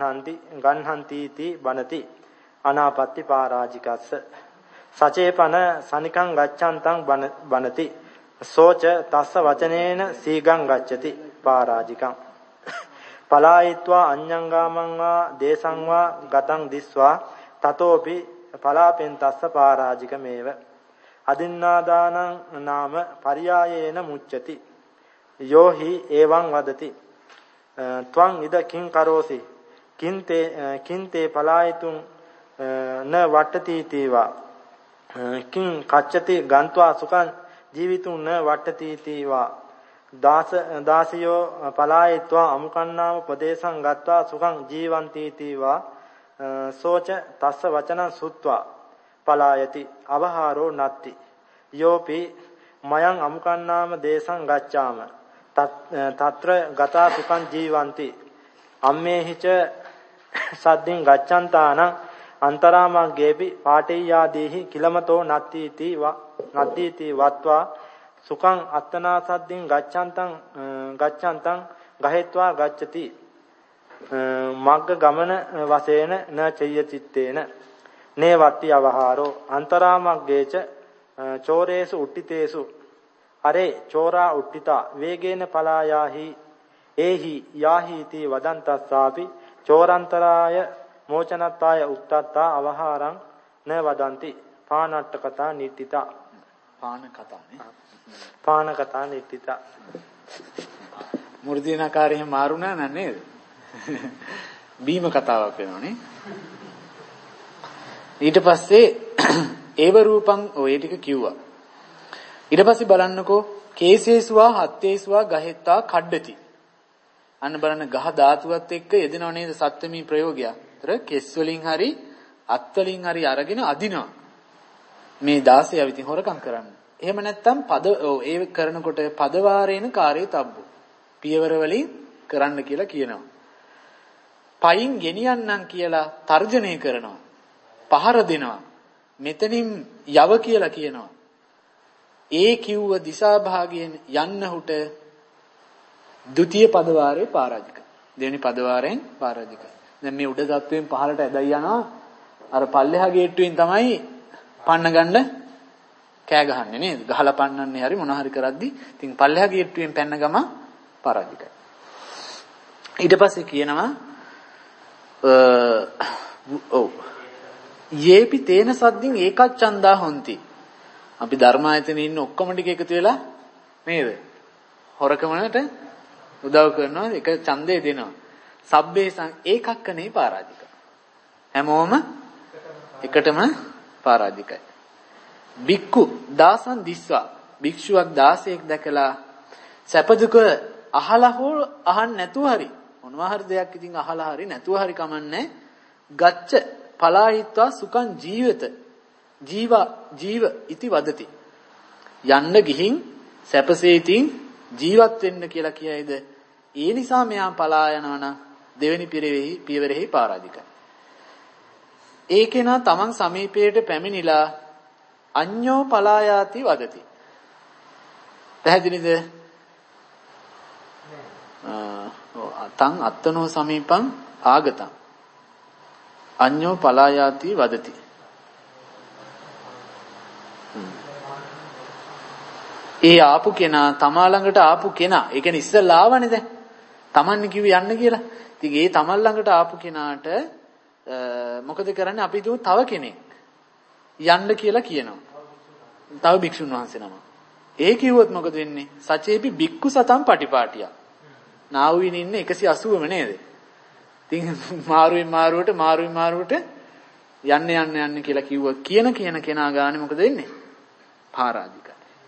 ගන්හන්ති බනති අනාපත්ති පාරාජිකස්ස. සචේපන සනිකං ගච්ඡන්තං බනති. සෝච තස්ස වචනේන සීගං ගච්ඡති පාරාජිකං. පලායිත්වා අඤ්ඤංගාමං වා දේසං වා ගතං දිස්වා තතෝපි පලාපෙන්තස්ස පාරාජිකමේව. අදින්නාදානං නාම පරියායේන මුච්චති. යෝහි එවං වදති. ත්වං ඉද කිං කරෝසි කින්තේ පලායිතුං න වට්ටති තීවා කිං කච්චති ගන්්වා සුඛං ජීවිතුං න වට්ටති තීවා දාසියෝ පලායිත්වා අමුකන්නාම ප්‍රදේශං ගත්වා සුඛං ජීවಂತಿ තීවා සෝච තස්ස වචනං සුත්වා පලායති අවහාරෝ නත්ති. යෝපි මයං අමුකන්නාම දේශං ගච්ඡාම තත්‍ර ගතා සුඛං ජීවಂತಿ අම්මේහිච සද්දින් ගච්ඡන්තානං අන්තරාමග්ගේපි පාඨේයාදීහි කිලමතෝ නත්තිති වත්වා සුඛං අත්තනා සද්දින් ගච්ඡන්තං ගහෙත්වා ගච්ඡති මග්ග ගමන වශයෙන් න චය්‍යචිත්තේන නේ වත්ති අවහාරෝ අන්තරාමග්ගේච චෝරේසු උට්ටිතේසු අරේ චෝරා උට්ටිතා වේගේන පලායාහි ඒහි යාහීති වදන්තස්සාපි චෝරන්තරාය මෝචනත්තාය උක්තත්තා අවහාරං න වදන්ති පානට්ඨ කතා නිට්ඨිතා. පාන කතානේ. පාන කතා නිට්ඨිතා. මුර්ධිනාකාරයෙන් මාරුණා නේද? බීම කතාවක් වෙනවනේ. ඊට පස්සේ ඒව රූපං ඔය ටික කිව්වා. ඊට පස්සේ බලන්නකෝ කේසේසුවා හත්තේසුවා ගහෙත්තා කඩ්ඩති. අන්න බලන්න ගහ ධාතුවත් එක්ක යෙදෙනව නේද සත්‍යමී ප්‍රයෝගය. ඒතර කෙස් වලින් හරි අත් වලින් හරි අරගෙන අදිනවා. මේ 16 විතින් හොරකම් කරන්න. එහෙම නැත්නම් ඒ කරනකොට පදවාරේන කාර්යය තබ්බු. පියවර වලින් කරන්න කියලා කියනවා. පයින් ගෙනියන්නම් කියලා තර්ජනය කරනවා. පහර දෙනවා. මෙතනින් යව කියලා කියනවා. ඒ කිව්ව දිසා භාගයෙන් යන්නහුට ဒုတိ ය පදවාරේ පාරාජික. දෙවෙනි පදවාරයෙන් පාරාජික. දැන් මේ උඩ තත්වයෙන් පහළට ඇදයි යනවා. අර පල්ලෙහා ගේට්ටුවෙන් තමයි පන්න ගන්න කෑ ගහන්නේ නේද? ගහලා පන්නන්නේ හරි මොන හරි කරද්දි ඉතින් පල්ලෙහා ගේට්ටුවෙන් පැන්න ගම පාරාජිකයි. ඊට පස්සේ කියනවා යේපි තේන සද්දින් ඒකච්ඡන්දා හොಂತಿ. අපි ධර්මායතනේ ඉන්න ඔක්කොම ටික එකතු වෙලා නේද? හොරකමකට උදව් කරනවා එක ඡන්දේ දෙනවා. සබ්බේ ඒකක්කනේ පරාජික. හැමෝම එකටම පරාජිකයි. බික්කු දාසන් දිස්වා භික්ෂුවක් 16ක් දැකලා සැප දුක අහලා හෝ අහන්න නැතුව හරි මොනවා හරි දෙයක් ඉතින් අහලා හරි නැතුව හරි කමන්නේ ගච්ඡ පලාහිත්වා සුඛං ජීව ඉති වදති. යන්න ගිහින් සැපසේ ඉතින් ජීවත් වෙන්න කියලා කියයිද? ඒ නිසා මෙයා පලා යනවා නම් දෙවෙනි පියවරෙහි පරාජිකයි. ඒ කෙනා තමන් සමීපයට පැමිණිලා අඤ්ඤෝ පලායාති වදති. පැහැදිලිද? තං අත්තනෝ සමීපං ආගතං අඤ්ඤෝ පලායාති වදති. ඒ ආපු කෙනා තමා ළඟට ආපු කෙනා, ඒ කියන්නේ ඉස්සෙල්ලා ආවනේ දැන්. තමන් කිව්වේ යන්න කියලා. ඉතින් ඒ තමන් ළඟට ආපු කෙනාට මොකද කරන්නේ? අපි දුව තව කෙනෙක් යන්න කියලා කියනවා. තව භික්ෂුන් වහන්සේ නම. ඒ කිව්වොත් මොකද වෙන්නේ? සචේපි භික්ඛු සතම් පටිපාටිය. නාවුවින් ඉන්නේ 180ම නේද? ඉතින් මාරුවෙන් යන්න කියලා කිව්වොත් කියන කෙනා ගානේ මොකද වෙන්නේ? පරාජිකයි.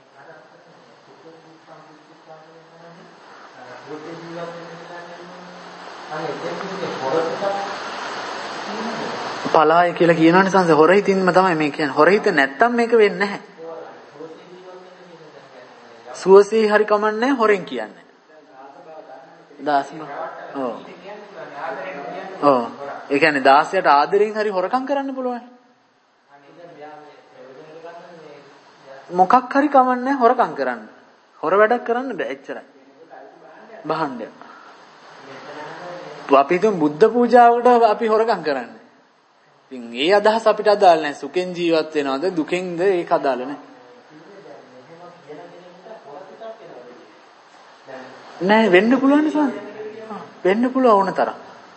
පලාය කියලා කියනවනේ සංස හොර හිතින්ම තමයි මේ කියන්නේ. හොර හිත නැත්තම් මේක වෙන්නේ නැහැ. සුවසේ හරි කමන්නේ හොරෙන් කියන්නේ. දාසම. ඔව්. ඔව්. ඒ කියන්නේ 16ට ආදරෙන් හරි හොරකම් කරන්න පුළුවන්. මොකක් හරි කමන්නේ හොරකම් කරන්න. හොර වැඩක් කරන්න බෑ එච්චරයි. බහන්න. අපි තුන් බුද්ධ පූජාවකට අපි හොරකම් කරන්නේ. ඉතින් ඒ අදහස අපිට අදාළ නැහැ. සුඛෙන් ජීවත් වෙනවද දුකෙන්ද ඒක අදාළ නැහැ. නෑ වෙන්න පුළුවන් නේ. වෙන්න පුළුවන් ඕන තරම්.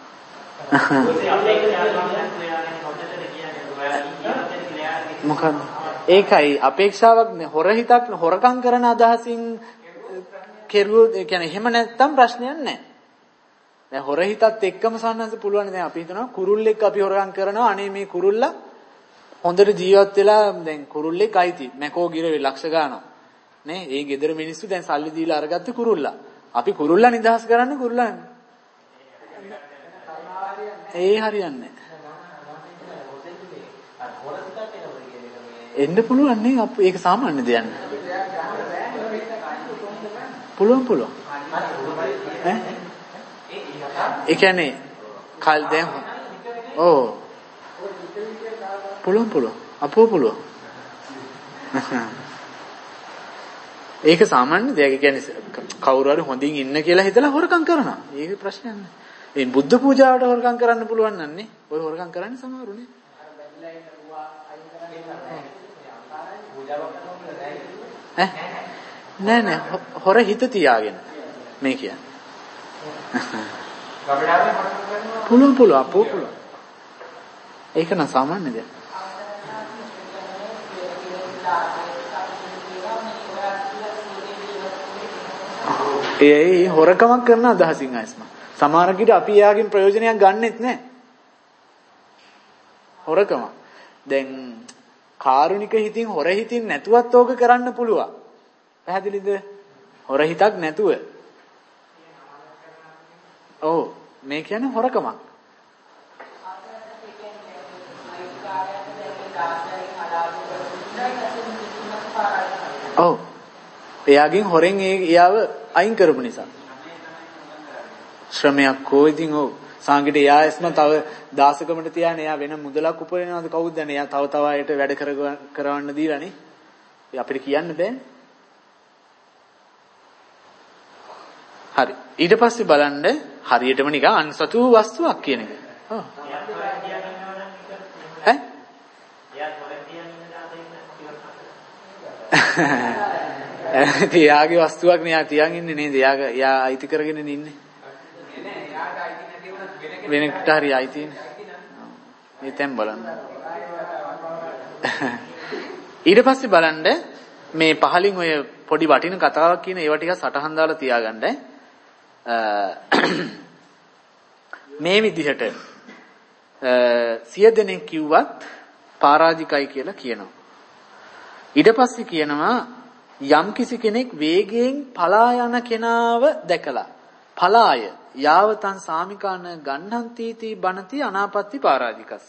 මොකක්ද? ඒකයි අපේක්ෂාවක් නේ. හොර හිතක් හොරකම් කරන අදහසින් කෙරුවොත් ඒ කියන්නේ එහෙම නැත්තම් ප්‍රශ්නයක් නැහැ. දැන් හොර හිතත් එක්කම සම්හස පුළුවන්. දැන් අපි හිතනවා කුරුල්ලෙක් අපි හොරකම් කරනවා. අනේ මේ කුරුල්ලා හොඳට ජීවත් වෙලා දැන් කුරුල්ලෙක් අයිති. මැකෝ ගිරේ ලක්ෂ ගානවා. නේ? ඒ ගෙදර මිනිස්සු දැන් සල්ලි දීලා අරගත්ත කුරුල්ලා. අපි කුරුල්ලා නිදහස් කරන්න කුරුල්ලා. ඒ හරියන්නේ නැහැ. එන්න පුළුවන් නේ. ඒක සාමාන්‍ය දෙයක් නේ. පුළුවන්. ඒ කියන්නේ කල් දැන් ඔව් පුළුවන් අපෝ පුළුවන්. ඒක සාමාන්‍ය දෙයක්. ඒ කියන්නේ කවුරු හරි හොඳින් ඉන්න කියලා හිතලා හොරකම් කරනවා. ඒක ප්‍රශ්නයක් නෑ. ඒ බුද්ධ පූජාවට හොරකම් කරන්න පුළුවන් නන්නේ. ඔය හොරකම් කරන්නේ සමහරුනේ. නෑ හොර හිත තියාගෙන මේ කියන්නේ. පුළුවන් අපෝ පුළුවන්. ඒක නම් සාමාන්‍ය දෙයක්. ඒ හොරකමක් කරන අදහසින් ආයස්ම. සමහර කිට අපි යාගෙන් ප්‍රයෝජනයක් ගන්නෙත් නැහැ. හොරකම. දැන් කාරුණික හිතින් හොර හිතින් නැතුවත් ඕක කරන්න පුළුවන්. පැහැදිලිද? හොර හිතක් නැතුව. ඔව් මේ කියන්නේ හොරකමක්. ඔව් එයාගෙන් හොරෙන් එයාව අයින් කරපු නිසා. ශ්‍රමයක් කොයිදින් ඔව් සංගිට එයාස්ම තව දාසකමට තියාන එයා වෙන මුදලක් උපයනවාද කවුද දන්නේ? එයා තව අයට වැඩ කරවන්න දීලානේ. අපිට කියන්න බෑ. හරි. ඊට පස්සේ බලන්න හරියටම නිකන් අන්සතු වස්තුවක් කියන එක. ඔව්. ඈ? එයාගේ වස්තුවක් නේ යා තියන් ඉන්නේ නේද? එයා අයිති කරගෙන ඉන්නේ. වෙනකට හරි අයිතිනේ. මේ තැන් බලන්න. ඊට පස්සේ බලන්න මේ පහලින් ඔය පොඩි වටින කතාවක් කියන ඒවා ටික සටහන් දාලා තියාගන්න. මේ විදිහට 100 දෙනෙක් කිව්වත් පරාජිකයි කියලා කියනවා. ඊට පස්සේ කියනවා යම් කිසි කෙනෙක් වේගයෙන් පලා යන කෙනාව දැකලා පලාය යාවතන් සාමිකාන ගන්නන්තිති බණති අනාපත්ති පරාජිකස්ස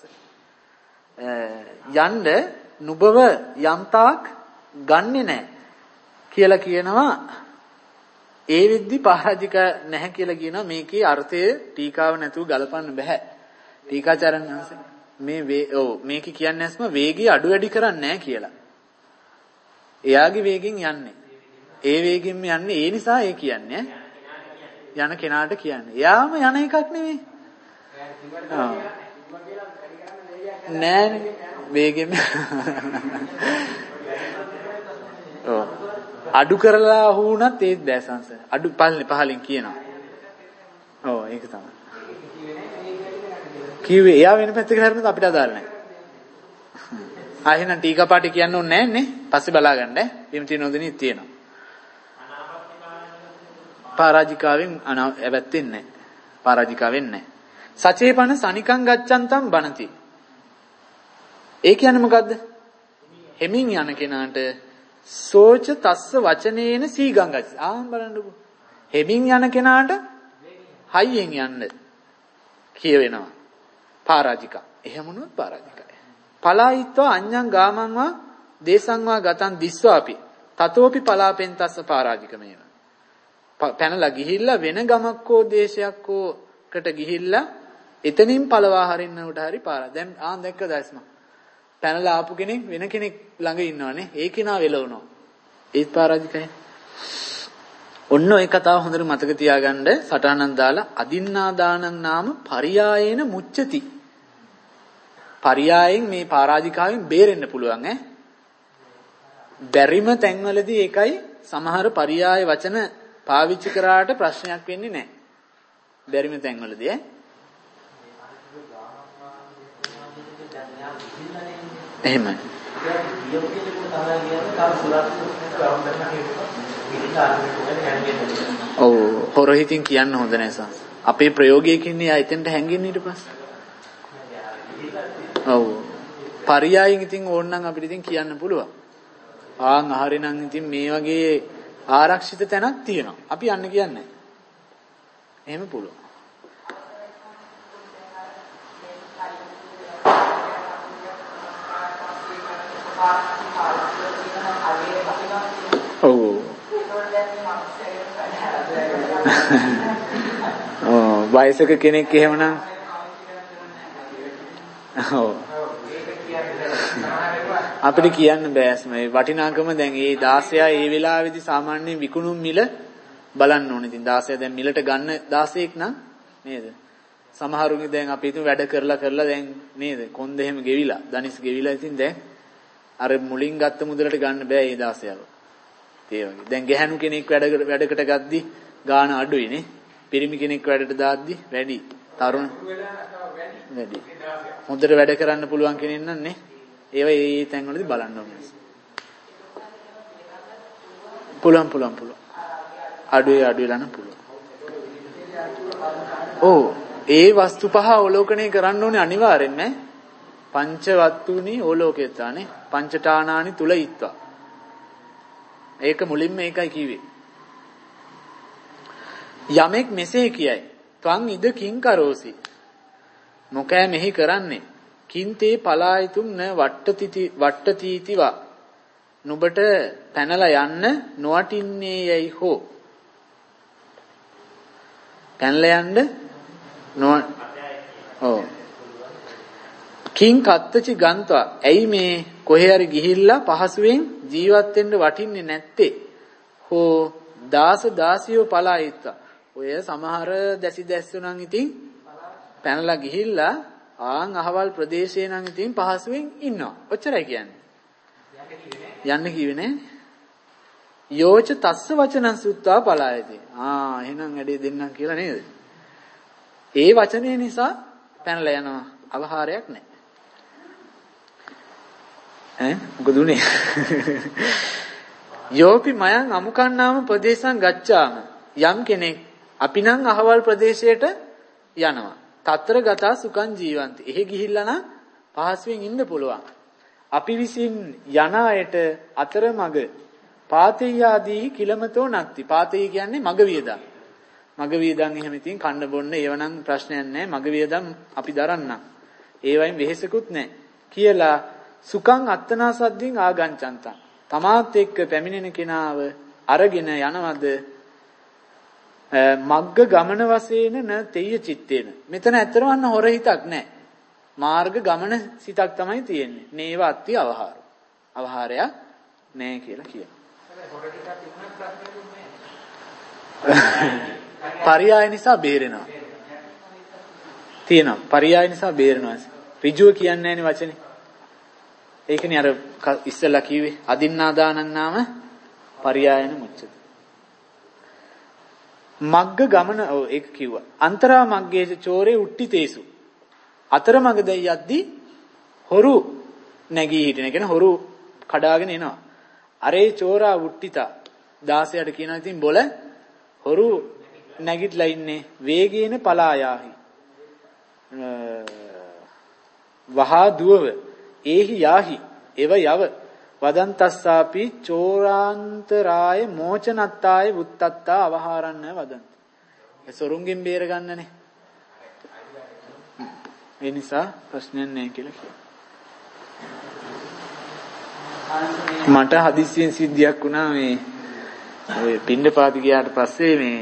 යන්න නුබව යම්තාක් ගන්නෙ නැහැ කියලා කියනවා. ඒ විද්දි පරාජික නැහැ කියලා කියනවා. මේකේ අර්ථය ටීකාව නැතුව ගලපන්න බෑ. ටීකාචාර්යන් වහන්සේ මේක කියන්නේ නැස්ම වේගය අඩු වැඩි කරන්නේ නැහැ කියලා. එයාගේ වේගෙන් යන්නේ. ඒ වේගෙන්ම යන්නේ. ඒ නිසා ඒ කියන්නේ යන කෙනාට කියන්නේ. එයාම යන එකක් නෙවෙයි. නෑනේ වේගෙම අඩු කරලා වුණත් ඒත් දැසංශ අඩු පහලින් කියනවා. ඔව් ඒක තමයි. කිව්වේ එයා වෙන පැත්තකට හරිනත් අපිට අදාළ නැහැ. ආයෙනම් ටීකා පාටි කියන්න ඕනේ නැහැ නේ. පස්සේ බලා ගන්න ඈ. විමුක්ති නොදෙනී තියෙනවා. පරාජිකාවෙන් ඇවැත්ෙන්නේ නැහැ. පරාජිකාවෙන් නැහැ. සචේපන සනිකං ගච්ඡන්තම් බණති. ඒ කියන්නේ මොකද්ද? හෙමින් යන කෙනාට සෝච තස්ස වචනේන සීගං ගච්ඡ. ආන් බලන්නකෝ. හෙමින් යන කෙනාට හයියෙන් යන්න කියවෙනවා. පරාජිකා. එහෙම වුණොත් පරාජිකයි. පලායිත්වා අඤ්ඤං ගාමං වා දේසං වා ගතං දිස්වාපි. තතෝපි පලාපෙන් තස්ස පරාජිකමේව. පැනලා ගිහිල්ලා වෙන ගමක් හෝ දේශයක් හෝ කට ගිහිල්ලා එතනින් පළවා හරින්න උට හරි පාරා. දැන් දැක්ක දැස්ම. පැනලා ආපු කෙනෙක් වෙන කෙනෙක් ළඟ ඉන්නවනේ. ඒ කෙනා වෙලවනවා. ඒත් පරාජිකයි. ඔන්න ඔය කතාව හොඳට මතක තියාගන්න සටහනක් දාලා අදින්නා දානං නාම පරියායේන මුච්චති. පරියායෙන් මේ පරාජිකාවෙන් බේරෙන්න පුළුවන් ඈ. බැරිම තැන්වලදී ඒකයි සමහර පරියාය වචන පාවිච්චි කරාට ප්‍රශ්නයක් වෙන්නේ නැහැ. බැරිම තැන්වලදී ඈ. එහෙමයි. ඔව් හොරහිතින් කියන්න හොඳ නැහැ සස්. අපේ ප්‍රයෝගයකින් යා එතෙන්ට හැංගෙන්නේ ඊට පස්සේ. ඔව්. පරියායෙන් ඉතින් ඕනනම් අපිට ඉතින් කියන්න පුළුවන්. හරිනම් ඉතින් මේ වගේ ආරක්ෂිත තැනක් තියෙනවා. අපි යන්න කියන්නේ. එහෙම පුළුවන්. ඔව්. වයසක කෙනෙක් එහෙමනම් ඔව් අපිට කියන්න බෑස්ම මේ වටිනාකම දැන් මේ 16 ඒ වෙලාවේදී සාමාන්‍යයෙන් විකුණුම් මිල බලන්න ඕනේ. ඉතින් 16 දැන් මිලට ගන්න 16ක් නම් නේද? සමහරුන්ගේ දැන් අපි හිතමු වැඩ කරලා දැන් නේද? කොන්ද එහෙම ගෙවිලා, දනිස් ගෙවිලා ඉතින් දැන් අර මුලින් ගත්ත මුදලට ගන්න බෑ මේ 16ව. ඒ වගේ. දැන් ගැහැණු කෙනෙක් වැඩකට ගද්දි ගාණ අඩුයිනේ. පිරිමි කෙනෙක් වැඩට දාද්දි වැඩි. තරුණ වැඩි. හොඳට වැඩ කරන්න පුළුවන් කෙනෙක් නම් නේ. ඒ තැන්වලදී බලන්න ඕනේ. පුළුවන්. අඩුවෙලා නම් පුළුවන්. ඒ වස්තු පහ අවලෝකනය කරන්න ඕනේ අනිවාර්යෙන්ම. පංච වත්තුනි ඕලෝකේතානේ පංචඨානානි තුල ඉත්වා. ඒක මුලින්ම ඒකයි කිව්වේ. යමෙක් මෙසේ කියයි. ත්වං ඉද කිං කරෝසි. මොකෑ මෙහි කරන්නේ? කින්තේ පලායිතුම් න වට්ටතිතිවා. නුඹට පැනලා යන්න නොවටින්නේ යයි හෝ. පැනලා යන්න කිං කත්තචි ගන්නවා. ඇයි මේ කොහේ හරි ගිහිල්ලා පහසුවෙන් ජීවත් වෙන්න වටින්නේ නැත්තේ? හෝ දාස දාසියෝ පලායිත්වා. ඔය සමහර දැසු නම් ඉතින් පැනලා ගිහිල්ලා අහවල් ප්‍රදේශේ නම් ඉතින් පහසුවෙන් ඉන්නවා. ඔච්චරයි කියන්නේ. යන්න කිව්වේ නෑ. යෝච තස්ස වචනං සුත්තා පලායති. එහෙනම් වැඩේ දෙන්නම් කියලා නේද? ඒ වචනේ නිසා පැනලා යනවා. අවහාරයක් නෑ. මොකද උනේ? යෝපි මයන් අමුකන්නාම ප්‍රදේශං ගච්ඡාම. යම් කෙනෙක් අපි නම් අහවල් ප්‍රදේශයට යනවා. තතර ගතා සුඛං ජීවಂತಿ. එහෙ ගිහිල්ලා නම් පහසුවෙන් ඉන්න පුළුවන්. අපි විසින් යන අයට අතරමඟ පාතේයාදී කිලමතෝ නැත්ති. පාතේ කියන්නේ මග වියදම්. මග වියදම් එහෙම ඉතින් කන්න බොන්න ඒවනම් ප්‍රශ්නයක් නැහැ. මග වියදම් අපි දරන්නම්. ඒ වයින් වෙහෙසකුත් නැහැ. කියලා සුඛං අත්තනා සද්දින් ආගංචන්තං. තමාත් එක්ක පැමිණෙන කෙනාව අරගෙන යනවද මග්ග ගමන වශයෙන් න තෙය්‍ය චිත්තේන. මෙතන ඇත්තම අන්න හොර හිතක් නැහැ. මාර්ග ගමන සිතක් තමයි තියෙන්නේ. නේව අත්ති අවහාර. අවහාරය නෑ කියලා කියනවා. පරියාය නිසා බේරෙනවා. තියෙනවා. පරියාය නිසා බේරෙනවා. ඍජුව කියන්නේ නැහැනේ වචනේ. ඒකනේ අර ඉස්සෙල්ලා කිව්වේ අදින්නාදානං නාම පරියායන මුච්චති. මග්ග ගමන ඒක කිව්වා. අන්තරා මග්ගේච චෝරේ උට්ටිතේසු. අතරමඟ දැන් යද්දි හොරු නැගී හිටින. කියන්නේ හොරු කඩාගෙන එනවා. අරේ චෝරා උට්ටිතා 16ට කියනවා ඉතින් බොල හොරු නැගිටලා ඉන්නේ වේගේන පලායාහි. වහා දුවව ඒහි යාහි එව යව වදන්තස්සාපි චෝරාන්තරාය මෝචනත්තාය වුත්තත්තා අවහාරන්න වදන්ති. ඒ සොරුන්ගෙන් බේර ගන්නනේ. ඒ නිසා ප්‍රශ්නයක් නැහැ කියලා කියනවා. මට හදිස්සියෙන් සිද්ධියක් වුණා මේ ඔය පින්ඩපාති ගියාට පස්සේ මේ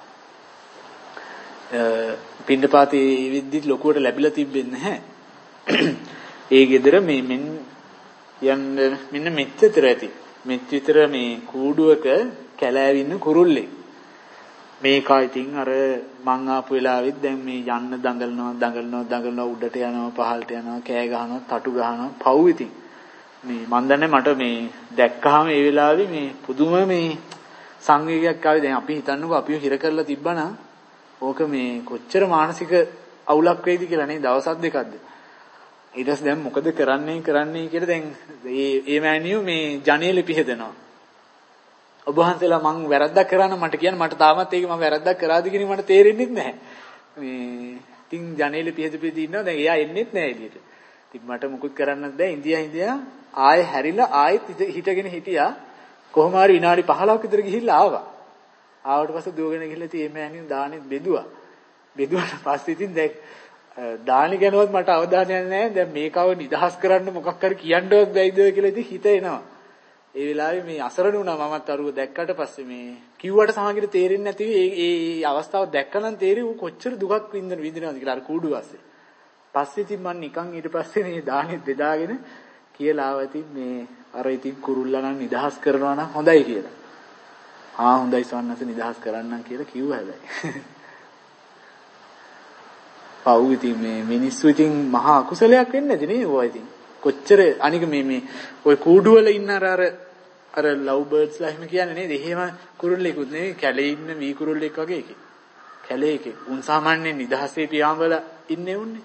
පින්ඩපාති විද්දිත් ලොකුවට ලැබිලා තිබෙන්නේ නැහැ. ඒ ගෙදර මේ මෙන්න මෙච්චර ඇති. මෙච්චර මේ කූඩුවක කැලෑවින්න කුරුල්ලෙක්. මේකා ඉතින් අර මං ආපු වෙලාවෙත් දැන් මේ යන්න දඟලනවා උඩට යනවා පහළට යනවා කෑ ගහනවා තටු ගහනවා පව් ඉතින්. මේ මන් දන්නේ මට මේ දැක්කහම ඒ වෙලාවේ මේ පුදුම මේ සංවේගයක් ආවේ. දැන් අපි හිතන්නකෝ අපිව හිර කරලා තිබ්බනම් ඕක මේ කොච්චර මානසික අවුලක් වෙයිද කියලා නේ දවසක් දෙකක්ද. ඊට පස්සේ දැන් මොකද කරන්නේ කියලා දැන් මේ මෑණියෝ මේ ජනේලෙ පිහදෙනවා. ඔබ වහන්සේලා මං වැරද්දක් කරා නම් මට කියන්න මට තාමත් ඒක මම වැරද්දක් කරාද කියන මට තේරෙන්නේ නැහැ. මේ ඉතින් ජනේලෙ පිහදෙපෙදී ඉන්නවා දැන් එයා එන්නෙත් නැහැ එළියට. ඉතින් මට මුකුත් කරන්නත් බෑ. ඉන්දියා ආයෙ හැරිලා ආයෙත් හිටගෙන හිටියා. කොහොම හරි විනාඩි 15ක් විතර ගිහිල්ලා ආවා. ආවට පස්සේ දුවගෙන ගිහිල්ලා ඉතින් මේ මෑණියන් දානෙත් බෙදුවා. බෙදුවාට පස්සේ ඉතින් දැන් දානි ගැනවත් මට අවධානයක් නැහැ. දැන් මේකව නිදහස් කරන්න මොකක් හරි කියන්නවත් බැයිද කියලා ඉතින් හිත එනවා. ඒ වෙලාවේ මේ අසරණ වුණා මමත් අරුව දැක්කට පස්සේ මේ කිව්වට සමහරවිට තේරෙන්නේ නැති ඒ අවස්ථාව දැක්කනම් තේරෙයි ඌ කොච්චර දුකක් විඳිනවද කියලා අර කූඩු ඇස්සේ. පස්සේ ඉතින් මම නිකන් ඊට පස්සේ මේ දානෙත් බෙදාගෙන කියලා ආවා ඉතින් මේ අර ඉතින් කුරුල්ලා නම් නිදහස් කරනවා නම් හොඳයි කියලා. හොඳයි සවන්නස නිදහස් කරන්නම් කියලා කිව්වා හැබැයි. පව් ඉතින් මේ මිනිස්සු ඉතින් මහා අකුසලයක් වෙන්නේ නැති නේ ඔය ඉතින්. කොච්චර අනික මේ ඔය කූඩු වල ඉන්න අර ලව් බර්ඩ්ස්ලා එහෙම කියන්නේ නේද? එහෙම කුරුල්ලෙකුත් නෙවෙයි කැලේ ඉන්න මී කුරුල්ලෙක් වගේ එකේ. කැලේ එකේ. උන් සාමාන්‍යයෙන් නිදහසේ පියාඹල ඉන්නේ උන්නේ.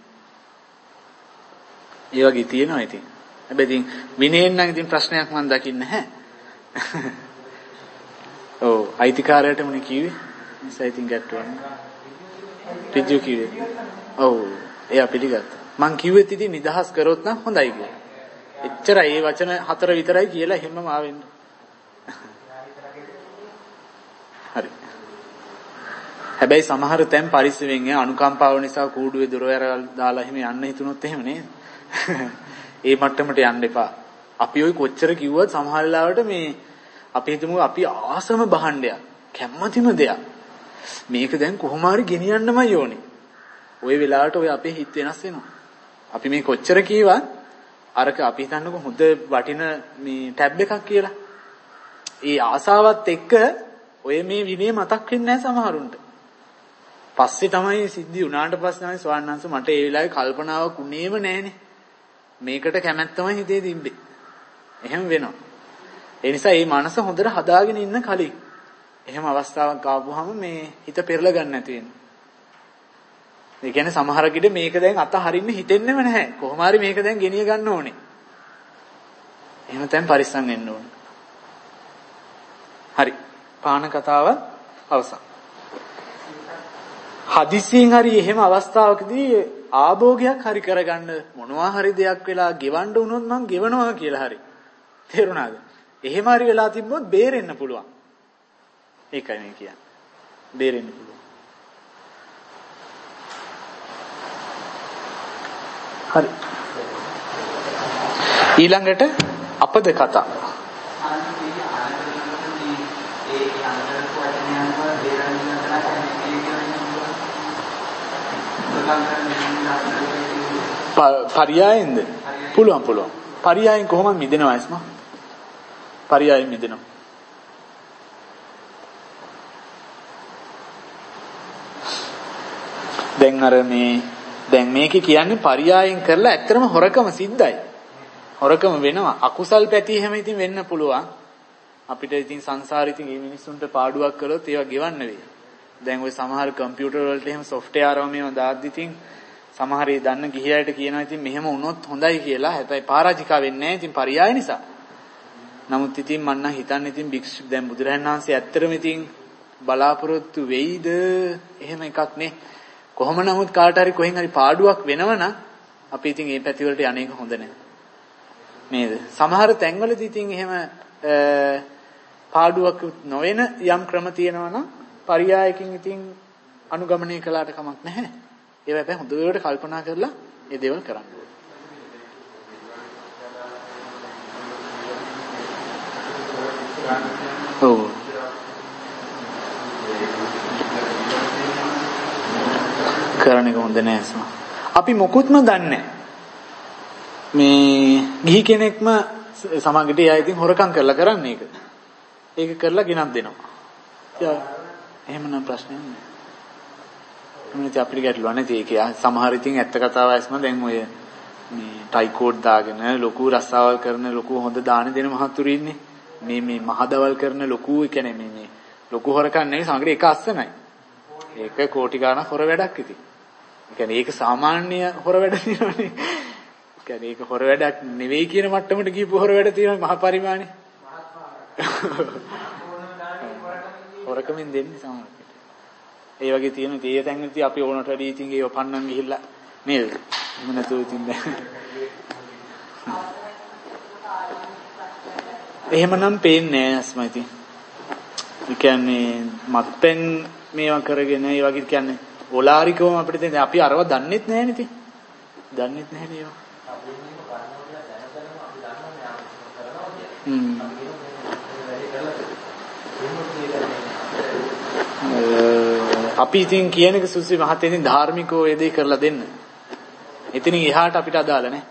ඒ වගේ තියෙනවා ඉතින්. හැබැයි ඉතින් විනයෙන් නම් ඉතින් ප්‍රශ්නයක් මම දකින්නේ නැහැ. ඔව් අයිතිකාරයට මොනේ කිව්වේ? නිසා ඉතින් ගැටුවා. ඍජු කිව්වේ. ඔව් එයා පිළිගත්තා. මං කිව්වෙත් ඉතින් නිදහස් කරොත් නම් හොඳයි කියලා. එච්චරයි මේ වචන 4 විතරයි කියලා හැමම ආවෙන්න. හරි. හැබැයි සමහර තැන් පරිස්සමෙන් අනුකම්පාව නිසා කූඩුවේ දොර දාලා එහෙම යන්න හිතුනොත් එහෙම නේද? ඒ මට්ටමට යන්න එපා. අපි ওই කොච්චර කිව්වත් සමහර වෙලාවට මේ අපි හිතමු අපි ආසම බහණ්ඩයක් කැමැතිම දෙයක්. මේක දැන් කොහොම හරි ගෙනියන්නමයි ඕනේ. ওই වෙලාවට ඔය අපේ හිත වෙනස් වෙනවා. අපි මේ කොච්චර කීවත් අරක අපි හිතන්නකො හොඳ වටින මේ ටැබ් එකක් කියලා. ඒ ආසාවත් එක්ක ඔය මේ විනය මතක් වෙන්නේ නැහැ සමහරුන්ට. පස්සේ තමයි සිද්ධි වුණාට පස්සේ තමයි ස්වාමීන් මට ඒ වෙලාවේ කල්පනාවක් උනේම නැහනේ. මේකට කැමැත්තමයි හිතේ තිබ්බේ. එහෙම වෙනවා. ඒ නිසා මේ මනස හොඳට හදාගෙන ඉන්න කලින් එහෙම අවස්ථාවක් ආවොහම මේ හිත පෙරලා ගන්න නැති වෙනවා. ඒ කියන්නේ සමහරකිට මේක දැන් අතහරින්න හිතෙන්නෙම නැහැ. කොහොම හරි මේක දැන් ගෙනිය ගන්න ඕනේ. එහෙම තැන් පරිස්සම් වෙන්න ඕනේ. හරි. පාන කතාව අවසන්. හදිසියෙන් හරි එහෙම අවස්ථාවකදී ආභෝගයක් හරි කරගන්න මොනවා හරි දෙයක් වෙලා ගෙවන්න වුණොත් නම් ගෙවනවා කියලා හරි. තේරුණාද? එහෙම හරි වෙලා තිබ්බොත් බේරෙන්න පුළුවන්. ඒකයි මේ කියන්නේ. බේරෙන්න පුළුවන්. හරි. ඊළඟට අපද කතා. පරියායෙන්ද? පුළුවන්. පරියායෙන් කොහොමද මිදෙනවා එස්ම? පරියායෙන් මිදෙනවා. දැන් මේක කියන්නේ පරියායෙන් කරලා ඇත්තටම හොරකම සිද්ධයි. හොරකම වෙනවා. අකුසල් පැති හැම ඉතින් වෙන්න පුළුවන්. අපිට ඉතින් සංසාරේ ඉතින් මේ මිනිස්සුන්ට පාඩුවක් කළොත් ඒවා ගෙවන්න වෙයි. දැන් ওই සමහර කම්පියුටර් වලට එහෙම software මේව දාද්දි ඉතින් සමහර ඒ දන්න ගිහියයට කියනවා ඉතින් මෙහෙම වුණොත් හොඳයි කියලා. හැබැයි පරාජිකා වෙන්නේ නැහැ ඉතින් පරියාය නිසා. නමුත් ඉතින් මම නම් හිතන්නේ ඉතින් භික්ෂු දැන් බුදුරජාණන් වහන්සේ ඇත්තටම ඉතින් බලාපොරොත්තු වෙයිද? එහෙම එකක් නේ. කොහොම නමුත් කාට හරි කොහෙන් හරි පාඩුවක් වෙනවනම් අපි ඉතින් මේ පැති වලට යන්නේක හොඳ නැහැ. නේද? සමහර තැන්වලදී ඉතින් එහෙම පාඩුවක් නොවන යම් ක්‍රම තියෙනවා නම් පරියායකින් ඉතින් අනුගමනය කළාට කමක් නැහැ. ඒව හැබැයි හොඳට කල්පනා කරලා මේ දේවල් කරන්න ඕනේ. ඔව්. කරන එක හොඳ නෑ සම. අපි මොකුත්ම දන්නේ මේ ගිහි කෙනෙක්ම සමගට එයා ඉතින් හොරකම් කරලා කරන්නේ ඒක. ඒක කරලා ගෙනත් දෙනවා. එහෙමනම් ප්‍රශ්නයක් නෑ. මොනිට අපිට ගැටලුවක් නැති ඒක. සමහර ඉතින් ඇත්ත කතාව ඇස්ම දැන් ඔය මේ ටයි කෝඩ් දාගෙන ලොකු රස්සාවල් කරන ලොකු හොඳ දාන දෙන මහතුරු ඉන්නේ. මේ මහදවල් කරන ලොකු කියන්නේ මේ ලොකු හොරකම් නෙවෙයි සමගට ඒක අස්සනයි. ඒක කෝටි ගාණක් හොර වැඩක් ඉතින්. ඒ කියන්නේ ඒක සාමාන්‍ය හොර වැඩ නෙවෙයි. ඒ කියන්නේ ඒක හොර වැඩක් නෙවෙයි කියන මට්ටමට ගිහපු හොර වැඩ තියෙනවා මහ පරිමාණේ. හොරකමින් දෙන්නේ සමහරවිට. ඒ වගේ තියෙන තේ තැන්වලදී අපි ඕනට වැඩි ඉතින් ඒව පන්නන් ගිහිල්ලා නේද? එහෙම නැතුව ඉතින් එහෙමනම් පේන්නේ නැහැ අස්ම ඉතින්. ඒ කියන්නේ මත්පැන් මේවා කරගෙන ඒ වගේ කියන්නේ ඕලාරිකවම අපිට දැන් අපි අරව දන්නෙත් නැහැ නේ ඉතින්. දන්නෙත් නැහැ නේ ඒවා. අපි ඉතින් කියන එක සුසි මහත්තයා ඉතින් ධාර්මිකව ඒ දේ කරලා දෙන්න. එතනින් එහාට අපිට අදාළ නැහැ.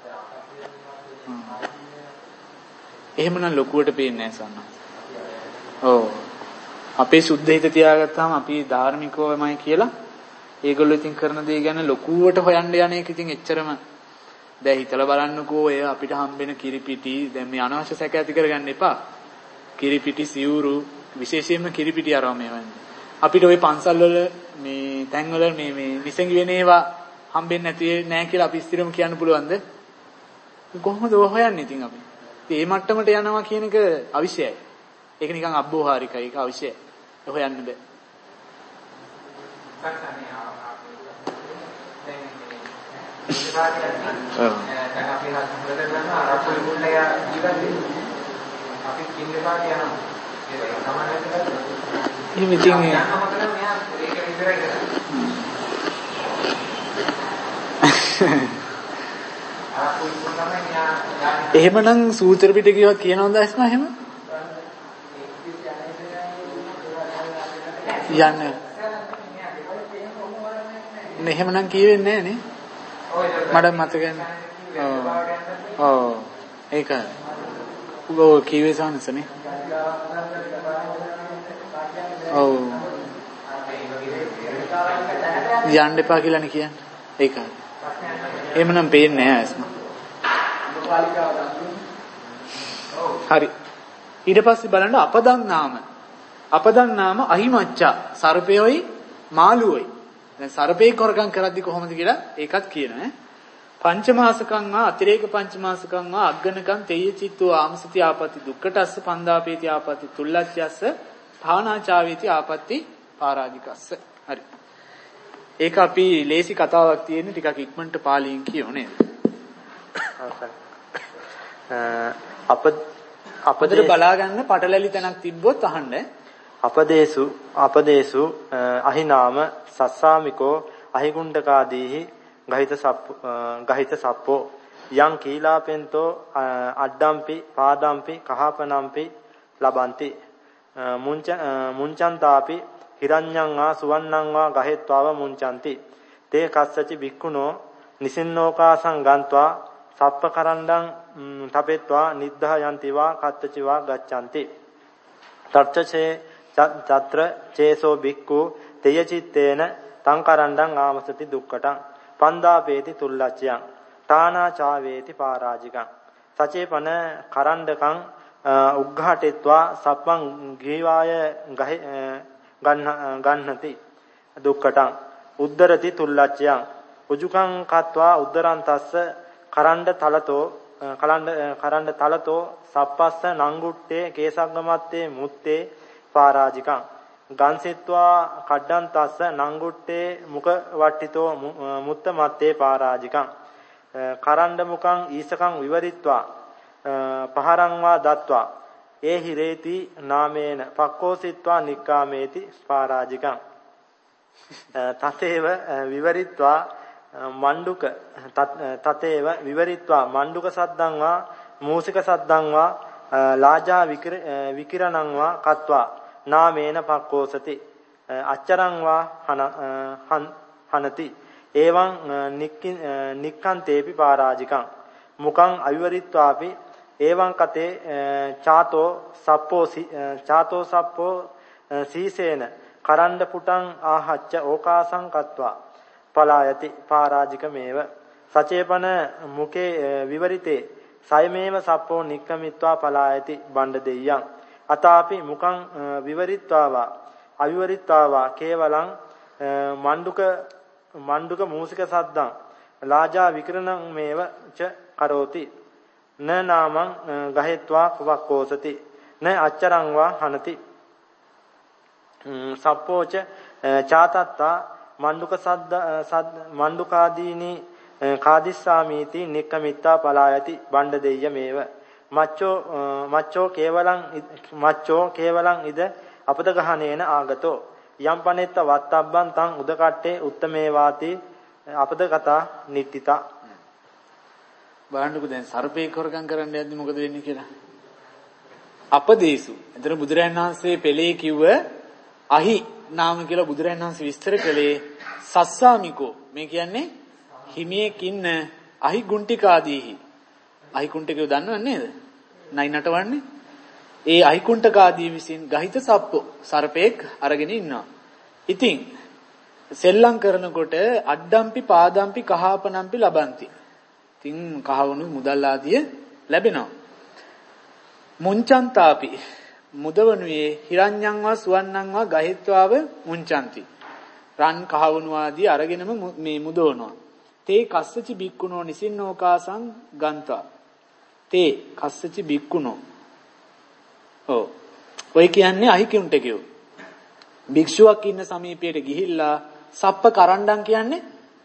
එහෙමනම් ලොකුවට පේන්නේ නැහැ සන්න. ඔව්. අපේ සුද්ධ හිත තියාගත්තාම අපි ධාර්මිකවමයි කියලා ඒගොල්ලෝ ඉතින් කරන දේ ගැන ලොකුවට හොයන්න යන එක ඉතින් එච්චරම දැන් හිතලා බලන්නකෝ ඔය අපිට හම්බෙන කිරිපිටි දැන් මේ අනවශ්‍ය සැක ඇති කරගන්න එපා. කිරිපිටි සිවුරු විශේෂයෙන්ම කිරිපිටි අරම මේවන්නේ. අපිට ওই පන්සල් වල මේ තැන් වල මේ නිසංගි වෙන ඒවා හම්බෙන්නේ නැති නෑ කියලා අපි ස්ථිරම කියන්න පුළුවන්ද? කොහොමද ඔය හොයන්නේ ඉතින් අපි? ඉතින් මේ මට්ටමට යනවා කියන එක අවශ්‍යයි. ඒක නිකන් අබ්බෝහාරිකයි ඒක අවශ්‍යයි. හොයන්න බෑ. එහෙමනම් සූත්‍ර පිටකේවත් කියනවද ඇස්ම එහෙම? යන්නේ. එහෙමනම් කියෙන්නේ නැහැ නේ. මට මතක නැහැ. ඔව්. ඒක. උගෝ කිව්වේ සානසනේ. ඔව්. යන්න එපා කියලානේ කියන්නේ. ඒක. එහෙමනම් පේන්නේ නැහැ ඇස්ම. හරි. ඊට පස්සේ බලන්න අපදන් නාම අහිමච්චා සර්පයෝයි මාළුවෝයි. දැන් සර්පේ කොරකම් කරද්දි කොහොමද කියලා ඒකත් කියනවා. පංචමාසකං වා අතිරේක පංචමාසකං වා අග්ගනකං තේය චිත්තෝ ආමසති ආපති දුක්ඛටස්ස පන්දාපේති ආපති තුල්ලච්ඡස්ස භාවනාචාවේති ආපති පරාජිකස්ස. හරි. ඒක අපි ලේසි කතාවක් තියෙන ටිකක් ඉක්මනට පාලියෙන් කියමු නේද? අපදේ බලා ගන්න පටලැලි තැනක් තිබ්බොත් අහන්න. අපදේසු අහිනාම සස්සාමිකෝ අහිගුණ්ඩකාදීහි ගහිත සප්පෝ යං කීලාපෙන්තෝ අඩ්ඩම්පි පාදම්පි කහපනම්පි ලබಂತಿ මුංචන්තාපි හිරඤ්ඤං වා සුවන්නං වා ගහෙත්වාව මුංචಂತಿ තේ කස්සචි භික්ඛුනෝ නිසින්නෝකාසං ගන්්වා සප්ප කරණ්ඩං තපෙත්වා නිද්ධා යන්තිවා කත්තචිවා ගච්ඡanti තර්චචේ චත්‍ර චේසෝ බික්ඛු තේය චිත්තේන තං කරණ්ඩං ආමසති දුක්ඛටං පන්දාපේති තුල්ලච්ඡයන් තානා චාවේති පරාජිකං සචේපන කරණ්ඩකං උග්ඝාටෙත්වා සප්පං ගීවාය ගන්නති දුක්ඛටං උද්දරති තුල්ලච්ඡයන් උජුකං කତ୍වා උද්දරන්තස්ස කරණ්ඩ තලතෝ සප්පස්ස නංගුට්ටේ කේසග්ගමත්තේ මුත්තේ පරාජිකං ගන්සෙත්වා කඩ්ඩන්තස්ස නංගුට්ටේ මුඛ වට්ටිතෝ මුත්ත මත්තේ පරාජිකං කරණ්ඩ මුඛං ඊසකං විවරිත්වා පහරං වා දත්වා ඒ හිරේති නාමේන පක්කෝසිත්වා නික්කාමේති පරාජිකං තතේව විවරිත්වා මණ්ඩුක තතේව විවරිත්වා මණ්ඩුක සද්දං වා මූසික සද්දං වා ලාජා විකිරණං වා කତ୍වා නාමේන පක්කෝසති අච්චරං වා හනති එවං නික්ඛන්තේපි පරාජිකං මුඛං අවිවරිත්වාපි එවං කතේ චාතෝ සප්පෝ සීසේන කරණ්ඩ පුටං ආහච්ච ඕකාසං කତ୍වා පලායති පරාජිකමේව සචේපන මුකේ විවරිතේ සයමේව සප්පෝ නික්කමිත්වා පලායති බණ්ඩ දෙයයන් අතාපි මුඛං විවරිත්වාවා අවිවරිත්වාවා කේවලං මණ්ඩුක මූසික සද්දං ලාජා විකරණං මේව ච කරෝති න නාමං ගහෙත්වා වක්කෝසති න අච්චරං වා හනති සප්පෝච චාතත්තා මණ්ඩුකාදීනි කාදිස්සාමීති නික්කමිත්තා පලායති බණ්ඩ දෙය්‍යමේව මච්චෝ කේවලං ඉද අපදගහනේන ආගතෝ යම් පනෙත්ත වත්තබ්බන් තං උදකට්ටේ උත්තමේවාති අපදගතා නිට්ඨිතා බලන්නකෝ දැන් සර්පේ කරගම් කරන්න යද්දි මොකද වෙන්නේ කියලා අපදේසු එතන බුදුරයන් වහන්සේ පෙළේ කිව්ව අහි නාම කියලා බුදුරයන් වහන්සේ විස්තර කළේ සස්සාමිකෝ මේ කියන්නේ හිමියෙක් ඉන්න අහි ගුණ්ටිකාදීහි අහි කුණ්ටිකව දන්නව නේද නයි නටවන්නේ ඒ අහි කුණ්ටකාදී විසින් ගහිත සප්පෝ සර්පෙක් අරගෙන ඉන්නවා ඉතින් සෙල්ලම් කරනකොට අඩ්ඩම්පි පාදම්පි කහාපනම්පි ලබන්ති ඉතින් කහවණු මුදල් ආදිය ලැබෙනවා මුංචන්තාපි මුදවනුයේ හිරඤ්ඤංවා සුවන්නංවා ගහිත්වාව මුංචන්ති රන් කහවණු ආදී අරගෙනම මේ මුදවනවා තේ කස්සචි බික්කුණෝ නිසින්නෝකාසං ගන්තා තේ කස්සචි බික්කුණෝ ඔය කියන්නේ අහි කිුන්ට කියෝ භික්ෂුවක් ඉන්න සමීපයට ගිහිල්ලා සප්ප කරණ්ඩම් කියන්නේ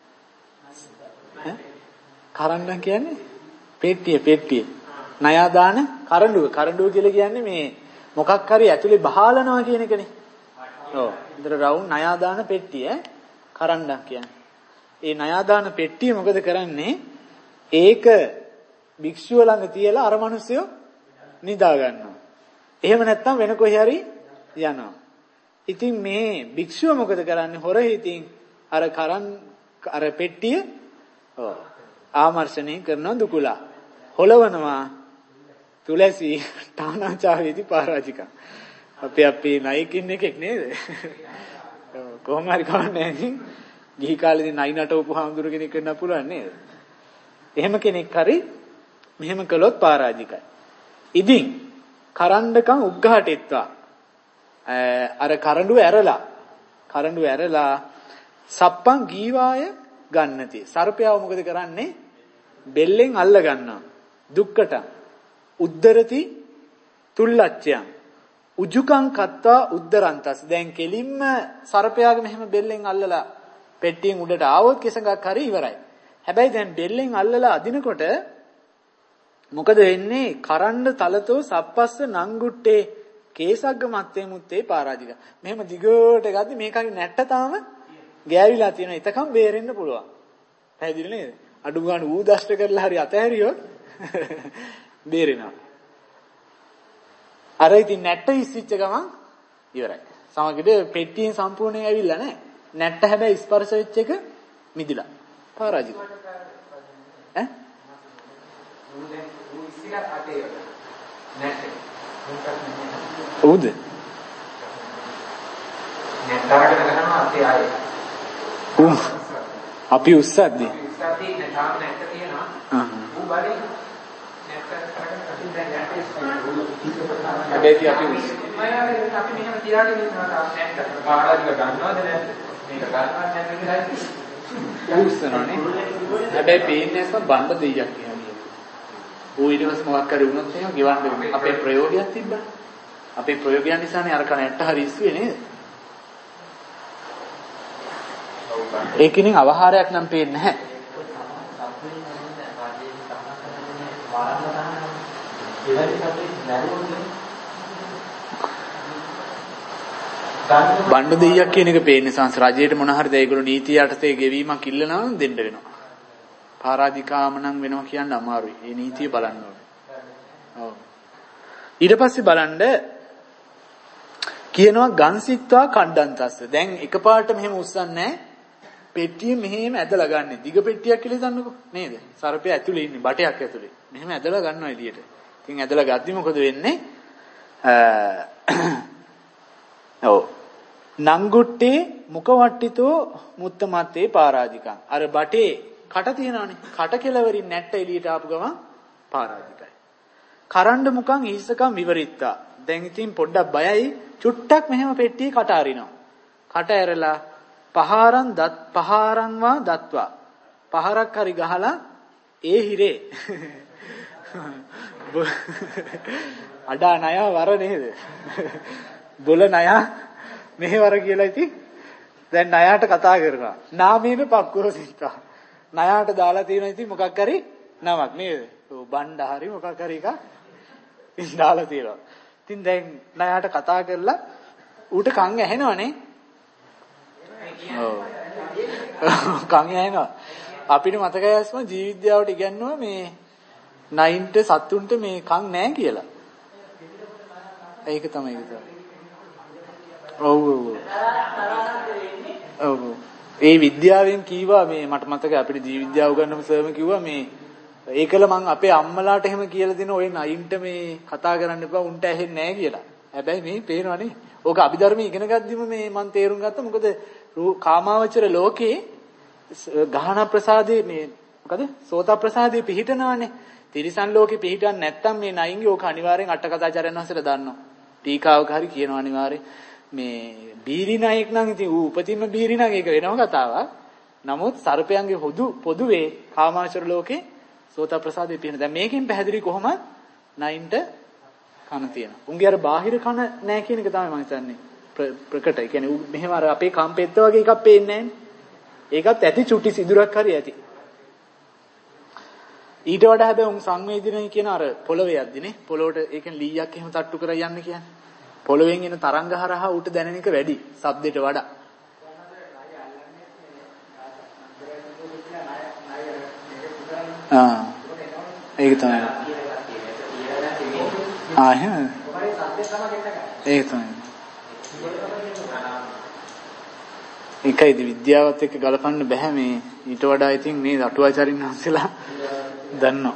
කරණ්ඩම් කියන්නේ පෙට්ටිය ණයා දාන කරඬුව කියලා කියන්නේ මේ මොකක් හරි ඇතුලේ බහාලනවා කියන එකනේ ඔව් ඉතල රවුම් ණයා දාන පෙට්ටිය කරණ්ඩම් කියන්නේ ඒ ණයා දාන පෙට්ටිය මොකද කරන්නේ ඒක භික්ෂුව ළඟ තියලා අර මිනිස්සු නිදා ගන්නවා එහෙම නැත්නම් වෙන කොහේ හරි යනවා. ඉතින් මේ භික්ෂුව මොකද කරන්නේ? හොර හිතින් අර පෙට්ටිය ආමර්ෂණය කරන දුකුලා. හොලවනවා තුලසි තානාචාවේදී පරාජිකා. අපි නයිකින් එකෙක් නේද? කොහොම හරි කවන්නේ නැහැ. ගිහි කාලේදී නයි නටවපු හාමුදුරු කෙනෙක් වෙන්න පුළුවන් නේද? එහෙම කෙනෙක් හරි මෙහෙම කළොත් පරාජිකයි. ඉතින් කරණ්ඩකම් උග්ඝාටෙත්වා අර කරඬුව ඇරලා සප්පං ගීවාය ගන්නති සර්පයාව මොකද කරන්නේ බෙල්ලෙන් අල්ල ගන්නවා දුක්කට උද්දරති තුල්ලච්ඡයන් උජුකං කත්වා උද්දරන්තස් දැන් කෙලින්ම සර්පයාගේ මෙහෙම බෙල්ලෙන් අල්ලලා පෙට්ටියෙන් උඩට ආවොත් කෙසඟක් හරි ඉවරයි හැබැයි දැන් බෙල්ලෙන් අල්ලලා අදිනකොට මොකද වෙන්නේ කරණ්ඩ තලතෝ සප්පස්ස නංගුට්ටේ කේසග්ග මත්තේ මුත්තේ පරාජික මෙහෙම දිගට ගද්දි මේකගේ නැට්ට තාම ගෑවිලා තියෙන එතකම් බේරෙන්න පුළුවන් පැහැදිලි නේද අඩු ගන්න ඌ දෂ්ට කරලා හරි අතහැරියොත් බේරෙනවා අර ඉතින් නැට්ට ඉස්සිච්ච ගමන් ඉවරයි සමගිට පෙට්ටියෙන් සම්පූර්ණයෙන් ඇවිල්ලා නැහැ නැට්ට හැබැයි ස්පර්ශ වෙච්ච එක මිදිලා පරාජික ඈ ඌද අපි උස්සද්දී හැබැයි අපි මෙහෙම තියාගෙන ඉන්නවා පාරාදික ගන්නවද නැද්ද මේක ගන්නවද නැද්ද කියලා උස්සනෝනේ හැබැයි පේන්නේ නැත්නම් බණ්ඩ දෙයියක් කියන්නේ ඌ ඊට පස්සේ මොකක් හරි වුණොත් එහෙම ගෙවන්න අපේ ප්‍රයෝගයක් තිබ්බා අපේ ප්‍රයෝගයන් නිසානේ අර කනට හරි ඉස්සුවේ නේද ඒකිනින් අවහාරයක් නම් පේන්නේ නැහැ බණ්ඩ දෙයියක් කියන එක පේන්නේ සංස් රජයට මොන හරිද ඒගොල්ලෝ නීතිය යටතේ ගෙවීමක් ඉල්ලනවා නම් දෙන්න වෙනවා. පරාධිකාම නම් වෙනවා කියන්න අමාරුයි. මේ නීතිය බලන්න ඕනේ. ඔව්. ඊට පස්සේ බලන්න කියනවා ගන්සිට්වා කණ්ඩන්තස්ස. දැන් එකපාරට මෙහෙම උස්සන්නේ නැහැ. පෙට්ටිය මෙහෙම ඇදලා ගන්න. දිග පෙට්ටියක් කියලා හිතන්නකෝ. නේද? සර්පය ඇතුලේ ඉන්නේ බටයක් ඇතුලේ. මෙහෙම ඇදලා ගන්නවා එළියට. ඉතින් ඇදලා ගද්දි මොකද වෙන්නේ? ඔව්. නංගුට්ටේ මුකවට්ටිතෝ මුත්තමත්තේ පරාජිකං. අර බටේ කට තියනවානේ. කට කෙලවරින් නැට්ට එළියට ආපු ගමන් පරාජිකයි. කරණ්ඩ මුකං ඊසකම් විවරිත්තා. දැන් ඉතින් පොඩ්ඩක් බයයි. චුට්ටක් මෙහෙම පෙට්ටියේ කට අරිනවා. කට ඇරලා පහාරන්වා දත්වා. පහරක් හරි ගහලා ඒ හිරේ අඩා ණය වර නේද? බොල ණය මෙහෙවර කියලා ඉතින් දැන් ණයට කතා කරනවා. නාමේන පක්කුර සිතා. ණයට දාලා තියෙනවා ඉතින් මොකක් හරි නමක් නේද? ඔව් බණ්ඩ හරි මොකක් හරි එකක් දාලා තියෙනවා. ඉතින් දැන් ණයට කතා කරලා ඌට කන් ඇහෙනවනේ. ඔව්. කන් ඇහෙනවා. අපිට මතකයි අස්ම ජීවිද්‍යාවට ඉගෙනුවා මේ නයින්ට සත්තුන්ට මේ කන් නැහැ කියලා. ඒක තමයි ඒක. ඔව් ඔව්. ඔව්. ඒ විද්‍යාවෙන් කීවා මේ මට මතකයි අපිට ජීව විද්‍යාව උගන්වන සර්ම කිව්වා මේ ඒකල මං අපේ අම්මලාට එහෙම කියලා දෙන ඔය නයින්ට මේ කතා කරන්න එපා උන්ට ඇහෙන්නේ නැහැ කියලා. හැබැයි මේ පේනවනේ. ඕක අභිධර්ම ඉගෙන ගද්දිම මේ මං තේරුම් ගත්තා මොකද කාමාවචර ලෝකේ ගහන ප්‍රසාදේ මේ මොකද සෝත ප්‍රසාදේ පිහිටනවානේ. තිරිසන් ලෝකේ පිහිටන්නේ නැත්තම් මේ නයින්ගේ ඕක අනිවාර්යෙන් අට කතාචාර්යයන් වහන්සේලා දන්නවා. ටීකාවක හරි කියනවා අනිවාර්යෙන් මේ බීරි නායක නම් ඉතින් ඌ උපතින්ම බීරි නම් ඒක වෙනම කතාවක්. නමුත් සර්පයන්ගේ පොදුවේ කාමාවචර ලෝකේ සෝත ප්‍රසාදේ පිහිටන. දැන් මේකෙන් පැහැදිලි කොහොමද නයින්ට කන තියෙනවා. උන්ගේ අර බාහිර කන නැහැ කියන එක තමයි මම හිතන්නේ ප්‍රකට. ඒ කියන්නේ මෙහෙම අර අපේ කම්පෙත්ත වගේ එකක් පේන්නේ නැහැ. ඒකත් ඇති චුටි සිදුරක් හරි ඇති. ඊට වඩා හැබැයි උන් සංවේදනය කියන අර පොළවේ යද්දිනේ පොළොවට ඒකෙන් ලීයක් එහෙම තට්ටු කරලා යන්නේ කියන්නේ. පොළවෙන් එන තරංග හරහා ඌට දැනෙන එක වැඩි ශබ්දයට වඩා. ඒක තමයි. එහෙම. ඒක තමයි. ඒකයි විද්‍යාවත් එක්ක ගලපන්න බෑ මේ ඊට වඩා ඉතින් මේ අටුවාචාරින් වහන්සේලා දන්නවා.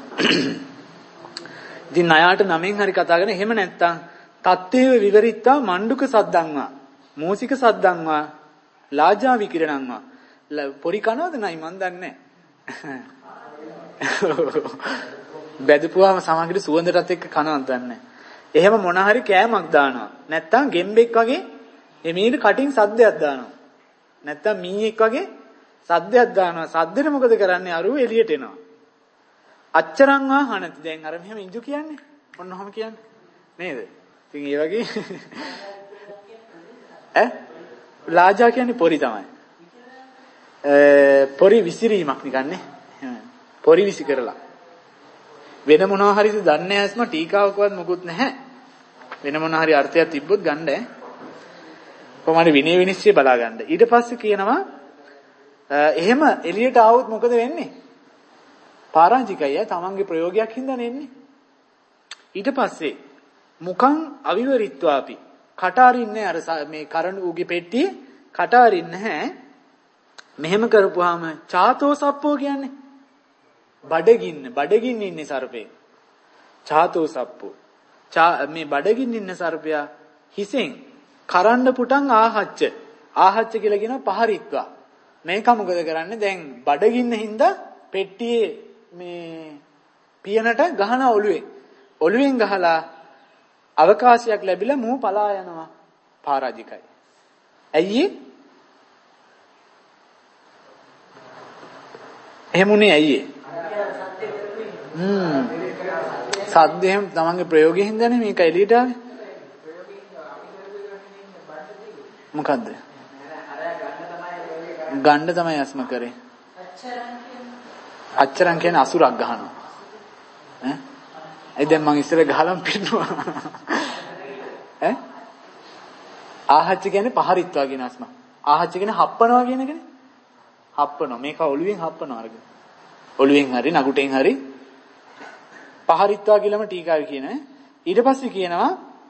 ඉතින් ණයට නමෙන් හරි කතා කරන එහෙම නැත්තම් තත්තේව විවරිත්තා මණ්ඩුක සද්දංවා මූසික සද්දංවා ලාජා විකිරණංවා පොරි කනවද නයි මන් දන්නේ බැදපුවාම සමගිර සුවඳටත් එක්ක කනවත් දන්නේ එහෙම මොන හරි කෑමක් දානවා නැත්තම් ගෙම්බෙක් වගේ එමීට කටින් සද්දයක් දානවා නැත්තම් මීයක් වගේ සද්දයක් දානවා සද්දෙට මොකද කරන්නේ අරුව එළියට එනවා අච්චරංවා හනති දැන් අර මෙහෙම ඉඳු කියන්නේ ඔන්න ඔහම කියන්නේ නේද ඉතින් ඒ වගේ ලාජා කියන්නේ පොරි තමයි. පොරි විසිරීමක් නිකන් නේ. පොරි විසි කරලා. වෙන මොනවා හරිද දන්නේ නැස්ම ටීකාවකවත් මොකුත් නැහැ. වෙන මොනවා හරි අර්ථයක් තිබ්බොත් ගන්න ඈ. කොහොමද විනය විනිශ්චය බලා ගන්න. ඊට පස්සේ කියනවා එහෙම එළියට ආවොත් මොකද වෙන්නේ? පරාජිකයි තමන්ගේ ප්‍රයෝගයක් හින්දානේ එන්නේ. ඊට පස්සේ මුකං අවිවරිත්වාපි කට අරින්නේ අර මේ කරඬු උගේ පෙට්ටියේ කට අරින්නේ නැහැ මෙහෙම කරපුවාම චාතෝ සප්පෝ කියන්නේ බඩගින්න ඉන්නේ සර්පේ. චාතෝ සප්පු. මේ බඩගින්න ඉන්න සර්පයා හිසෙන් කරන්න පුටන් ආහච්ච කියලා කියනවා පහරිත්වා. මේක මොකද කරන්නේ? දැන් බඩගින්න හින්දා පෙට්ටියේ මේ පියනට ගහන ඔළුවෙන් ගහලා අවකාශයක් ලැබිලා මූ පලා යනවා. පරාජිකයි. ඇයි එහෙමුනේ ඇයි සද්ද එහෙම තමන්ගේ ප්‍රයෝගයෙන් හින්දානේ මේක එළියට ආවේ. මොකද්ද? ගන්න තමයි අස්ම කරේ. අච්චරන් කියන්නේ අසුරක් ගහනවා. ඈ දැන් මං ඉස්සර ගහලම් පිටුවා. ඈ ආහච්ච කියන්නේ පහරිත්වා කියන අස්ම. ආහච්ච කියන්නේ හප්පනවා කියන එකනේ. හප්පනවා. මේක ඔළුවෙන් හප්පනවා අරගෙන. ඔළුවෙන් හරි නගුටෙන් හරි පහරිත්වා කියලාම ටීකාවේ කියනවා. ඊට පස්සේ කියනවා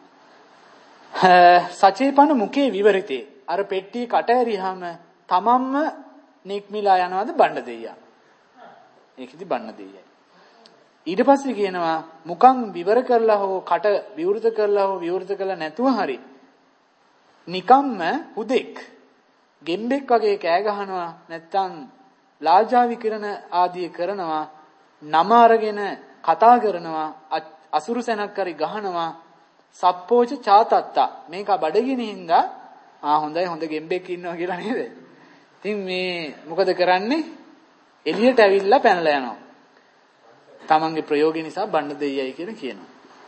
සචේපන මුකේ විවරිතේ. අර පෙට්ටිය කට ඇරියාම තමන්ම නික්මිලා යනවාද බණ්ඩ දෙයියා. ඒකෙදි බණ්ඩ දෙයියයි. ඊට පස්සේ කියනවා මුකන් විවර කරලා හෝ කට විවෘත කරලා හෝ විවෘත කළා නැතුව හරි නිකම්ම හුදෙක් ගෙම්බෙක් වගේ කෑ ගහනවා නැත්තම් ලාජා විකිරණ ආදී කරනවා නම අරගෙන කතා කරනවා අසුරු සැනක් කරි ගහනවා සප්පෝච චාතත්තා මේක බඩගිනින්දා හොඳයි හොඳ ගෙම්බෙක් ඉන්නවා කියලා නේද? ඉතින් මේ මොකද කරන්නේ? එළියට ඇවිල්ලා පැනලා යනවා. තමන්ගේ ප්‍රයෝගය නිසා බණ්ඩ දෙයියයි කියලා කියනවා.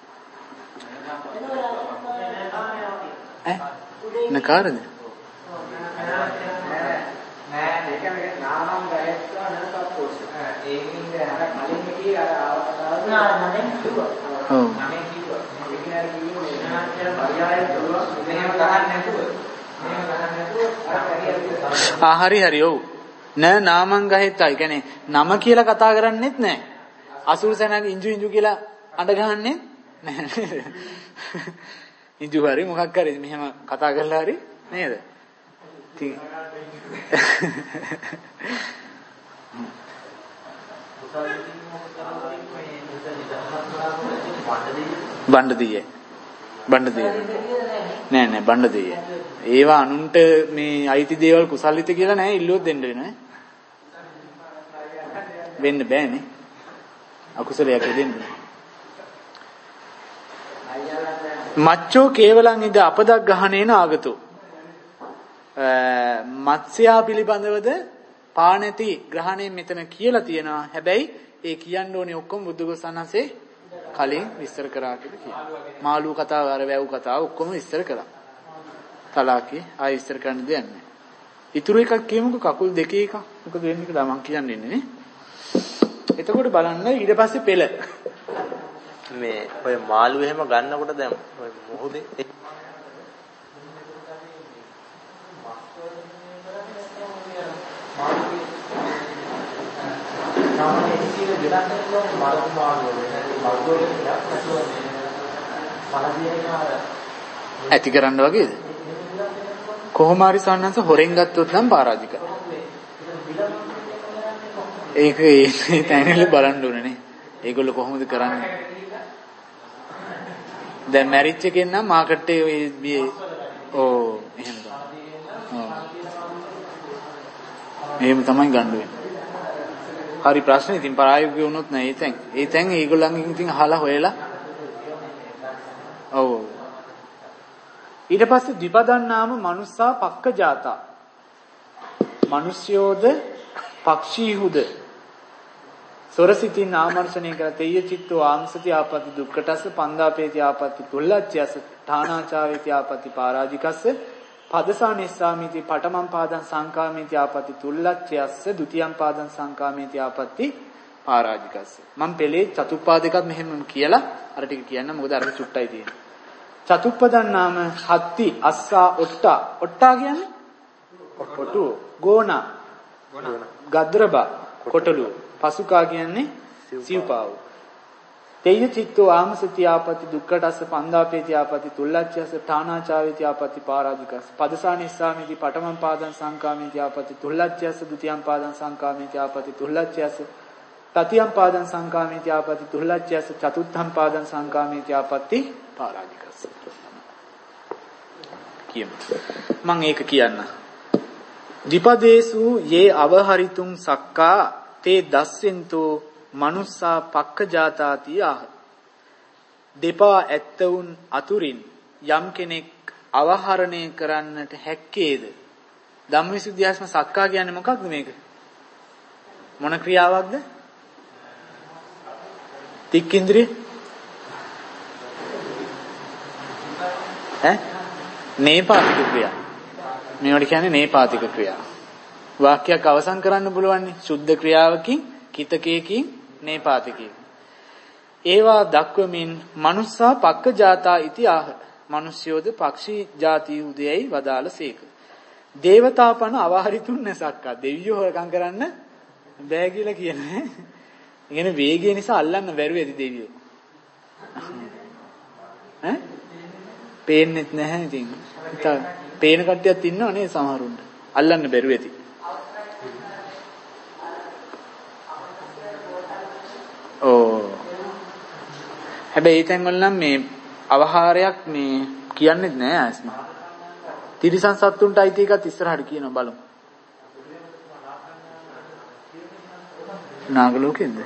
නකාරද? නෑ දෙකම නාමම් ගයත්වා නසප්පෝස. ඒකින්ද අර කලින් කී අර නාමයෙන් කිව්වා. ඔව්. නාමයෙන් කිව්වා. ඒකිනාර කිව්වේ නාමයෙන් පරියාය කිව්වා. මෙහෙම ගහන්න නැතුව. හරි ඔව්. නෑ නාමං ගහෙත්තයි. කියන්නේ නම කියලා කතා කරන්නේත් නෑ. අසුරු සැනක ඉංජු කියලා අඬ ගහන්නේ නෑ. ඉංජු හරි මොකක් හරි මෙහෙම කතා කරලා හරි නේද? ඉතින් බණ්ඩ දෙයිය නෑ බණ්ඩ දෙයිය. ඒවා අනුන්ට මේ අයිති දේවල් කුසල්ලිත කියලා නෑ ඉල්ලුවොත් දෙන්න වෙනවා. වෙන්න බෑනේ. අකුසලයක් දෙන්න. මච්චෝ කේවලං ඉද අපදක් ගහනේන ආගතෝ. මත්ස්‍යා පිළිබඳවද පාණති ග්‍රහණයෙන් මෙතන කියලා තියෙනවා. හැබැයි ඒ කියන්න ඕනේ ඔක්කොම බුදුගොසන්හන්සේ කලින් විස්තර කරා කියලා කියනවා. මාළු කතාව අර වැව් කතාව ඔක්කොම විස්තර කළා. තලාකේ ආයෙ විස්තර කරන්න දෙයක් නැහැ. ඊටු එකක් කියමුකෝ කකුල් දෙකේ එකක්. මොකද වෙන්නේ කියලා මම කියන්නේ නේ. එතකොට බලන්න ඊට පස්සේ පෙළ. මේ ඔය මාළු එහෙම ගන්නකොට දැන් ඔය මොහොතේ ඇති කරන්න වගේද? කොහොම හරි සන්නස හොරෙන් ගත්තොත් නම් පරාජිකයි. ඒක ඒ තැනෙල බලන්න ඕනේ නේ. ඒගොල්ලෝ කොහොමද කරන්නේ? දැන් මැරිච් එකෙන් නම් මාකට් එකේ එහෙම තමයි. එහෙම තමයි ගන්න වෙන්නේ. හරි ප්‍රශ්නේ. ඉතින් ප්‍රායෝගික වුණොත් නෑ ඒ තැන් ඒගොල්ලන්ගෙන් ඉතින් අහලා හොයලා ඔව් ඊට පස්සේ ද්විපදන්නාම මනුස්සා පක්ක ජාතා. මිනිස්යෝද පක්ෂීහුද සොරසිතින් ආමර්ෂණය කර තෙය්‍ය චිත්තෝ ආම්සති ආපති දුක්ඛටස්ස පන්දාපේති ආපති තුල්ලච්ඡයස ඨානාචාවේති ආපති පරාජිකස්ස පදසානෙස්සාමිති පඨමං පාදං සංකාමේති ආපති තුල්ලච්ඡයස්ස ဒ ුතියං පාදං සංකාමේති ආපති පරාජිකස්ස. මම පෙළේ චතුප්පාදකත් මෙහෙම කියලා අර ටික කියන්න මොකද අර චුට්ටයි තියෙන්නේ. චතුප්පදන් නාම හත්ති අස්සා ඔට්ටා කියන්නේ ඔට්ටු ගෝනා ගද්රබා කොටලු පසුකා කියන්නේ සිව්පාව. තේය චිත්තෝ ආමසති ආපති දුක්ඛටස්ස පන්දාපේති ආපති තුල්ලච්ඡයස ඨානාචාවේති ආපති පරාජිකස්ස පදසානිස්සාමිති පඨමං පාදං සංකාමේති ආපති තුල්ලච්ඡයස ဒ ුතියං පාදං සංකාමේති ආපති තුල්ලච්ඡයස තතියම් පාදං සංකාමේති ආපatti තුල්ලච්ඡයස චතුත්ථම් පාදං සංකාමේති ආපatti පරාජිකස්ස. කියමු. මම ඒක කියන්න. දීපදේසු යේ අවහරිතුං සක්කා තේ දස්සෙන්තෝ මනුස්සා පක්ඛජාතාති ආහ. දෙපා ඇත්තවුන් අතුරින් යම් කෙනෙක් අවහරණය කරන්නට හැක්කේද? ධම්මවිසුද්ධියස්ම සක්කා කියන්නේ මොකක්ද මේක? මොන ක්‍රියාවක්ද? තික් ඉන්ද්‍රිය? නේපාතික ක්‍රියා. මේවට කියන්නේ නේපාතික ක්‍රියා. වාක්‍යයක් අවසන් කරන්න පුළුවන් නේ. සුද්ධ ක්‍රියාවකින්, කිතකයකින්, නේපාතිකයකින්. ඒවා දක්වමින් මනුස්සා පක්ඛජාතා ඉති ආහ. මිනිස්යෝද පක්ෂී ಜಾති උදයයි වදාළසේක. දේවතාපන අවහරිතුන් නැසක්කා. දෙවියෝ හොරකම් කරන්න බෑ කියලා කියන්නේ. ඉගෙන වේගය නිසා අල්ලන්න බැරුව ඇති දෙවියෝ. පේන්නෙත් නැහැ ඉතින්. පේන කට්ටියක් ඉන්නව නේ සමහරුන්ට. අල්ලන්න බැරුව ඇති. හැබැයි ඒ තැන්වල නම් මේ අවහාරයක් මේ කියන්නේත් නෑ ආස්ම. තිරිසන් සත්තුන්ට අයිති එකත් ඉස්සරහට කියනවා බලමු. නාග ලෝකෙන්ද?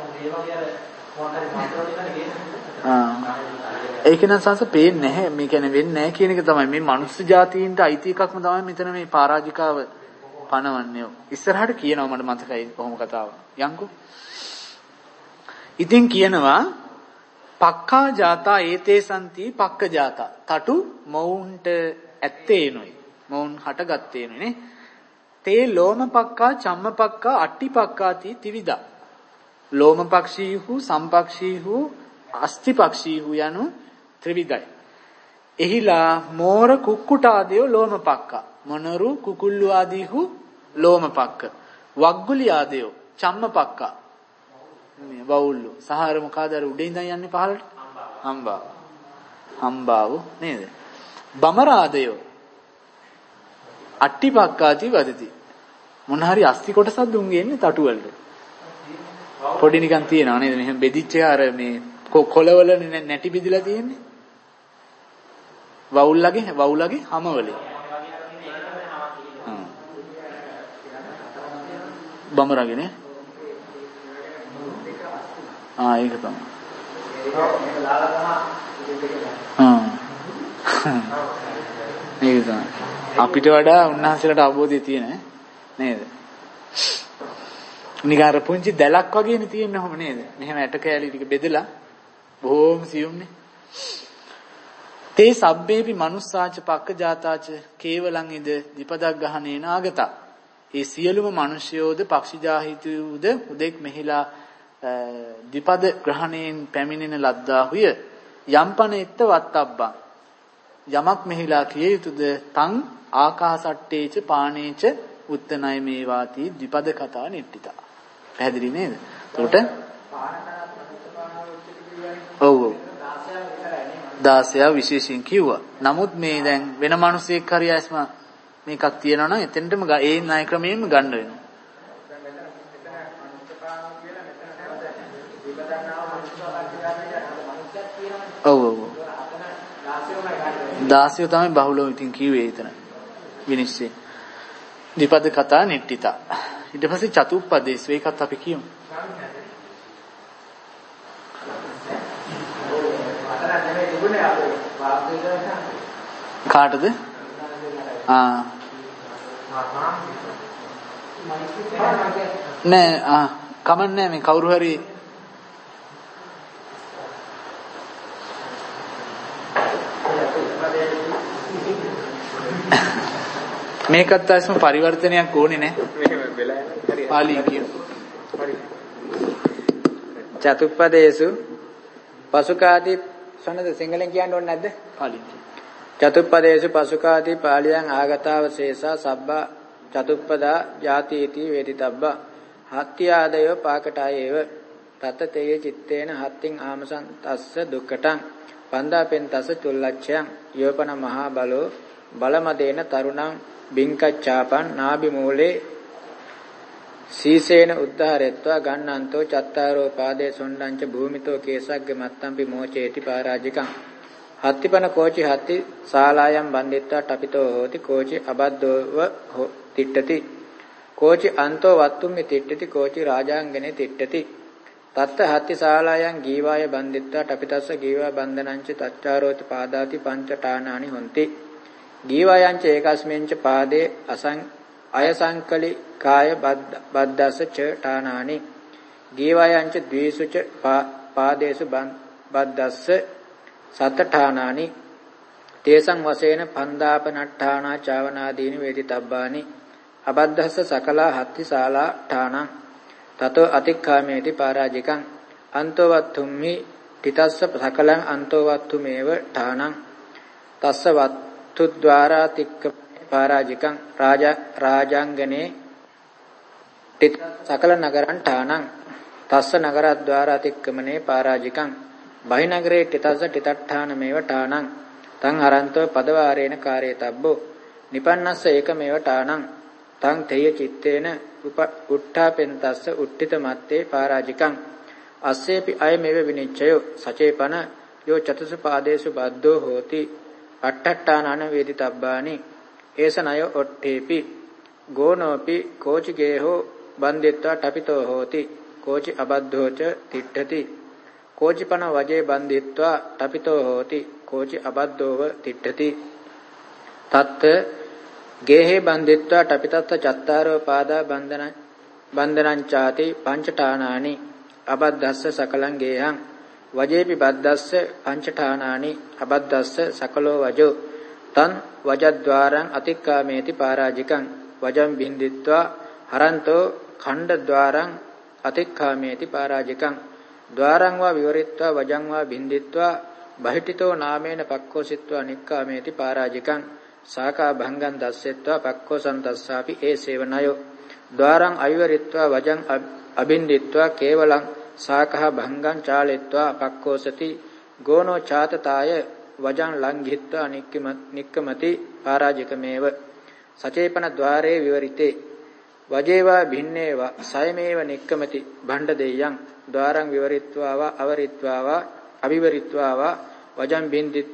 ඒක නම් සංස පේන්නේ නැහැ. මේ කියන්නේ වෙන්නේ නැහැ කියන එක තමයි. මේ මනුස්ස జాතීන්ට අයිති එකක්ම තමයි මෙතන මේ පරාජිකාව පනවන්නේ. ඉස්සරහට කියනවා මට මතකයි කොහොම කතාව. යන්කෝ. ඉතින් කියනවා පක්ඛා ජාතා ඒතේ සම්ති පක්ඛ ජාතා. තටු මොවුන්ට ඇත්තේනොයි. මොවුන් හටගත්තේනොයි නේ. තේ ලෝම පක්ඛා චම්ම පක්ඛා අට්ටි පක්ඛාති ත්‍රිවිධා. ලෝම පක්ෂීහු සම්පක්ෂීහු අස්ති පක්ෂීහු යනු ත්‍රිවිධයි. එහිලා මෝර කුක්කුටාදීෝ ලෝම පක්ඛා. මොනරු කුකුල්ලු ආදීහු ලෝම පක්ඛ. වග්ගුලි ආදීෝ චම්ම පක්ඛා. මේ වවුල්ලු සහාර මොකද අර උඩින් ඉඳන් යන්නේ පහළට? හම්බාව නේද? බමරාදයෝ අට්ටිපක්කාති වදති. මොන හරි අස්ති කොටසක් දුන්ගේ එන්නේ තටු වලට. පොඩි නිකන් තියනවා නේද? මෙහෙම බෙදිච්ච අර මේ කොළවල නැටි බෙදිලා තියෙන්නේ. වවුලගේ හැමවලේ. බමරාගේ නේ? ඒක තමයි. ඒක තමයි. අපිට වඩා උන්වහන්සේලාට අවබෝධය තියෙන නේද? නිකාර පුංචි දැලක් වගේනේ තියෙන්නේ ඔහොම නේද? මෙහෙම ඇට කෑලි ටික බෙදලා බොහොම සියුම්නේ. තේ සබ්බේපි මනුස්සාච පක්ඛජාතාච කේවලං ඉද දීපදක් ගහනේන ආගතා. ඒ සියලුම මිනිස්යෝද පක්ෂිජාහිතයෝද උදෙක් මෙහිලා දීපද ග්‍රහණයෙන් පැමිණෙන ලද්දාහුය. යම්පන එත්ත වත්තබ්බං. යමක් මෙහිලා කිය යුතුද තං ආකාසට්ටේච පානේච උත්තනයි මේවාති දීපද කතා නිට්ටිතා. පැහැදිලි නේද? එතකොට ඔව් 16 විශේෂයෙන් කිව්වා. නමුත් මේ දැන් වෙන මිනිසෙක් හරි ආස්ම මේකක් තියනවා නම් එතෙන්ටම ඒ ණය ක්‍රමයෙන්ම ගන්න වෙනවා. ඔව් 16 තමයි බහුලව ඉතින් කිව්වේ එතන. විනිශ්චය. දීපද කතා නිට්ටිතා. ඊට පස්සේ චතුප්පදේශ ඒකත් අපි කියමු. කාටද? නෑ කමන්නේ මේ කවුරු හරි මේකත් ආස්ම පරිවර්තනයක් ඕනේ නේ. මෙහෙම වෙලා යන හරි. පාලි කියමු. හරි. චතුප්පදේසු පසුකාදී සනද සිංහලෙන් කියන්න ඕනේ නැද්ද? පාලි. චතුප්පදේසු පසුකාදී පාලියන් ආගතාව ශේෂා සබ්බා චතුප්පදා ජාතිති වේදිතබ්බා හත්ති ආදය පාකටායේව තත තේ චිත්තේන හත්තින් ආමසං තස්ස දුක්කටං පන්දාපෙන් තස චුල්ලච්ඡයන් යෝපන මහා බලෝ බලමදේන තරුණං බින්කච්ඡාපන් නාභි මූලේ සීසේන උද්ධාරෙත්වා ගන්නන්තෝ චත්තාරෝ පාදේ සොණ්ඩංච භූමිතෝ කේසග්ග මත්තම්පි මෝචේති පරාජිකං හත්තිපන කෝචි හත්ති ශාලායම් බන්දිත්වා ටපිතෝ හෝති කෝචි අබද්දෝව තිට්ඨති කෝචි අන්තෝ වත්තුම්මි තිට්ඨති කෝචි රාජාංගනේ තිට්ඨති තත්ත හත්ති ශාලායන් ගීවාය බන්දිත්වා ටපිතස්ස ගීවා බන්ධනංච තච්චාරෝති පාදාති පංචඨානානි හොಂತಿ ගීවායංච ඒකස්මින්ච පාදේ අයසංකලි කාය බද්දස්ස ච ඨානානි ගීවායංච ද්වේසුච පාදේසු බද්දස්ස සතඨානානි තේසං වශයෙන් පන්දාපනට්ඨානා චාවනාදීනි වේදිතබ්බානි අබද්දස්ස සකලා හත්ති ශාලා ඨානං තතෝ අතික්ඛාමේති පරාජිකං අන්තවත්තුම්හි තිතස්ස සකලං අන්තවත්තුමේව ඨානං තස්ස වත්තුද්්වාරා තික්ක පරාජිකං රාජාංගනේ තිත සකල නගරං ඨානං තස්ස නගරද්්වාරා තික්කමනේ පරාජිකං බහිනගරේ තිතස්ස තිතට්ඨානමේව ඨානං තං අරන්තෝ පදවාරේන කාර්යතබ්බෝ නිපන්නස්ස ඒකමේව ඨානං තං තේය චිත්තේන උට්ඨාපෙන්තස්ස උට්ඨිත මත්තේ පරාජිකං අස්සේපි අයමෙව විනිච්ඡයෝ සචේපන යෝ චතුසු පාදේසු බද්දෝ හෝති අට්ඨට්ඨානන වේදිතබ්බානි ඒසනය ඔට්ඨේපි ගෝනෝපි කෝචි ගේහෝ බන්දිත්වා ටපිතෝ හෝති කෝචි අබද්දෝච තිට්ඨති කෝචිපන වජේ බන්දිත්වා ටපිතෝ හෝති කෝචි අබද්දෝව තිට්ඨති තත්ත ගේහේ බන්දිත්වා ටපිතස්ස චත්තාරෝ පාදා බන්ධනං චාති පංචඨානානි අබද්දස්ස සකලං ගේහං වජේපි බද්දස්ස පංචඨානානි අබද්දස්ස සකලෝ වජෝ තන් වජද්්වාරං අතික්කාමේති පරාජිකං වජම් බින්දිත්වා හරන්තෝ ඛණ්ඩද්්වාරං අතික්කාමේති පරාජිකං ద్వාරං වා විවරිත්වා වජං වා බින්දිත්වා බහිටිතෝ නාමේන පක්ඛෝසිත්වා නික්කාමේති පරාජිකං සාකා භංගං දස්සෙත්වා පක්ඛෝසං තස්සාපි ඒසේවනයෝ ద్వාරං අවිවරිත්වා වජං අබින්දිත්වා කේවලං සාකහ භංගං චාලෙත්වා පක්ඛෝසති ගෝනෝ ඡාතතාය වජං ලංඝිත්වා නික්කමති පරාජිකමේව සචේපන ద్వාරේ විවරිතේ වජේවා භින්නේවා සයමේව නික්කමති භණ්ඩ දෙයං ద్వාරං විවරිත්වා වා අවරිත්වා වා අවිවරිත්වා වා වජං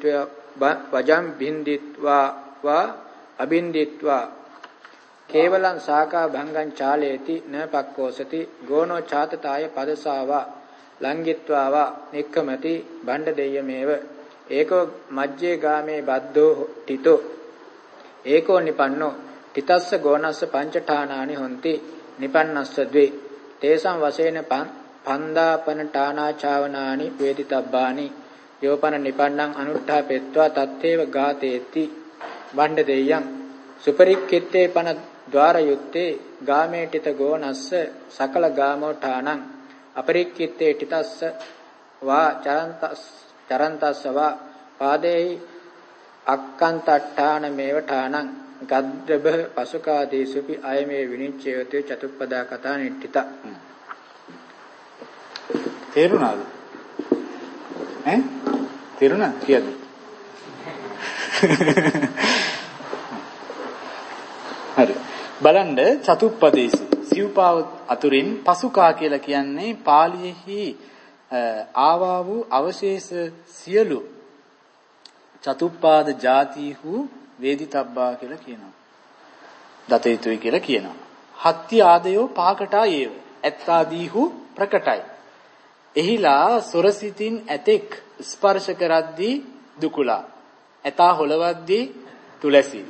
බින්දිත්වා වා අබින්දිත්වා කේවලං සාකා භංගං චාලේති න පක්ඛෝසති ගෝනෝ ඡාතතාය පදසාවා ලංඝිත්වා වා නික්කමති භණ්ඩ දෙයමේව ඒකෝ මජ්ජේ ගාමේ බද්දෝ තිතෝ ඒකෝ නිපන්නෝ තිතස්ස ගෝනස්ස පංචඨානානි හොಂತಿ නිපන්නස්ස ද්වේ තේසං වශයෙන් පන්දාපන ඨානා චාවනානි වේදිතබ්බානි යෝපන නිපන්නං අනුට්ඨාපෙත්වා තත්තේව ගාතේති වණ්ඩ දෙයං සුපරික්කිත්තේ පන ద్వාරයුත්තේ ගාමේටිත ගෝනස්ස සකල ගාමෝ ඨානං අපරික්කිත්තේ තිතස්ස වා චරන්තස්ස වා පාදේහි අක්කන්තට්ඨානමේව ඨානං ගද්දබ පසුකාදීසුපි අයමේ විනිච්ඡයති චතුප්පදා කතා නිට්ඨිත. තේරුණාද? තේරුණා කියද? හරි. බලන්න චතුප්පදේශ සිව්පාව අතුරින් පසුකා කියලා කියන්නේ පාලියෙහි ආවා වූ අවශේෂ සියලු චතුප්පාද ජාතිහු වේදිතබ්බා කියලා කියනවා. දත යුතුයි කියලා කියනවා. හත්ති ආදයෝ පාකටා ඒව. ඇත්තාදීහු ප්‍රකටයි. එහිලා සොරසිතින් ඇතෙක් ස්පර්ශ කරද්දී දුකුලා. ඇතා හොලවද්දී තුලසි.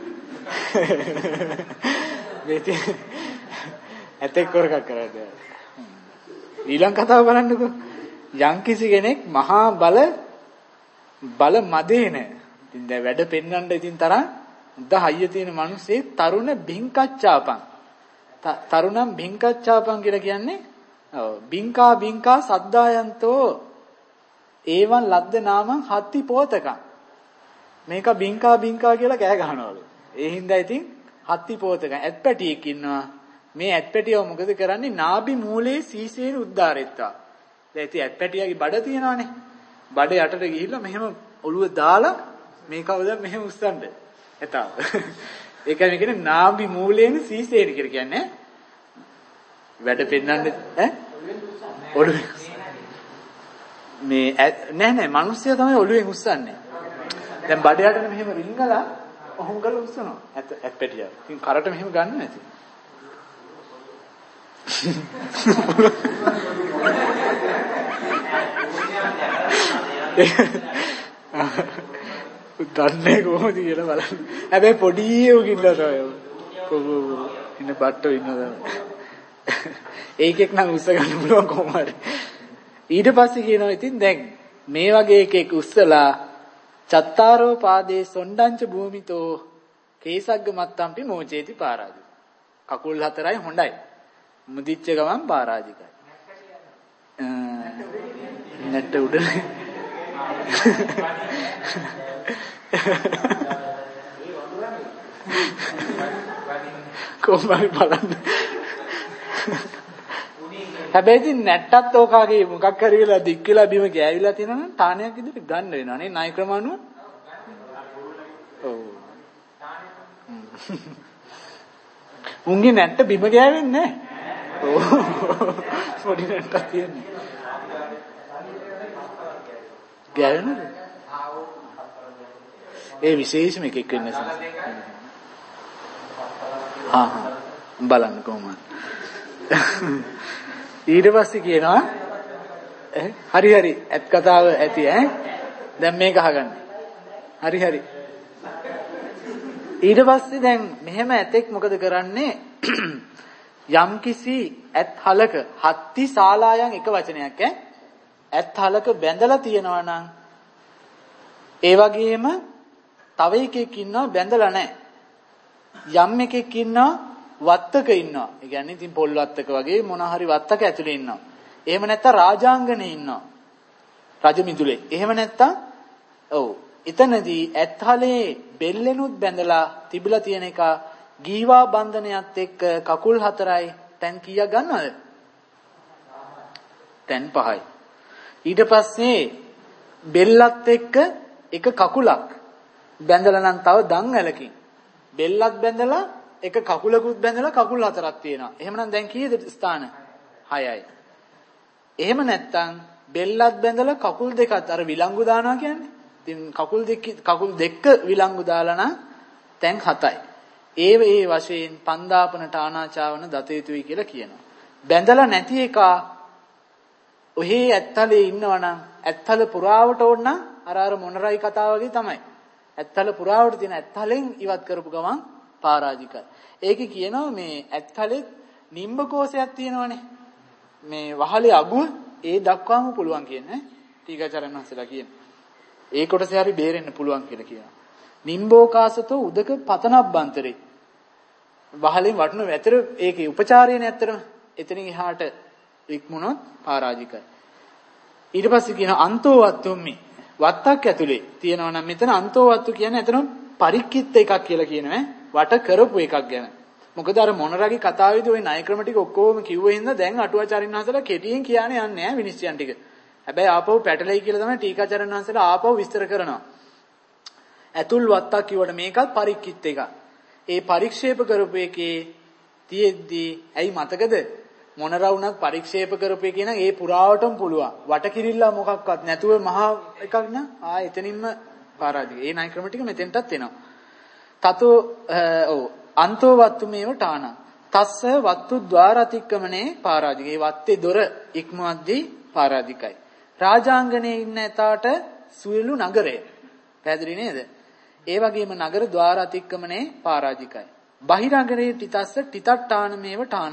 ඇතෙක් වරක කරද්දී. ඊළඟ කතාව බලන්නකෝ. යම්කිසි කෙනෙක් මහා බල මදේන. ඉතින් දැන් වැඩ පෙන්වන්න ඉතින් තරම් හයිය තියෙන මිනිස්සේ තරුණ බින්කච්චාපන්. තරුණම් බින්කච්චාපන් කියලා කියන්නේ බින්කා සද්දායන්තෝ ඒවන් ලද්ද නාමං හත්ති පෝතකං. මේක බින්කා කියලා කෑ ගහනවලු. ඒ හින්දා ඉතින් හත්ති පෝතකං ඇත්පැටියෙක් ඉන්නවා. මේ ඇත්පැටියව මොකද කරන්නේ? නාභි මූලයේ සීසේන උද්දාරෙත්තා. දැන් ඉතින් ඇත්පැටියගේ බඩ තියනවානේ. බඩ යටට ගිහිල්ලා මෙහෙම ඔළුව දාලා මේකව දැන් මෙහෙම උස්සන්න. එතන. ඒකයි මේ කියන්නේ නාභි මූලයෙන් සීසේන කියලා කියන්නේ. වැඩ පෙන්නන්නේ ඈ ඔළුවෙන් මේ නෑ මිනිස්සයා තමයි ඔළුවෙන් උස්සන්නේ. දැන් බඩයටනේ මෙහෙම රිංගලා ඔහොම කරලා උස්සනවා. ඇප්පැටිය. ඉතින් කරට මෙහෙම ගන්න නැති. දන්නේ කොහොමද කියලා බලන්න. හැබැයි පොඩි උගින්ලා තමයි. ඉන්න බට්ටෝ ඉන්නවා. ඒකෙක් නම් උස්ස ගන්න පුළුවන් කොහොම හරි. ඊට පස්සේ කියනවා ඉතින් දැන් මේ වගේ එකෙක් උස්සලා චත්තාරෝ පාදේ සොණ්ඩංච භූමිතෝ කේසග්ග මත්තම්පි මොචේති පාරාජි. කකුල් හතරයි හොඳයි. මුදිච්ච ගමන් පාරාජිකයි. නැට්ට උඩනේ. කොහොමද බලන්න. හැබැයි ඉතින් නැට්ටත් ඕකාගේ මොකක් හරි වෙලා දික් වෙලා බිම ගෑවිලා තියෙනවා නම් තාණයක් විදිහට ගන්න වෙනවා නේ ණය ක්‍රම අනුව. ඔව්. උන්ගේ නැට්ට බිම ගෑවෙන්නේ නැහැ. ඔව්. පොඩි නැට්ටක් තියෙන්නේ. ගෑවෙනවද? ඒ විශේෂම එකක් වෙන්නේ බලන්න කොහොමද. ඊට පස්සේ කියනවා හරි ඇත් කතාව ඇති දැන් මේක අහගන්න. හරි. ඊට පස්සේ දැන් මෙහෙම ඇතෙක් මොකද කරන්නේ? යම්කිසි ඇත් හලක හත්ති ශාලායන් එක වචනයක් ඇත් හලක බැඳලා තියෙනවා නම් ඒ වගේම තව එකෙක් ඉන්නවා බැඳලා නැහැ. යම් එකෙක් ඉන්නවා වත්තක ඉන්නවා. ඒ කියන්නේ ඉතින් පොල් වත්තක වගේ මොන හරි වත්තක ඇතුලේ ඉන්නවා. එහෙම නැත්නම් රාජාංගනේ ඉන්නවා. රජමිදුලේ. එහෙම නැත්නම් ඔව්. එතනදී ඇත්හලේ බෙල්ලෙනුත් බැඳලා තිබිලා තියෙන එක ගීවා බන්ධනයත් එක්ක කකුල් හතරයි තැන් කීයක් ගන්නවද? තැන් 5යි. ඊට පස්සේ බෙල්ලත් එක්ක එක කකුලක් බැඳලා නම් තව දන් ඇලකින් බෙල්ලත් බැඳලා එක කකුලකුත් බැඳලා කකුල් හතරක් තියෙනවා. එහෙමනම් දැන් කීයද ස්ථාන? 6යි. එහෙම නැත්නම් බෙල්ලත් බැඳලා කකුල් දෙකත් අර විලංගු දානවා කියන්නේ. ඉතින් කකුල් දෙක විලංගු දාලා නම් දැන් 7යි. ඒ වශයෙන් පන්දාපනට ආනාචාවන දත යුතුයි කියලා කියනවා. බැඳලා නැති එක ඔහේ ඇත්තලේ ඉන්නවනම් ඇත්තල පුරාවට ඕන නම් අර මොනරයි කතාව වගේ තමයි. ඇත්තල පුරාවට තියෙන ඇත්තලෙන් ඉවත් කරපු ගමන් පාරාජිකයි. ඒකේ කියනවා මේ ඇත්තලෙත් නිම්බකෝෂයක් තියෙනවනේ. මේ වහලේ අගුව ඒ දක්වාම පුළුවන් කියන්නේ. ටීකාචාර්යන් වහන්සේලා කියන්නේ. ඒ කොටසේ හරි බේරෙන්න පුළුවන් කියලා කියනවා. නිම්බෝකාසතෝ උදක පතනබ්බන්තරේ. වහලෙන් වටන වැතර ඒකේ උපචාරයනේ ඇත්තටම. එතනින් එහාට ඉක්මුණොත් පාරාජිකයි. ඊට පස්සේ කියනවා අන්තෝවත්තුම්මි. වත්තක් ඇතුලේ තියෙනවා නම් මෙතන අන්තෝවත්තු කියන්නේ එතන පරික්කිත් එකක් කියලා කියනවා. වට කරපු එකක් ගැන. මොකද අර මොනරගේ කතාවේදී ওই ණය ක්‍රම ටික ඔක්කොම කිව්වෙ හින්දා දැන් අටුවාචාරින් වහන්සේලා කෙටියෙන් කියන්නේ යන්නේ නැහැ විනිශ්චයන් ටික. හැබැයි ආපහු පැටලෙයි කියලා තමයි ටීකාචාර්යන් වහන්සේලා ආපහු විස්තර කරනවා. ඇතුල් වත්තක් කිව්වට මේකත් පරික්කිත් එකක්. ඒ පරික්ෂේප කරපු එකේ තියෙද්දි ඇයි මතකද? මොනරවුණක් පරික්ෂේප කරපු එකේ නම් ඒ පුරාවටම පුළුවන්. වටකිරිල්ලා මොකක්වත් නැතුව මහා එකක් නා එතනින්ම පාරාජික. ඒ ණය ක්‍රම ටික මෙතෙන්ටත් එනවා. තතෝ අන්තෝ වත්තු මේව ඨාන. තස්ස වත්තු ద్వාරතික්කමනේ පාරාජික. ඒ වත්තේ දොර ඉක්මවද්දී පාරාජිකයි. රාජාංගනේ ඉන්න ඇතාට සුවලු නගරය. පැහැදිලි නේද? ඒ වගේම නගර ద్వාරතික්කමනේ පාරාජිකයි. බහිරාගරේ තිතස්ස තිතට්ඨාන මේව ඨාන.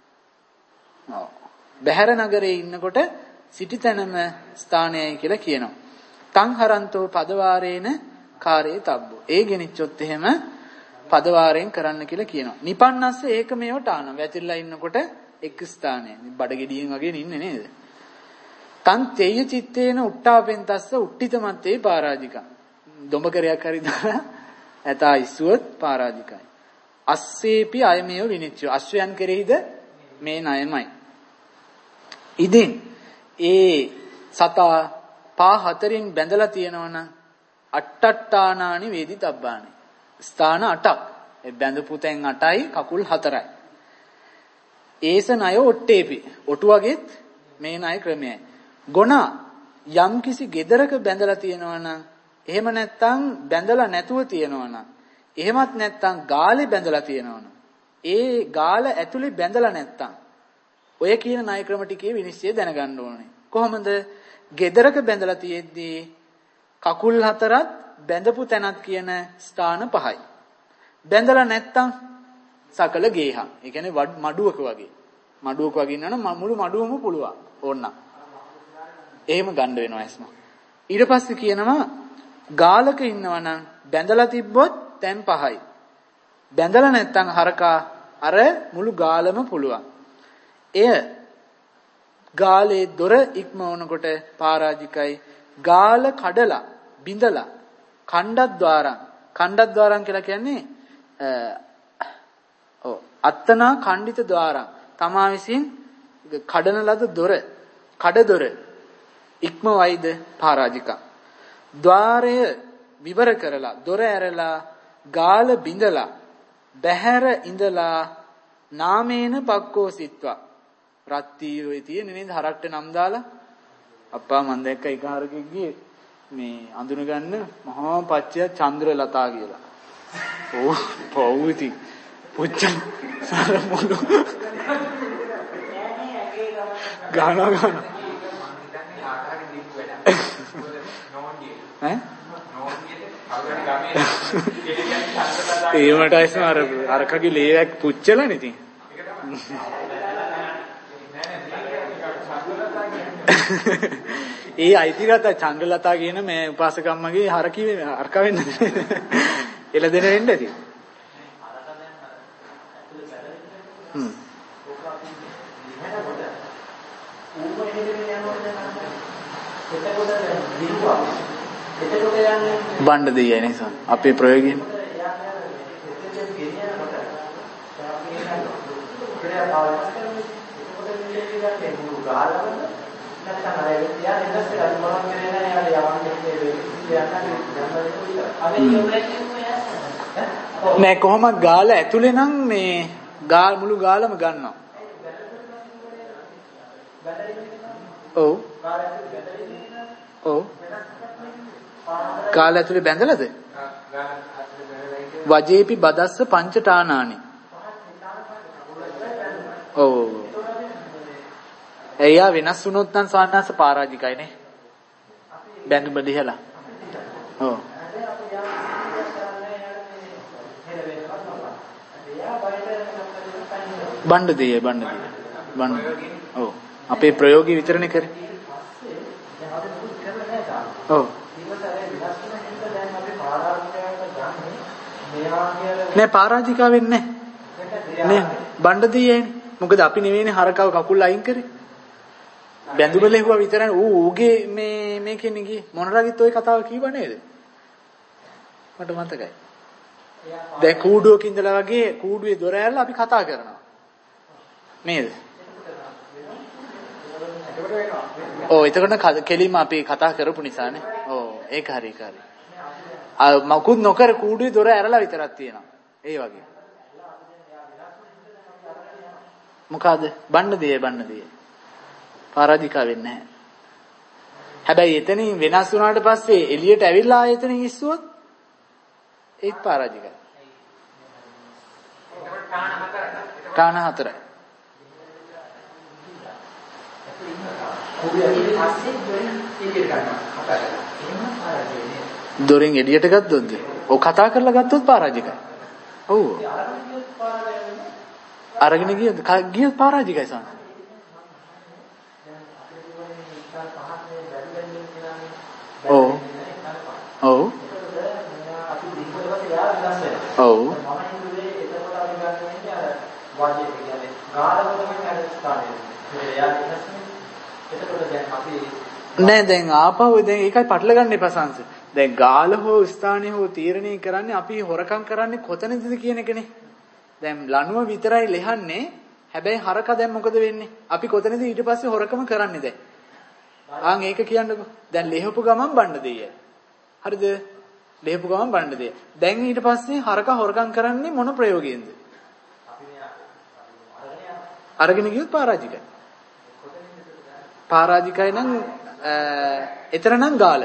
බහැර නගරේ ඉන්නකොට සිටිතැනම ස්ථානයයි කියලා කියනවා. තං හරන්තෝ පදවාරේන කාරේ තබ්බෝ. ඒ ගෙනිච්චොත් එහෙම පදවාරයෙන් කරන්න කියලා කියනවා. නිපන්නස්ස ඒක මේව ඨාන. වැතිරලා ඉන්නකොට එක් ස්ථානය. බඩගෙඩියෙන් වගේ ඉන්නේ නේද? තන් තේය චිත්තේන උට්ටාපෙන්තස්ස උට්ටිතමත්තේ පාරාජිකා. දොඹකරයක් හරි දාලා ඇතා ඉස්සුවොත් පාරාජිකයි. අස්සේපි අයමේව විනිච්චය. අශ්වයන් කෙරෙහිද මේ ණයමයි. ඉතින් ඒ සතා පා හතරින් බැඳලා තියෙනවනම් අට්ටට්ටානානි වේදිතබ්බානි. ස්ථාන 8ක්. ඒ බැඳපු තැන් 8යි කකුල් 4යි. ඒස ණය ඔට්ටේපි. ඔටු වගේත් මේ ණය ක්‍රමයයි. ගොනා යම් කිසි gedaraක බැඳලා තියෙනවා නම් එහෙම නැත්නම් බැඳලා නැතුව තියෙනවා නම් එහෙමත් නැත්නම් ගාලේ බැඳලා තියෙනවා නම් ඒ ගාල ඇතුලේ බැඳලා නැත්නම් ඔය කියන ණය ක්‍රම ටිකේ විනිශ්චය දැනගන්න ඕනේ. කොහොමද? gedaraක බැඳලා තියෙද්දී කකුල් හතරත් බැඳපු තැනත් කියන ස්ථාන පහයි. බැඳලා නැත්නම් සකල ගේහම්. ඒ කියන්නේ මඩුවක වගේ. මඩුවක වගේ ඉන්නවනම් මුළු මඩුවම පුළුවන්. ඕන්න. එහෙම ගන්න වෙනවා ඇස්ම. ඊට පස්සේ කියනවා ගාලක ඉන්නවනම් බැඳලා තිබ්බොත් තැන් පහයි. බැඳලා නැත්නම් හරකා අර මුළු ගාලම පුළුවන්. එය ගාලේ දොර ඉක්මවනකොට පරාජිකයි. ගාල කඩලා බිඳලා කණ්ඩද්වාරම් කියලා කියන්නේ අත්තනා ඛණ්ඩිත ద్వාරං තමා විසින් කඩන ලද දොර කඩදොර ඉක්මවයිද පරාජික. ద్వාරය විවර කරලා දොර ඇරලා ගාල බිඳලා බහැර ඉඳලා නාමේන පක්කෝ සිත්වා රත්තියෝයි තියෙන නේද හරක්ට නම් දාලා අප්පා මන් දැක්ක එක හරකෙක් ගියේ මේ අඳුන ගන්න මහා පච්චය චන්ද්‍රලතා කියලා. ඕ පෞවිති පුච්චන් සරමුළු ගාන ඒවටයි සමහර අරකගේ ලේයක් පුච්චලා නේ ඉතින්. ඒ අයිතිරත චන්ද්‍රලතා කියන මේ උපාසකම්මගේ හරකි අරක වෙන්න එළදෙන වෙන්න ඇති. බණ්ඩ දෙයයි නේද අපේ ප්‍රයෝගයෙන්. නෑ කොහොමද ගාල ඇතුලේ නම් මේ මුළු ගාලම ගන්නවා. ඔව් ඔව් ගාල ඇතුලේ බැඳලාද? වජේපි බදස්ස පංචඨානානි. ඔව් එයා වෙනස් වුණොත් නම් සාන්නාස පරාජිකයි නේ. බැඳු බඳිහලා. ඔව්. බණ්ඩ දෙය. ඔව්. අපේ ප්‍රයෝගී විතරනේ කරේ. ඔව්. නෑ පරාජිකා වෙන්නේ නෑ. බණ්ඩ දෙයනේ. මොකද අපි නෙවෙයිනේ හරකව කකුල් අයින් කරේ. බැඳුම ලැබුවා විතරයි ඌගේ මේකෙන්නේ ගියේ මොනරාගිත් ওই කතාව කීව නේද මට මතකයි දැන් කූඩුවක ඉඳලා වගේ කූඩුවේ දොර ඇරලා අපි කතා කරනවා නේද ඔව් එතකොට කෙලින්ම අපි කතා කරපු නිසානේ ඔව් ඒක හරි මකුත් නොකර කූඩුවේ දොර ඇරලා විතරක් තියෙනවා ඒ වගේ මොකද බණ්ඩ දෙය පරාජිකා වෙන්නේ නැහැ. හැබැයි එතනින් වෙනස් වුණාට පස්සේ එළියට ඇවිල්ලා එතනින් ඉස්සුවොත් ඒත් පරාජිකයි. කාණ හතරයි. දොරෙන් එළියට ගත්තොත්ද? ඔව් කතා කරලා ගත්තොත් පරාජිකයි. ඔව්. අරගෙන ගියොත් පරාජිකයි සම. ඔව් ඔව් ඔව් නෑ දැන් ආපහු දැන් ඒකයි පටල ගන්න එපා සංස. දැන් ගාල හෝ ස්ථානය හෝ තීරණය කරන්නේ අපි හොරකම් කරන්නේ කොතනද කියන එකනේ. දැන් ලණුව විතරයි ලෙහන්නේ. හැබැයි හරක දැන් මොකද වෙන්නේ? අපි කොතනද ඊට පස්සේ හොරකම කරන්නේ දැන්? ආන් ඒක කියන්නකෝ. දැන් ලෙහපු ගමන් බණ්ඩ දෙය. හරිද? ලෙහපු ගමන් බණ්ඩ දෙය. දැන් ඊට පස්සේ හරක හොරකම් කරන්නේ මොන ප්‍රයෝගයෙන්ද? අරගෙන ගියොත් පරාජිකයි. පරාජිකයි නම් එතන නම් ගාල.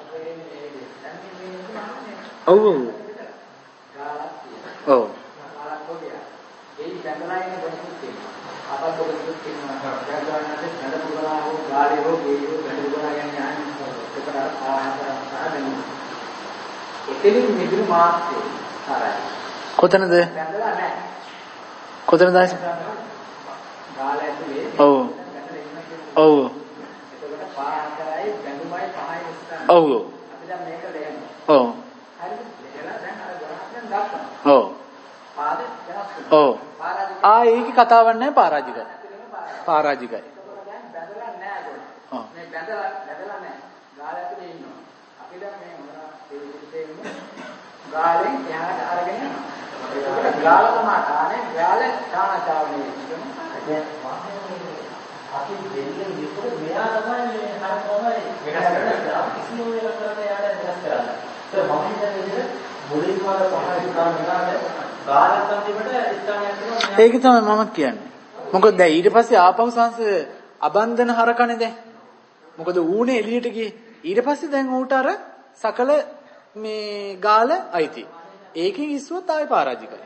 ඔව් ඔව්. ඔව්. කොතනද? කොතනද? ඔව්. ඔව්. ඔව්. ඔව්. ඔව්. ඔව්. ඒක කතාවක් නැහැ පරාජිකයි. පරාජිකයි. ඔව්. මේ බැඳලා නැහැ. ගාල ඇතුලේ ඉන්නවා. අපි දැන් මේ මොනවා ගාලෙන් යහට අරගෙන යනවා. ඒක ගාල තමයි තානේ ගාලේ තානාචාවනේ ඉන්නේ. අපි දෙන්නේ විතර මෙයා තමයි හර කොහොමද වෙනස් කරන්නේ. කිසිම වෙනස් කරන්න යාට වෙනස් කරන්න. ඒක මම හිතන්නේ මුලින්ම පහළ ඉස්සරහට ගාලක් අන්තිමට ස්ථානයක් තියෙනවා. ඒක තමයි මම කියන්නේ. මොකද දැන් ඊට පස්සේ ආපහු සංස අබන්ධන හරකනේ දැන්. මොකද ඌනේ එළියට ගියේ. ඊට පස්සේ දැන් ඌට අර සකල මේ ගාල අයිති. ඒකෙන් ඉස්සුවත් ආයෙ පරාජිකයි.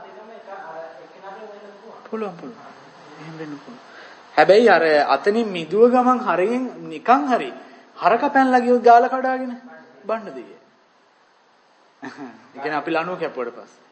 පුළුවන්. එහෙම වෙන්න පුළුවන්. හැබැයි අර අතනින් මිදුව ගමන් හරියෙන් නිකන් හරි හරක පැනලා ගියොත් ගාල කඩාගෙන බණ්ඩ දෙවිය. ඒ කියන්නේ අපි ලණුව කැපුවට පස්සේ.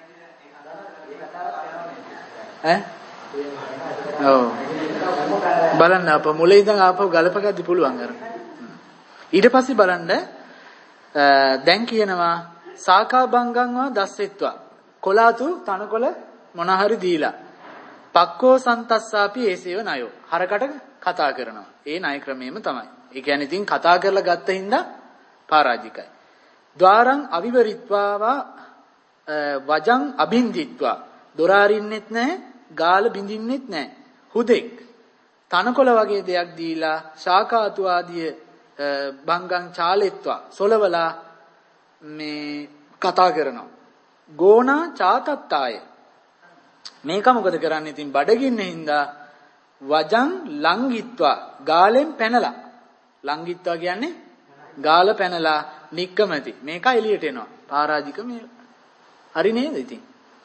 ඈ? ඔව්. බලන්න අප මුලින් ඉඳන් ආපහු ගලපගද්දි පුළුවන් අර. ඊට පස්සේ බලන්න දැන් කියනවා සාකා බංගන්වා දස්සෙත්වා කොලාතු තනකොළ මොන හරි දීලා පක්කෝ සන්තස්සාපි ඒසේව ණයෝ හරකට කතා කරනවා. ඒ ණය ක්‍රමෙම තමයි. ඒ කියන්නේ ඉතින් කතා කරලා ගත්ත හින්දා පරාජිකයි. ద్వාරං අවිවරිත්වාවා වජං අබින්දිත්වා දොර අරින්නෙත් නැහැ, ගාල බින්දින්නෙත් නැහැ. හුදෙක් තනකොළ වගේ දෙයක් දීලා ශාකාතු ආදී බංගං චාලෙත්වා සොලවලා මේ කතා කරනවා. ගෝණා චාතත්තාය මේක මොකද කරන්නේ? ඉතින් බඩගින්නේ හින්දා වජං ලංගිත්වා ගාලෙන් පැනලා ලංගිත්වා කියන්නේ ගාල පැනලා නික්කමති මේක එළියට එනවා. පරාජික මේ හරි නේද ඉතින්?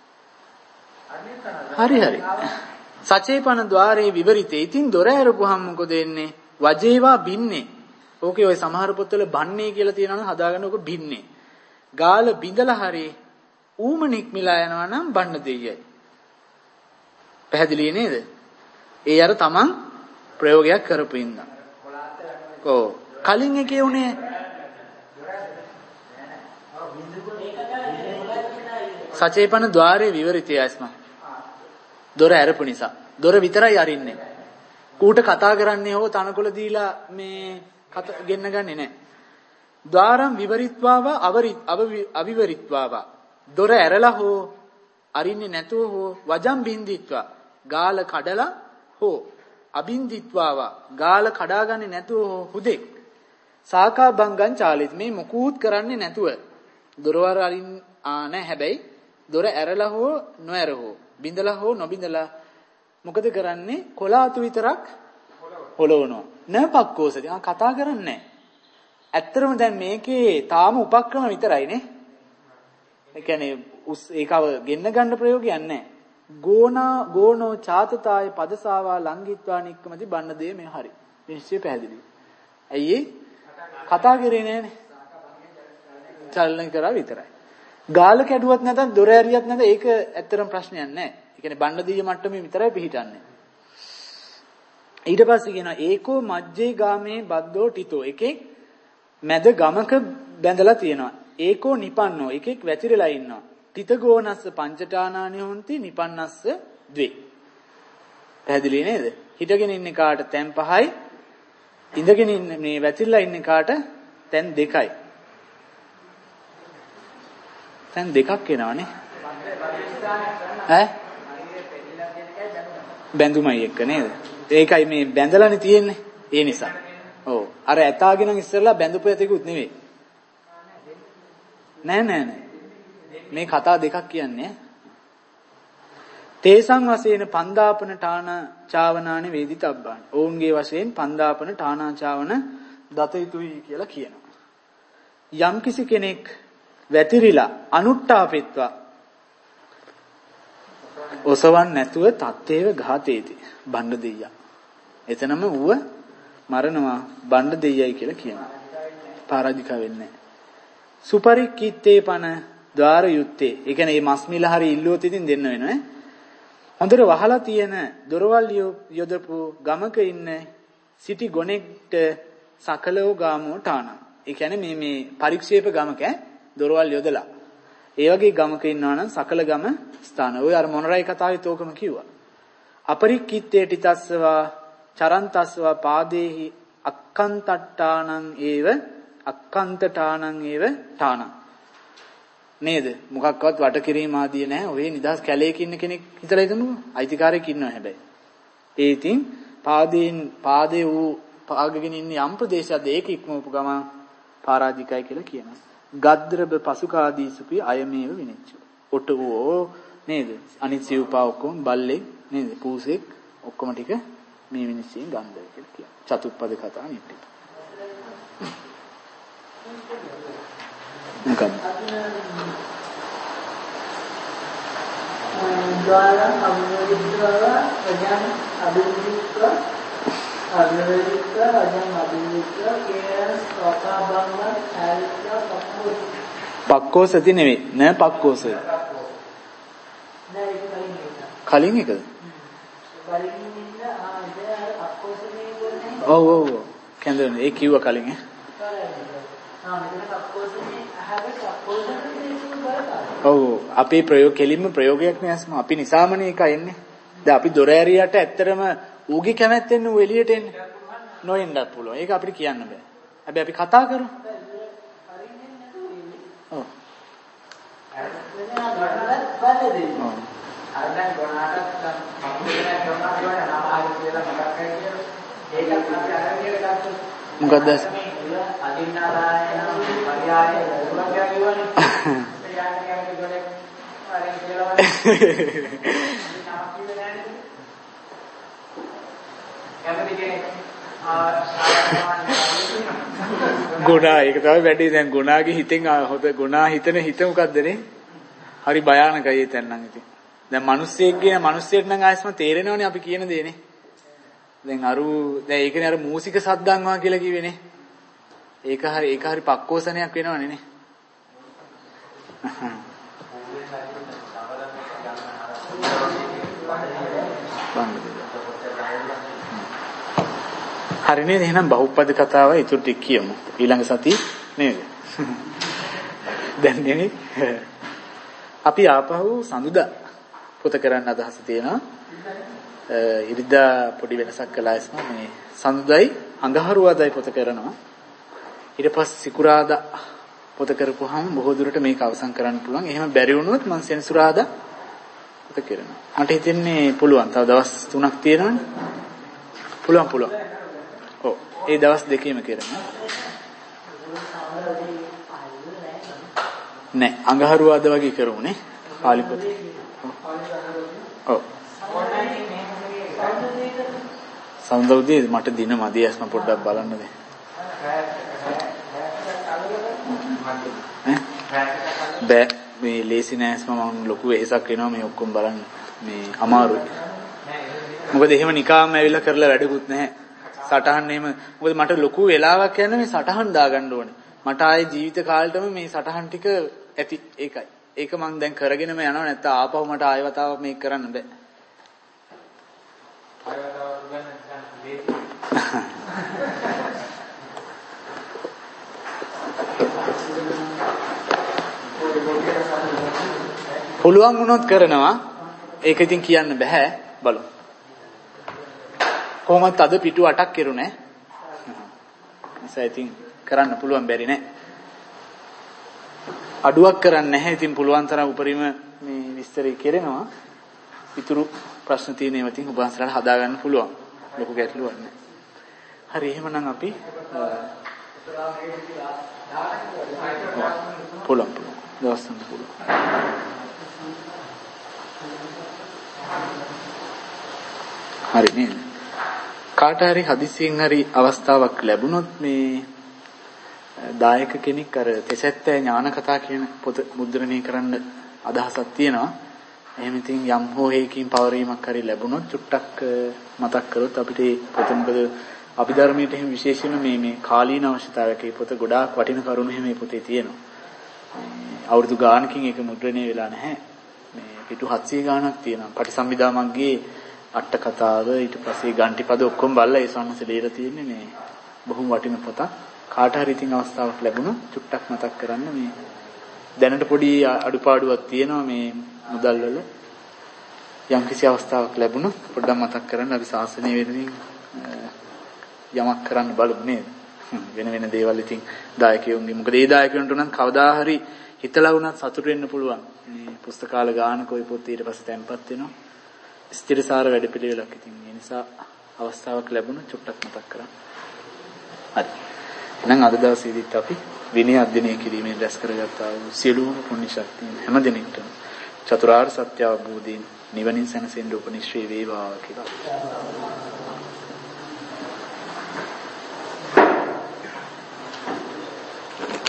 හරි. සචේපන ద్వාරේ විවරිතේ. ඉතින් දොර ඇරපුවාම මොකද වෙන්නේ? වජේවා බින්නේ. ඕකේ ඔය සමහර පොත්වල බන්නේ කියලා තියෙනවා නම් හදාගන්න ඕක බින්නේ. ගාල බිඳලා හරි ඌම නික්මිලා යනවා නම් බන්න දෙයයි. පැහැදිලි නේද? ඒ අර තමන් ප්‍රයෝගයක් කරපු ඉඳන්. ඔව්. කලින් එකේ උනේ සචේපන ద్వාරේ විවරිතය අස්ම. දොර ඇරපු නිසා. දොර විතරයි අරින්නේ. ඌට කතා කරන්නේ හෝ තනකොළ දීලා මේ ගෙන්න ගන්නේ නැහැ. ద్వාරම් විවරිත්වාවා අවිවරිත්වාවා දොර ඇරලා හෝ අරින්නේ නැතුව හෝ වජම් බින්දිත්වා ගාල කඩලා හෝ අබින්දිත්වාවා ගාල කඩාගන්නේ නැතුව හෝ හුදෙක් සාකා බංගං චාලිත මේ මොකුත් කරන්නේ නැතුව දොරවල් අරින් නැහැ. හැබැයි දොර ඇරලා හෝ නොඇර හෝ බින්දලා හෝ නොබින්දලා මොකද කරන්නේ? කොලාතු විතරක් හොලවනවා. නපක්කෝසදී කතා කරන්නේ නැහැ. ඇත්තටම දැන් මේකේ තාම උපක්‍රම විතරයි නේ. ඒ කියන්නේ ඒකව ගෙන්න ගන්න ප්‍රයෝගයක් නැහැ. ගෝණෝ චාතතාය පදසාවා ලංගිත්වා නික්කමති බන්න දේ මේ හරි. නිශ්චය පැහැදිලි. ඇයි කතා කරේ නැහනේ. චලන කරා විතරයි. ගාල කැඩුවත් නැත්නම් දොර ඇරියත් නැත්නම් ඒක ඇත්තටම ප්‍රශ්නයක් නැහැ. ඒ කියන්නේ බන්න දීය මට්ටමේ විතරයි පිහිටන්නේ. ඊට පස්සේ කියනවා ඒකෝ මජ්ජේ ගාමේ බද්දෝ ටිතෝ එකෙක් මැද ගමක බැඳලා තියෙනවා. ඒකෝ නිපන්නෝ එකෙක් වැතිරලා ඉන්නවා. ටිත ගෝනස්ස පංචඨානානි හොಂತಿ නිපන්නස්ස ද්වේ. පැහැදිලි නේද? හිටගෙන ඉන්න කාට තැන් 5යි ඉඳගෙන ඉන්න මේ වැතිරලා ඉන්න කාට තැන් 2යි. තැන් 2ක් එනවනේ. ඈ බැඳුමයි එක්ක නේද? ඒකයි මේ බැඳලානේ තියෙන්නේ. ඒ නිසා. ඔව්. අර ඇතාගෙන ඉස්සරලා බැඳපු ඇතෙකුත් නෙවෙයි. නෑ. මේ කතා දෙකක් කියන්නේ. තේසං වශයෙන් පන්දාපන ඨාන චාවනානි වේදිතබ්බානි. ඔවුන්ගේ වශයෙන් පන්දාපන ඨානාචාවන දත යුතුයි කියලා කියනවා. යම්කිසි කෙනෙක් වැතිරිලා අනුට්ඨාපෙත්වා ඔසවන් නැතුව තත්තේව ඝාතේති බණ්ඩ දෙයියා. එතනම ඌව මරනවා බණ්ඩ දෙයියයි කියලා කියනවා. පරාජිකා වෙන්නේ නැහැ. සුපරික්කිත්තේ පන ద్వාර යුත්තේ. ඒ කියන්නේ මේ මස් මිල හරි ඉල්ලුවොත් ඉතින් දෙන්න වෙනවා ඈ. හොඳට වහලා තියෙන දොරවල් යොදපු ගමක ඉන්න සිටි ගොනෙක්ට සකලෝ ගාමෝ ඨාන. ඒ කියන්නේ මේ පරික්ෂේප ගමක දොරවල් යොදලා. ඒ වගේ ගමක ඉන්නවා නම් සකල ගම ස්ථාන. ඔය අර මොනරයි කතාවෙත් ඕකම කිව්වා. අපරික්කිත්තේ ටිතස්සවා චරන්තස්සවා පාදේහි අක්කන්තට්ඨානං ඒව අක්කන්තඨානං ඒව ඨානං. නේද? මොකක්වත් වට කිරීම ආදිය නැහැ. ඔය නිදහස් කැලේක ඉන්න කෙනෙක් හිතලා හිතමුකෝ. අයිතිකාරයෙක් ඉන්නවා හැබැයි. ඒ ඉතින් පාදේ වූ පාගගෙන ඉන්න යම් ප්‍රදේශයක්ද ඒක ඉක්මවපු ගමන් පරාජිකයි කියලා කියනවා. ගද්ද්‍රබ පසුකාදීසුපි අයමේව විනිච්චු. ඔටුවෝ නේද? අනිත් සිව්පා ඔක්කොම බල්ලෙක් නේද? පූසෙක් ඔක්කොම ටික මේ විනිශ්චයෙන් ගන්නවා කියලා කියනවා. චතුප්පද කතා නිට්ටි. මොකක්ද? द्वारा अभिवृद्धवा अजम अभिवृद्धवा अजम अभिवृद्धवा केरस स्वकाभंग चारित्रा पक्कोस පක්කෝසති නෙවෙයි නෑ පක්කෝස කලින් එකද ඔව් ඔව් කැන්දරනේ ඒ කිව්ව කලින් ඔව් අපේ ප්‍රයෝග කෙලින්ම ප්‍රයෝගයක් නේ අස්ම අපි නිසාමනේ එක එන්නේ දැන් අපි දොර ඇරියට ඇත්තටම ඌගේ කැමැත්තෙන් ඌ එළියට එන්නේ නොඑන්නත් පුළුවන් ඒක අපිට කියන්න බෑ හැබැයි අපි කතා කරමු ඔව් මොකක්ද ගුණා ඒක තමයි වැඩි දැන් ගුණාගේ හිතෙන් හොද ගුණා හිතන හිත මොකද්දනේ හරි භයානකයි ඒ තැන් නම් ඉතින් දැන් මිනිස්සෙක් නම් ආයෙත්ම තේරෙනවනේ අපි කියන දේනේ දැන් දැන් ඒකනේ අර මූසික සද්දන්වා කියලා කිව්වේනේ ඒක හරි පක්කෝසනයක් වෙනවනේ නේ හරි නේද එහෙනම් බහුපද කතාව ඊටු ටික කියමු ඊළඟ සතිය නේද දැන් නේ අපි ආපහු සඳුදා පොත කරන්න අදහස තියෙනවා ඉරිදා පොඩි වෙනසක් කළා ඉස්ම මේ සඳුදායි අඟහරුවාදයි පොත කරනවා ඊට පස්සේ සිකුරාදා පොත කරපුවාම බොහෝ දුරට මේක අවසන් කරන්න පුළුවන් එහෙම බැරි වුණොත් මම සෙනසුරාදා පොත කරනවා මට හිතෙන්නේ පුළුවන් තව දවස් 3ක් තියෙනවනේ පුළුවන් ඔව් ඒ දවස් දෙකේම කරනවා නෑ අඟහරුවාද වගේ කරමුනේ පාලි පොත ඔව් සඳුදේ මට දින මදි ඇස්ම පොඩ්ඩක් බලන්න දෙන්න බෑ මේ ලේසි නෑස්ම මම ලොකු වෙහසක් වෙනවා මේ ඔක්කොම බලන්න මේ අමාරුයි මොකද එහෙම නිකාම් ඇවිල්ලා කරලා වැඩකුත් නැහැ සටහන් එහෙම මොකද මට ලොකු වෙලාවක් යන මේ සටහන් දාගන්න ඕනේ මට ආයේ ජීවිත කාලෙටම මේ සටහන් ටික ඇති ඒකයි ඒක මම දැන් කරගෙනම යනවා නැත්නම් ආපහු මට ආයෙ වතාවක් මේක කරන්න බෑ පුළුවන් වුණොත් කරනවා ඒක ඉතින් කියන්න බෑ බලමු කොහොමද අද පිටු 8ක් කෙරුණේ නිසා ඉතින් කරන්න පුළුවන් බැරි නෑ අඩුවක් කරන්නේ නැහැ ඉතින් පුළුවන් තරම් උපරිම මේ විස්තරي කෙරෙනවා ඉතුරු ප්‍රශ්න තියෙන ඒවා ඉතින් ඔබ අන්සලට හදා ගන්න පුළුවන් ලොකු ගැටලුවක් නෑ හරි එහෙමනම් අපි පුළුවන් දවස් තුනක් පුළුවන් හරි නේද? කාට හරි හදිසියෙන් හරි අවස්ථාවක් ලැබුණොත් මේ දායක කෙනෙක් අර තෙසැත්තෑ ඥාන කතා කියන පොත මුද්‍රණය කරන්න අදහසක් තියෙනවා. එහෙම ඉතින් යම් හෝ හේකින් පවරීමක් හරි ලැබුණොත් චුට්ටක් මතක් කරොත් අපිට මේ පොත මොකද අභිධර්මයේ එහෙම විශේෂයෙන්ම මේ කාලීන අවශ්‍යතාවයක මේ පොත ගොඩාක් වටින කරුණු එහෙම මේ පොතේ තියෙනවා. අවුරුදු ගානකින් ඒක මුද්‍රණය වෙලා නැහැ. මේ පිටු 700 ගානක් තියෙනවා. පටිසම්භිදා මග්ගේ අට කතාව ඊට පස්සේ ගන්ටිපද ඔක්කොම බලලා ඒ සම්මත දෙලා තියෙන්නේ මේ බොහොම වටින පොතක්. කාට හරි ඉතින් අවස්ථාවක් ලැබුණොත් චුට්ටක් මතක් කරන්න මේ දැනට පොඩි අඩුපාඩුවක් තියෙනවා මේ මුදල් වල. යම් කිසි අවස්ථාවක් ලැබුණොත් පොඩ්ඩක් මතක් කරන්න අපි ශාසනය වෙනුවෙන් යමක් කරන්න බලමු නේද? වෙන වෙන දේවල් ඉතින් දායකයෝන්ගේ මොකද ඒ දායකයන්ට උනත් කවදා හරි හිතලා වුණත් සතුට වෙන්න පුළුවන්. මේ පුස්තකාල ගානක ওই පොත් ඊට පස්සේ තැන්පත් වෙනවා. ස්ථිරසාර වැඩපිළිවෙලක් ඉතින් ඒ නිසා අවස්ථාවක් ලැබුණොත් චුට්ටක් මතක් කරන්න. හරි. එහෙනම් අද දවසේදීත් අපි විනය අධ්‍යයනය කිරීමෙන් රැස් කරගත්තා වූ සියලුම පුණ්‍ය ශක්තිය හැම දිනෙකටම චතුරාර්ය සත්‍ය අවබෝධයෙන් නිවනින් සැනසෙන්න උපනිශ්‍රේ වේවා කියලා.